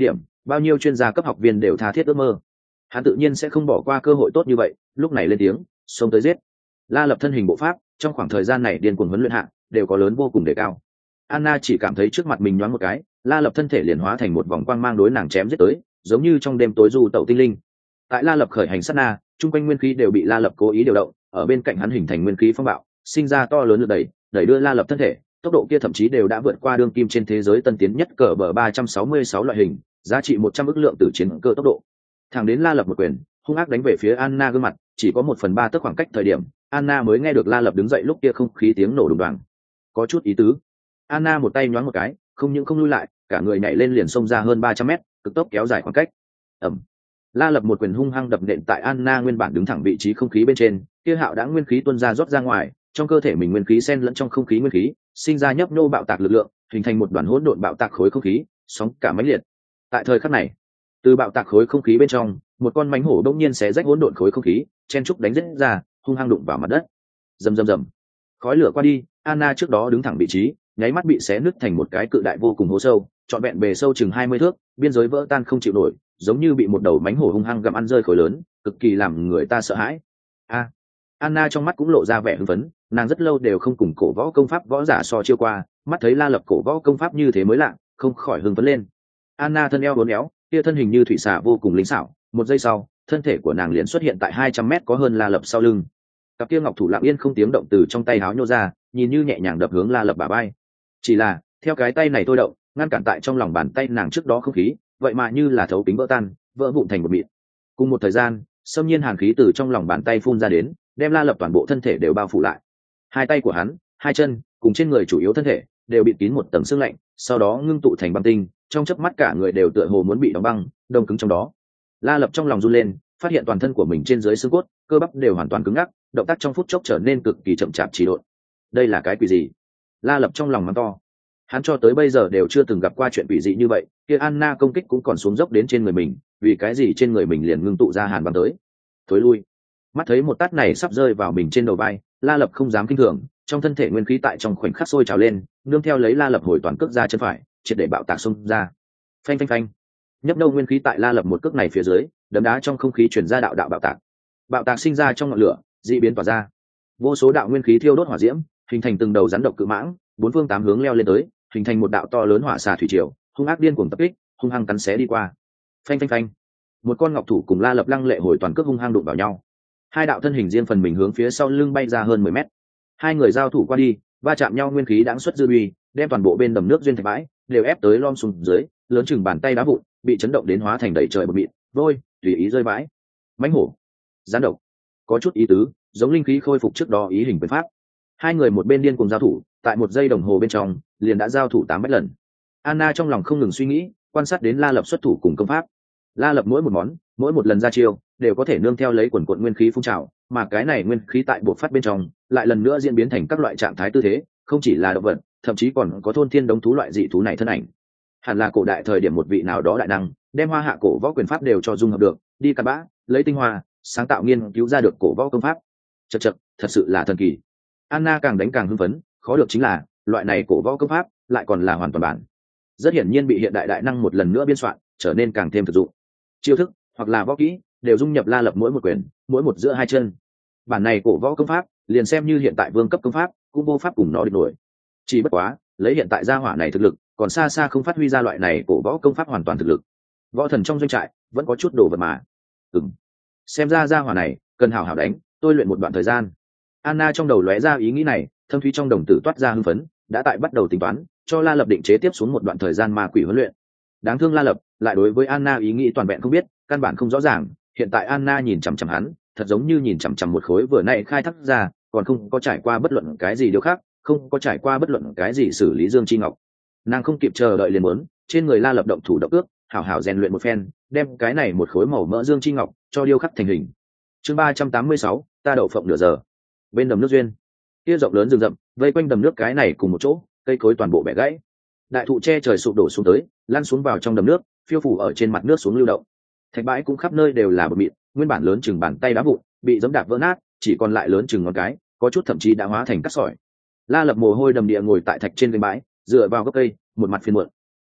bao nhiêu chuyên gia cấp học viên đều tha thiết ước mơ. Hắn tự nhiên sẽ không bỏ qua cơ hội tốt như vậy, lúc này lên tiếng xông tới giết. La Lập thân hình bộ pháp trong khoảng thời gian này điên cuồng huấn luyện hạ đều có lớn vô cùng đề cao. Anna chỉ cảm thấy trước mặt mình nhoáng một cái, La Lập thân thể liền hóa thành một vòng quang mang đối nàng chém giết tới, giống như trong đêm tối du tẩu tinh linh. Tại La Lập khởi hành sát na, trung quanh nguyên khí đều bị La Lập cố ý điều động, ở bên cạnh hắn hình thành nguyên khí phong bạo, sinh ra to lớn lực đẩy, đẩy đưa La Lập thân thể, tốc độ kia thậm chí đều đã vượt qua đương kim trên thế giới tân tiến nhất cỡ bờ ba trăm sáu mươi sáu loại hình, giá trị một trăm ức lượng tử chiến cơ tốc độ. Thẳng đến La Lập một quyền, hung ác đánh về phía Anna gương mặt, chỉ có một phần ba tấc khoảng cách thời điểm, Anna mới nghe được La Lập đứng dậy lúc kia không khí tiếng nổ đùng đoàng. Có chút ý tứ. Anna một tay nhoáng một cái, không những không lui lại, cả người nhảy lên liền xông ra hơn ba trăm mét, cực tốc kéo dài khoảng cách. Ầm. La Lập một quyền hung hăng đập nện tại Anna nguyên bản đứng thẳng vị trí không khí bên trên, kia hạo đã nguyên khí tuôn ra rót ra ngoài, trong cơ thể mình nguyên khí xen lẫn trong không khí nguyên khí, sinh ra nhấp nhô bạo tạc lực lượng, hình thành một đoàn hỗn độn bạo tạc khối không khí, sóng cả mãnh liệt. Tại thời khắc này, từ bạo tạc khối không khí bên trong, một con mãnh hổ đột nhiên xé rách hỗn độn khối không khí, chen trúc đánh rết ra, hung hăng đụng vào mặt đất. Rầm rầm rầm. Khói lửa qua đi, Anna trước đó đứng thẳng vị trí, nháy mắt bị xé nứt thành một cái cự đại vô cùng hố sâu, trọn vẹn bề sâu chừng hai mươi thước, biên giới vỡ tan không chịu nổi, giống như bị một đầu mãnh hổ hung hăng gặm ăn rơi khối lớn, cực kỳ làm người ta sợ hãi. A. Anna trong mắt cũng lộ ra vẻ hưng phấn, nàng rất lâu đều không cùng cổ võ công pháp võ giả so chiêu qua, mắt thấy La Lập cổ võ công pháp như thế mới lạ, không khỏi hưng phấn lên. Anna thân eo uốn éo, kia thân hình như thủy xà vô cùng linh xảo, một giây sau, thân thể của nàng liền xuất hiện tại hai trăm mét có hơn La Lập sau lưng. Cặp kia ngọc thủ lặng yên không tiếng động từ trong tay háo nhô ra, nhìn như nhẹ nhàng đập hướng La Lập bả vai. Chỉ là, theo cái tay này tôi động, ngăn cản tại trong lòng bàn tay nàng trước đó không khí, vậy mà như là thấu kính vỡ tan, vỡ vụn thành một mịn. Cùng một thời gian, xâm nhiên hàn khí từ trong lòng bàn tay phun ra đến, đem La Lập toàn bộ thân thể đều bao phủ lại. Hai tay của hắn, hai chân, cùng trên người chủ yếu thân thể, đều bị kín một tầng sương lạnh, sau đó ngưng tụ thành băng tinh, trong chớp mắt cả người đều tựa hồ muốn bị đóng băng, đông cứng trong đó. La Lập trong lòng run lên, phát hiện toàn thân của mình trên dưới xương cốt, cơ bắp đều hoàn toàn cứng ngắc, động tác trong phút chốc trở nên cực kỳ chậm chạp trì độn. Đây là cái quỷ gì? La Lập trong lòng mắng to. Hắn cho tới bây giờ đều chưa từng gặp qua chuyện quỷ dị như vậy, kia Anna công kích cũng còn xuống dốc đến trên người mình, vì cái gì trên người mình liền ngưng tụ ra hàn băng tới? Thối lui. Mắt thấy một tát này sắp rơi vào mình trên đầu vai, La Lập không dám kinh thường, trong thân thể nguyên khí tại trong khoảnh khắc sôi trào lên, nương theo lấy La Lập hồi toàn cước ra chân phải, triệt để bạo tạc xông ra. Phanh phanh phanh. Nhấp nô nguyên khí tại La Lập một cước này phía dưới, đấm đá trong không khí truyền ra đạo đạo bạo tạc. Bạo tạc sinh ra trong ngọn lửa, dị biến tỏa ra. Vô số đạo nguyên khí thiêu đốt hỏa diễm, hình thành từng đầu rắn độc cự mãng, bốn phương tám hướng leo lên tới, hình thành một đạo to lớn hỏa xà thủy triều, hung ác điên cuồng tập kích, hung hăng cắn xé đi qua. Phanh phanh phanh. Một con ngọc thủ cùng La Lập lăng lệ hồi toàn cước hung hăng đụng vào nhau. Hai đạo thân hình riêng phần mình hướng phía sau lưng bay ra hơn mười mét. Hai người giao thủ qua đi, va chạm nhau nguyên khí đãng xuất dư uy, đem toàn bộ bên đầm nước duyên thạch bãi đều ép tới lom xuống dưới, lớn chừng bàn tay đá vụn, bị chấn động đến hóa thành đầy trời bọt mịn, vôi tùy ý rơi bãi. Mãnh hổ, gián độc, có chút ý tứ, giống linh khí khôi phục trước đó ý hình quyền pháp. Hai người một bên điên cùng giao thủ, tại một giây đồng hồ bên trong, liền đã giao thủ tám bách lần. Anna trong lòng không ngừng suy nghĩ, quan sát đến La Lập xuất thủ cùng công pháp. La Lập mỗi một món, mỗi một lần ra chiêu, đều có thể nương theo lấy quần quận nguyên khí phun trào, mà cái này nguyên khí tại bộ phát bên trong, lại lần nữa diễn biến thành các loại trạng thái tư thế, không chỉ là động vật, thậm chí còn có thôn thiên đống thú loại dị thú này thân ảnh. Hẳn là cổ đại thời điểm một vị nào đó đại năng, đem hoa hạ cổ võ quyền pháp đều cho dung hợp được, đi cắt bã, lấy tinh hoa, sáng tạo nghiên cứu ra được cổ võ công pháp. Chậc chậc, thật sự là thần kỳ. Anna càng đánh càng hưng phấn, khó được chính là, loại này cổ võ công pháp lại còn là hoàn toàn bản. Rất hiển nhiên bị hiện đại đại năng một lần nữa biên soạn, trở nên càng thêm thực dụng. Chiêu thức hoặc là võ kỹ đều dung nhập La Lập mỗi một quyền, mỗi một giữa hai chân. Bản này cổ võ công pháp, liền xem như hiện tại vương cấp công pháp, cũng vô pháp cùng nó địch nổi. Chỉ bất quá, lấy hiện tại gia hỏa này thực lực, còn xa xa không phát huy ra loại này cổ võ công pháp hoàn toàn thực lực. Võ thần trong doanh trại vẫn có chút đồ vật mà. Ừm. Xem ra gia hỏa này cần hảo hảo đánh, tôi luyện một đoạn thời gian. Anna trong đầu lóe ra ý nghĩ này, thâm thúy trong đồng tử toát ra hưng phấn, đã tại bắt đầu tính toán, cho La Lập định chế tiếp xuống một đoạn thời gian ma quỷ huấn luyện. Đáng thương La Lập lại đối với Anna ý nghĩ toàn vẹn không biết, căn bản không rõ ràng. Hiện tại Anna nhìn chằm chằm hắn, thật giống như nhìn chằm chằm một khối vừa nãy khai thác ra, còn không có trải qua bất luận cái gì điều khác, không có trải qua bất luận cái gì xử lý dương chi ngọc. Nàng không kịp chờ đợi liền muốn trên người La Lập động thủ động ước, hảo hảo rèn luyện một phen, đem cái này một khối màu mỡ dương chi ngọc cho điêu khắc thành hình. Chương ba trăm tám mươi sáu, ta đậu phộng nửa giờ. Bên đầm nước duyên, kia rộng lớn rừng rậm, vây quanh đầm nước cái này cùng một chỗ, cây cối toàn bộ bẻ gãy. Đại thụ che trời sụp đổ xuống tới, lăn xuống vào trong đầm nước, phiêu phủ ở trên mặt nước xuống lưu động. Thạch bãi cũng khắp nơi đều là bờ mịn, nguyên bản lớn chừng bàn tay đá vụn, bị giẫm đạp vỡ nát, chỉ còn lại lớn chừng ngón cái, có chút thậm chí đã hóa thành cát sỏi. La Lập mồ hôi đầm địa ngồi tại thạch trên cái bãi, dựa vào gốc cây, một mặt phiền muộn.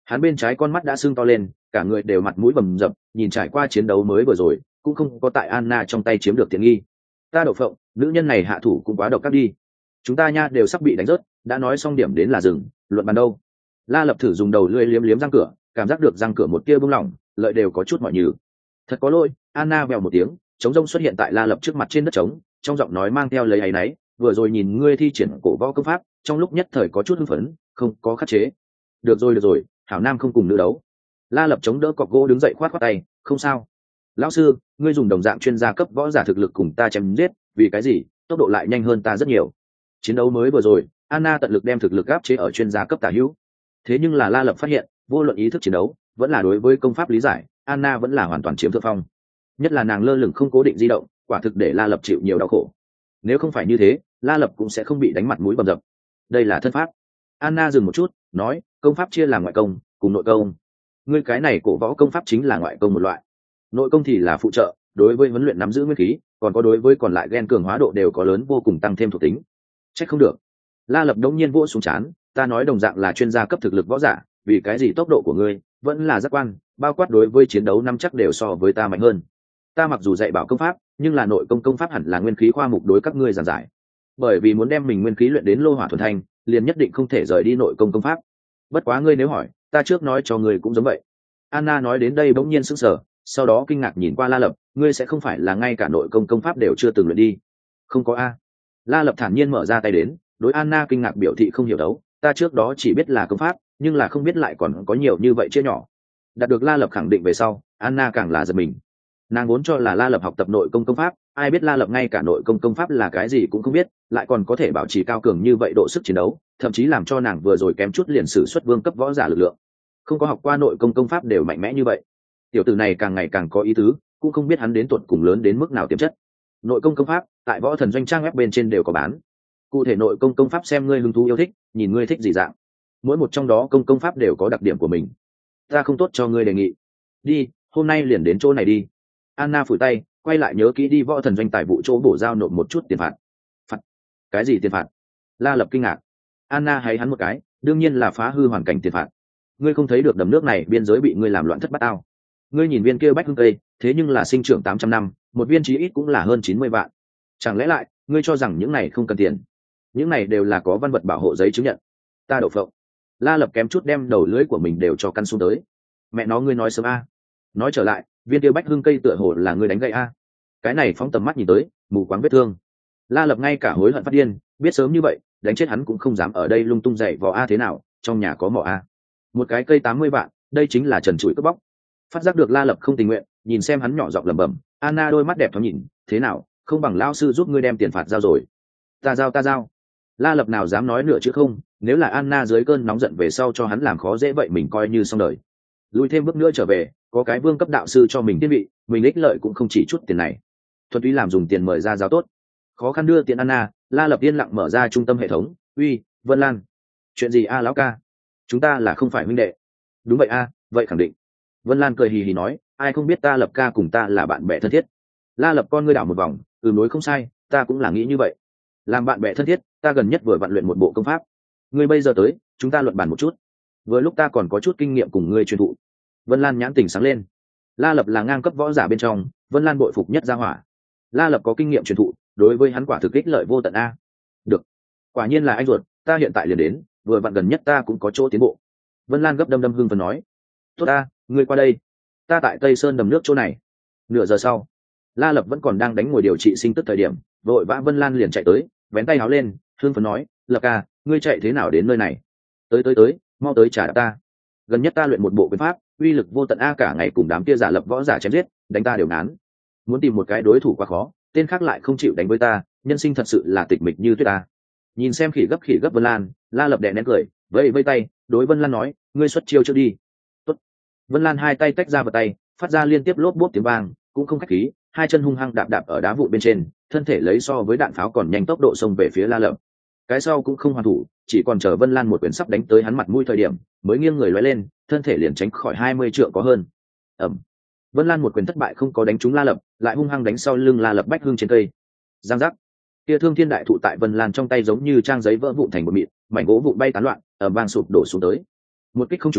Hắn bên trái con mắt đã sưng to lên, cả người đều mặt mũi bầm dập, nhìn trải qua chiến đấu mới vừa rồi cũng không có tại Anna trong tay chiếm được tiện nghi. Ta đậu phộng, nữ nhân này hạ thủ cũng quá độc các đi. Chúng ta nha đều sắp bị đánh rớt, đã nói xong điểm đến là dừng, luận bàn đâu. La Lập thử dùng đầu lưỡi liếm liếm răng cửa, cảm giác được răng cửa một tia bung lỏng, lợi đều có chút mỏi nhừ. Thật có lỗi. Anna vèo một tiếng, trống rông xuất hiện tại La Lập trước mặt trên đất trống, trong giọng nói mang theo lấy áy náy, vừa rồi nhìn ngươi thi triển cổ võ công pháp, trong lúc nhất thời có chút hưng phấn, không có khắc chế. Được rồi được rồi, hảo nam không cùng nữ đấu. La Lập chống đỡ cọc gỗ đứng dậy khoát khoát tay, không sao. Lão sư, ngươi dùng đồng dạng chuyên gia cấp võ giả thực lực cùng ta chém giết, vì cái gì? Tốc độ lại nhanh hơn ta rất nhiều. Chiến đấu mới vừa rồi, Anna tận lực đem thực lực áp chế ở chuyên gia cấp tả hữu. Thế nhưng là La Lập phát hiện, vô luận ý thức chiến đấu, vẫn là đối với công pháp lý giải, Anna vẫn là hoàn toàn chiếm thượng phong. Nhất là nàng lơ lửng không cố định di động, quả thực để La Lập chịu nhiều đau khổ. Nếu không phải như thế, La Lập cũng sẽ không bị đánh mặt mũi bầm dập. Đây là thân pháp. Anna dừng một chút, nói, công pháp chia làm ngoại công cùng nội công. Ngươi cái này cổ võ công pháp chính là ngoại công một loại, nội công thì là phụ trợ, đối với huấn luyện nắm giữ nguyên khí, còn có đối với còn lại gen cường hóa độ đều có lớn vô cùng tăng thêm thuộc tính. Trách không được. La Lập đống nhiên vỗ xuống chán, ta nói đồng dạng là chuyên gia cấp thực lực võ giả, vì cái gì tốc độ của ngươi vẫn là giác quan, bao quát đối với chiến đấu năm chắc đều so với ta mạnh hơn. Ta mặc dù dạy bảo công pháp, nhưng là nội công công pháp hẳn là nguyên khí khoa mục đối các ngươi giảng giải. Bởi vì muốn đem mình nguyên khí luyện đến lô hỏa thuần thanh, liền nhất định không thể rời đi nội công công pháp. Bất quá ngươi nếu hỏi, ta trước nói cho ngươi cũng giống vậy. Anna nói đến đây bỗng nhiên sững sờ, sau đó kinh ngạc nhìn qua La Lập, ngươi sẽ không phải là ngay cả nội công công pháp đều chưa từng luyện đi? Không có a. La Lập thản nhiên mở ra tay đến, đối Anna kinh ngạc biểu thị không hiểu đấu, ta trước đó chỉ biết là công pháp, nhưng là không biết lại còn có nhiều như vậy chia nhỏ. Đạt được La Lập khẳng định về sau, Anna càng là giật mình. Nàng vốn cho là La Lập học tập nội công công pháp, ai biết La Lập ngay cả nội công công pháp là cái gì cũng không biết, lại còn có thể bảo trì cao cường như vậy độ sức chiến đấu, thậm chí làm cho nàng vừa rồi kém chút liền sử xuất vương cấp võ giả lực lượng. Không có học qua nội công công pháp đều mạnh mẽ như vậy. Tiểu tử này càng ngày càng có ý tứ, cũng không biết hắn đến tuột cùng lớn đến mức nào tiềm chất. Nội công công pháp tại võ thần doanh trang web bên trên đều có bán. Cụ thể nội công công pháp xem ngươi hứng thú yêu thích, nhìn ngươi thích gì dạng. Mỗi một trong đó công công pháp đều có đặc điểm của mình. Ta không tốt cho ngươi đề nghị. Đi, hôm nay liền đến chỗ này đi. Anna phủi tay, quay lại nhớ kỹ đi võ thần doanh tài vụ chỗ bổ giao nộp một chút tiền phạt. Phạt? Cái gì tiền phạt? La Lập kinh ngạc. Anna hay hắn một cái, đương nhiên là phá hư hoàn cảnh tiền phạt. Ngươi không thấy được đầm nước này biên giới bị ngươi làm loạn thất bát ao? Ngươi nhìn viên kia bách hương cây, thế nhưng là sinh trưởng tám trăm năm, một viên chí ít cũng là hơn chín mươi vạn. Chẳng lẽ lại, ngươi cho rằng những này không cần tiền? Những này đều là có văn vật bảo hộ giấy chứng nhận. Ta đậu phộng. La Lập kém chút đem đầu lưỡi của mình đều cho căn xuống tới. Mẹ nó ngươi nói sớm a. Nói trở lại, viên kia bách hương cây tựa hồ là ngươi đánh gãy a. Cái này phóng tầm mắt nhìn tới, mù quáng vết thương. La Lập ngay cả hối hận phát điên, biết sớm như vậy, đánh chết hắn cũng không dám ở đây lung tung dậy vò a thế nào, trong nhà có mỏ a. Một cái cây tám mươi vạn, đây chính là trần trụi cướp bóc. Phát giác được La Lập không tình nguyện, nhìn xem hắn nhỏ giọng lẩm bẩm, Anna đôi mắt đẹp thoáng nhìn, thế nào, không bằng lão sư giúp ngươi đem tiền phạt giao rồi. Ta giao ta giao. La Lập nào dám nói nửa chứ không, nếu là Anna dưới cơn nóng giận về sau cho hắn làm khó dễ vậy mình coi như xong đời. Lùi thêm bước nữa trở về, có cái vương cấp đạo sư cho mình thiên vị, mình ích lợi cũng không chỉ chút tiền này. Thuần túy làm dùng tiền mời ra giao tốt. Khó khăn đưa tiền Anna, La Lập yên lặng mở ra trung tâm hệ thống, uy, Vân Lan. Chuyện gì a lão ca? Chúng ta là không phải huynh đệ. Đúng vậy a, vậy khẳng định. Vân Lan cười hì hì nói, ai không biết ta Lập ca cùng ta là bạn bè thân thiết. La Lập con ngươi đảo một vòng, ừ nối không sai, ta cũng là nghĩ như vậy. Làm bạn bè thân thiết, ta gần nhất vừa vận luyện một bộ công pháp. Ngươi bây giờ tới, chúng ta luận bàn một chút. Vừa lúc ta còn có chút kinh nghiệm cùng ngươi truyền thụ. Vân Lan nhãn tình sáng lên. La Lập là ngang cấp võ giả bên trong, Vân Lan bội phục nhất gia hỏa. La Lập có kinh nghiệm truyền thụ, đối với hắn quả thực ích lợi vô tận a. Được, quả nhiên là anh ruột, ta hiện tại liền đến, vừa vặn gần nhất ta cũng có chỗ tiến bộ. Vân Lan gấp đâm đâm hưng phấn nói, tốt ta, ngươi qua đây, ta tại Tây Sơn đầm nước chỗ này. Nửa giờ sau, La Lập vẫn còn đang đánh ngồi điều trị sinh tức thời điểm, vội vã Vân Lan liền chạy tới, vén tay áo lên, hưng phấn nói, Lập ca, ngươi chạy thế nào đến nơi này? Tới tới tới, mau tới trả đạp ta. Gần nhất ta luyện một bộ quyền pháp, uy lực vô tận a, cả ngày cùng đám kia giả lập võ giả chém giết, đánh ta đều ngán. Muốn tìm một cái đối thủ quá khó, tên khác lại không chịu đánh với ta, nhân sinh thật sự là tịch mịch như tuyết ta. Nhìn xem khỉ gấp khỉ gấp Vân Lan, La Lập đè nén cười, vẫy vẫy tay, đối Vân Lan nói, ngươi xuất chiêu trước đi. Tốt. Vân Lan hai tay tách ra vào tay, phát ra liên tiếp lốp bốp tiếng vang, cũng không khách khí, hai chân hung hăng đạp đạp ở đá vụn bên trên, thân thể lấy so với đạn pháo còn nhanh tốc độ xông về phía La Lập. Cái sau cũng không hoàn thủ, chỉ còn chờ Vân Lan một quyền sắp đánh tới hắn mặt mũi thời điểm, mới nghiêng người lóe lên, thân thể liền tránh khỏi hai mươi trượng có hơn. Ầm. Vân Lan một quyền thất bại không có đánh trúng La Lập, lại hung hăng đánh sau lưng La Lập bách hương trên cây. Giang giác. Kia thương thiên đại thụ tại Vân Lan trong tay giống như trang giấy vỡ vụn thành một mịn, mảnh gỗ vụn bay tán loạn, ở vang sụp đổ xuống tới. Một kích không trúng,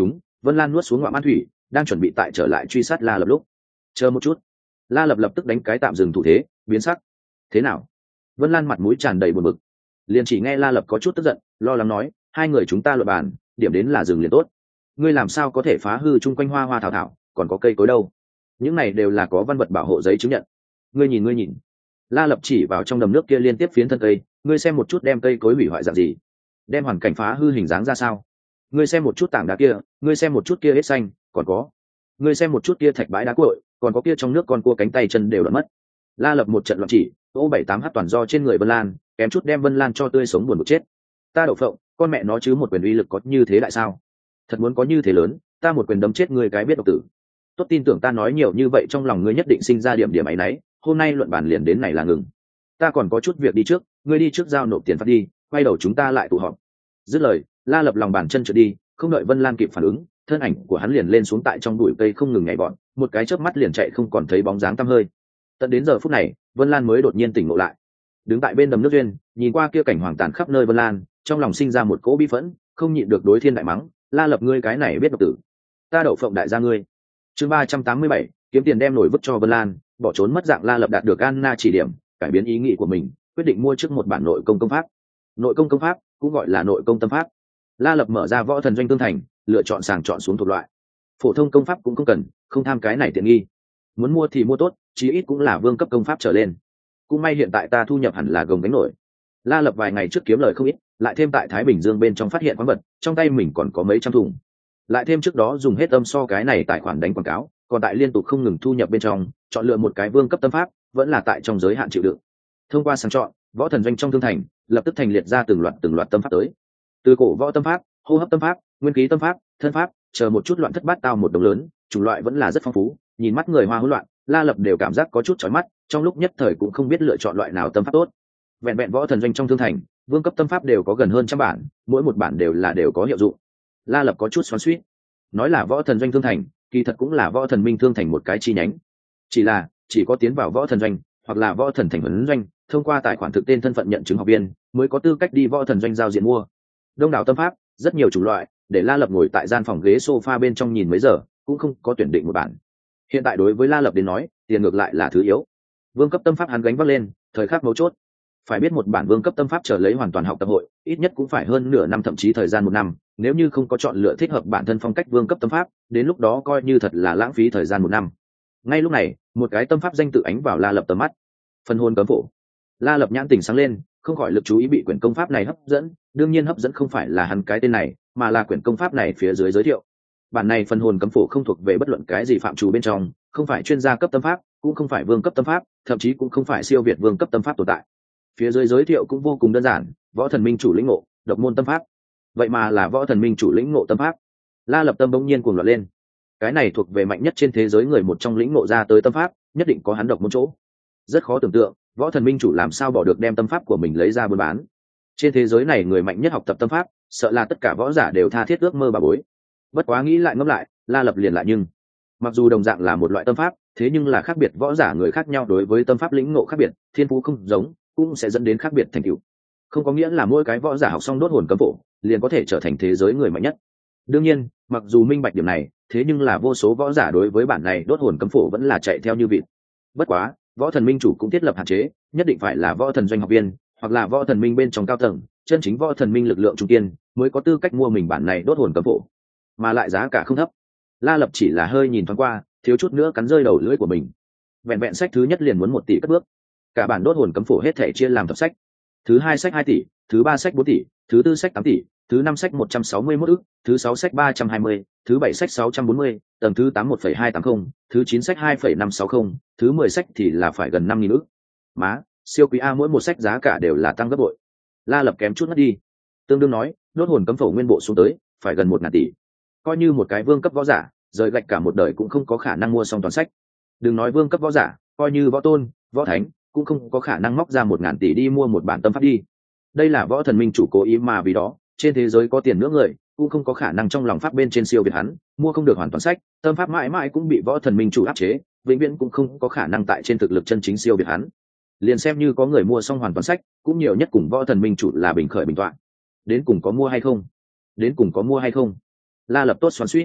Vân Lan nuốt xuống ngoạm an thủy, đang chuẩn bị tại trở lại truy sát La Lập lúc, chờ một chút. La Lập lập tức đánh cái tạm dừng thủ thế, biến sắc. Thế nào? Vân Lan mặt mũi tràn đầy buồn bực, liền chỉ nghe La Lập có chút tức giận, lo lắng nói, hai người chúng ta luận bàn, điểm đến là dừng liền tốt. Ngươi làm sao có thể phá hư chung quanh hoa hoa thảo thảo, còn có cây cối đâu? Những này đều là có văn vật bảo hộ giấy chứng nhận. Ngươi nhìn, ngươi nhìn. La Lập chỉ vào trong đầm nước kia liên tiếp phiến thân cây, ngươi xem một chút đem cây cối hủy hoại dạng gì, đem hoàn cảnh phá hư hình dáng ra sao. Ngươi xem một chút tảng đá kia, ngươi xem một chút kia hết xanh, còn có. Ngươi xem một chút kia thạch bãi đá cuội, còn có kia trong nước con cua cánh tay chân đều đã mất. La Lập một trận loạn chỉ, ô bảy tám h toàn do trên người Vân Lan, kém chút đem Vân Lan cho tươi sống buồn bực chết. Ta đậu phộng, con mẹ nó chứ một quyền uy lực có như thế lại sao? Thật muốn có như thế lớn, ta một quyền đấm chết ngươi cái biết độc tử. Tốt, tin tưởng ta nói nhiều như vậy trong lòng ngươi nhất định sinh ra điểm điểm ấy nấy, hôm nay luận bàn liền đến này là ngừng. Ta còn có chút việc đi trước, ngươi đi trước giao nộp tiền phạt đi, quay đầu chúng ta lại tụ họp. Dứt lời, La Lập lòng bàn chân trượt đi, không đợi Vân Lan kịp phản ứng, thân ảnh của hắn liền lên xuống tại trong bụi cây không ngừng nhảy bọn, một cái chớp mắt liền chạy không còn thấy bóng dáng tăm hơi. Tận đến giờ phút này, Vân Lan mới đột nhiên tỉnh ngộ lại. Đứng tại bên đầm nước duyên, nhìn qua kia cảnh hoàng tàn khắp nơi Vân Lan, trong lòng sinh ra một cỗ bi phẫn, không nhịn được đối thiên đại mắng, La Lập ngươi cái này biết độc tử. Ta đậu phộng đại gia ngươi. Chương ba trăm tám mươi bảy, kiếm tiền đem nổi vứt cho Vân Lan, bỏ trốn mất dạng La Lập đạt được Anna chỉ điểm, cải biến ý nghĩ của mình, quyết định mua trước một bản nội công công pháp. Nội công công pháp cũng gọi là nội công tâm pháp. La Lập mở ra Võ Thần Doanh Tương Thành, lựa chọn sàng chọn xuống thuộc loại. Phổ thông công pháp cũng không cần, không tham cái này tiện nghi. Muốn mua thì mua tốt, chí ít cũng là vương cấp công pháp trở lên. Cũng may hiện tại ta thu nhập hẳn là gồng gánh nổi. La Lập vài ngày trước kiếm lời không ít, lại thêm tại Thái Bình Dương bên trong phát hiện khoáng vật, trong tay mình còn có mấy trăm thùng. Lại thêm trước đó dùng hết âm so cái này tài khoản đánh quảng cáo, còn tại liên tục không ngừng thu nhập bên trong, chọn lựa một cái vương cấp tâm pháp, vẫn là tại trong giới hạn chịu đựng. Thông qua sàng chọn, Võ Thần Doanh trong Thương Thành, lập tức thành liệt ra từng loạt từng loạt tâm pháp tới. Từ cổ võ tâm pháp, hô hấp tâm pháp, nguyên khí tâm pháp, thân pháp, chờ một chút loạn thất bát tao một đồng lớn, chủng loại vẫn là rất phong phú, nhìn mắt người hoa hỗn loạn, La Lập đều cảm giác có chút chói mắt, trong lúc nhất thời cũng không biết lựa chọn loại nào tâm pháp tốt. Vẹn vẹn Võ Thần Doanh trong Thương Thành, vương cấp tâm pháp đều có gần hơn trăm bản, mỗi một bản đều là đều có hiệu dụng. La Lập có chút xoắn xuýt, nói là Võ Thần Doanh Thương Thành, kỳ thật cũng là Võ Thần Minh Thương Thành một cái chi nhánh. Chỉ là chỉ có tiến vào Võ Thần Doanh hoặc là Võ Thần Thành huấn doanh, thông qua tài khoản thực tên thân phận nhận chứng học viên, mới có tư cách đi Võ Thần Doanh giao diện mua. Đông đảo tâm pháp, rất nhiều chủng loại, để La Lập ngồi tại gian phòng ghế sofa bên trong nhìn mấy giờ, cũng không có tuyển định một bản. Hiện tại đối với La Lập đến nói, tiền ngược lại là thứ yếu. Vương cấp tâm pháp hắn gánh vác lên, thời khắc mấu chốt. Phải biết một bản vương cấp tâm pháp trở lấy hoàn toàn học tập hội, ít nhất cũng phải hơn nửa năm thậm chí thời gian một năm, nếu như không có chọn lựa thích hợp bản thân phong cách vương cấp tâm pháp, đến lúc đó coi như thật là lãng phí thời gian một năm. Ngay lúc này, một cái tâm pháp danh tự ánh vào La Lập tầm mắt. Phân hồn cấm phổ. La Lập nhãn tỉnh sáng lên, không khỏi lực chú ý bị quyển công pháp này hấp dẫn, đương nhiên hấp dẫn không phải là hắn cái tên này, mà là quyển công pháp này phía dưới giới thiệu. Bản này phân hồn cấm phổ không thuộc về bất luận cái gì phạm trù bên trong, không phải chuyên gia cấp tâm pháp, cũng không phải vương cấp tâm pháp, thậm chí cũng không phải siêu việt vương cấp tâm pháp tồn tại. Phía dưới giới thiệu cũng vô cùng đơn giản, Võ Thần Minh chủ lĩnh ngộ, độc môn tâm pháp. Vậy mà là Võ Thần Minh chủ lĩnh ngộ tâm pháp. La Lập tâm bỗng nhiên cuồng loạn lên. Cái này thuộc về mạnh nhất trên thế giới người một trong lĩnh ngộ ra tới tâm pháp, nhất định có hắn độc môn chỗ. Rất khó tưởng tượng, Võ Thần Minh chủ làm sao bỏ được đem tâm pháp của mình lấy ra buôn bán. Trên thế giới này người mạnh nhất học tập tâm pháp, sợ là tất cả võ giả đều tha thiết ước mơ bà bối. Bất quá nghĩ lại ngẫm lại, La Lập liền lại nhưng, mặc dù đồng dạng là một loại tâm pháp, thế nhưng là khác biệt võ giả người khác nhau đối với tâm pháp lĩnh ngộ khác biệt, thiên phú không giống, cũng sẽ dẫn đến khác biệt thành tựu. Không có nghĩa là mỗi cái võ giả học xong đốt hồn cấm phổ, liền có thể trở thành thế giới người mạnh nhất. Đương nhiên, mặc dù minh bạch điểm này, thế nhưng là vô số võ giả đối với bản này đốt hồn cấm phổ vẫn là chạy theo như vịt. Bất quá, Võ Thần Minh chủ cũng thiết lập hạn chế, nhất định phải là Võ Thần Doanh học viên, hoặc là Võ Thần Minh bên trong cao tầng, chân chính Võ Thần Minh lực lượng trung kiên, mới có tư cách mua mình bản này đốt hồn cấm phổ, mà lại giá cả không thấp. La Lập chỉ là hơi nhìn thoáng qua, thiếu chút nữa cắn rơi đầu lưỡi của mình. Vẹn vẹn sách thứ nhất liền muốn một tỷ cất bước. Cả bản đốt hồn cấm phổ hết thảy chia làm tập sách. Thứ hai sách hai tỷ, thứ ba sách bốn tỷ, thứ tư sách tám tỷ, thứ năm sách một trăm sáu mươi mốt ức, thứ sáu sách ba trăm hai mươi, thứ bảy sách sáu trăm bốn mươi, tầng thứ tám một phẩy hai tám không, thứ chín sách hai phẩy năm sáu không, thứ mười sách thì là phải gần năm nghìn ức. Má, siêu quý a, mỗi một sách giá cả đều là tăng gấp bội. La Lập kém chút mất đi. Tương đương nói, đốt hồn cấm phổ nguyên bộ xuống tới, phải gần một ngàn tỷ. Coi như một cái vương cấp võ giả, rời gạch cả một đời cũng không có khả năng mua xong toàn sách. Đừng nói vương cấp võ giả, coi như võ tôn, võ thánh, cũng không có khả năng móc ra một ngàn tỷ đi mua một bản tâm pháp đi. Đây là Võ Thần Minh chủ cố ý, mà vì đó, trên thế giới có tiền nữa người, cũng không có khả năng trong lòng pháp bên trên siêu việt hắn, mua không được hoàn toàn sách, tâm pháp mãi mãi cũng bị Võ Thần Minh chủ áp chế, vĩnh viễn cũng không có khả năng tại trên thực lực chân chính siêu việt hắn. Liền xem như có người mua xong hoàn toàn sách, cũng nhiều nhất cùng Võ Thần Minh chủ là bình khởi bình toạn. Đến cùng có mua hay không? Đến cùng có mua hay không? La Lập tốt xoắn xuýt.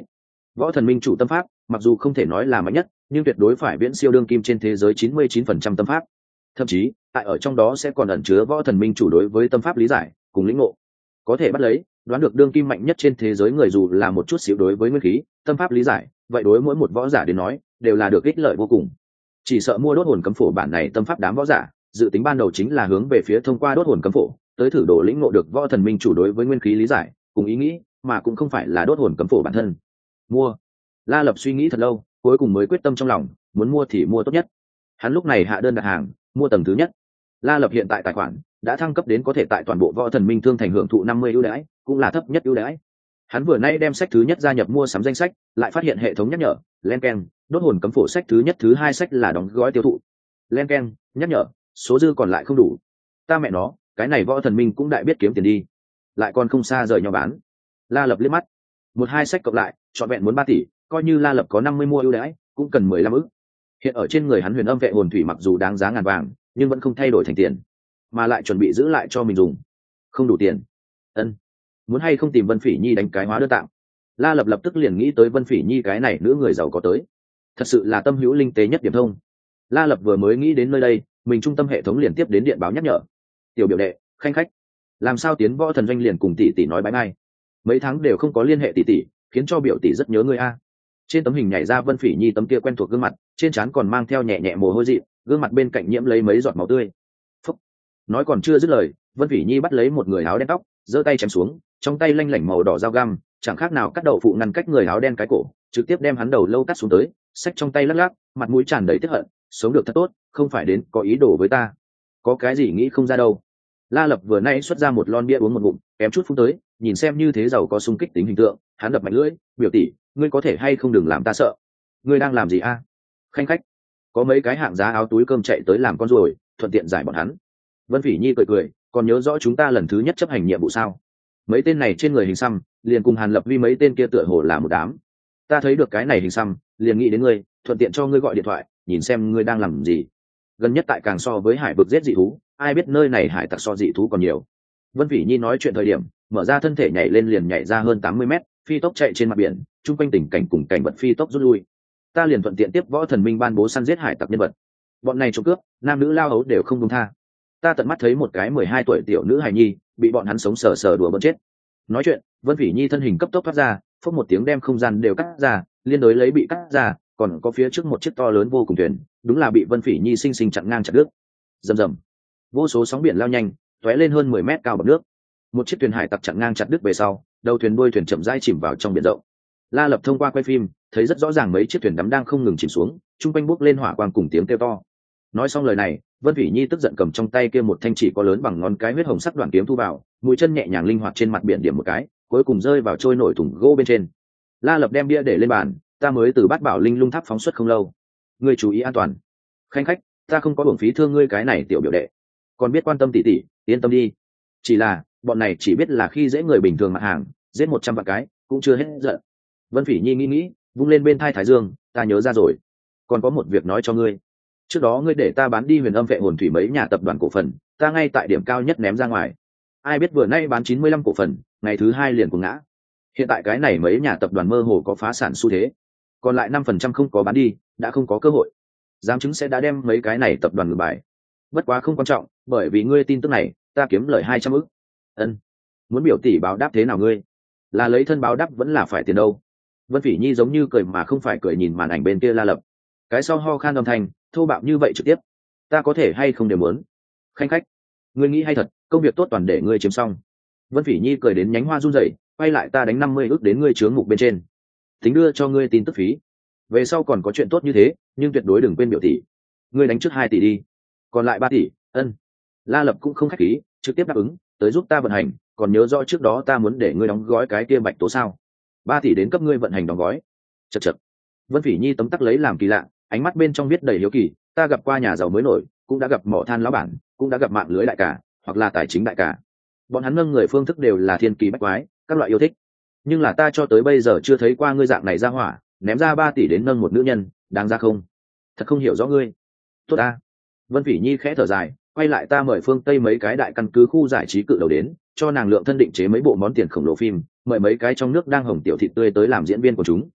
Võ thần minh chủ tâm pháp mặc dù không thể nói là mạnh nhất, nhưng tuyệt đối phải viễn siêu đương kim trên thế giới chín mươi chín phần trăm tâm pháp. Thậm chí tại ở trong đó sẽ còn ẩn chứa võ thần minh chủ đối với tâm pháp lý giải cùng lĩnh ngộ, có thể bắt lấy đoán được đương kim mạnh nhất trên thế giới người dù là một chút xíu đối với nguyên khí tâm pháp lý giải, vậy đối mỗi một võ giả đến nói đều là được ích lợi vô cùng. Chỉ sợ mua đốt hồn cấm phổ bản này tâm pháp đám võ giả dự tính ban đầu chính là hướng về phía thông qua đốt hồn cấm phổ tới thử độ lĩnh ngộ được võ thần minh chủ đối với nguyên khí lý giải cùng ý nghĩ, mà cũng không phải là đốt hồn cấm phổ bản thân. Mua. La Lập suy nghĩ thật lâu, cuối cùng mới quyết tâm trong lòng, muốn mua thì mua tốt nhất. Hắn lúc này hạ đơn đặt hàng, mua tầng thứ nhất. La Lập hiện tại tài khoản đã thăng cấp đến có thể tại toàn bộ võ thần minh thương thành hưởng thụ năm mươi ưu đãi, cũng là thấp nhất ưu đãi. Hắn vừa nay đem sách thứ nhất gia nhập mua sắm danh sách, lại phát hiện hệ thống nhắc nhở, len keng, đốt hồn cấm phổ sách thứ nhất thứ hai sách là đóng gói tiêu thụ. Len keng, nhắc nhở, số dư còn lại không đủ. Ta mẹ nó, cái này võ thần minh cũng đại biết kiếm tiền đi, lại còn không xa rời nhau bán. La Lập liếc mắt, một hai sách cộng lại, trọn vẹn muốn ba tỷ, coi như La Lập có năm mươi mua ưu đãi, cũng cần mười lăm ức. Hiện ở trên người hắn huyền âm vệ hồn thủy mặc dù đáng giá ngàn vàng, nhưng vẫn không thay đổi thành tiền, mà lại chuẩn bị giữ lại cho mình dùng. Không đủ tiền. Ân, muốn hay không tìm Vân Phỉ Nhi đánh cái hóa đơn tạm. La Lập lập tức liền nghĩ tới Vân Phỉ Nhi cái này nữ người giàu có tới, thật sự là tâm hữu linh tế nhất điểm thông. La Lập vừa mới nghĩ đến nơi đây, mình trung tâm hệ thống liền tiếp đến điện báo nhắc nhở. Tiểu biểu đệ, khanh khách, làm sao tiến võ thần doanh liền cùng tỷ tỷ nói bái ngay, mấy tháng đều không có liên hệ tỷ tỷ, khiến cho biểu tỷ rất nhớ người a. Trên tấm hình nhảy ra Vân Phỉ Nhi tấm kia quen thuộc gương mặt, trên trán còn mang theo nhẹ nhẹ mồ hôi dị, gương mặt bên cạnh nhiễm lấy mấy giọt máu tươi. Phúc. Nói còn chưa dứt lời, Vân Phỉ Nhi bắt lấy một người áo đen tóc, giơ tay chém xuống, trong tay lanh lảnh màu đỏ dao găm, chẳng khác nào cắt đầu phụ ngăn cách người áo đen cái cổ, trực tiếp đem hắn đầu lâu cắt xuống tới, xách trong tay lắc lắc, mặt mũi tràn đầy tức hận, sống được thật tốt, không phải đến có ý đồ với ta. Có cái gì nghĩ không ra đâu. La Lập vừa nay xuất ra một lon bia uống một ngụm, kém chút phun tới, nhìn xem như thế giàu có xung kích tính hình tượng, hắn đập mạnh lưỡi, biểu tỷ, ngươi có thể hay không đừng làm ta sợ. Ngươi đang làm gì a? Khanh khách, có mấy cái hạng giá áo túi cơm chạy tới làm con ruồi, thuận tiện giải bọn hắn. Vân Phỉ Nhi cười cười, còn nhớ rõ chúng ta lần thứ nhất chấp hành nhiệm vụ sao? Mấy tên này trên người hình xăm, liền cùng Hàn Lập Vi mấy tên kia tựa hồ là một đám. Ta thấy được cái này hình xăm, liền nghĩ đến ngươi, thuận tiện cho ngươi gọi điện thoại, nhìn xem ngươi đang làm gì. Gần nhất tại càng so với hải vực giết dị thú, ai biết nơi này hải tặc so dị thú còn nhiều. Vân Phỉ Nhi nói chuyện thời điểm, mở ra thân thể nhảy lên liền nhảy ra hơn tám mươi mét, phi tốc chạy trên mặt biển, chung quanh tình cảnh cùng cảnh vật phi tốc rút lui. Ta liền thuận tiện tiếp võ thần minh ban bố săn giết hải tặc nhân vật. Bọn này trộm cướp, nam nữ lao hấu đều không buông tha. Ta tận mắt thấy một cái mười hai tuổi tiểu nữ hài nhi bị bọn hắn sống sờ sờ đùa bỡn chết. Nói chuyện, Vân Phỉ Nhi thân hình cấp tốc thoát ra, phốc một tiếng đem không gian đều cắt ra, liên đối lấy bị cắt ra, còn có phía trước một chiếc to lớn vô cùng thuyền, đúng là bị Vân Phỉ Nhi sinh sinh chặn ngang chặt đứt. Rầm rầm, vô số sóng biển lao nhanh, tóe lên hơn mười mét cao bọt nước. Một chiếc thuyền hải tặc chặn ngang chặt đứt về sau, đầu thuyền đuôi thuyền chậm rãi chìm vào trong biển rộng. La Lập thông qua quay phim, thấy rất rõ ràng mấy chiếc thuyền đắm đang không ngừng chìm xuống, trung quanh bốc lên hỏa quang cùng tiếng kêu to. Nói xong lời này, Vân Thủy Nhi tức giận cầm trong tay kia một thanh chỉ có lớn bằng ngón cái huyết hồng sắc đoạn kiếm thu vào, mũi chân nhẹ nhàng linh hoạt trên mặt biển điểm một cái, cuối cùng rơi vào trôi nổi thùng gỗ bên trên. La Lập đem bia để lên bàn, ta mới từ Bát Bảo Linh Lung Tháp phóng xuất không lâu, ngươi chú ý an toàn. Khanh khách, ta không có uổng phí thương ngươi cái này tiểu biểu đệ, còn biết quan tâm tỉ tỉ, yên tâm đi. Chỉ là bọn này chỉ biết là khi dễ người bình thường mặt hàng, giết một trăm vạn cái cũng chưa hết giận. Vân Phỉ Nhi nghĩ nghĩ, vung lên bên thai Thái Dương, ta nhớ ra rồi, còn có một việc nói cho ngươi. Trước đó ngươi để ta bán đi Huyền Âm Vệ Hồn Thủy mấy nhà tập đoàn cổ phần, ta ngay tại điểm cao nhất ném ra ngoài. Ai biết vừa nay bán chín mươi lăm cổ phần, ngày thứ hai liền cuồng ngã. Hiện tại cái này mấy nhà tập đoàn mơ hồ có phá sản xu thế, còn lại năm phần trăm không có bán đi, đã không có cơ hội. Giám chứng sẽ đã đem mấy cái này tập đoàn ngược bài. Bất quá không quan trọng, bởi vì ngươi tin tức này, ta kiếm lời hai trăm ức. Ân, muốn biểu tỷ báo đáp thế nào ngươi? Là lấy thân báo đáp vẫn là phải tiền đâu? Vân Phỉ Nhi giống như cười mà không phải cười nhìn màn ảnh bên kia La Lập. Cái sau ho khan âm thanh, thô bạo như vậy trực tiếp. Ta có thể hay không đều muốn. Khanh khách, ngươi nghĩ hay thật, công việc tốt toàn để ngươi chiếm xong. Vân Phỉ Nhi cười đến nhánh hoa run rẩy, quay lại ta đánh năm mươi ức đến ngươi chướng mục bên trên. Tính đưa cho ngươi tin tức phí. Về sau còn có chuyện tốt như thế, nhưng tuyệt đối đừng quên biểu tỷ. Ngươi đánh trước hai tỷ đi, còn lại ba tỷ. Ân. La Lập cũng không khách khí, trực tiếp đáp ứng, tới giúp ta vận hành, còn nhớ rõ trước đó ta muốn để ngươi đóng gói cái kia bạch tố sao? Ba tỷ đến cấp ngươi vận hành đóng gói. Chậc chậc. Vân Phỉ Nhi tấm tắc lấy làm kỳ lạ, ánh mắt bên trong viết đầy hiếu kỳ, ta gặp qua nhà giàu mới nổi, cũng đã gặp mỏ than lão bản, cũng đã gặp mạng lưới đại cả, hoặc là tài chính đại cả. Bọn hắn nâng người phương thức đều là thiên kỳ bách quái, các loại yêu thích. Nhưng là ta cho tới bây giờ chưa thấy qua ngươi dạng này ra hỏa, ném ra ba tỷ đến nâng một nữ nhân, đáng ra không? Thật không hiểu rõ ngươi. Tốt ta. Vân Phỉ Nhi khẽ thở dài, quay lại ta mời phương Tây mấy cái đại căn cứ khu giải trí cự đầu đến, cho nàng lượng thân định chế mấy bộ món tiền khổng lồ phim, mời mấy cái trong nước đang hồng tiểu thị tươi tới làm diễn viên của chúng.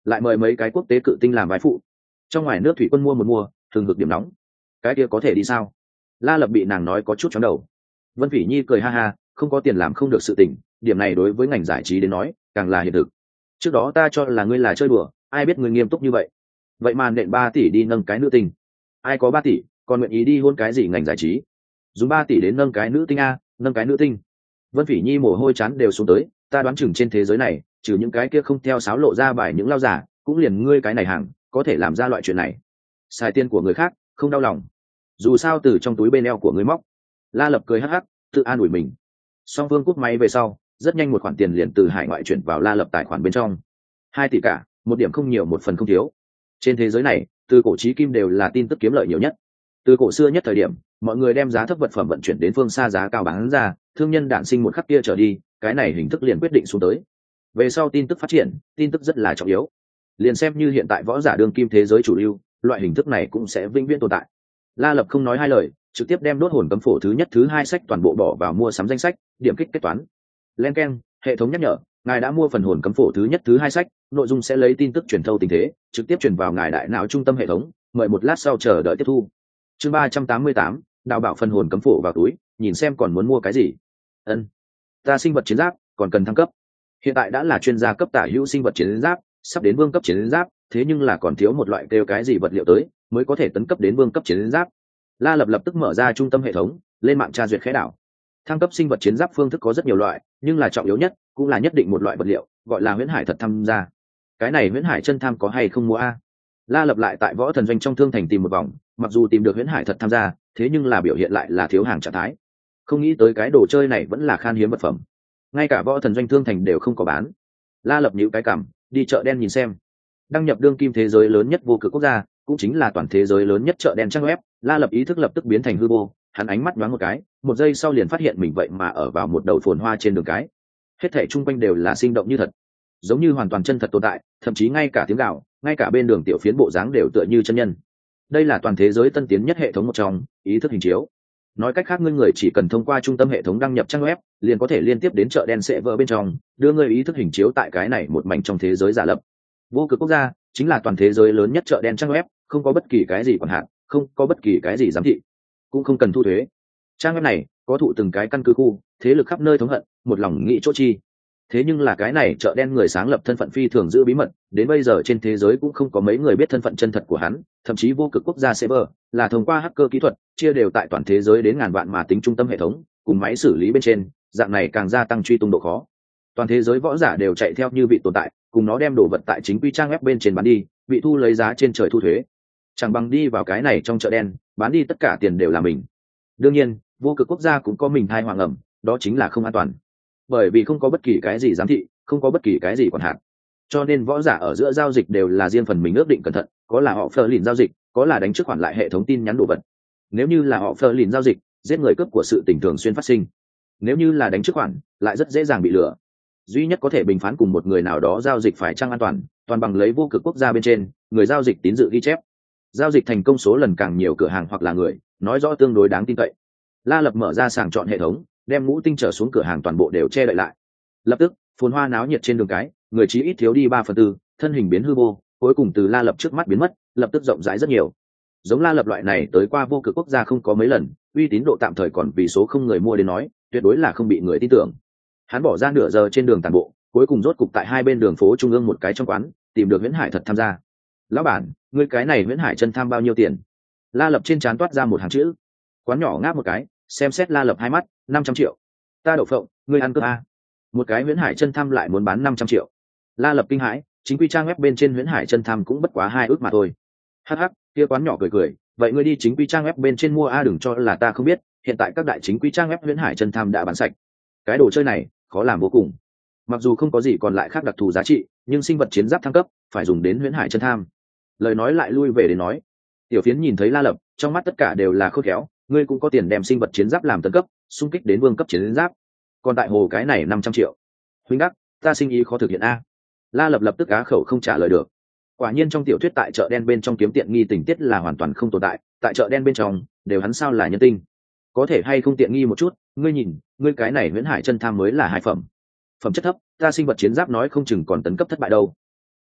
lại mời mấy cái quốc tế cự tinh làm vai phụ. Trong ngoài nước thủy quân mua một mua thường ngược điểm nóng, cái kia có thể đi sao? La Lập bị nàng nói có chút chóng đầu. Vân Phỉ Nhi cười ha ha, không có tiền làm không được sự tình, điểm này đối với ngành giải trí đến nói càng là hiện thực. Trước đó ta cho là ngươi là chơi đùa, ai biết ngươi nghiêm túc như vậy. Vậy mà nện ba tỷ đi nâng cái nữ tinh, ai có ba tỷ còn nguyện ý đi hôn cái gì ngành giải trí? Dùng ba tỷ đến nâng cái nữ tinh a, nâng cái nữ tinh. Vân Phỉ Nhi mồ hôi chán đều xuống tới, ta đoán chừng trên thế giới này trừ những cái kia không theo sáo lộ ra bài những lao giả, cũng liền ngươi cái này hàng có thể làm ra loại chuyện này. Xài tiền của người khác không đau lòng, dù sao từ trong túi bên eo của ngươi móc. La Lập cười hắc hắc tự an ủi mình. Song Phương cúp máy về sau, rất nhanh một khoản tiền liền từ hải ngoại chuyển vào La Lập tài khoản bên trong. Hai tỷ cả, một điểm không nhiều một phần không thiếu. Trên thế giới này, từ cổ chí kim đều là tin tức kiếm lợi nhiều nhất. Từ cổ xưa nhất thời điểm, mọi người đem giá thấp vật phẩm vận chuyển đến phương xa giá cao bán ra, thương nhân đản sinh một khắc kia trở đi, cái này hình thức liền quyết định xuống tới. Về sau tin tức phát triển, tin tức rất là trọng yếu. Liền xem như hiện tại võ giả đương kim thế giới chủ lưu, loại hình thức này cũng sẽ vĩnh viễn tồn tại. La Lập không nói hai lời, trực tiếp đem đốt hồn cấm phổ thứ nhất thứ hai sách toàn bộ bỏ vào mua sắm danh sách, điểm kích kết toán. Len keng, hệ thống nhắc nhở, ngài đã mua phần hồn cấm phổ thứ nhất thứ hai sách, nội dung sẽ lấy tin tức truyền thâu tình thế, trực tiếp truyền vào ngài đại não trung tâm hệ thống, mời một lát sau chờ đợi tiếp thu. Chương ba trăm tám mươi tám, đào bảo phần hồn cấm phổ vào túi, nhìn xem còn muốn mua cái gì. Ân, ta sinh vật chiến giáp còn cần thăng cấp. Hiện tại đã là chuyên gia cấp tả hữu sinh vật chiến giáp, sắp đến vương cấp chiến giáp, thế nhưng là còn thiếu một loại kêu cái gì vật liệu tới, mới có thể tấn cấp đến vương cấp chiến giáp. La Lập lập tức mở ra trung tâm hệ thống, lên mạng tra duyệt khẽ đảo. Thăng cấp sinh vật chiến giáp phương thức có rất nhiều loại, nhưng là trọng yếu nhất cũng là nhất định một loại vật liệu, gọi là huyễn hải thật tham gia. Cái này huyễn hải chân tham có hay không mua a? La Lập lại tại võ thần doanh trong thương thành tìm một vòng, mặc dù tìm được huyễn hải thật tham gia, thế nhưng là biểu hiện lại là thiếu hàng trạng thái. Không nghĩ tới cái đồ chơi này vẫn là khan hiếm vật phẩm, ngay cả võ thần doanh thương thành đều không có bán. La Lập nhíu cái cằm, đi chợ đen nhìn xem. Đăng nhập đương kim thế giới lớn nhất vô cực quốc gia, cũng chính là toàn thế giới lớn nhất chợ đen trang web. La Lập ý thức lập tức biến thành hư vô, hắn ánh mắt nhoáng một cái, một giây sau liền phát hiện mình vậy mà ở vào một đầu phồn hoa trên đường cái. Hết thảy chung quanh đều là sinh động như thật, giống như hoàn toàn chân thật tồn tại, thậm chí ngay cả tiếng gào, ngay cả bên đường tiểu phiến bộ dáng đều tựa như chân nhân. Đây là toàn thế giới tân tiến nhất hệ thống một trong, ý thức hình chiếu. Nói cách khác, ngươi người chỉ cần thông qua trung tâm hệ thống đăng nhập trang web, liền có thể liên tiếp đến chợ đen server bên trong, đưa ngươi ý thức hình chiếu tại cái này một mảnh trong thế giới giả lập. Vô cực quốc gia chính là toàn thế giới lớn nhất chợ đen trang web, không có bất kỳ cái gì quản hạn, không có bất kỳ cái gì giám thị, cũng không cần thu thuế. Trang web này có thụ từng cái căn cứ khu, thế lực khắp nơi thống hận, một lòng nghĩ chỗ chi. Thế nhưng là cái này chợ đen người sáng lập thân phận phi thường giữ bí mật, đến bây giờ trên thế giới cũng không có mấy người biết thân phận chân thật của hắn, thậm chí vô cực quốc gia server là thông qua hacker kỹ thuật chia đều tại toàn thế giới đến ngàn vạn mà tính trung tâm hệ thống cùng máy xử lý bên trên, dạng này càng gia tăng truy tung độ khó. Toàn thế giới võ giả đều chạy theo như vị tồn tại, cùng nó đem đồ vật tại chính quy trang web bên trên bán đi, bị thu lấy giá trên trời thu thuế. Chẳng bằng đi vào cái này trong chợ đen, bán đi tất cả tiền đều là mình. Đương nhiên, vô cực quốc gia cũng có mình thai hoàng ẩm, đó chính là không an toàn. Bởi vì không có bất kỳ cái gì giám thị, không có bất kỳ cái gì quản hạn, cho nên võ giả ở giữa giao dịch đều là riêng phần mình ước định cẩn thận, có là họ phờ lìn giao dịch, có là đánh trước khoản lại hệ thống tin nhắn đồ vật. Nếu như là họ phờ lìn giao dịch, giết người cướp của sự tình thường xuyên phát sinh. Nếu như là đánh trước khoản, lại rất dễ dàng bị lừa. Duy nhất có thể bình phán cùng một người nào đó giao dịch phải chăng an toàn, toàn bằng lấy vô cực quốc gia bên trên người giao dịch tín dự ghi chép. Giao dịch thành công số lần càng nhiều cửa hàng hoặc là người, nói rõ tương đối đáng tin cậy. La Lập mở ra sàng chọn hệ thống, đem ngũ tinh trở xuống cửa hàng toàn bộ đều che đậy lại. Lập tức phồn hoa náo nhiệt trên đường cái, người chí ít thiếu đi ba phần tư, thân hình biến hư vô, cuối cùng từ La Lập trước mắt biến mất, lập tức rộng rãi rất nhiều. Giống La Lập loại này tới qua vô cực quốc gia không có mấy lần, uy tín độ tạm thời còn vì số không người mua đến nói, tuyệt đối là không bị người tin tưởng. Hắn bỏ ra nửa giờ trên đường tàn bộ, cuối cùng rốt cục tại hai bên đường phố trung ương một cái trong quán tìm được Huyễn Hải thật tham gia. Lão bản, ngươi cái này Huyễn Hải chân tham bao nhiêu tiền? La Lập trên trán toát ra một hàng chữ. Quán nhỏ ngáp một cái, xem xét La Lập hai mắt, năm trăm triệu. Ta đậu phộng, ngươi ăn cướp a? Một cái Huyễn Hải chân tham lại muốn bán năm trăm triệu. La Lập kinh hãi, chính quy trang web bên trên Huyễn Hải chân tham cũng bất quá hai ước mà thôi. Hắc hắc, kia quán nhỏ cười cười, vậy ngươi đi chính quy trang web bên trên mua a, đừng cho là ta không biết, hiện tại các đại chính quy trang web Huyễn Hải chân tham đã bán sạch. Cái đồ chơi này khó làm vô cùng, mặc dù không có gì còn lại khác đặc thù giá trị, nhưng sinh vật chiến giáp thăng cấp phải dùng đến Huyễn Hải chân tham. Lời nói lại lui về để nói, tiểu phiến nhìn thấy La Lập, trong mắt tất cả đều là khôn khéo, ngươi cũng có tiền đem sinh vật chiến giáp làm tấn cấp, xung kích đến vương cấp chiến giáp, còn tại hồ cái này năm trăm triệu. Huynh đắc, ta sinh ý khó thực hiện a. La Lập lập tức á khẩu không trả lời được. Quả nhiên trong tiểu thuyết tại chợ đen bên trong kiếm tiện nghi tình tiết là hoàn toàn không tồn tại, tại chợ đen bên trong đều hắn sao là nhân tinh. Có thể hay không tiện nghi một chút, ngươi nhìn, ngươi cái này Huyễn Hải chân tham mới là hai phẩm, phẩm chất thấp, ta sinh vật chiến giáp nói không chừng còn tấn cấp thất bại đâu.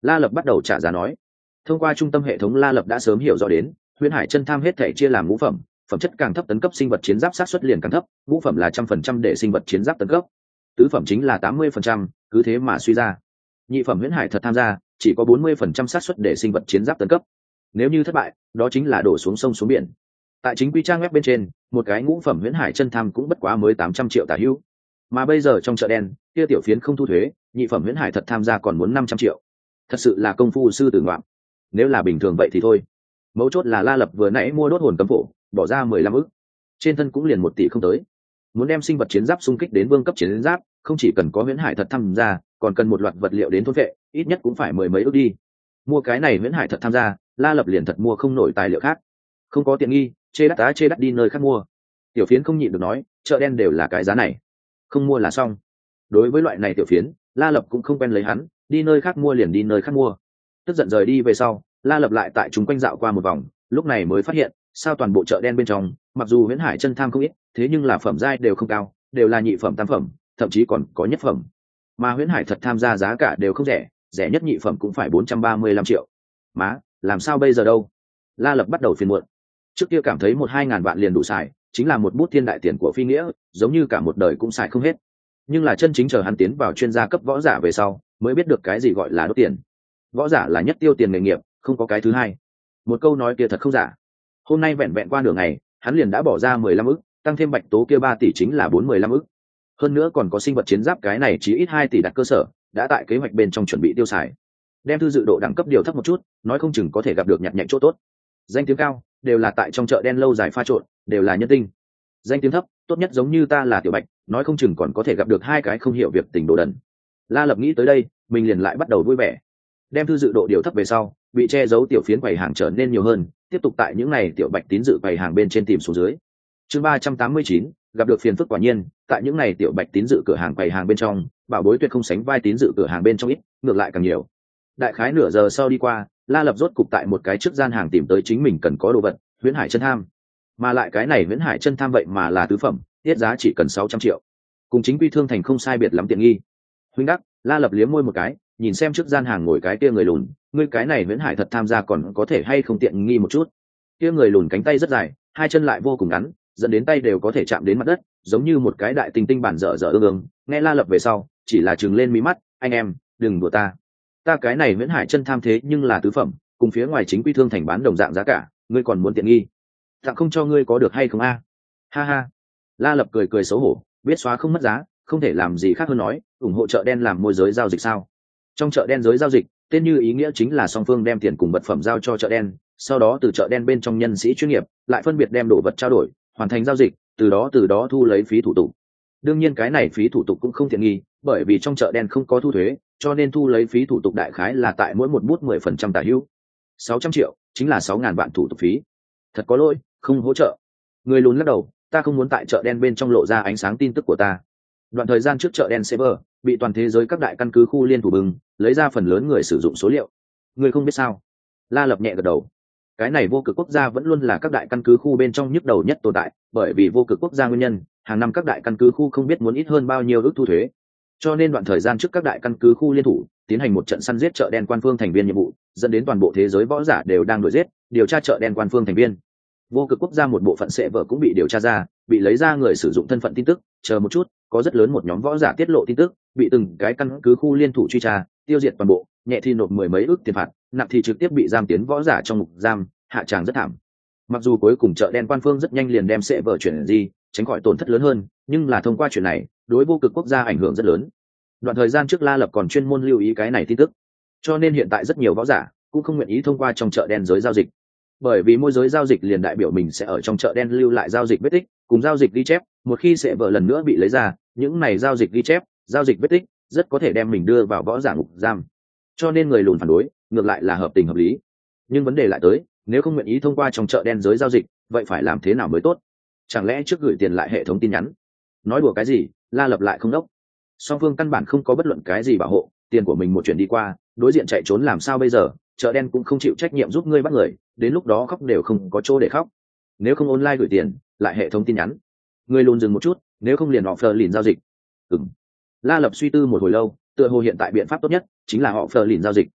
La Lập bắt đầu trả giá nói. Thông qua trung tâm hệ thống, La Lập đã sớm hiểu rõ đến Huyễn Hải chân tham hết thể chia làm ngũ phẩm, phẩm chất càng thấp tấn cấp sinh vật chiến giáp sát xuất liền càng thấp, ngũ phẩm là trăm phần trăm để sinh vật chiến giáp tấn cấp, tứ phẩm chính là tám mươi phần trăm, cứ thế mà suy ra. Nhị phẩm Huyễn Hải thật tham gia, chỉ có bốn mươi phần trăm xác suất để sinh vật chiến giáp tấn cấp. Nếu như thất bại, đó chính là đổ xuống sông xuống biển. Tại chính quy trang web bên trên, một cái ngũ phẩm Huyễn Hải chân tham cũng bất quá mới tám trăm triệu tả hữu. Mà bây giờ trong chợ đen, kia tiểu phiến không thu thuế, nhị phẩm Huyễn Hải thật tham gia còn muốn năm trăm triệu. Thật sự là công phu sư tử ngoạm. Nếu là bình thường vậy thì thôi. Mấu chốt là La Lập vừa nãy mua đốt hồn cấm phổ, bỏ ra mười lăm ức, trên thân cũng liền một tỷ không tới. Muốn đem sinh vật chiến giáp xung kích đến vương cấp chiến giáp, không chỉ cần có Huyễn Hải thật tham gia, còn cần một loạt vật liệu đến thôn vệ, ít nhất cũng phải mười mấy ức đi. Mua cái này Huyễn Hải thật tham gia, La Lập liền thật mua không nổi tài liệu khác. Không có tiện nghi, chê đắt tá chê đắt đi nơi khác mua. Tiểu phiến không nhịn được nói, chợ đen đều là cái giá này, không mua là xong. Đối với loại này tiểu phiến, La Lập cũng không quen lấy hắn, đi nơi khác mua liền đi nơi khác mua. Tức giận rời đi về sau, La Lập lại tại chúng quanh dạo qua một vòng, lúc này mới phát hiện sao toàn bộ chợ đen bên trong, mặc dù Huyễn Hải chân tham không ít, thế nhưng là phẩm giai đều không cao, đều là nhị phẩm tam phẩm, thậm chí còn có nhất phẩm. Mà Huyễn Hải thật tham gia giá cả đều không rẻ, rẻ nhất nhị phẩm cũng phải bốn trăm ba mươi lăm triệu. Má, làm sao bây giờ đâu? La Lập bắt đầu phiền muộn. Trước kia cảm thấy một hai ngàn vạn liền đủ xài, chính là một bút thiên đại tiền của phi nghĩa, giống như cả một đời cũng xài không hết. Nhưng là chân chính chờ hắn tiến vào chuyên gia cấp võ giả về sau, mới biết được cái gì gọi là đốt tiền. Võ giả là nhất tiêu tiền nghề nghiệp, không có cái thứ hai. Một câu nói kia thật không giả. Hôm nay vẹn vẹn qua nửa ngày, hắn liền đã bỏ ra mười lăm ức, tăng thêm bạch tố kia ba tỷ chính là bốn mươi lăm ức. Hơn nữa còn có sinh vật chiến giáp cái này chỉ ít hai tỷ đặt cơ sở, đã tại kế hoạch bên trong chuẩn bị tiêu xài. Đem thư dự độ đẳng cấp điều thấp một chút, nói không chừng có thể gặp được nhặt nhạnh chỗ tốt. Danh tiếng cao, đều là tại trong chợ đen lâu dài pha trộn, đều là nhân tinh. Danh tiếng thấp, tốt nhất giống như ta là Tiểu Bạch, nói không chừng còn có thể gặp được hai cái không hiểu việc tình đồ đần. La Lập nghĩ tới đây, mình liền lại bắt đầu vui vẻ. Đem thư dự độ điều thấp về sau, bị che giấu tiểu phiến quầy hàng trở nên nhiều hơn, tiếp tục tại những này Tiểu Bạch tín dự quầy hàng bên trên tìm xuống dưới. Chương ba trăm tám mươi chín, gặp được phiền phức quả nhiên, tại những này Tiểu Bạch tín dự cửa hàng quầy hàng bên trong, bảo bối tuyệt không sánh vai tín dự cửa hàng bên trong ít, ngược lại càng nhiều. Đại khái nửa giờ sau đi qua, La Lập rốt cục tại một cái trước gian hàng tìm tới chính mình cần có đồ vật, Huyễn Hải chân tham. Mà lại cái này Huyễn Hải chân tham vậy mà là tứ phẩm, tiết giá chỉ cần sáu trăm triệu, cùng chính quy thương thành không sai biệt lắm tiện nghi. Huynh đắc, La Lập liếm môi một cái, nhìn xem trước gian hàng ngồi cái kia người lùn, ngươi cái này Huyễn Hải thật tham gia còn có thể hay không tiện nghi một chút. Kia người lùn cánh tay rất dài, hai chân lại vô cùng ngắn, dẫn đến tay đều có thể chạm đến mặt đất, giống như một cái đại tinh tinh bản dở dở ương ương. Nghe La Lập về sau, chỉ là trừng lên mí mắt, anh em, đừng đùa ta. Ta cái này Huyễn Hải chân tham thế nhưng là tứ phẩm, cùng phía ngoài chính quy thương thành bán đồng dạng giá cả, ngươi còn muốn tiện nghi, tặng không cho ngươi có được hay không a? Ha ha. La Lập cười cười xấu hổ, biết xóa không mất giá, không thể làm gì khác hơn nói ủng hộ chợ đen làm môi giới giao dịch sao. Trong chợ đen giới giao dịch, tên như ý nghĩa chính là song phương đem tiền cùng vật phẩm giao cho chợ đen, sau đó từ chợ đen bên trong nhân sĩ chuyên nghiệp lại phân biệt đem đồ vật trao đổi, hoàn thành giao dịch, từ đó từ đó thu lấy phí thủ tục. Đương nhiên cái này phí thủ tục cũng không tiện nghi, bởi vì trong chợ đen không có thu thuế, cho nên thu lấy phí thủ tục đại khái là tại mỗi một bút mười phần trăm tả hữu. sáu trăm triệu chính là sáu ngàn vạn thủ tục phí. Thật có lỗi, không hỗ trợ. Người lùn lắc đầu, ta không muốn tại chợ đen bên trong lộ ra ánh sáng tin tức của ta. Đoạn thời gian trước chợ đen server bị toàn thế giới các đại căn cứ khu liên thủ bừng, lấy ra phần lớn người sử dụng số liệu. Người không biết sao? La Lập nhẹ gật đầu. Cái này vô cực quốc gia vẫn luôn là các đại căn cứ khu bên trong nhức đầu nhất tồn tại, bởi vì vô cực quốc gia nguyên nhân, hàng năm các đại căn cứ khu không biết muốn ít hơn bao nhiêu ước thu thuế. Cho nên đoạn thời gian trước các đại căn cứ khu liên thủ tiến hành một trận săn giết chợ đen quan phương thành viên nhiệm vụ, dẫn đến toàn bộ thế giới võ giả đều đang đuổi giết, điều tra chợ đen quan phương thành viên. Vô cực quốc gia một bộ phận sệ vợ cũng bị điều tra ra, bị lấy ra người sử dụng thân phận tin tức, chờ một chút, có rất lớn một nhóm võ giả tiết lộ tin tức, bị từng cái căn cứ khu liên thủ truy tra, tiêu diệt toàn bộ, nhẹ thì nộp mười mấy ước tiền phạt, nặng thì trực tiếp bị giam tiến võ giả trong ngục giam, hạ tràng rất thảm. Mặc dù cuối cùng chợ đen quan phương rất nhanh liền đem sệ vợ chuyển gì, tránh khỏi tổn thất lớn hơn, nhưng là thông qua chuyện này, đối vô cực quốc gia ảnh hưởng rất lớn. Đoạn thời gian trước La Lập còn chuyên môn lưu ý cái này tin tức, cho nên hiện tại rất nhiều võ giả cũng không nguyện ý thông qua trong chợ đen giới giao dịch, bởi vì môi giới giao dịch liền đại biểu mình sẽ ở trong chợ đen lưu lại giao dịch vết tích cùng giao dịch ghi chép, một khi sẽ vợ lần nữa bị lấy ra, những này giao dịch ghi chép, giao dịch vết tích rất có thể đem mình đưa vào võ giả ngục giam, cho nên người lùn phản đối ngược lại là hợp tình hợp lý. Nhưng vấn đề lại tới, nếu không nguyện ý thông qua trong chợ đen giới giao dịch, vậy phải làm thế nào mới tốt? Chẳng lẽ trước gửi tiền lại hệ thống tin nhắn? Nói đùa cái gì? La Lập lại không đốc. Song phương căn bản không có bất luận cái gì bảo hộ, tiền của mình một chuyện đi qua, đối diện chạy trốn làm sao bây giờ? Chợ đen cũng không chịu trách nhiệm giúp ngươi bắt người, đến lúc đó khóc đều không có chỗ để khóc. Nếu không online gửi tiền, lại hệ thống tin nhắn. Người lùn dừng một chút, nếu không liền họ phờ lìn giao dịch. Ừm. La Lập suy tư một hồi lâu, tựa hồ hiện tại biện pháp tốt nhất chính là họ phờ lìn giao dịch.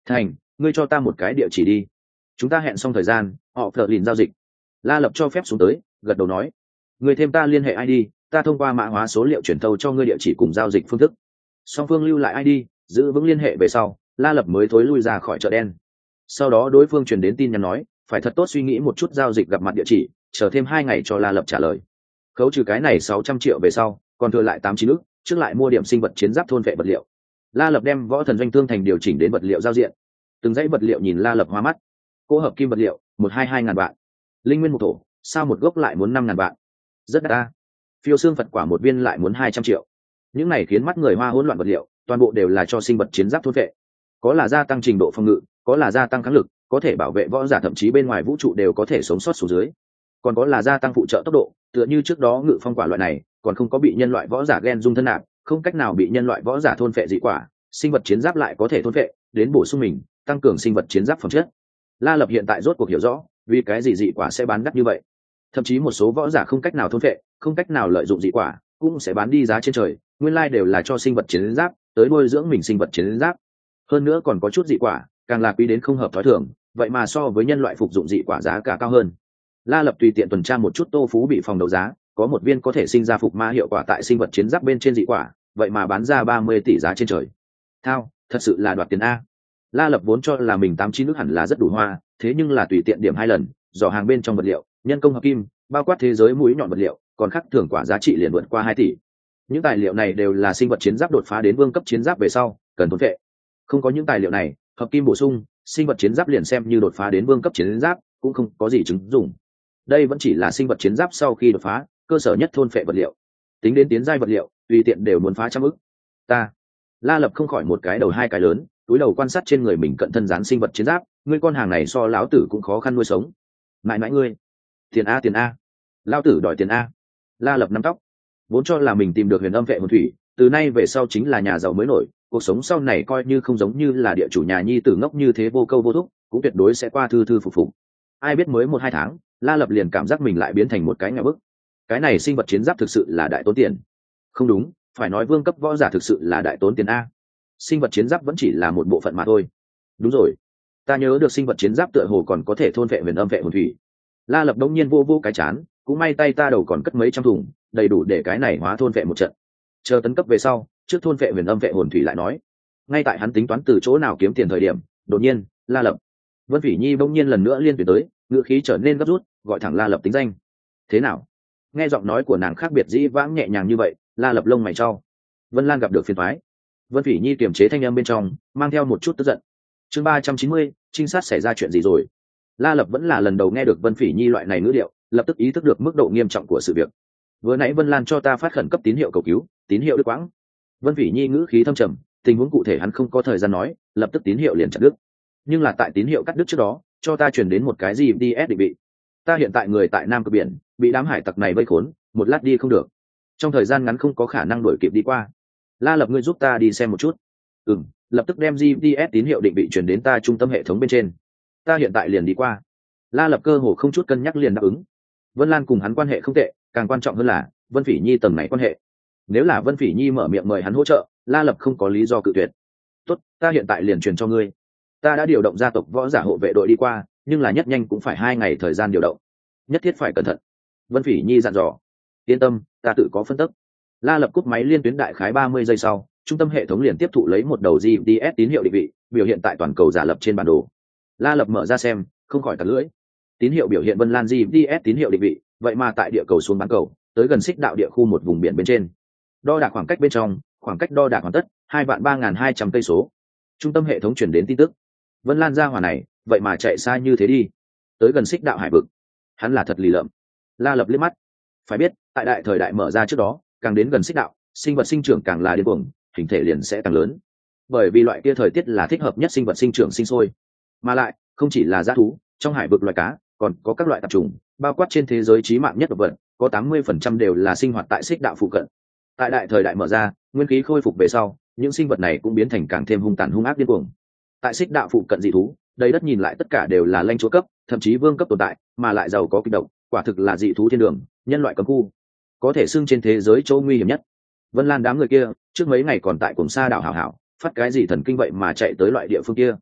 Thành, ngươi cho ta một cái địa chỉ đi, chúng ta hẹn xong thời gian họ phờ lìn giao dịch. La Lập cho phép xuống tới, gật đầu nói, người thêm ta liên hệ i đê, ta thông qua mã hóa số liệu chuyển thâu cho ngươi địa chỉ cùng giao dịch phương thức. Song phương lưu lại i đê, giữ vững liên hệ về sau, La Lập mới thối lui ra khỏi chợ đen. Sau đó đối phương truyền đến tin nhắn nói phải thật tốt suy nghĩ một chút giao dịch gặp mặt địa chỉ, chờ thêm hai ngày cho La Lập trả lời. Khấu trừ cái này sáu trăm triệu về sau, còn thừa lại tám chín ức, trước lại mua điểm sinh vật chiến giáp thôn vệ vật liệu. La Lập đem võ thần doanh thương thành điều chỉnh đến vật liệu giao diện. Từng dãy vật liệu nhìn La Lập hoa mắt. Cố hợp kim vật liệu một hai hai ngàn vạn, linh nguyên mục thổ sao một gốc lại muốn năm ngàn vạn, rất đắt ta. Phiêu xương Phật quả một viên lại muốn hai trăm triệu. Những này khiến mắt người hoa hỗn loạn vật liệu, toàn bộ đều là cho sinh vật chiến giáp thôn vệ. Có là gia tăng trình độ phòng ngự, có là gia tăng kháng lực, có thể bảo vệ võ giả thậm chí bên ngoài vũ trụ đều có thể sống sót xuống dưới. Còn có là gia tăng phụ trợ tốc độ, tựa như trước đó ngự phong quả loại này, còn không có bị nhân loại võ giả gen dung thân nạp, không cách nào bị nhân loại võ giả thôn phệ dị quả, sinh vật chiến giáp lại có thể thôn phệ, đến bổ sung mình, tăng cường sinh vật chiến giáp phẩm chất. La Lập hiện tại rốt cuộc hiểu rõ, vì cái gì dị quả sẽ bán đắt như vậy. Thậm chí một số võ giả không cách nào thôn phệ, không cách nào lợi dụng dị quả, cũng sẽ bán đi giá trên trời, nguyên lai đều là cho sinh vật chiến giáp, tới nuôi dưỡng mình sinh vật chiến giáp. Hơn nữa còn có chút dị quả, càng là quý đến không hợp thói thường, vậy mà so với nhân loại phục dụng dị quả giá cả cao hơn. La Lập tùy tiện tuần tra một chút Tô Phú bị phòng đấu giá, có một viên có thể sinh ra phục ma hiệu quả tại sinh vật chiến giáp bên trên dị quả, vậy mà bán ra ba mươi tỷ giá trên trời. Thao, thật sự là đoạt tiền a. La Lập vốn cho là mình tám chín nước hẳn là rất đủ hoa, thế nhưng là tùy tiện điểm hai lần, dò hàng bên trong vật liệu, nhân công hợp kim, bao quát thế giới mũi nhọn vật liệu, còn khắc thưởng quả giá trị liền vượt qua hai tỷ. Những tài liệu này đều là sinh vật chiến giáp đột phá đến vương cấp chiến giáp về sau, cần thôn vệ. Không có những tài liệu này, hợp kim bổ sung, sinh vật chiến giáp liền xem như đột phá đến vương cấp chiến giáp, cũng không có gì chứng dụng. Đây vẫn chỉ là sinh vật chiến giáp sau khi đột phá, cơ sở nhất thôn phệ vật liệu. Tính đến tiến giai vật liệu, tùy tiện đều muốn phá trăm ức. Ta, La Lập không khỏi một cái đầu hai cái lớn, túi đầu quan sát trên người mình cận thân dán sinh vật chiến giáp, ngươi con hàng này so lão tử cũng khó khăn nuôi sống. Mãi mãi ngươi, tiền a tiền a, lão tử đòi tiền a. La Lập nắm tóc, vốn cho là mình tìm được huyền âm vệ hồn thủy, từ nay về sau chính là nhà giàu mới nổi, cuộc sống sau này coi như không giống như là địa chủ nhà nhi tử ngốc như thế vô câu vô thúc, cũng tuyệt đối sẽ qua thư thư phục phục. Ai biết mới một hai tháng, La Lập liền cảm giác mình lại biến thành một cái nghèo bức. Cái này sinh vật chiến giáp thực sự là đại tốn tiền. Không đúng, phải nói vương cấp võ giả thực sự là đại tốn tiền a. Sinh vật chiến giáp vẫn chỉ là một bộ phận mà thôi. Đúng rồi, ta nhớ được sinh vật chiến giáp tựa hồ còn có thể thôn vệ huyền âm vệ hồn thủy. La Lập đông nhiên vô vô cái chán, cũng may tay ta đầu còn cất mấy trăm thùng, đầy đủ để cái này hóa thôn vệ một trận. Chờ tấn cấp về sau, trước thôn vệ huyền âm vệ hồn thủy lại nói. Ngay tại hắn tính toán từ chỗ nào kiếm tiền thời điểm, đột nhiên, La Lập, Vân Phỉ Nhi bỗng nhiên lần nữa liên tuyến tới, ngữ khí trở nên gấp rút, gọi thẳng La Lập tính danh. Thế nào? Nghe giọng nói của nàng khác biệt dĩ vãng nhẹ nhàng như vậy, La Lập lông mày chau. Vân Lan gặp được phiền toái. Vân Phỉ Nhi kiềm chế thanh âm bên trong, mang theo một chút tức giận. Chương ba trăm chín mươi, trinh sát xảy ra chuyện gì rồi? La Lập vẫn là lần đầu nghe được Vân Phỉ Nhi loại này ngữ điệu, lập tức ý thức được mức độ nghiêm trọng của sự việc. Vừa nãy Vân Lan cho ta phát khẩn cấp tín hiệu cầu cứu, tín hiệu đứt quãng. Vân Phỉ Nhi ngữ khí thâm trầm, tình huống cụ thể hắn không có thời gian nói, lập tức tín hiệu liền chặt đứt. Nhưng là tại tín hiệu cắt đứt trước đó, cho ta truyền đến một cái giê pê ét định vị. Ta hiện tại người tại Nam Cực biển, bị đám hải tặc này vây khốn, một lát đi không được. Trong thời gian ngắn không có khả năng đuổi kịp đi qua. La Lập, ngươi giúp ta đi xem một chút. Ừm, lập tức đem giê pê ét tín hiệu định vị truyền đến ta trung tâm hệ thống bên trên. Ta hiện tại liền đi qua. La Lập cơ hồ không chút cân nhắc liền đáp ứng. Vân Lan cùng hắn quan hệ không tệ, càng quan trọng hơn là Vân Phỉ Nhi tầng này quan hệ. Nếu là Vân Phỉ Nhi mở miệng mời hắn hỗ trợ, La Lập không có lý do cự tuyệt. Tốt, ta hiện tại liền truyền cho ngươi. Ta đã điều động gia tộc võ giả hộ vệ đội đi qua, nhưng là nhất nhanh cũng phải hai ngày thời gian điều động, nhất thiết phải cẩn thận. Vân Phỉ Nhi dặn dò. Yên tâm, ta tự có phân tích. La Lập cúp máy liên tuyến đại khái ba mươi giây sau, trung tâm hệ thống liền tiếp thụ lấy một đầu giê pê ét tín hiệu định vị, biểu hiện tại toàn cầu giả lập trên bản đồ. La Lập mở ra xem, không khỏi tặc lưỡi. Tín hiệu biểu hiện Vân Lan giê pê ét tín hiệu định vị, vậy mà tại địa cầu xuống bán cầu, tới gần xích đạo địa khu một vùng biển bên trên. Đo đạc khoảng cách bên trong, khoảng cách đo đạc hoàn tất, hai vạn ba nghìn hai trăm cây số. Trung tâm hệ thống truyền đến tin tức. Vân Lan ra hỏa này, vậy mà chạy xa như thế đi, tới gần xích đạo hải vực. Hắn là thật lì lợm. La Lập liếc mắt. Phải biết, tại đại thời đại mở ra trước đó, càng đến gần xích đạo, sinh vật sinh trưởng càng là điên cuồng, hình thể liền sẽ càng lớn. Bởi vì loại kia thời tiết là thích hợp nhất sinh vật sinh trưởng sinh sôi. Mà lại, không chỉ là dã thú, trong hải vực loài cá, còn có các loại tạp trùng, bao quát trên thế giới chí mạng nhất độc vật, có tám mươi phần trăm đều là sinh hoạt tại xích đạo phụ cận. Tại đại thời đại mở ra, nguyên khí khôi phục về sau, những sinh vật này cũng biến thành càng thêm hung tàn hung ác điên cuồng. Tại xích đạo phụ cận dị thú, đầy đất nhìn lại tất cả đều là lãnh chúa cấp, thậm chí vương cấp tồn tại, mà lại giàu có kịch độc, quả thực là dị thú thiên đường, nhân loại cấm khu, có thể xưng trên thế giới chỗ nguy hiểm nhất. Vân Lan đám người kia, trước mấy ngày còn tại cùng xa đảo hảo hảo, phát cái gì thần kinh vậy mà chạy tới loại địa phương kia.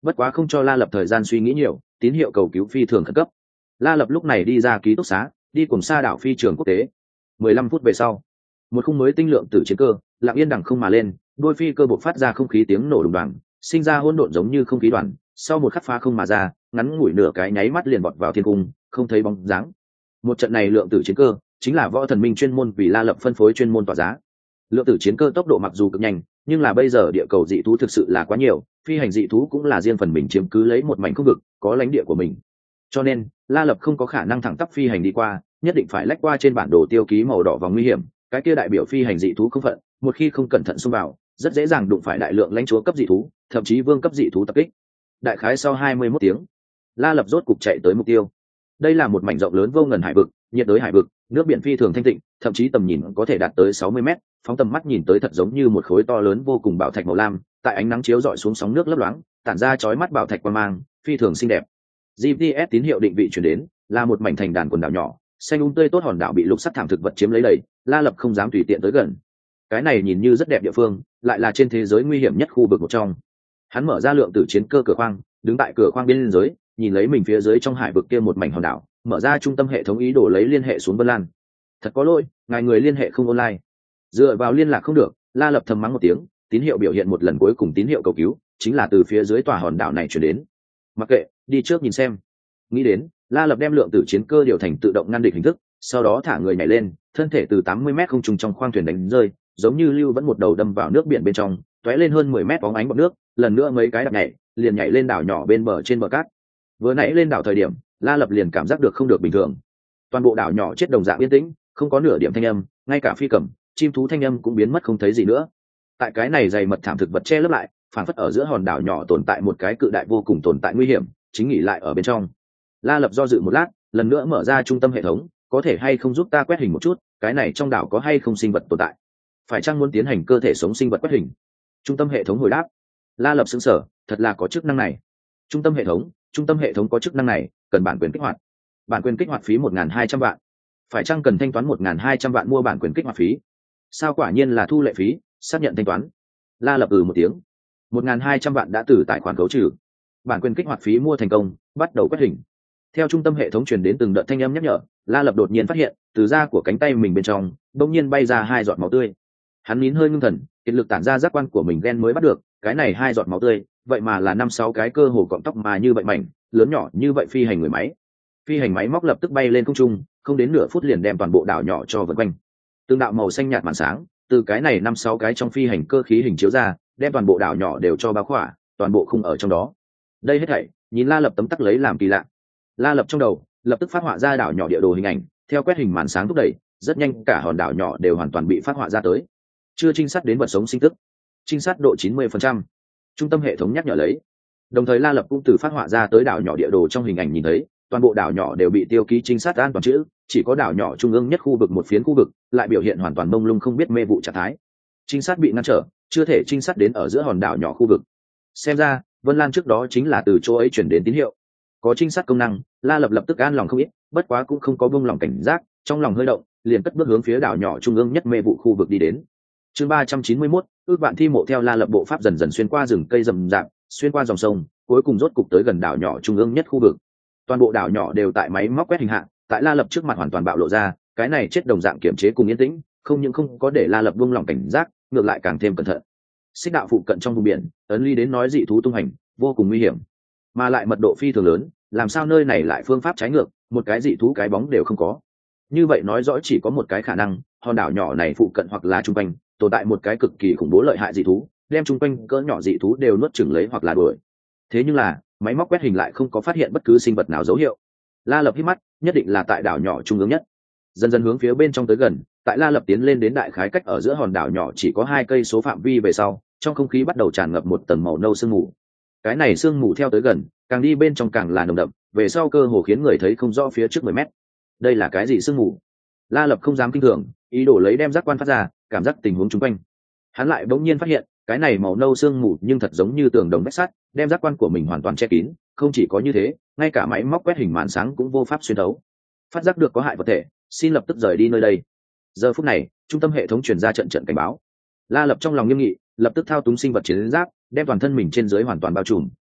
Bất quá không cho La Lập thời gian suy nghĩ nhiều, tín hiệu cầu cứu phi thường khẩn cấp. La Lập lúc này đi ra ký túc xá, đi cùng xa đảo phi trường quốc tế. mười lăm phút về sau, một khung mới tinh lượng tử chiến cơ lặng yên đằng không mà lên, đôi phi cơ bộc phát ra không khí tiếng nổ đùng đoàng, sinh ra hỗn độn giống như không khí đoàn, sau một khắc phá không mà ra, ngắn ngủi nửa cái nháy mắt liền bọt vào thiên cung, không thấy bóng dáng. Một trận này lượng tử chiến cơ chính là Võ Thần Minh chuyên môn vì La Lập phân phối chuyên môn tỏa giá. Lượng tử chiến cơ tốc độ mặc dù cực nhanh, nhưng là bây giờ địa cầu dị thú thực sự là quá nhiều, phi hành dị thú cũng là riêng phần mình chiếm cứ lấy một mảnh khu vực, có lãnh địa của mình. Cho nên, La Lập không có khả năng thẳng tắp phi hành đi qua, nhất định phải lách qua trên bản đồ tiêu ký màu đỏ vòng nguy hiểm, cái kia đại biểu phi hành dị thú không phận, một khi không cẩn thận xông vào, rất dễ dàng đụng phải đại lượng lãnh chúa cấp dị thú, thậm chí vương cấp dị thú tập kích. Đại khái sau hai mươi mốt tiếng, La Lập rốt cục chạy tới mục tiêu. Đây là một mảnh rộng lớn vô ngần hải vực, nhiệt đới hải vực, nước biển phi thường thanh tịnh, thậm chí tầm nhìn có thể đạt tới sáu mươi mét, phóng tầm mắt nhìn tới thật giống như một khối to lớn vô cùng bảo thạch màu lam, tại ánh nắng chiếu rọi xuống sóng nước lấp loáng, tản ra chói mắt bảo thạch quang mang, phi thường xinh đẹp. giê pê ét tín hiệu định vị truyền đến, là một mảnh thành đàn quần đảo nhỏ, xanh um tươi tốt hòn đảo bị lục sắc thảm thực vật chiếm lấy đầy, La Lập không dám tùy tiện tới gần. Cái này nhìn như rất đẹp địa phương, lại là trên thế giới nguy hiểm nhất khu vực một trong. Hắn mở ra lượng tử chiến cơ cửa khoang, đứng tại cửa khoang biên giới, nhìn lấy mình phía dưới trong hải vực kia một mảnh hòn đảo, mở ra trung tâm hệ thống ý đồ lấy liên hệ xuống Vân Lan. Thật có lỗi, ngài người liên hệ không online. Dựa vào liên lạc không được, La Lập thầm mắng một tiếng, tín hiệu biểu hiện một lần cuối cùng tín hiệu cầu cứu, chính là từ phía dưới tòa hòn đảo này truyền đến. Mặc kệ, đi trước nhìn xem. Nghĩ đến, La Lập đem lượng tử chiến cơ điều thành tự động ngăn địch hình thức, sau đó thả người nhảy lên, thân thể từ tám mươi mét không trung trong khoang thuyền đánh rơi, giống như lưu vẫn một đầu đâm vào nước biển bên trong, tóe lên hơn mười mét bóng ánh bọt nước, lần nữa mấy cái đạp nhảy, liền nhảy lên đảo nhỏ bên bờ trên bờ cát. Vừa nãy lên đảo thời điểm, La Lập liền cảm giác được không được bình thường. Toàn bộ đảo nhỏ chết đồng dạng yên tĩnh, không có nửa điểm thanh âm, ngay cả phi cầm, chim thú thanh âm cũng biến mất không thấy gì nữa. Tại cái này dày mật thảm thực vật che lấp lại, phảng phất ở giữa hòn đảo nhỏ tồn tại một cái cự đại vô cùng tồn tại nguy hiểm, chính nghỉ lại ở bên trong. La Lập do dự một lát, lần nữa mở ra trung tâm hệ thống, có thể hay không giúp ta quét hình một chút, cái này trong đảo có hay không sinh vật tồn tại? Phải chăng muốn tiến hành cơ thể sống sinh vật quét hình? Trung tâm hệ thống hồi đáp. La Lập sững sờ, thật là có chức năng này. Trung tâm hệ thống, trung tâm hệ thống có chức năng này, cần bản quyền kích hoạt. Bản quyền kích hoạt phí một nghìn hai trăm vạn. Phải chăng cần thanh toán một nghìn hai trăm vạn mua bản quyền kích hoạt phí? Sao quả nhiên là thu lệ phí, xác nhận thanh toán. La Lập ừ một tiếng. một nghìn hai trăm vạn đã từ tài khoản khấu trừ. Bản quyền kích hoạt phí mua thành công, bắt đầu quét hình. Theo trung tâm hệ thống truyền đến từng đợt thanh âm nhắc nhở, La Lập đột nhiên phát hiện, từ da của cánh tay mình bên trong, bỗng nhiên bay ra hai giọt máu tươi. Hắn nín hơi ngưng thần, kiệt lực tản ra giác quan của mình ghen mới bắt được, cái này hai giọt máu tươi, vậy mà là năm sáu cái cơ hồ cọng tóc mà như vậy mảnh, lớn nhỏ như vậy phi hành người máy. Phi hành máy móc lập tức bay lên không trung, không đến nửa phút liền đem toàn bộ đảo nhỏ cho vần quanh. Từng đạo màu xanh nhạt màn sáng, từ cái này năm sáu cái trong phi hành cơ khí hình chiếu ra, đem toàn bộ đảo nhỏ đều cho bao khỏa, toàn bộ không ở trong đó. Đây hết thảy, nhìn La Lập tấm tắc lấy làm kỳ lạ. La Lập trong đầu lập tức phát họa ra đảo nhỏ địa đồ hình ảnh, theo quét hình màn sáng thúc đẩy, rất nhanh cả hòn đảo nhỏ đều hoàn toàn bị phát họa ra tới. Chưa trinh sát đến vật sống sinh tức, trinh sát độ chín mươi phần trăm. Trung tâm hệ thống nhắc nhở lấy. Đồng thời La Lập cũng từ phát họa ra tới đảo nhỏ địa đồ trong hình ảnh nhìn thấy, toàn bộ đảo nhỏ đều bị tiêu ký trinh sát an toàn chữ, chỉ có đảo nhỏ trung ương nhất khu vực một phiến khu vực lại biểu hiện hoàn toàn mông lung không biết mê vụ trạng thái. Trinh sát bị ngăn trở, chưa thể trinh sát đến ở giữa hòn đảo nhỏ khu vực. Xem ra, Vân Lan trước đó chính là từ chỗ ấy chuyển đến tín hiệu. Có trinh sát công năng, La Lập lập tức an lòng không ít, bất quá cũng không có buông lòng cảnh giác, trong lòng hơi động, liền cất bước hướng phía đảo nhỏ trung ương nhất mê vụ khu vực đi đến. Chương ba trăm chín mươi mốt, ước bạn thi mộ. Theo La Lập bộ pháp dần dần xuyên qua rừng cây rậm rạp, xuyên qua dòng sông, cuối cùng rốt cục tới gần đảo nhỏ trung ương nhất khu vực. Toàn bộ đảo nhỏ đều tại máy móc quét hình hạ, tại La Lập trước mặt hoàn toàn bạo lộ ra, cái này chết đồng dạng kiểm chế cùng yên tĩnh, không những không có để La Lập buông lòng cảnh giác, ngược lại càng thêm cẩn thận. Xích đạo phụ cận trong vùng biển, ấn ly đến nói dị thú tung hành, vô cùng nguy hiểm, mà lại mật độ phi thường lớn, làm sao nơi này lại phương pháp trái ngược, một cái dị thú cái bóng đều không có. Như vậy nói rõ chỉ có một cái khả năng, hòn đảo nhỏ này phụ cận hoặc là trung quanh tồn tại một cái cực kỳ khủng bố lợi hại dị thú, đem trung quanh cỡ nhỏ dị thú đều nuốt chửng lấy hoặc là đuổi. Thế nhưng là máy móc quét hình lại không có phát hiện bất cứ sinh vật nào dấu hiệu. La Lập hít mắt, nhất định là tại đảo nhỏ trung ương nhất. Dần dần hướng phía bên trong tới gần, tại La Lập tiến lên đến đại khái cách ở giữa hòn đảo nhỏ chỉ có hai cây số phạm vi về sau, trong không khí bắt đầu tràn ngập một tầng màu nâu sương mù. Cái này sương mù theo tới gần, càng đi bên trong càng là nồng đậm, về sau cơ hồ khiến người thấy không rõ phía trước mười mét. Đây là cái gì sương mù? La Lập không dám kinh thường, ý đồ lấy đem giác quan phát ra, cảm giác tình huống chung quanh. Hắn lại bỗng nhiên phát hiện, cái này màu nâu sương mù nhưng thật giống như tường đồng vách sắt, đem giác quan của mình hoàn toàn che kín. Không chỉ có như thế, ngay cả máy móc quét hình màn sáng cũng vô pháp xuyên thấu. Phát giác được có hại vật thể, xin lập tức rời đi nơi đây. Giờ phút này, trung tâm hệ thống truyền ra trận trận cảnh báo. La Lập trong lòng nghiêm nghị, lập tức thao túng sinh vật chiến giáp, đem toàn thân mình trên dưới hoàn toàn bao trùm,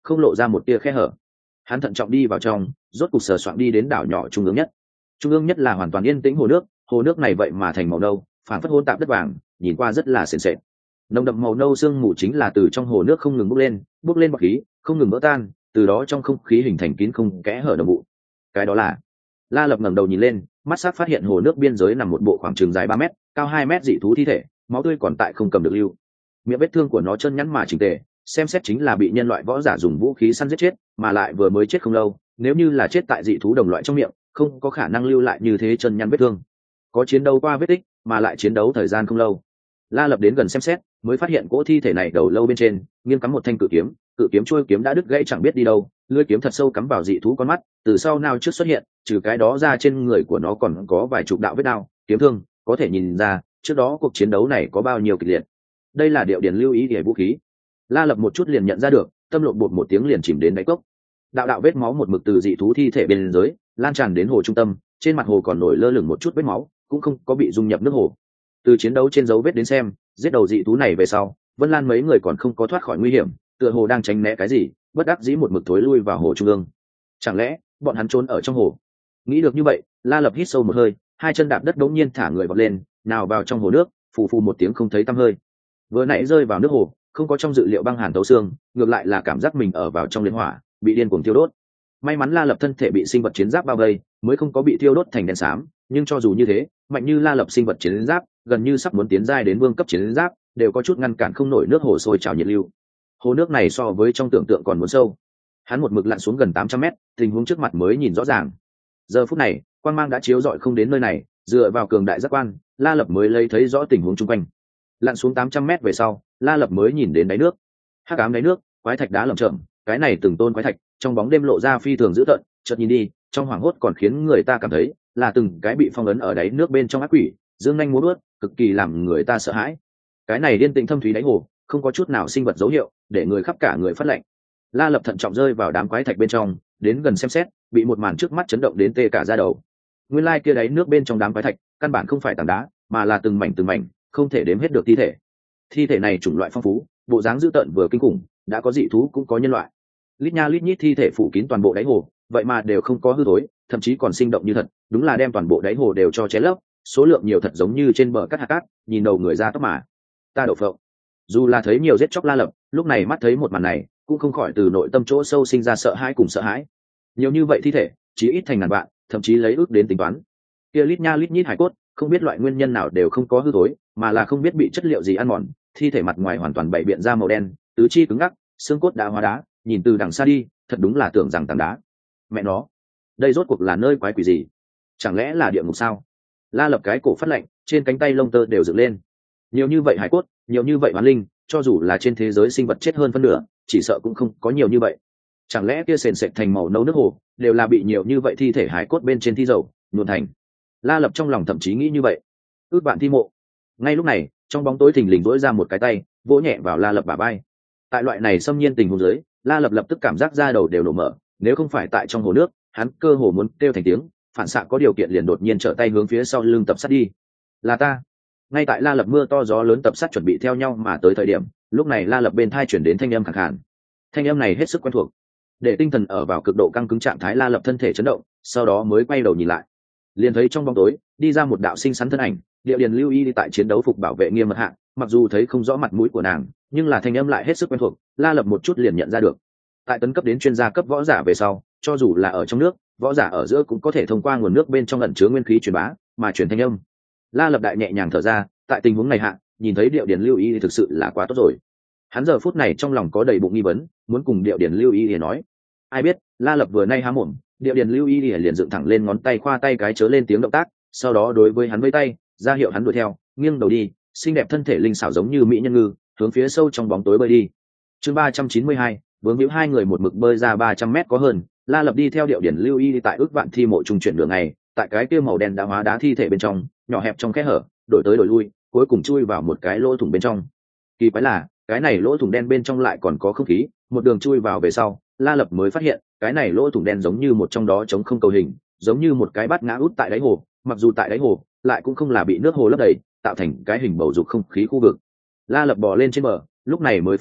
không lộ ra một tia khe hở. Hắn thận trọng đi vào trong, rốt cục sờ soạng đi đến đảo nhỏ trung ương nhất. Trung ương nhất là hoàn toàn yên tĩnh hồ nước, hồ nước này vậy mà thành màu nâu, phản phất hỗn tạp đất vàng, nhìn qua rất là sền sệt. Nồng đậm màu nâu sương mù chính là từ trong hồ nước không ngừng bốc lên, bốc lên bọt khí, không ngừng vỡ tan, từ đó trong không khí hình thành kín không kẽ hở đồng bộ. Cái đó là La Lập ngẩng đầu nhìn lên, mắt sắc phát hiện hồ nước biên giới nằm một bộ khoảng trường dài ba mét, cao hai mét dị thú thi thể, máu tươi còn tại không cầm được lưu. Miệng vết thương của nó chân nhẵn mà chỉnh tề, xem xét chính là bị nhân loại võ giả dùng vũ khí săn giết chết, mà lại vừa mới chết không lâu, nếu như là chết tại dị thú đồng loại trong miệng, không có khả năng lưu lại như thế chân nhăn vết thương. Có chiến đấu qua vết tích, mà lại chiến đấu thời gian không lâu. La Lập đến gần xem xét, mới phát hiện cỗ thi thể này đầu lâu bên trên nghiêng cắm một thanh cự kiếm, cự kiếm trôi kiếm đã đứt gãy chẳng biết đi đâu, lưỡi kiếm thật sâu cắm vào dị thú con mắt, từ sau nào trước xuất hiện, trừ cái đó ra trên người của nó còn có vài chục đạo vết đao, kiếm thương, có thể nhìn ra trước đó cuộc chiến đấu này có bao nhiêu kịch liệt. Đây là Điệu Điền lưu ý để vũ khí. La Lập một chút liền nhận ra được, tâm lộn bột một tiếng liền chìm đến đáy cốc. Đạo đạo vết máu một mực từ dị thú thi thể bên dưới lan tràn đến hồ trung tâm, trên mặt hồ còn nổi lơ lửng một chút vết máu, cũng không có bị dung nhập nước hồ. Từ chiến đấu trên dấu vết đến xem, giết đầu dị thú này về sau, Vân Lan mấy người còn không có thoát khỏi nguy hiểm, tựa hồ đang tránh né cái gì, bất đắc dĩ một mực thối lui vào hồ trung ương. Chẳng lẽ bọn hắn trốn ở trong hồ? Nghĩ được như vậy, La Lập hít sâu một hơi, hai chân đạp đất đống nhiên thả người vọt lên, nào vào trong hồ nước, phù phù một tiếng không thấy tăm hơi. Vừa nãy rơi vào nước hồ, không có trong dự liệu băng hàn thấu xương, ngược lại là cảm giác mình ở vào trong liên hỏa, bị điên cuồng thiêu đốt. May mắn La Lập thân thể bị sinh vật chiến giáp bao vây, mới không có bị thiêu đốt thành đen xám, nhưng cho dù như thế, mạnh như La Lập sinh vật chiến giáp, gần như sắp muốn tiến giai đến vương cấp chiến giáp, đều có chút ngăn cản không nổi nước hồ sôi trào nhiệt lưu. Hồ nước này so với trong tưởng tượng còn muốn sâu. Hắn một mực lặn xuống gần tám trăm mét, tình huống trước mặt mới nhìn rõ ràng. Giờ phút này, quang mang đã chiếu rọi không đến nơi này, dựa vào cường đại giác quan, La Lập mới lấy thấy rõ tình huống xung quanh. Lặn xuống tám trăm mét về sau, La Lập mới nhìn đến đáy nước. Hắc ám đáy nước, quái thạch đá lởm chởm, cái này từng tôn quái thạch, trong bóng đêm lộ ra phi thường dữ tợn, chợt nhìn đi, trong hoảng hốt còn khiến người ta cảm thấy là từng cái bị phong ấn ở đáy nước bên trong ác quỷ, dương nhanh múa vuốt, cực kỳ làm người ta sợ hãi. Cái này điên tĩnh thâm thúy đáy hồ, không có chút nào sinh vật dấu hiệu, để người khắp cả người phát lạnh. La Lập thận trọng rơi vào đám quái thạch bên trong, đến gần xem xét, bị một màn trước mắt chấn động đến tê cả da đầu. Nguyên lai kia đáy nước bên trong đám quái thạch, căn bản không phải tảng đá, mà là từng mảnh từng mảnh, không thể đếm hết được thi thể. Thi thể này chủng loại phong phú, bộ dáng dữ tợn vừa kinh khủng, đã có dị thú cũng có nhân loại. Lít nha lít nhít thi thể phủ kín toàn bộ đáy hồ, vậy mà đều không có hư thối, thậm chí còn sinh động như thật, đúng là đem toàn bộ đáy hồ đều cho che lấp, số lượng nhiều thật giống như trên bờ cát hạt cát, nhìn đầu người ra tóc mà. Ta đậu phộng. Dù là thấy nhiều giết chóc La Lập, lúc này mắt thấy một màn này, cũng không khỏi từ nội tâm chỗ sâu sinh ra sợ hãi cùng sợ hãi. Nhiều như vậy thi thể, chỉ ít thành ngàn vạn, thậm chí lấy ước đến tính toán. Kia lít nha lít nhít hải cốt, không biết loại nguyên nhân nào đều không có hư thối, mà là không biết bị chất liệu gì ăn mòn, thi thể mặt ngoài hoàn toàn bày biện ra màu đen, tứ chi cứng ngắc, xương cốt đã hóa đá, nhìn từ đằng xa đi, thật đúng là tưởng rằng tảng đá. Mẹ nó, đây rốt cuộc là nơi quái quỷ gì? Chẳng lẽ là địa ngục sao? La Lập cái cổ phát lạnh, trên cánh tay lông tơ đều dựng lên. Nhiều như vậy hải cốt, nhiều như vậy oán linh, cho dù là trên thế giới sinh vật chết hơn phân nửa, chỉ sợ cũng không có nhiều như vậy. Chẳng lẽ kia sền sệt thành màu nâu nước hồ, đều là bị nhiều như vậy thi thể hải cốt bên trên thi dầu nhuộn thành? La Lập trong lòng thậm chí nghĩ như vậy. Ước bạn thi mộ. Ngay lúc này, trong bóng tối thình lình vỗi ra một cái tay, vỗ nhẹ vào La Lập bả vai. Tại loại này xâm nhiên tình huống dưới, La Lập lập tức cảm giác da đầu đều nổ mở, nếu không phải tại trong hồ nước, hắn cơ hồ muốn kêu thành tiếng, phản xạ có điều kiện liền đột nhiên trở tay hướng phía sau lưng tập sát đi. Là ta. Ngay tại La Lập mưa to gió lớn tập sát chuẩn bị theo nhau mà tới thời điểm, lúc này La Lập bên thai chuyển đến thanh âm khàn khàn. Thanh âm này hết sức quen thuộc. Để tinh thần ở vào cực độ căng cứng trạng thái, La Lập thân thể chấn động, sau đó mới quay đầu nhìn lại, liền thấy trong bóng tối đi ra một đạo xinh xắn thân ảnh. Điệu Điền lưu y tại chiến đấu phục bảo vệ nghiêm mật hạng, mặc dù thấy không rõ mặt mũi của nàng, nhưng là thanh âm lại hết sức quen thuộc, La Lập một chút liền nhận ra được. Tại tấn cấp đến chuyên gia cấp võ giả về sau, cho dù là ở trong nước, võ giả ở giữa cũng có thể thông qua nguồn nước bên trong ẩn chứa nguyên khí truyền bá, mà truyền thanh âm. La Lập đại nhẹ nhàng thở ra, tại tình huống này hạ, nhìn thấy Điệu Điền lưu y thì thực sự là quá tốt rồi. Hắn giờ phút này trong lòng có đầy bụng nghi vấn, muốn cùng Điệu Điền lưu y để nói. Ai biết, La Lập vừa nay há mồm, Điệu Điền lưu y liền dựng thẳng lên ngón tay khoa tay cái chớ lên tiếng động tác, sau đó đối với hắn vẫy tay, ra hiệu hắn đuổi theo, nghiêng đầu đi, xinh đẹp thân thể linh xảo giống như mỹ nhân ngư, hướng phía sâu trong bóng tối bơi đi. Chương ba trăm chín mươi hai, vướng hữu hai người một mực bơi ra ba trăm mét có hơn, La Lập đi theo Điệu Điền lưu y tại ước vạn thi mộ trung chuyển đường này, tại cái kia màu đen đã hóa đá thi thể bên trong, nhỏ hẹp trong kẽ hở, đổi tới đổi lui, cuối cùng chui vào một cái lỗ thủng bên trong. Kỳ quái là, cái này lỗ thủng đen bên trong lại còn có không khí, một đường chui vào về sau, La Lập mới phát hiện, cái này lỗ thủng đen giống như một trong đó trống không cầu hình, giống như một cái bát ngã út tại đáy hồ, mặc dù tại đáy hồ, lại cũng không là bị nước hồ lấp đầy, tạo thành cái hình bầu dục không khí khu vực. La Lập bò lên trên bờ, lúc này mới phát hiện,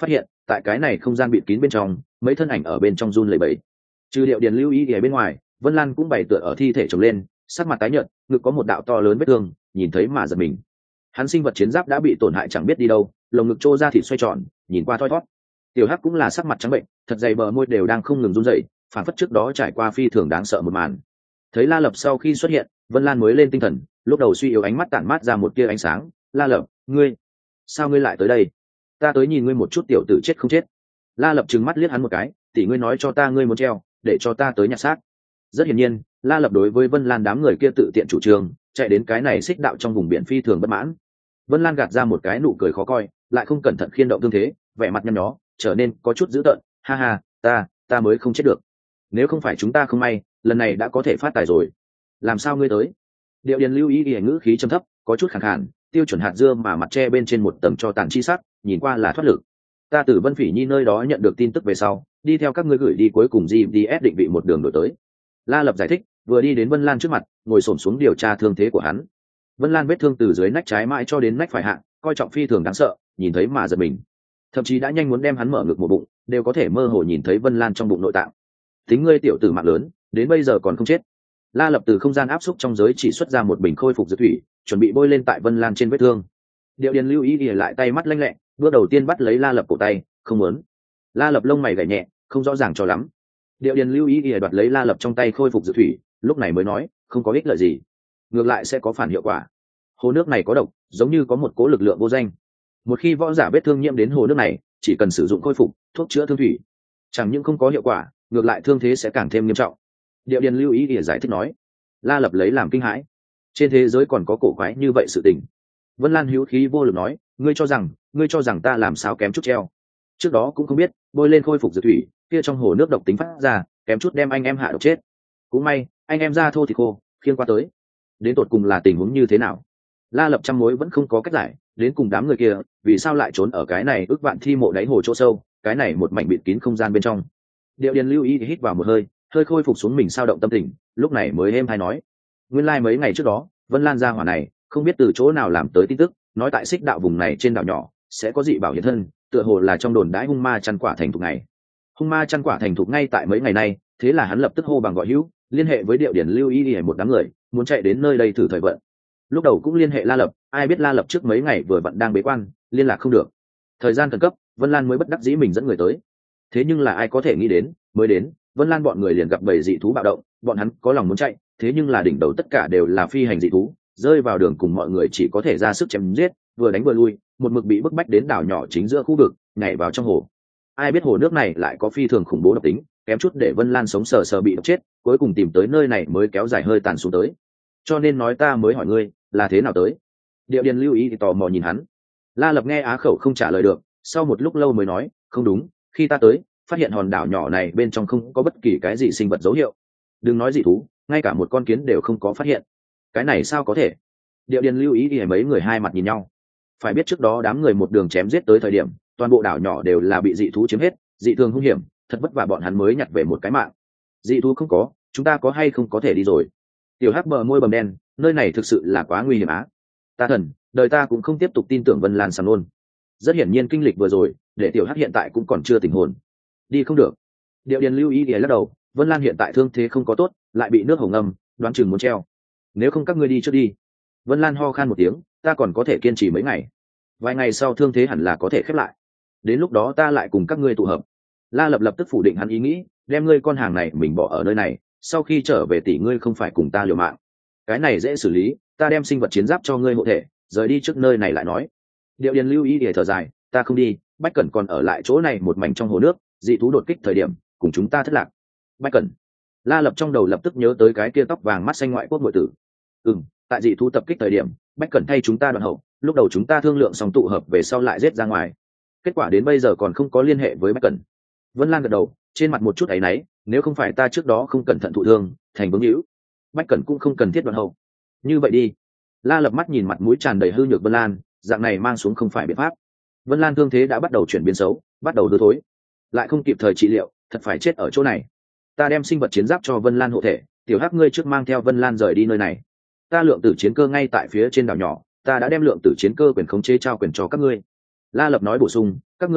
tại cái này không gian bịt kín bên trong mấy thân ảnh ở bên trong run lẩy bẩy. Trừ Điệu Điền lưu ý ở bên ngoài, Vân Lan cũng bày tựa ở thi thể chồng lên, sắc mặt tái nhợt, ngực có một đạo to lớn vết thương, nhìn thấy mà giật mình. Hắn sinh vật chiến giáp đã bị tổn hại chẳng biết đi đâu, lồng ngực trô ra thịt xoay tròn, nhìn qua thoi thoát. Tiểu Hắc cũng là sắc mặt trắng bệnh, thật dày bờ môi đều đang không ngừng run rẩy, phản phất trước đó trải qua phi thường đáng sợ một màn. Thấy La Lập sau khi xuất hiện, Vân Lan mới lên tinh thần, lúc đầu suy yếu ánh mắt tản mát ra một tia ánh sáng. La Lập, ngươi, sao ngươi lại tới đây? Ta tới nhìn ngươi một chút, tiểu tử chết không chết? La Lập trừng mắt liếc hắn một cái, tỷ ngươi nói cho ta ngươi muốn treo, để cho ta tới nhặt xác. Rất hiển nhiên, La Lập đối với Vân Lan đám người kia tự tiện chủ trương, chạy đến cái này xích đạo trong vùng biển phi thường bất mãn. Vân Lan gạt ra một cái nụ cười khó coi, lại không cẩn thận khiên động thương thế, vẻ mặt nhăn nhó, trở nên có chút dữ tợn. Ha ha, ta, ta mới không chết được. Nếu không phải chúng ta không may, lần này đã có thể phát tài rồi. Làm sao ngươi tới? Điệu Điền lưu ý ý ngữ khí trầm thấp, có chút khàn khàn, tiêu chuẩn hạt dưa mà mặt che bên trên một tầng cho tàn chi sắc, nhìn qua là thoát lực. Ta từ Vân Phỉ Nhi nơi đó nhận được tin tức về sau, đi theo các ngươi gửi đi cuối cùng giê pê ét định vị một đường đổi tới. La Lập giải thích, vừa đi đến Vân Lan trước mặt, ngồi xổm xuống điều tra thương thế của hắn. Vân Lan vết thương từ dưới nách trái mãi cho đến nách phải hạ, coi trọng phi thường đáng sợ, nhìn thấy mà giật mình. Thậm chí đã nhanh muốn đem hắn mở ngực một bụng, đều có thể mơ hồ nhìn thấy Vân Lan trong bụng nội tạng. Tính ngươi tiểu tử mạng lớn, đến bây giờ còn không chết. La Lập từ không gian áp xúc trong giới chỉ xuất ra một bình khôi phục dược thủy, chuẩn bị bôi lên tại Vân Lan trên vết thương. Điệu Điền lưu ý ỉa lại tay mắt lanh lẹ, bước đầu tiên bắt lấy La Lập cổ tay, không muốn. La Lập lông mày gảy nhẹ, không rõ ràng cho lắm. Điệu Điền lưu ý ỉa đoạt lấy La Lập trong tay khôi phục dược thủy, lúc này mới nói, không có ích lợi gì, ngược lại sẽ có phản hiệu quả. Hồ nước này có độc, giống như có một cố lực lượng vô danh. Một khi võ giả vết thương nhiễm đến hồ nước này, chỉ cần sử dụng khôi phục thuốc chữa thương thủy, chẳng những không có hiệu quả, ngược lại thương thế sẽ càng thêm nghiêm trọng. Điệu Điền lưu ý ỉa giải thích nói. La Lập lấy làm kinh hãi, trên thế giới còn có cổ quái như vậy sự tình. Vân Lan hữu khí vô lực nói, ngươi cho rằng ngươi cho rằng ta làm sao kém chút treo? Trước đó cũng không biết, bôi lên khôi phục dược thủy, kia trong hồ nước độc tính phát ra, kém chút đem anh em hạ độc chết. Cũng may, anh em ra thô thì khô, khiêng qua tới. Đến tột cùng là tình huống như thế nào? La Lập trăm mối vẫn không có cách giải, đến cùng đám người kia, vì sao lại trốn ở cái này ước vạn thi mộ đáy hồ chỗ sâu, cái này một mảnh bịt kín không gian bên trong. Điệu Điền lưu ý hít vào một hơi, hơi khôi phục xuống mình sao động tâm tình, lúc này mới êm hay nói, nguyên lai like mấy ngày trước đó, Vân Lan gia hỏa này, không biết từ chỗ nào làm tới tin tức, nói tại xích đạo vùng này trên đảo nhỏ sẽ có dị bảo hiện thân, tựa hồ là trong đồn đãi hung ma chăn quả thành thục này. Hung ma chăn quả thành thục ngay tại mấy ngày nay, thế là hắn lập tức hô bằng gọi hữu, liên hệ với Điệu Điền lưu ý đi một đám người, muốn chạy đến nơi đây thử thời vận. Lúc đầu cũng liên hệ La Lập, ai biết La Lập trước mấy ngày vừa vận đang bế quan, liên lạc không được. Thời gian khẩn cấp, Vân Lan mới bất đắc dĩ mình dẫn người tới. Thế nhưng là ai có thể nghĩ đến, mới đến, Vân Lan bọn người liền gặp bầy dị thú bạo động, bọn hắn có lòng muốn chạy, thế nhưng là đỉnh đầu tất cả đều là phi hành dị thú, rơi vào đường cùng mọi người chỉ có thể ra sức chém giết, vừa đánh vừa lui, một mực bị bức bách đến đảo nhỏ chính giữa khu vực, nhảy vào trong hồ. Ai biết hồ nước này lại có phi thường khủng bố độc tính, kém chút để Vân Lan sống sờ sờ bị độc chết, cuối cùng tìm tới nơi này mới kéo dài hơi tàn xuống tới. Cho nên nói ta mới hỏi ngươi, là thế nào tới? Điệu Điền lưu ý thì tò mò nhìn hắn. La Lập nghe á khẩu không trả lời được, sau một lúc lâu mới nói, không đúng, khi ta tới, phát hiện hòn đảo nhỏ này bên trong không có bất kỳ cái gì sinh vật dấu hiệu. Đừng nói dị thú, ngay cả một con kiến đều không có phát hiện. Cái này sao có thể? Điệu Điền lưu ý thì mấy người hai mặt nhìn nhau. Phải biết trước đó đám người một đường chém giết tới thời điểm, toàn bộ đảo nhỏ đều là bị dị thú chiếm hết, dị thường hung hiểm, thật vất vả bọn hắn mới nhặt về một cái mạng. Dị thú không có, chúng ta có hay không có thể đi rồi? Tiểu Hắc bờ môi bầm đen, nơi này thực sự là quá nguy hiểm á. Ta thần, đời ta cũng không tiếp tục tin tưởng Vân Lan sàm luôn. Rất hiển nhiên kinh lịch vừa rồi, để Tiểu Hắc hiện tại cũng còn chưa tỉnh hồn. Đi không được. Điệu Điền lưu ý thì lắc đầu, Vân Lan hiện tại thương thế không có tốt, lại bị nước hồ ngâm, đoán chừng muốn treo. Nếu không các ngươi đi trước đi. Vân Lan ho khan một tiếng, ta còn có thể kiên trì mấy ngày. Vài ngày sau thương thế hẳn là có thể khép lại. Đến lúc đó ta lại cùng các ngươi tụ hợp. La Lập lập tức phủ định hắn ý nghĩ, đem ngươi con hàng này mình bỏ ở nơi này, sau khi trở về tỷ ngươi không phải cùng ta liều mạng. Cái này dễ xử lý, ta đem sinh vật chiến giáp cho ngươi hộ thể, rời đi trước nơi này lại nói. Điệu Điền lưu ý để thở dài, ta không đi, Bách Cẩn còn ở lại chỗ này một mảnh trong hồ nước, dị thú đột kích thời điểm, cùng chúng ta thất lạc. Bách Cẩn. La Lập trong đầu lập tức nhớ tới cái kia tóc vàng mắt xanh ngoại quốc muội tử. Ừm, tại dị thú tập kích thời điểm, Bách Cẩn thay chúng ta đoạn hậu, lúc đầu chúng ta thương lượng xong tụ hợp về sau lại giết ra ngoài. Kết quả đến bây giờ còn không có liên hệ với Bách Cẩn. Vân Lan gật đầu, trên mặt một chút áy náy, nếu không phải ta trước đó không cẩn thận thụ thương, thành vướng hữu, Bách Cẩn cũng không cần thiết đoạn hậu. Như vậy đi. La Lập mắt nhìn mặt mũi tràn đầy hư nhược Vân Lan, dạng này mang xuống không phải biện pháp. Vân Lan thương thế đã bắt đầu chuyển biến xấu, bắt đầu hư thối, lại không kịp thời trị liệu, thật phải chết ở chỗ này. Ta đem sinh vật chiến giáp cho Vân Lan hộ thể, Tiểu Hắc ngươi trước mang theo Vân Lan rời đi nơi này. Ta lượng tử chiến cơ ngay tại phía trên đảo nhỏ, ta đã đem lượng tử chiến cơ quyền khống chế trao quyền cho các ngươi. La Lập nói bổ sung, các ngươi đi trước,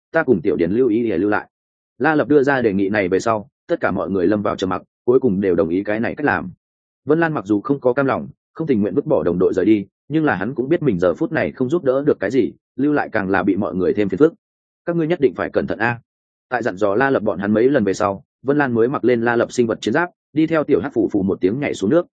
ta cùng tiểu điển lưu ý để lưu lại. La Lập đưa ra đề nghị này về sau, tất cả mọi người lâm vào trầm mặc, cuối cùng đều đồng ý cái này cách làm. Vân Lan mặc dù không có cam lòng, không tình nguyện vứt bỏ đồng đội rời đi, nhưng là hắn cũng biết mình giờ phút này không giúp đỡ được cái gì, lưu lại càng là bị mọi người thêm phiền phức. Các ngươi nhất định phải cẩn thận a. Tại dặn dò La Lập bọn hắn mấy lần về sau, Vân Lan mới mặc lên La Lập sinh vật chiến giáp, đi theo tiểu hắc phủ phủ một tiếng nhảy xuống nước.